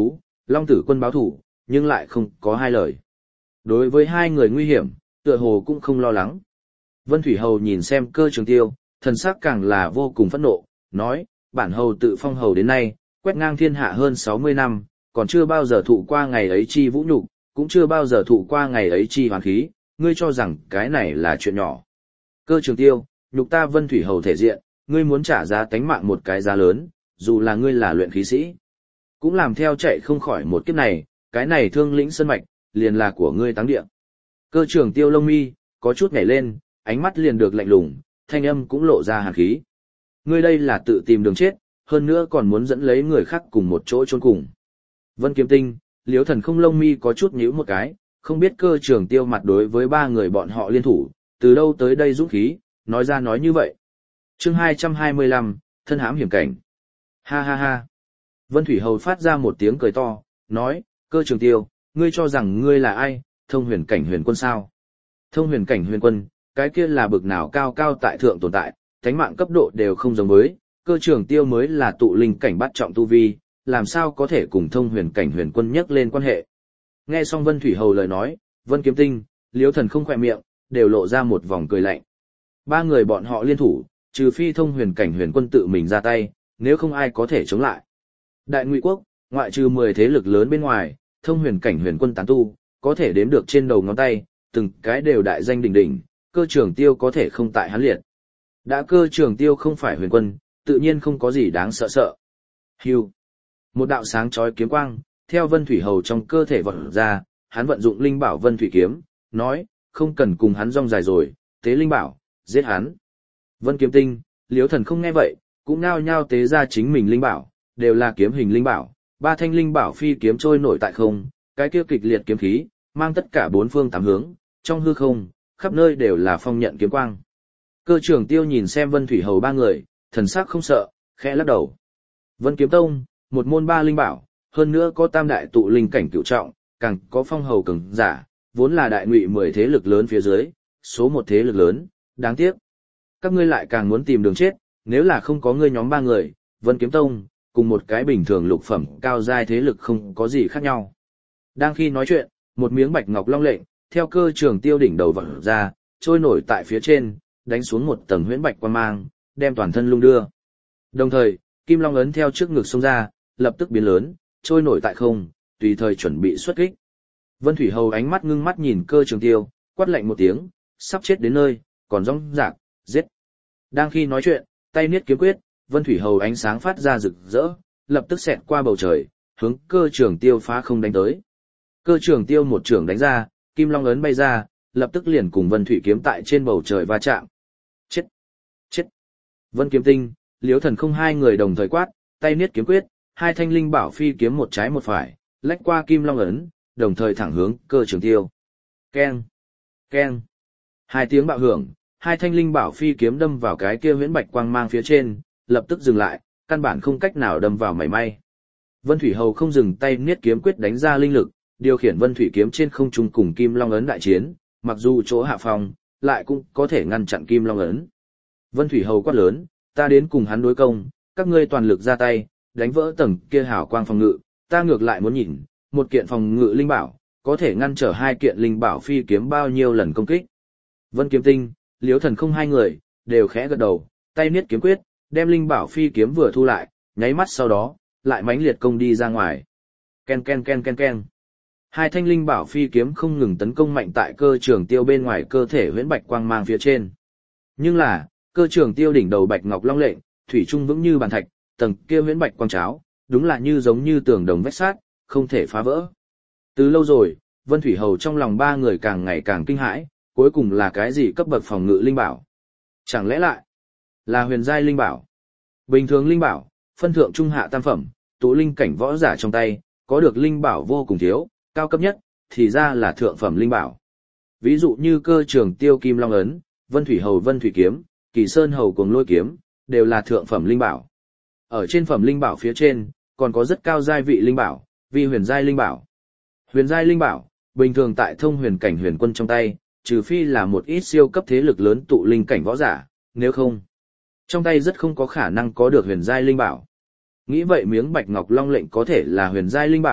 Long Tử Quân báo thủ, nhưng lại không có hai lời. Đối với hai người nguy hiểm, tựa hồ cũng không lo lắng. Vân Thủy Hầu nhìn xem Cơ Trường Tiêu, thần sắc càng là vô cùng phẫn nộ, nói, bản hầu tự phong hầu đến nay, quét ngang thiên hạ hơn 60 năm, còn chưa bao giờ thụ qua ngày ấy chi vũ nhục, cũng chưa bao giờ thụ qua ngày ấy chi hoàn khí, ngươi cho rằng cái này là chuyện nhỏ. Cơ Trường Tiêu, nhục ta Vân Thủy Hầu thể diện, ngươi muốn trả giá tánh mạng một cái giá lớn, dù là ngươi là luyện khí sĩ, cũng làm theo chạy không khỏi một kiếp này, cái này thương lĩnh sơn mạch, liền là của ngươi táng địa. Cơ Trường Tiêu lông mi có chút nhảy lên, ánh mắt liền được lạnh lùng, thanh âm cũng lộ ra hàn khí. Ngươi đây là tự tìm đường chết, hơn nữa còn muốn dẫn lấy người khác cùng một chỗ chôn cùng. Vân Kiếm Tinh, Liễu Thần không lông mi có chút nhíu một cái, không biết Cơ Trường Tiêu mặt đối với ba người bọn họ liên thủ, từ đâu tới đây dũng khí, nói ra nói như vậy. Chương 225, thân hãm hiểm cảnh. Ha ha ha. Vân Thủy Hầu phát ra một tiếng cười to, nói, Cơ Trường Tiêu, ngươi cho rằng ngươi là ai, thông huyền cảnh huyền quân sao? Thông huyền cảnh huyền quân, cái kia là bực nào cao cao tại thượng tồn tại, thánh mạng cấp độ đều không giống với, Cơ Trường Tiêu mới là tụ linh cảnh bát trọng tu vi, làm sao có thể cùng thông huyền cảnh huyền quân nhắc lên quan hệ. Nghe xong Vân Thủy Hầu lời nói, Vân Kiếm Tinh, Liễu Thần không khỏe miệng, đều lộ ra một vòng cười lạnh. Ba người bọn họ liên thủ, trừ phi thông huyền cảnh huyền quân tự mình ra tay, nếu không ai có thể chống lại. Đại Ngụy Quốc, ngoại trừ 10 thế lực lớn bên ngoài, thông huyền cảnh huyền quân tán tu, có thể đếm được trên đầu ngón tay, từng cái đều đại danh đỉnh đỉnh, Cơ Trường Tiêu có thể không tại hắn liệt. Đã Cơ Trường Tiêu không phải huyền quân, tự nhiên không có gì đáng sợ sợ. Hưu. Một đạo sáng chói kiếm quang, theo Vân Thủy Hầu trong cơ thể vọt ra, hắn vận dụng linh bảo Vân Thủy kiếm, nói, không cần cùng hắn rong dài rồi, tế linh bảo, giết hắn. Vân Kiếm Tinh, Liễu Thần không nghe vậy, cũng nao nhao tế ra chính mình linh bảo, đều là kiếm hình linh bảo, ba thanh linh bảo phi kiếm trôi nổi tại không, cái kia kịch liệt kiếm khí, mang tất cả bốn phương tám hướng, trong hư không, khắp nơi đều là phong nhận kiếm quang. Cơ Trường Tiêu nhìn xem Vân Thủy Hầu ba người, thần sắc không sợ, khẽ lắc đầu. Vân Kiếm Tông, một môn ba linh bảo, hơn nữa có tam đại tụ linh cảnh cửu trọng, càng có phong hầu cường giả, vốn là đại ngụy 10 thế lực lớn phía dưới, số một thế lực lớn, đáng tiếc. Các ngươi lại càng muốn tìm đường chết, nếu là không có ngươi nhóm ba người, Vân Kiếm Tông, cùng một cái bình thường lục phẩm cao giai thế lực không có gì khác nhau. Đang khi nói chuyện, một miếng bạch ngọc long lệnh, theo Cơ Trường Tiêu đỉnh đầu vọt ra, trôi nổi tại phía trên, đánh xuống một tầng huyễn bạch quang mang, đem toàn thân lung đưa. Đồng thời, kim long ấn theo trước ngực xông ra, lập tức biến lớn, trôi nổi tại không, tùy thời chuẩn bị xuất kích. Vân Thủy Hầu ánh mắt ngưng mắt nhìn Cơ Trường Tiêu, quát lạnh một tiếng, sắp chết đến nơi, còn rong rạc, giết. Đang khi nói chuyện, tay niết kiếm quyết, Vân Thủy Hầu ánh sáng phát ra rực rỡ, lập tức xẹt qua bầu trời, hướng Cơ Trường Tiêu phá không đánh tới. Cơ Trường Tiêu một trường đánh ra, kim long ấn bay ra, lập tức liền cùng Vân Thủy kiếm tại trên bầu trời va chạm. Chết! Chết! Vân Kiếm Tinh, Liễu Thần không hai người đồng thời quát, tay niết kiếm quyết, hai thanh linh bảo phi kiếm một trái một phải, lách qua kim long ấn, đồng thời thẳng hướng Cơ Trường Tiêu. Keng! Keng! Hai tiếng bạo hưởng, hai thanh linh bảo phi kiếm đâm vào cái kia huyễn bạch quang mang phía trên, lập tức dừng lại, căn bản không cách nào đâm vào mảy may. Vân Thủy Hầu không dừng tay niết kiếm quyết đánh ra linh lực, điều khiển Vân Thủy kiếm trên không trung cùng Kim Long ấn đại chiến, mặc dù chỗ hạ phòng, lại cũng có thể ngăn chặn Kim Long ấn. Vân Thủy Hầu quát lớn, ta đến cùng hắn đối công, các ngươi toàn lực ra tay, đánh vỡ tầng kia hào quang phòng ngự, ta ngược lại muốn nhìn, một kiện phòng ngự linh bảo, có thể ngăn trở hai kiện linh bảo phi kiếm bao nhiêu lần công kích. Vân Kiếm Tinh, Liễu Thần không hai người, đều khẽ gật đầu, tay niết kiếm quyết, đem linh bảo phi kiếm vừa thu lại, nháy mắt sau đó, lại mãnh liệt công đi ra ngoài. Ken ken ken ken ken. Hai thanh linh bảo phi kiếm không ngừng tấn công mạnh tại Cơ Trường Tiêu bên ngoài cơ thể huyễn bạch quang mang phía trên. Nhưng là, Cơ Trường Tiêu đỉnh đầu bạch ngọc long lệnh, thủy trung vững như bàn thạch, tầng kia huyễn bạch quang cháo, đúng là như giống như tường đồng vách sắt, không thể phá vỡ. Từ lâu rồi, Vân Thủy Hầu trong lòng ba người càng ngày càng kinh hãi, cuối cùng là cái gì cấp bậc phòng ngự linh bảo? Chẳng lẽ lại là huyền giai linh bảo? Bình thường linh bảo, phân thượng trung hạ tam phẩm, tụ linh cảnh võ giả trong tay, có được linh bảo vô cùng thiếu, cao cấp nhất thì ra là thượng phẩm linh bảo. Ví dụ như Cơ Trường Tiêu Kim Long ấn, Vân Thủy Hầu Vân Thủy kiếm, Kỳ Sơn Hầu Cuồng Lôi kiếm, đều là thượng phẩm linh bảo. Ở trên phẩm linh bảo phía trên, còn có rất cao giai vị linh bảo, vi huyền giai linh bảo. Huyền giai linh bảo, bình thường tại thông huyền cảnh huyền quân trong tay, trừ phi là một ít siêu cấp thế lực lớn tụ linh cảnh võ giả, nếu không, trong tay rất không có khả năng có được huyền giai linh bảo. Nghĩ vậy miếng bạch ngọc long lệnh có thể là huyền giai linh bảo,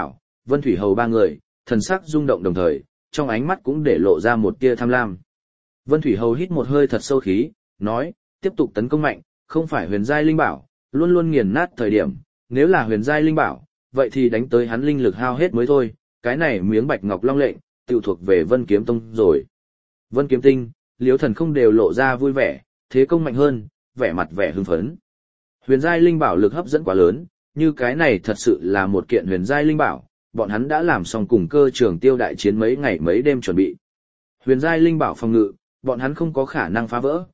Vân Thủy Hầu ba người, thần sắc rung động đồng thời, trong ánh mắt cũng để lộ ra một tia tham lam. Vân Thủy Hầu hít một hơi thật sâu khí, nói, tiếp tục tấn công mạnh, không phải huyền giai linh bảo, luôn luôn nghiền nát thời điểm, nếu là huyền giai linh bảo, vậy thì đánh tới hắn linh lực hao hết mới thôi, cái này miếng bạch ngọc long lệnh, tự thuộc về Vân Kiếm Tông rồi. Vân Kiếm Tinh, Liễu Thần không đều lộ ra vui vẻ, thế công mạnh hơn, vẻ mặt vẻ hưng phấn. Huyền giai linh bảo lực hấp dẫn quá lớn, như cái này thật sự là một kiện huyền giai linh bảo, bọn hắn đã làm xong cùng Cơ Trường Tiêu đại chiến mấy ngày mấy đêm chuẩn bị. Huyền giai linh bảo phòng ngự, bọn hắn không có khả năng phá vỡ,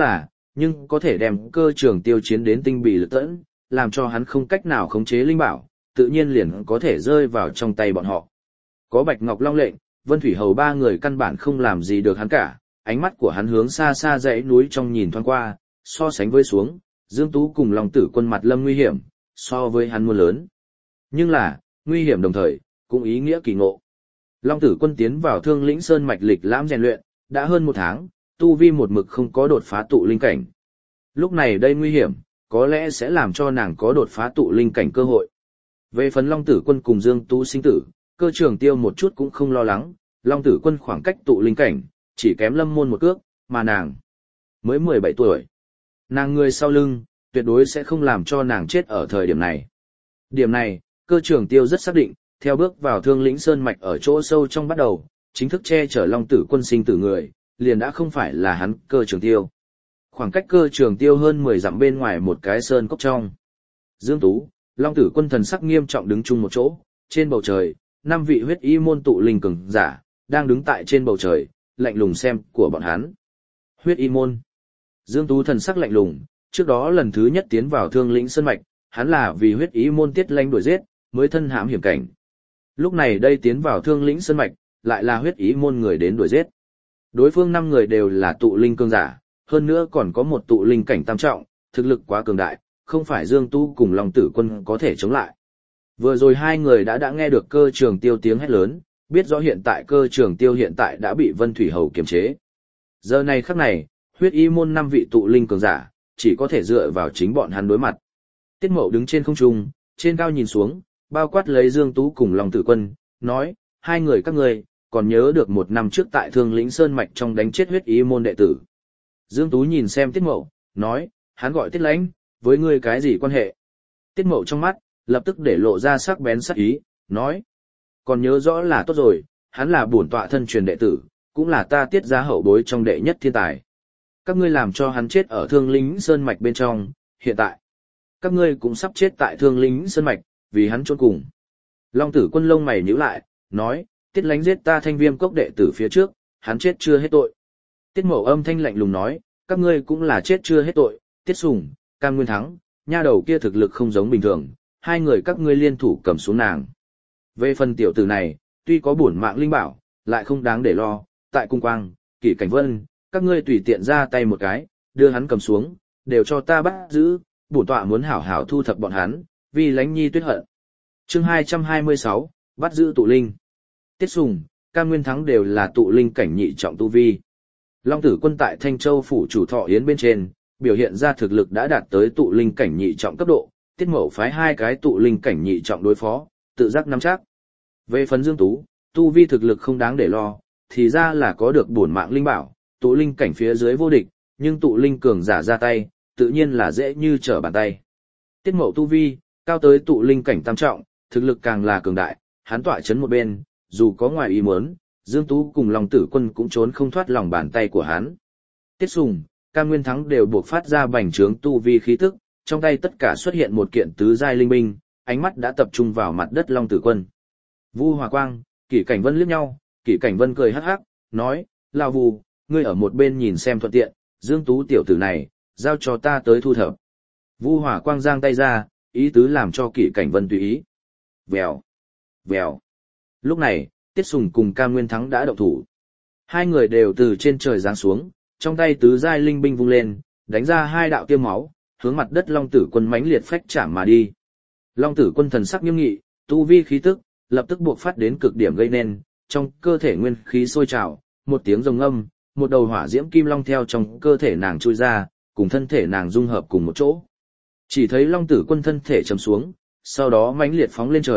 nhưng có thể đem Cơ Trường Tiêu chiến đến tinh bì lực tẫn, làm cho hắn không cách nào khống chế linh bảo, tự nhiên liền có thể rơi vào trong tay bọn họ. Có Bạch Ngọc Long lệnh, Vân Thủy Hầu ba người căn bản không làm gì được hắn cả, ánh mắt của hắn hướng xa xa dãy núi trong nhìn thoáng qua, so sánh với xuống, Dương Tú cùng Long Tử Quân mặt lâm nguy hiểm, so với hắn muôn lớn. Nhưng là, nguy hiểm đồng thời, cũng ý nghĩa kỳ ngộ. Long Tử Quân tiến vào Thương Lĩnh Sơn mạch lịch lãm rèn luyện, đã hơn một tháng, tu vi một mực không có đột phá tụ linh cảnh. Lúc này đây nguy hiểm, có lẽ sẽ làm cho nàng có đột phá tụ linh cảnh cơ hội. Về phần Long Tử Quân cùng Dương Tú sinh tử, Cơ Trường Tiêu một chút cũng không lo lắng, Long Tử Quân khoảng cách tụ linh cảnh, chỉ kém Lâm Môn một cước, mà nàng mới 17 tuổi. Nàng người sau lưng, tuyệt đối sẽ không làm cho nàng chết ở thời điểm này. Điểm này, Cơ Trường Tiêu rất xác định, theo bước vào Thương Lĩnh Sơn mạch ở chỗ sâu trong bắt đầu, chính thức che chở Long Tử Quân sinh tử người, liền đã không phải là hắn, Cơ Trường Tiêu. Khoảng cách Cơ Trường Tiêu hơn 10 dặm bên ngoài một cái sơn cốc trong. Dương Tú, Long Tử Quân thần sắc nghiêm trọng đứng chung một chỗ, trên bầu trời, 5 vị huyết y môn tụ linh cường giả, đang đứng tại trên bầu trời, lạnh lùng xem của bọn hắn. Huyết y môn. Dương Tú thần sắc lạnh lùng, trước đó lần thứ nhất tiến vào Thương Lĩnh Sơn mạch, hắn là vì huyết y môn Tiết Lanh đuổi giết, mới thân hãm hiểm cảnh. Lúc này đây tiến vào Thương Lĩnh Sơn mạch, lại là huyết y môn người đến đuổi giết. Đối phương 5 người đều là tụ linh cường giả, hơn nữa còn có một tụ linh cảnh tam trọng, thực lực quá cường đại, không phải Dương Tú cùng Long Tử Quân có thể chống lại. Vừa rồi hai người đã nghe được Cơ Trường Tiêu tiếng hét lớn, biết rõ hiện tại Cơ Trường Tiêu hiện tại đã bị Vân Thủy Hầu kiềm chế. Giờ này khắc này, huyết y môn 5 vị tụ linh cường giả, chỉ có thể dựa vào chính bọn hắn đối mặt. Tiết Mậu đứng trên không trung, trên cao nhìn xuống, bao quát lấy Dương Tú cùng Long Tử Quân, nói, hai người các ngươi còn nhớ được một năm trước tại Thương Lĩnh Sơn mạch trong đánh chết huyết y môn đệ tử. Dương Tú nhìn xem Tiết Mậu, nói, hắn gọi Tiết Lãnh, với ngươi cái gì quan hệ? Tiết Mậu trong mắt, lập tức để lộ ra sắc bén sắc ý, nói, còn nhớ rõ là tốt rồi, hắn là bổn tọa thân truyền đệ tử, cũng là ta Tiết gia hậu bối trong đệ nhất thiên tài. Các ngươi làm cho hắn chết ở Thương Lĩnh Sơn mạch bên trong, hiện tại, các ngươi cũng sắp chết tại Thương Lĩnh Sơn mạch, vì hắn chôn cùng. Long Tử Quân lông mày nhíu lại, nói, Tiết Lãnh giết ta Thanh Viêm cốc đệ tử phía trước, hắn chết chưa hết tội. Tiết Mậu âm thanh lạnh lùng nói, các ngươi cũng là chết chưa hết tội, Tiết Sùng, Cam Nguyên Thắng, nha đầu kia thực lực không giống bình thường, hai người các ngươi liên thủ cầm xuống nàng. Về phần tiểu tử này, tuy có bổn mạng linh bảo, lại không đáng để lo, tại Cung Quang, Kỷ Cảnh Vân, các ngươi tùy tiện ra tay một cái, đưa hắn cầm xuống, đều cho ta bắt giữ, bổn tọa muốn hảo hảo thu thập bọn hắn, vì Lánh Nhi tuyết hận. Chương 226, bắt giữ tụ linh. Tiết Sùng, Cam Nguyên Thắng đều là tụ linh cảnh nhị trọng tu vi. Long Tử Quân tại Thanh Châu phủ chủ thọ yến bên trên, biểu hiện ra thực lực đã đạt tới tụ linh cảnh nhị trọng cấp độ, Tiết Mậu phái hai cái tụ linh cảnh nhị trọng đối phó, tự giác nắm chắc. Về phần Dương Tú, tu vi thực lực không đáng để lo, thì ra là có được bổn mạng linh bảo, tụ linh cảnh phía dưới vô địch, nhưng tụ linh cường giả ra tay, tự nhiên là dễ như trở bàn tay. Tiết Mậu tu vi, cao tới tụ linh cảnh tam trọng, thực lực càng là cường đại, hắn tọa chấn một bên, dù có ngoài ý muốn, Dương Tú cùng Long Tử Quân cũng trốn không thoát lòng bàn tay của hắn. Tiết Sùng, Cam Nguyên Thắng đều buộc phát ra bành trướng tu vi khí tức, trong tay tất cả xuất hiện một kiện tứ giai linh binh, ánh mắt đã tập trung vào mặt đất Long Tử Quân. Vu Hòa Quang, Kỷ Cảnh Vân liếc nhau, Kỷ Cảnh Vân cười hắc hắc, nói, lão Vu, ngươi ở một bên nhìn xem thuận tiện, Dương Tú tiểu tử này, giao cho ta tới thu thập. Vu Hòa Quang giang tay ra, ý tứ làm cho Kỷ Cảnh Vân tùy ý. Vèo, vèo. Lúc này, Tiết Sùng cùng Cam Nguyên Thắng đã động thủ. Hai người đều từ trên trời giáng xuống, trong tay tứ giai linh binh vung lên, đánh ra hai đạo tiêm máu, hướng mặt đất Long Tử Quân mãnh liệt phách chạm mà đi. Long Tử Quân thần sắc nghiêm nghị, tu vi khí tức lập tức buộc phát đến cực điểm gây nên, trong cơ thể nguyên khí sôi trào, một tiếng rồng âm, một đầu hỏa diễm kim long theo trong cơ thể nàng chui ra, cùng thân thể nàng dung hợp cùng một chỗ. Chỉ thấy Long Tử Quân thân thể trầm xuống, sau đó mãnh liệt phóng lên trời,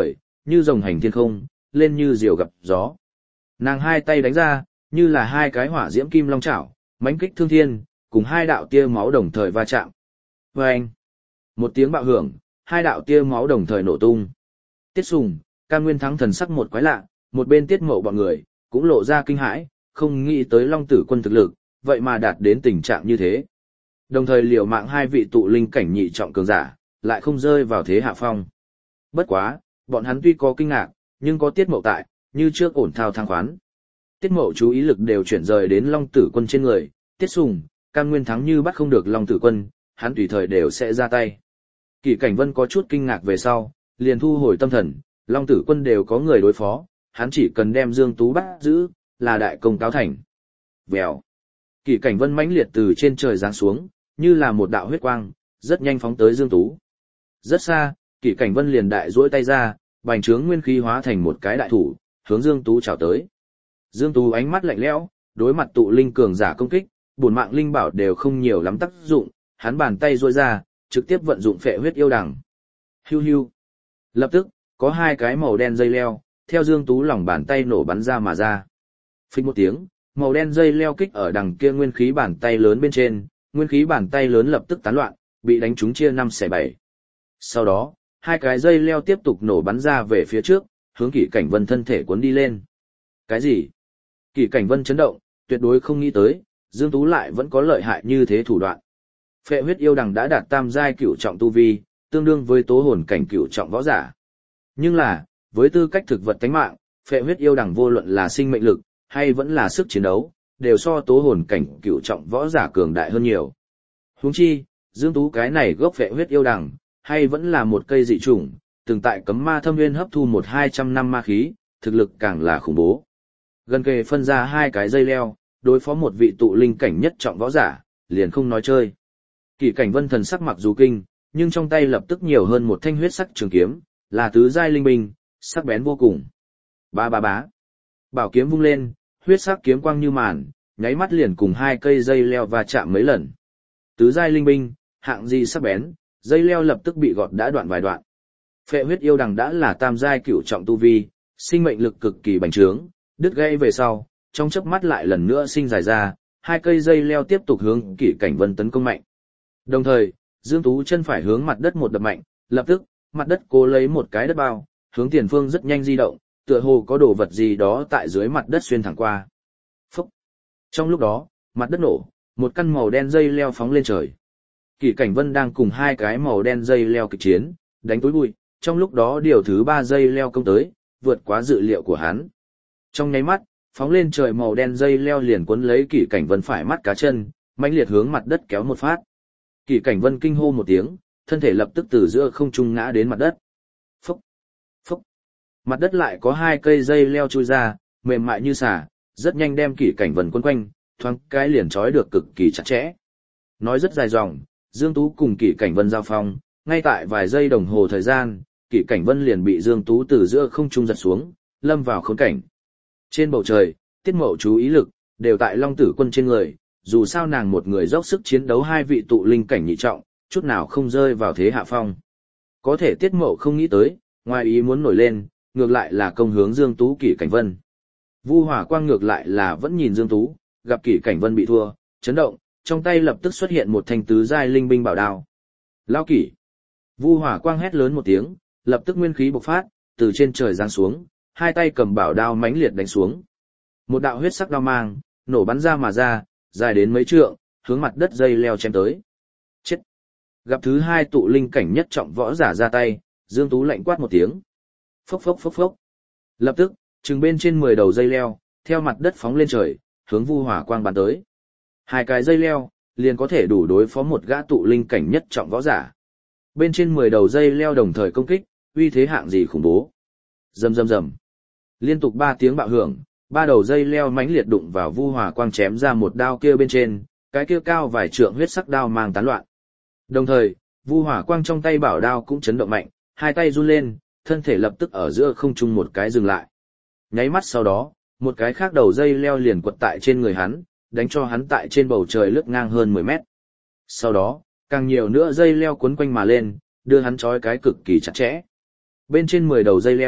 như rồng hành thiên không, lên như diều gặp gió. Nàng hai tay đánh ra, như là hai cái hỏa diễm kim long chảo, mãnh kích thương thiên, cùng hai đạo tia máu đồng thời va chạm. Vâng! Một tiếng bạo hưởng, hai đạo tia máu đồng thời nổ tung. Tiết Sùng, Cam Nguyên Thắng thần sắc một quái lạ, một bên Tiết Mậu bọn người, cũng lộ ra kinh hãi, không nghĩ tới Long Tử Quân thực lực, vậy mà đạt đến tình trạng như thế. Đồng thời liều mạng hai vị tụ linh cảnh nhị trọng cường giả, lại không rơi vào thế hạ phong. Bất quá, bọn hắn tuy có kinh ngạc, nhưng có Tiết Mậu tại, như trước ổn thao thang khoán. Tiết Mậu chú ý lực đều chuyển rời đến Long Tử Quân trên người, Tiết Sùng, Cam Nguyên Thắng như bắt không được Long Tử Quân, hắn tùy thời đều sẽ ra tay. Kỷ Cảnh Vân có chút kinh ngạc về sau, liền thu hồi tâm thần, Long Tử Quân đều có người đối phó, hắn chỉ cần đem Dương Tú bắt giữ, là đại công cáo thành. Vèo. Kỷ Cảnh Vân mãnh liệt từ trên trời giáng xuống, như là một đạo huyết quang, rất nhanh phóng tới Dương Tú. Rất xa, Kỷ Cảnh Vân liền đại duỗi tay ra, bành trướng nguyên khí hóa thành một cái đại thủ, hướng Dương Tú chào tới. Dương Tú ánh mắt lạnh lẽo, đối mặt tụ linh cường giả công kích, bổn mạng linh bảo đều không nhiều lắm tác dụng, hắn bàn tay duỗi ra, trực tiếp vận dụng phệ huyết yêu đằng. Hiu hiu. Lập tức, có hai cái màu đen dây leo, theo Dương Tú lòng bàn tay nổ bắn ra mà ra. Phích một tiếng, màu đen dây leo kích ở đằng kia nguyên khí bàn tay lớn bên trên, nguyên khí bàn tay lớn lập tức tán loạn, bị đánh trúng chia 5/7. Sau đó, hai cái dây leo tiếp tục nổ bắn ra về phía trước, hướng Kỷ Cảnh Vân thân thể cuốn đi lên. Cái gì? Kỷ Cảnh Vân chấn động, tuyệt đối không nghĩ tới, Dương Tú lại vẫn có lợi hại như thế thủ đoạn. Phệ huyết yêu đằng đã đạt tam giai cửu trọng tu vi, tương đương với tố hồn cảnh cửu trọng võ giả. Nhưng là, với tư cách thực vật tánh mạng, phệ huyết yêu đằng vô luận là sinh mệnh lực, hay vẫn là sức chiến đấu, đều so tố hồn cảnh cửu trọng võ giả cường đại hơn nhiều. Huống chi, Dương Tú cái này gốc phệ huyết yêu đằng, hay vẫn là một cây dị chủng, từng tại cấm ma thâm nguyên hấp thu 1-200 năm ma khí, thực lực càng là khủng bố. Gần kề phân ra hai cái dây leo, đối phó một vị tụ linh cảnh nhất trọng võ giả, liền không nói chơi. Kỷ Cảnh Vân thần sắc mặc dù kinh, nhưng trong tay lập tức nhiều hơn một thanh huyết sắc trường kiếm, là tứ giai linh binh, sắc bén vô cùng. Ba ba bá. Bảo kiếm vung lên, huyết sắc kiếm quang như màn, nháy mắt liền cùng hai cây dây leo va chạm mấy lần. Tứ giai linh binh, hạng gì sắc bén, dây leo lập tức bị gọt đã đoạn vài đoạn. Phệ huyết yêu đằng đã là tam giai cửu trọng tu vi, sinh mệnh lực cực kỳ bành trướng, đứt gãy về sau, trong chớp mắt lại lần nữa sinh dài ra, hai cây dây leo tiếp tục hướng Kỷ Cảnh Vân tấn công mạnh. Đồng thời, Dương Tú chân phải hướng mặt đất một đập mạnh, lập tức, mặt đất cố lấy một cái đất bao, hướng tiền phương rất nhanh di động, tựa hồ có đồ vật gì đó tại dưới mặt đất xuyên thẳng qua. Phúc! Trong lúc đó, mặt đất nổ, một căn màu đen dây leo phóng lên trời. Kỷ Cảnh Vân đang cùng hai cái màu đen dây leo kịch chiến, đánh túi bụi, trong lúc đó điều thứ 3 dây leo công tới, vượt quá dự liệu của hắn. Trong nháy mắt, phóng lên trời màu đen dây leo liền cuốn lấy Kỷ Cảnh Vân phải mắt cá chân, mãnh liệt hướng mặt đất kéo một phát. Kỷ Cảnh Vân kinh hô một tiếng, thân thể lập tức từ giữa không trung ngã đến mặt đất. Phúc! Phúc! Mặt đất lại có hai cây dây leo chui ra, mềm mại như xà, rất nhanh đem Kỷ Cảnh Vân quấn quanh, thoáng cái liền trói được cực kỳ chặt chẽ. Nói rất dài dòng, Dương Tú cùng Kỷ Cảnh Vân giao phong, ngay tại vài giây đồng hồ thời gian, Kỷ Cảnh Vân liền bị Dương Tú từ giữa không trung giật xuống, lâm vào khốn cảnh. Trên bầu trời, Tiết Mậu chú ý lực, đều tại Long Tử Quân trên người, dù sao nàng một người dốc sức chiến đấu hai vị tụ linh cảnh nhị trọng, chút nào không rơi vào thế hạ phong. Có thể Tiết Mậu không nghĩ tới, ngoài ý muốn nổi lên, ngược lại là công hướng Dương Tú Kỷ Cảnh Vân. Vu Hỏa Quang ngược lại là vẫn nhìn Dương Tú, gặp Kỷ Cảnh Vân bị thua, chấn động, trong tay lập tức xuất hiện một thanh tứ giai linh binh bảo đao. Lao Kỷ! Vu Hỏa Quang hét lớn một tiếng, lập tức nguyên khí bộc phát, từ trên trời giáng xuống, hai tay cầm bảo đao mãnh liệt đánh xuống. Một đạo huyết sắc đao mang, nổ bắn ra mà ra, dài đến mấy trượng, hướng mặt đất dây leo chém tới. Chết! Gặp thứ hai tụ linh cảnh nhất trọng võ giả ra tay, Dương Tú lạnh quát một tiếng. Phốc phốc phốc phốc. Lập tức, chừng bên trên 10 đầu dây leo, theo mặt đất phóng lên trời, hướng Vu Hỏa Quang bắn tới. Hai cái dây leo, liền có thể đủ đối phó một gã tụ linh cảnh nhất trọng võ giả. Bên trên 10 đầu dây leo đồng thời công kích, uy thế hạng gì khủng bố. Rầm rầm rầm. Liên tục 3 tiếng bạo hưởng, 3 đầu dây leo mãnh liệt đụng vào Vu Hỏa Quang chém ra một đao kia bên trên, cái kia cao vài trượng huyết sắc đao mang tán loạn. Đồng thời, Vu Hỏa Quang trong tay bảo đao cũng chấn động mạnh, hai tay run lên, thân thể lập tức ở giữa không trung một cái dừng lại. Nháy mắt sau đó, một cái khác đầu dây leo liền quật tại trên người hắn, đánh cho hắn tại trên bầu trời lướt ngang hơn 10 mét. Sau đó, càng nhiều nữa dây leo quấn quanh mà lên, đưa hắn trói cái cực kỳ chặt chẽ. Bên trên 10 đầu dây leo,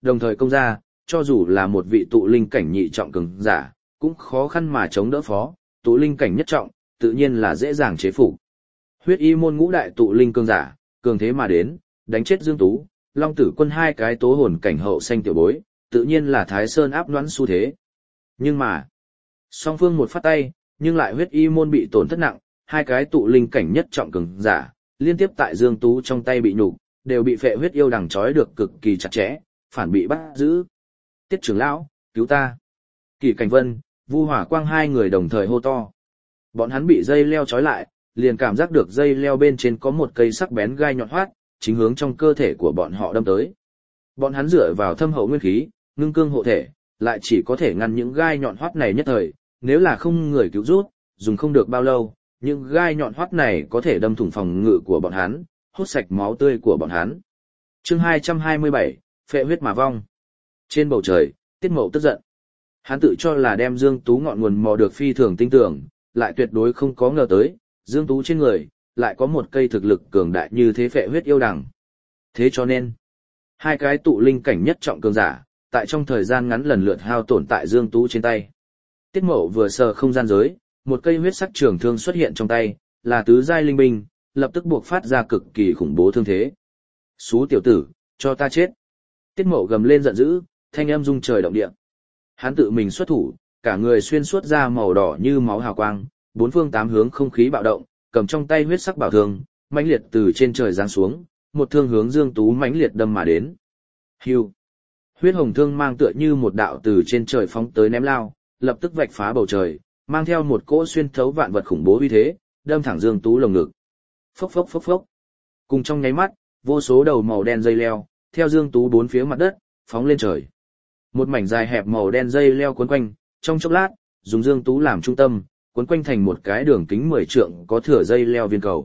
đồng thời công ra, cho dù là một vị tụ linh cảnh nhị trọng cường giả, cũng khó khăn mà chống đỡ phó, tụ linh cảnh nhất trọng, tự nhiên là dễ dàng chế phục. Huyết y môn ngũ đại tụ linh cường giả, cường thế mà đến, đánh chết Dương Tú, Long Tử Quân hai cái tố hồn cảnh hậu xanh tiểu bối, tự nhiên là Thái Sơn áp đoán xu thế. Nhưng mà, song phương một phát tay, nhưng lại huyết y môn bị tổn thất nặng, hai cái tụ linh cảnh nhất trọng cường giả, liên tiếp tại Dương Tú trong tay bị nhục, đều bị phệ huyết yêu đằng trói được cực kỳ chặt chẽ, phản bị bắt giữ. Tiết trưởng lão, cứu ta. Kỳ Cảnh Vân, Vu Hỏa Quang hai người đồng thời hô to. Bọn hắn bị dây leo trói lại, liền cảm giác được dây leo bên trên có một cây sắc bén gai nhọn hoắt, chính hướng trong cơ thể của bọn họ đâm tới. Bọn hắn dựa vào thâm hậu nguyên khí, ngưng cương hộ thể, lại chỉ có thể ngăn những gai nhọn hoắt này nhất thời, nếu là không người cứu rút, dùng không được bao lâu, những gai nhọn hoắt này có thể đâm thủng phòng ngự của bọn hắn, hút sạch máu tươi của bọn hắn. Chương 227, phệ huyết mà vong. Trên bầu trời, Tiết Mậu tức giận. Hắn tự cho là đem Dương Tú ngọn nguồn mò được phi thường tinh tưởng, lại tuyệt đối không có ngờ tới, Dương Tú trên người, lại có một cây thực lực cường đại như thế phệ huyết yêu đằng. Thế cho nên, hai cái tụ linh cảnh nhất trọng cường giả, tại trong thời gian ngắn lần lượt hao tổn tại Dương Tú trên tay. Tiết Mậu vừa sờ không gian giới, một cây huyết sắc trường thương xuất hiện trong tay, là tứ giai linh binh, lập tức buộc phát ra cực kỳ khủng bố thương thế. Xú tiểu tử, cho ta chết. Tiết Mậu gầm lên giận dữ, thanh âm rung trời động địa. Hắn tự mình xuất thủ, cả người xuyên suốt ra màu đỏ như máu hào quang, bốn phương tám hướng không khí bạo động, cầm trong tay huyết sắc bảo thương, mãnh liệt từ trên trời giáng xuống, một thương hướng Dương Tú mãnh liệt đâm mà đến. Hưu. Huyết hồng thương mang tựa như một đạo từ trên trời phóng tới ném lao, lập tức vạch phá bầu trời, mang theo một cỗ xuyên thấu vạn vật khủng bố uy thế, đâm thẳng Dương Tú lồng ngực. Phốc phốc phốc phốc. Cùng trong nháy mắt, vô số đầu màu đen dây leo, theo Dương Tú bốn phía mặt đất, phóng lên trời. Một mảnh dài hẹp màu đen dây leo cuốn quanh, trong chốc lát, dùng Dương Tú làm trung tâm, cuốn quanh thành một cái đường kính 10 trượng có thửa dây leo viên cầu.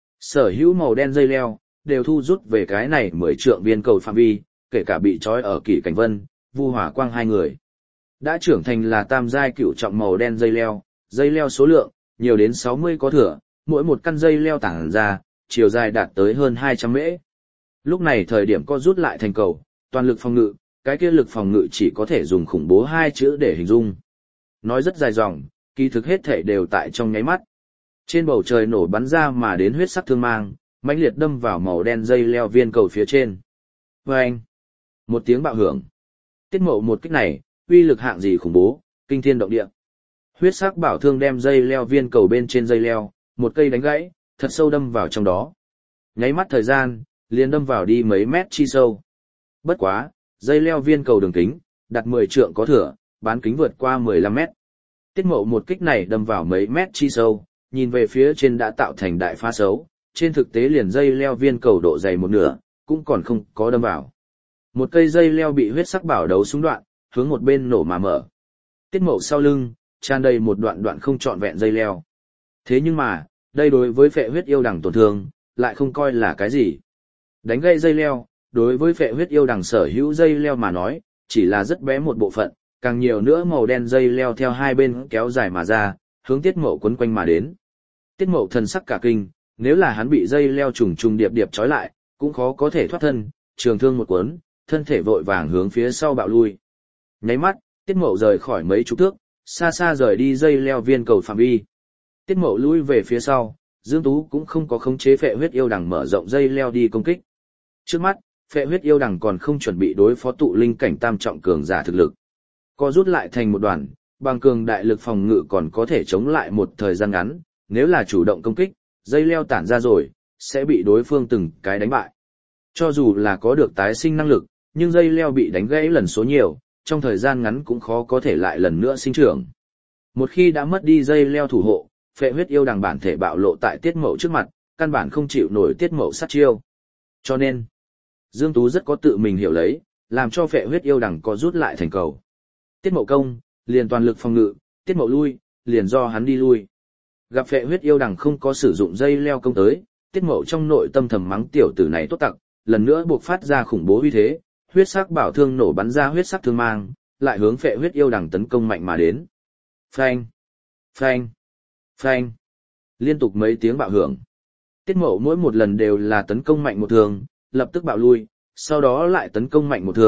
Sở hữu màu đen dây leo, đều thu rút về cái này 10 trượng viên cầu phạm vi, kể cả bị trói ở Kỷ Cảnh Vân, Vu Hỏa Quang hai người. Đã trưởng thành là tam giai cựu trọng màu đen dây leo số lượng, nhiều đến 60 có thửa, mỗi một căn dây leo tản ra, chiều dài đạt tới hơn 200 mễ. Lúc này thời điểm co rút lại thành cầu, toàn lực phòng ngự, cái kia lực phòng ngự chỉ có thể dùng khủng bố hai chữ để hình dung. Nói rất dài dòng, kỳ thực hết thể đều tại trong nháy mắt. Trên bầu trời nổ bắn ra mà đến huyết sắc thương mang, mãnh liệt đâm vào màu đen dây leo viên cầu phía trên. Vâng! Một tiếng bạo hưởng. Tiết Mậu một kích này, uy lực hạng gì khủng bố, kinh thiên động địa. Huyết sắc bảo thương đem dây leo viên cầu bên trên dây leo, một cây đánh gãy, thật sâu đâm vào trong đó. Nháy mắt thời gian, liền đâm vào đi mấy mét chi sâu. Bất quá, dây leo viên cầu đường kính, đặt 10 trượng có thửa, bán kính vượt qua 15 mét. Tiết Mậu một kích này đâm vào mấy mét chi sâu, nhìn về phía trên đã tạo thành đại phá xấu, trên thực tế liền dây leo viên cầu độ dày một nửa, cũng còn không có đâm vào. Một cây dây leo bị huyết sắc bảo đấu súng đoạn, hướng một bên nổ mà mở. Tiết Mậu sau lưng, tràn đầy một đoạn không trọn vẹn dây leo. Thế nhưng mà, đây đối với phệ huyết yêu đằng tổn thương, lại không coi là cái gì. Đánh gây dây leo, đối với phệ huyết yêu đằng sở hữu dây leo mà nói, chỉ là rất bé một bộ phận, càng nhiều nữa màu đen dây leo theo hai bên kéo dài mà ra, hướng Tiết Mậu quấn quanh mà đến. Tiết Mậu thần sắc cả kinh, nếu là hắn bị dây leo trùng trùng điệp điệp trói lại, cũng khó có thể thoát thân, trường thương một cuốn, thân thể vội vàng hướng phía sau bạo lui. Nháy mắt, Tiết Mậu rời khỏi mấy chục thước, xa xa rời đi dây leo viên cầu phạm vi. Tiết Mậu lui về phía sau, Dương Tú cũng không có khống chế phệ huyết yêu đằng mở rộng dây leo đi công kích. Trước mắt, phệ huyết yêu đằng còn không chuẩn bị đối phó tụ linh cảnh tam trọng cường giả thực lực. Co rút lại thành một đoàn, bằng cường đại lực phòng ngự còn có thể chống lại một thời gian ngắn, nếu là chủ động công kích, dây leo tản ra rồi, sẽ bị đối phương từng cái đánh bại. Cho dù là có được tái sinh năng lực, nhưng dây leo bị đánh gãy lần số nhiều, trong thời gian ngắn cũng khó có thể lại lần nữa sinh trưởng. Một khi đã mất đi dây leo thủ hộ, phệ huyết yêu đằng bản thể bạo lộ tại Tiết Mậu trước mặt, căn bản không chịu nổi Tiết Mậu sát chiêu. Cho nên, Dương Tú rất có tự mình hiểu lấy, làm cho phệ huyết yêu đằng có rút lại thành cầu. Tiết Mậu công, liền toàn lực phòng ngự, Tiết Mậu lui, liền do hắn đi lui. Gặp phệ huyết yêu đằng không có sử dụng dây leo công tới, Tiết Mậu trong nội tâm thầm mắng tiểu tử này tốt tặc, lần nữa buộc phát ra khủng bố uy thế, huyết sắc bảo thương nổ bắn ra huyết sắc thương mang, lại hướng phệ huyết yêu đằng tấn công mạnh mà đến. Phanh, phanh, phanh. Liên tục mấy tiếng bạo hưởng. Tiết Mậu mỗi một lần đều là tấn công mạnh một thương, lập tức bạo lui, sau đó lại tấn công mạnh một thương,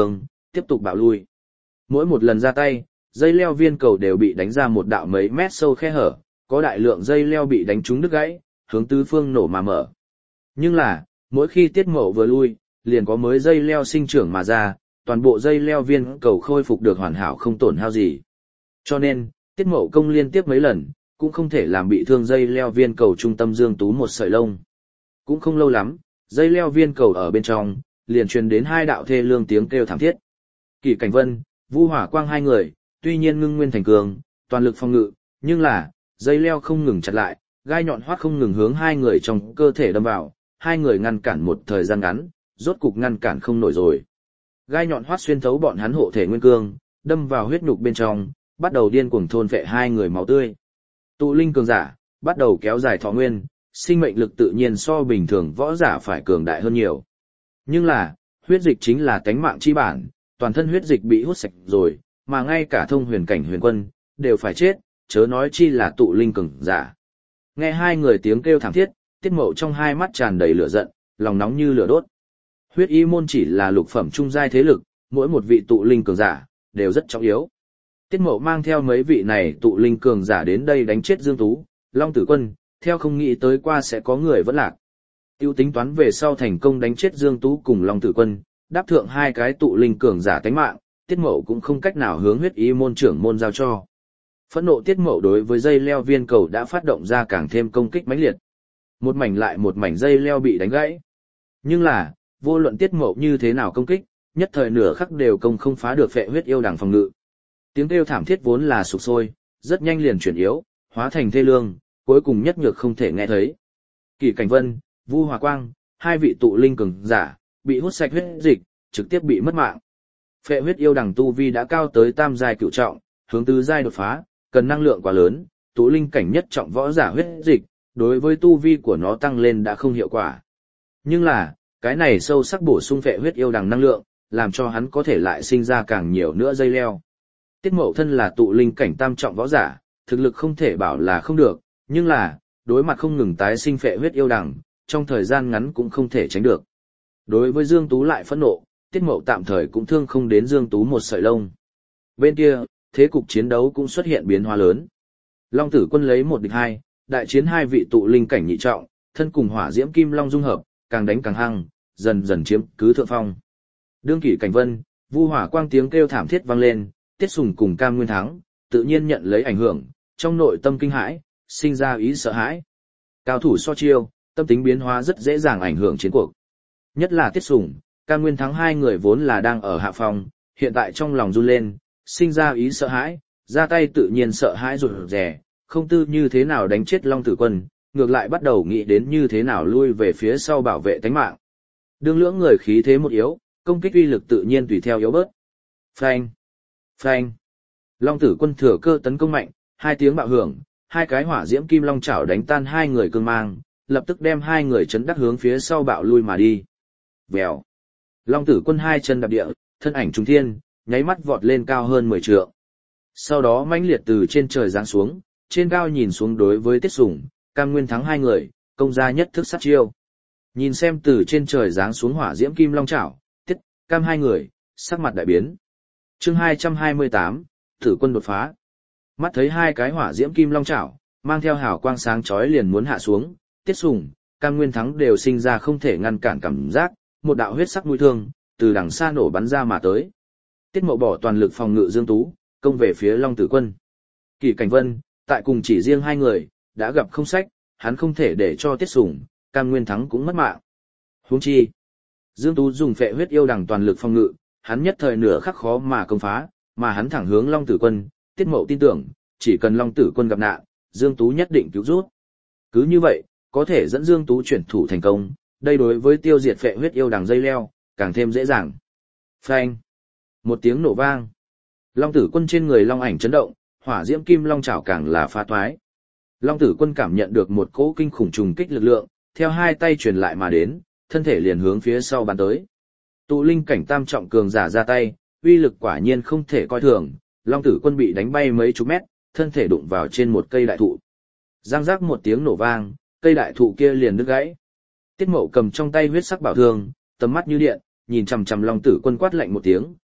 tiếp tục bạo lui. Mỗi một lần ra tay, dây leo viên cầu đều bị đánh ra một đạo mấy mét sâu khe hở, có đại lượng dây leo bị đánh trúng đứt gãy, hướng tứ phương nổ mà mở. Nhưng là, mỗi khi Tiết Mậu vừa lui, liền có mới dây leo sinh trưởng mà ra, toàn bộ dây leo viên cầu khôi phục được hoàn hảo không tổn hao gì. Cho nên, Tiết Mậu công liên tiếp mấy lần, cũng không thể làm bị thương dây leo viên cầu trung tâm Dương Tú một sợi lông. Cũng không lâu lắm, dây leo viên cầu ở bên trong, liền truyền đến hai đạo thê lương tiếng kêu thảm thiết. Kỷ Cảnh Vân, Vu Hỏa Quang hai người, tuy nhiên ngưng nguyên thành cường, toàn lực phòng ngự, nhưng là, dây leo không ngừng chặt lại, gai nhọn hoắt không ngừng hướng hai người trong cơ thể đâm vào, hai người ngăn cản một thời gian ngắn, rốt cục ngăn cản không nổi rồi. Gai nhọn hoắt xuyên thấu bọn hắn hộ thể nguyên cương, đâm vào huyết nhục bên trong, bắt đầu điên cuồng thôn phệ hai người máu tươi. Tụ linh cường giả, bắt đầu kéo dài thọ nguyên, sinh mệnh lực tự nhiên so bình thường võ giả phải cường đại hơn nhiều. Nhưng là, huyết dịch chính là tánh mạng chi bản, toàn thân huyết dịch bị hút sạch rồi, mà ngay cả thông huyền cảnh huyền quân, đều phải chết, chớ nói chi là tụ linh cường giả. Nghe hai người tiếng kêu thảm thiết, Tiết Mậu trong hai mắt tràn đầy lửa giận, lòng nóng như lửa đốt. Huyết y môn chỉ là lục phẩm trung giai thế lực, mỗi một vị tụ linh cường giả, đều rất trọng yếu. Tiết Mậu mang theo mấy vị này tụ linh cường giả đến đây đánh chết Dương Tú, Long Tử Quân, theo không nghĩ tới qua sẽ có người vẫn lạc. Tiêu tính toán về sau thành công đánh chết Dương Tú cùng Long Tử Quân, đáp thượng hai cái tụ linh cường giả tánh mạng, Tiết Mậu cũng không cách nào hướng huyết y môn trưởng môn giao cho. Phẫn nộ Tiết Mậu đối với dây leo viên cầu đã phát động ra càng thêm công kích mãnh liệt. Một mảnh lại một mảnh dây leo bị đánh gãy. Nhưng là, vô luận Tiết Mậu như thế nào công kích, nhất thời nửa khắc đều công không phá được phệ huyết yêu đằng phòng ngự. Tiếng kêu thảm thiết vốn là sục sôi, rất nhanh liền chuyển yếu, hóa thành thê lương, cuối cùng nhất nhược không thể nghe thấy. Kỷ Cảnh Vân, Vu Hỏa Quang, hai vị tụ linh cường giả, bị hút sạch huyết dịch, trực tiếp bị mất mạng. Phệ huyết yêu đằng tu vi đã cao tới tam giai cửu trọng, hướng tứ giai đột phá, cần năng lượng quá lớn, tụ linh cảnh nhất trọng võ giả huyết dịch, đối với tu vi của nó tăng lên đã không hiệu quả. Nhưng là, cái này sâu sắc bổ sung phệ huyết yêu đằng năng lượng, làm cho hắn có thể lại sinh ra càng nhiều nữa dây leo. Tiết Mậu thân là tụ linh cảnh tam trọng võ giả, thực lực không thể bảo là không được, nhưng là, đối mặt không ngừng tái sinh phệ huyết yêu đằng, trong thời gian ngắn cũng không thể tránh được. Đối với Dương Tú lại phẫn nộ, Tiết Mậu tạm thời cũng thương không đến Dương Tú một sợi lông. Bên kia, thế cục chiến đấu cũng xuất hiện biến hóa lớn. Long Tử Quân lấy 1 địch 2, đại chiến hai vị tụ linh cảnh nhị trọng, thân cùng hỏa diễm kim long dung hợp, càng đánh càng hăng, dần dần chiếm cứ thượng phong. Đương Kỷ Cảnh Vân, Vu Hỏa Quang tiếng kêu thảm thiết vang lên, Tiết Sùng cùng Cam Nguyên Thắng, tự nhiên nhận lấy ảnh hưởng, trong nội tâm kinh hãi, sinh ra ý sợ hãi. Cao thủ so chiêu, tâm tính biến hóa rất dễ dàng ảnh hưởng chiến cuộc. Nhất là Tiết Sùng, Cam Nguyên Thắng hai người vốn là đang ở hạ phòng, hiện tại trong lòng run lên, sinh ra ý sợ hãi, ra tay tự nhiên sợ hãi rụt rè, không tư như thế nào đánh chết Long Tử Quân, ngược lại bắt đầu nghĩ đến như thế nào lui về phía sau bảo vệ tánh mạng. Đương lưỡng người khí thế một yếu, công kích uy lực tự nhiên tùy theo yếu bớt. Phanh! Phanh! Long Tử Quân thừa cơ tấn công mạnh, hai tiếng bạo hưởng, hai cái hỏa diễm kim long chảo đánh tan hai người cương mang, lập tức đem hai người chấn đắc hướng phía sau bạo lui mà đi. Vèo! Long Tử Quân hai chân đạp địa, thân ảnh trung thiên, nháy mắt vọt lên cao hơn 10 trượng. Sau đó mãnh liệt từ trên trời giáng xuống, trên cao nhìn xuống đối với Tiết Sùng, Cam Nguyên Thắng hai người, công ra nhất thức sát chiêu. Nhìn xem từ trên trời giáng xuống hỏa diễm kim long chảo, Tiết, Cam hai người, sắc mặt đại biến. Chương 228, Tử Quân đột phá. Mắt thấy hai cái hỏa diễm kim long chảo, mang theo hào quang sáng chói liền muốn hạ xuống, Tiết Sùng, Cam Nguyên Thắng đều sinh ra không thể ngăn cản cảm giác, một đạo huyết sắc mũi thương từ đằng xa nổ bắn ra mà tới. Tiết Mậu bỏ toàn lực phòng ngự Dương Tú, công về phía Long Tử Quân. Kỷ Cảnh Vân, tại cùng chỉ riêng hai người, đã gặp không sách, hắn không thể để cho Tiết Sùng, Cam Nguyên Thắng cũng mất mạng. Huống chi, Dương Tú dùng phệ huyết yêu đằng toàn lực phòng ngự, hắn nhất thời nửa khắc khó mà công phá, mà hắn thẳng hướng Long Tử Quân, Tiết Mậu tin tưởng, chỉ cần Long Tử Quân gặp nạn, Dương Tú nhất định cứu rút. Cứ như vậy, có thể dẫn Dương Tú chuyển thủ thành công, đây đối với tiêu diệt phệ huyết yêu đằng dây leo, càng thêm dễ dàng. Phanh! Một tiếng nổ vang. Long Tử Quân trên người long ảnh chấn động, hỏa diễm kim long chảo càng là phá toái. Long Tử Quân cảm nhận được một cỗ kinh khủng trùng kích lực lượng, theo hai tay truyền lại mà đến, thân thể liền hướng phía sau bắn tới. Tụ linh cảnh tam trọng cường giả ra tay, uy lực quả nhiên không thể coi thường, Long Tử Quân bị đánh bay mấy chục mét, thân thể đụng vào trên một cây đại thụ. Giang giác một tiếng nổ vang, cây đại thụ kia liền đứt gãy. Tiết Mậu cầm trong tay huyết sắc bảo thương, tầm mắt như điện, nhìn chằm chằm Long Tử Quân quát lạnh một tiếng,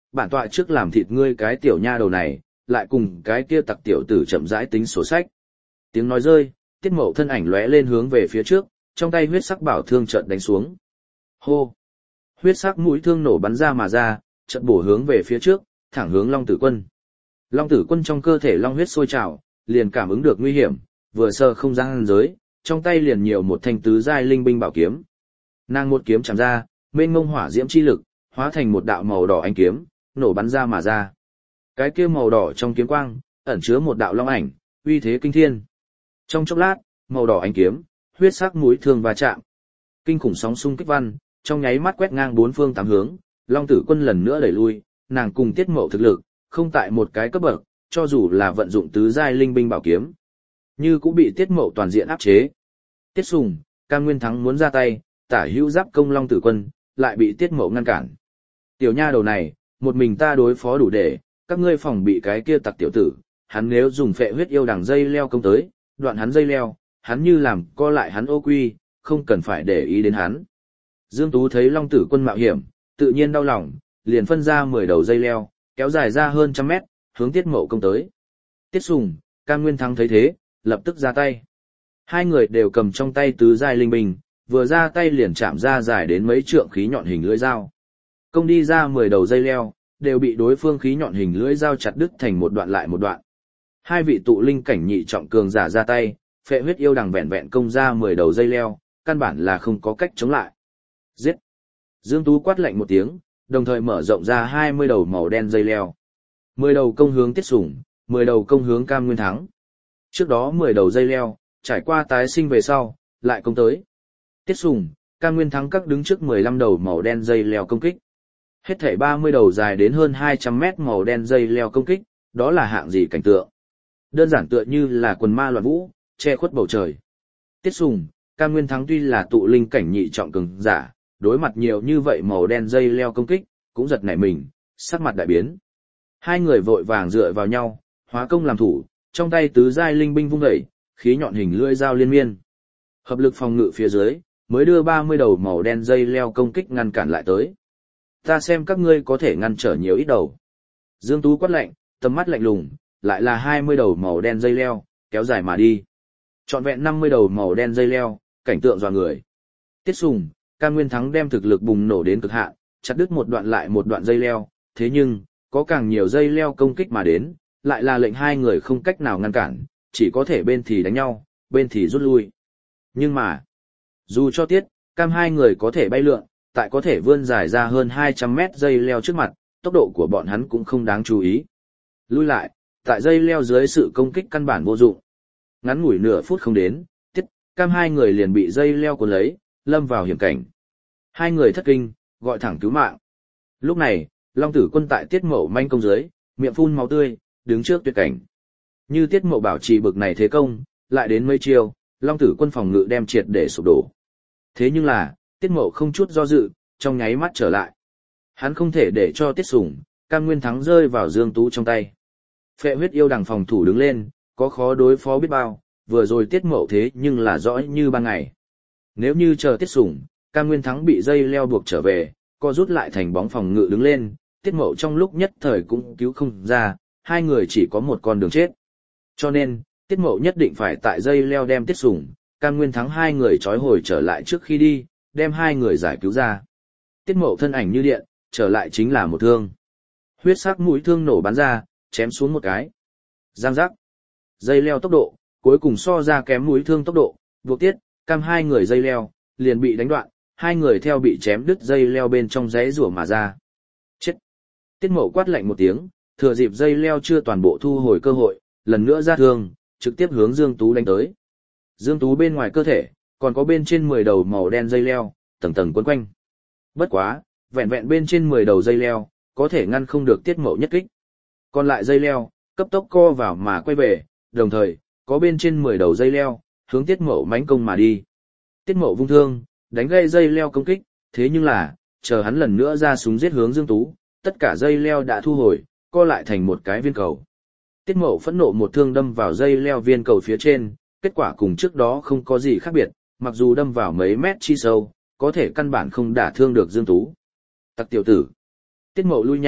bản tọa trước làm thịt ngươi cái tiểu nha đầu này, lại cùng cái kia tặc tiểu tử chậm rãi tính sổ sách. Tiếng nói rơi, Tiết Mậu thân ảnh lóe lên hướng về phía trước, trong tay huyết sắc bảo thương chợt đánh xuống. Hô! Huyết sắc mũi thương nổ bắn ra mà ra, chợt bổ hướng về phía trước, thẳng hướng Long Tử Quân. Long Tử Quân trong cơ thể long huyết sôi trào, liền cảm ứng được nguy hiểm, vừa sờ không gian giới, trong tay liền nhiều một thanh tứ giai linh binh bảo kiếm. Nàng một kiếm chạm ra, mênh mông hỏa diễm chi lực, hóa thành một đạo màu đỏ ánh kiếm, nổ bắn ra mà ra. Cái kia màu đỏ trong kiếm quang, ẩn chứa một đạo long ảnh, uy thế kinh thiên. Trong chốc lát, màu đỏ ánh kiếm, huyết sắc mũi thương va chạm. Kinh khủng sóng xung kích văn, trong nháy mắt quét ngang bốn phương tám hướng, Long Tử Quân lần nữa đẩy lui, nàng cùng Tiết Mậu thực lực, không tại một cái cấp bậc, cho dù là vận dụng tứ giai linh binh bảo kiếm, như cũng bị Tiết Mậu toàn diện áp chế. Tiết Sùng, Cam Nguyên Thắng muốn ra tay, tả hữu giáp công Long Tử Quân, lại bị Tiết Mậu ngăn cản. Tiểu nha đầu này, một mình ta đối phó đủ để, các ngươi phòng bị cái kia tặc tiểu tử, hắn nếu dùng phệ huyết yêu đằng dây leo công tới, đoạn hắn dây leo, hắn như làm co lại hắn ô quy, không cần phải để ý đến hắn. Dương Tú thấy Long Tử Quân mạo hiểm, tự nhiên đau lòng, liền phân ra 10 đầu dây leo, kéo dài ra hơn trăm mét, hướng Tiết Mậu công tới. Tiết Sùng, Cam Nguyên Thắng thấy thế, lập tức ra tay. Hai người đều cầm trong tay tứ giai linh binh, vừa ra tay liền chạm ra dài đến mấy trượng khí nhọn hình lưỡi dao. Công đi ra 10 đầu dây leo, đều bị đối phương khí nhọn hình lưỡi dao chặt đứt thành một đoạn lại một đoạn. Hai vị tụ linh cảnh nhị trọng cường giả ra tay, phệ huyết yêu đằng vẹn vẹn công ra 10 đầu dây leo, căn bản là không có cách chống lại. Giết! Dương Tú quát lạnh một tiếng, đồng thời mở rộng ra 20 đầu màu đen dây leo. 10 đầu công hướng Tiết Sủng, 10 đầu công hướng Cam Nguyên Thắng. Trước đó 10 đầu dây leo, trải qua tái sinh về sau, lại công tới. Tiết Sủng, Cam Nguyên Thắng các đứng trước 15 đầu màu đen dây leo công kích. Hết thảy 30 đầu dài đến hơn 200 mét màu đen dây leo công kích, đó là hạng gì cảnh tượng. Đơn giản tựa như là quần ma loạn vũ, che khuất bầu trời. Tiết Sùng, Cam Nguyên Thắng tuy là tụ linh cảnh nhị trọng cường giả, đối mặt nhiều như vậy màu đen dây leo công kích, cũng giật nảy mình, sắc mặt đại biến. Hai người vội vàng dựa vào nhau, hóa công làm thủ, trong tay tứ giai linh binh vung dậy, khí nhọn hình lưỡi dao liên miên. Hợp lực phòng ngự phía dưới, mới đưa 30 đầu màu đen dây leo công kích ngăn cản lại tới. Ta xem các ngươi có thể ngăn trở nhiều ít đầu. Dương Tú quát lạnh, tầm mắt lạnh lùng, lại là 20 đầu màu đen dây leo, kéo dài mà đi. Trọn vẹn 50 đầu màu đen dây leo, cảnh tượng dọa người. Tiết Sùng, Cam Nguyên Thắng đem thực lực bùng nổ đến cực hạn, chặt đứt một đoạn lại một đoạn dây leo, thế nhưng, có càng nhiều dây leo công kích mà đến, lại là lệnh hai người không cách nào ngăn cản, chỉ có thể bên thì đánh nhau, bên thì rút lui. Nhưng mà, dù cho Tiết, Cam hai người có thể bay lượn, tại có thể vươn dài ra hơn 200 mét dây leo trước mặt, tốc độ của bọn hắn cũng không đáng chú ý. Lui lại, tại dây leo dưới sự công kích căn bản vô dụng. Ngắn ngủi nửa phút không đến, Tiết, Cam hai người liền bị dây leo cuốn lấy, lâm vào hiểm cảnh. Hai người thất kinh, gọi thẳng cứu mạng. Lúc này, Long Tử Quân tại Tiết Mậu manh công dưới, miệng phun máu tươi, đứng trước tuyệt cảnh. Như Tiết Mậu bảo trì bực này thế công, lại đến mấy chiêu, Long Tử Quân phòng ngự đem triệt để sụp đổ. Thế nhưng là, Tiết Mậu không chút do dự, trong nháy mắt trở lại. Hắn không thể để cho Tiết Sủng, Cam Nguyên Thắng rơi vào Dương Tú trong tay. Phệ huyết yêu đằng phòng thủ đứng lên, có khó đối phó biết bao, vừa rồi Tiết Mậu thế nhưng là rõ như ban ngày. Nếu như chờ Tiết Sủng, Cam Nguyên Thắng bị dây leo buộc trở về, co rút lại thành bóng phòng ngự đứng lên, Tiết Mậu trong lúc nhất thời cũng cứu không ra, hai người chỉ có một con đường chết. Cho nên, Tiết Mậu nhất định phải tại dây leo đem Tiết Sủng, Cam Nguyên Thắng hai người trói hồi trở lại trước khi đi, đem hai người giải cứu ra. Tiết Mậu thân ảnh như điện, trở lại chính là một thương. Huyết sắc mũi thương nổ bắn ra, chém xuống một cái. Giang giác. Dây leo tốc độ, cuối cùng so ra kém mũi thương tốc độ, buộc Tiết, Cam hai người dây leo, liền bị đánh đoạn, hai người theo bị chém đứt dây leo bên trong giấy rủa mà ra. Chết. Tiết Mậu quát lạnh một tiếng, thừa dịp dây leo chưa toàn bộ thu hồi cơ hội, lần nữa ra thương, trực tiếp hướng Dương Tú đánh tới. Dương Tú bên ngoài cơ thể, còn có bên trên 10 đầu màu đen dây leo, tầng tầng quấn quanh. Bất quá, vẹn vẹn bên trên 10 đầu dây leo, có thể ngăn không được Tiết Mậu nhất kích. Còn lại dây leo, cấp tốc co vào mà quay về, đồng thời, có bên trên 10 đầu dây leo, hướng Tiết Mậu mãnh công mà đi. Tiết Mậu vung thương, đánh gây dây leo công kích, thế nhưng là, chờ hắn lần nữa ra súng giết hướng Dương Tú, tất cả dây leo đã thu hồi, co lại thành một cái viên cầu. Tiết Mậu phẫn nộ một thương đâm vào dây leo viên cầu phía trên, kết quả cùng trước đó không có gì khác biệt, mặc dù đâm vào mấy mét chi sâu, có thể căn bản không đả thương được Dương Tú. Tặc tiểu tử. Tiết Mậu lui nhanh,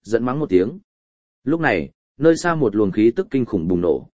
giận mắng một tiếng. Lúc này, nơi xa một luồng khí tức kinh khủng bùng nổ,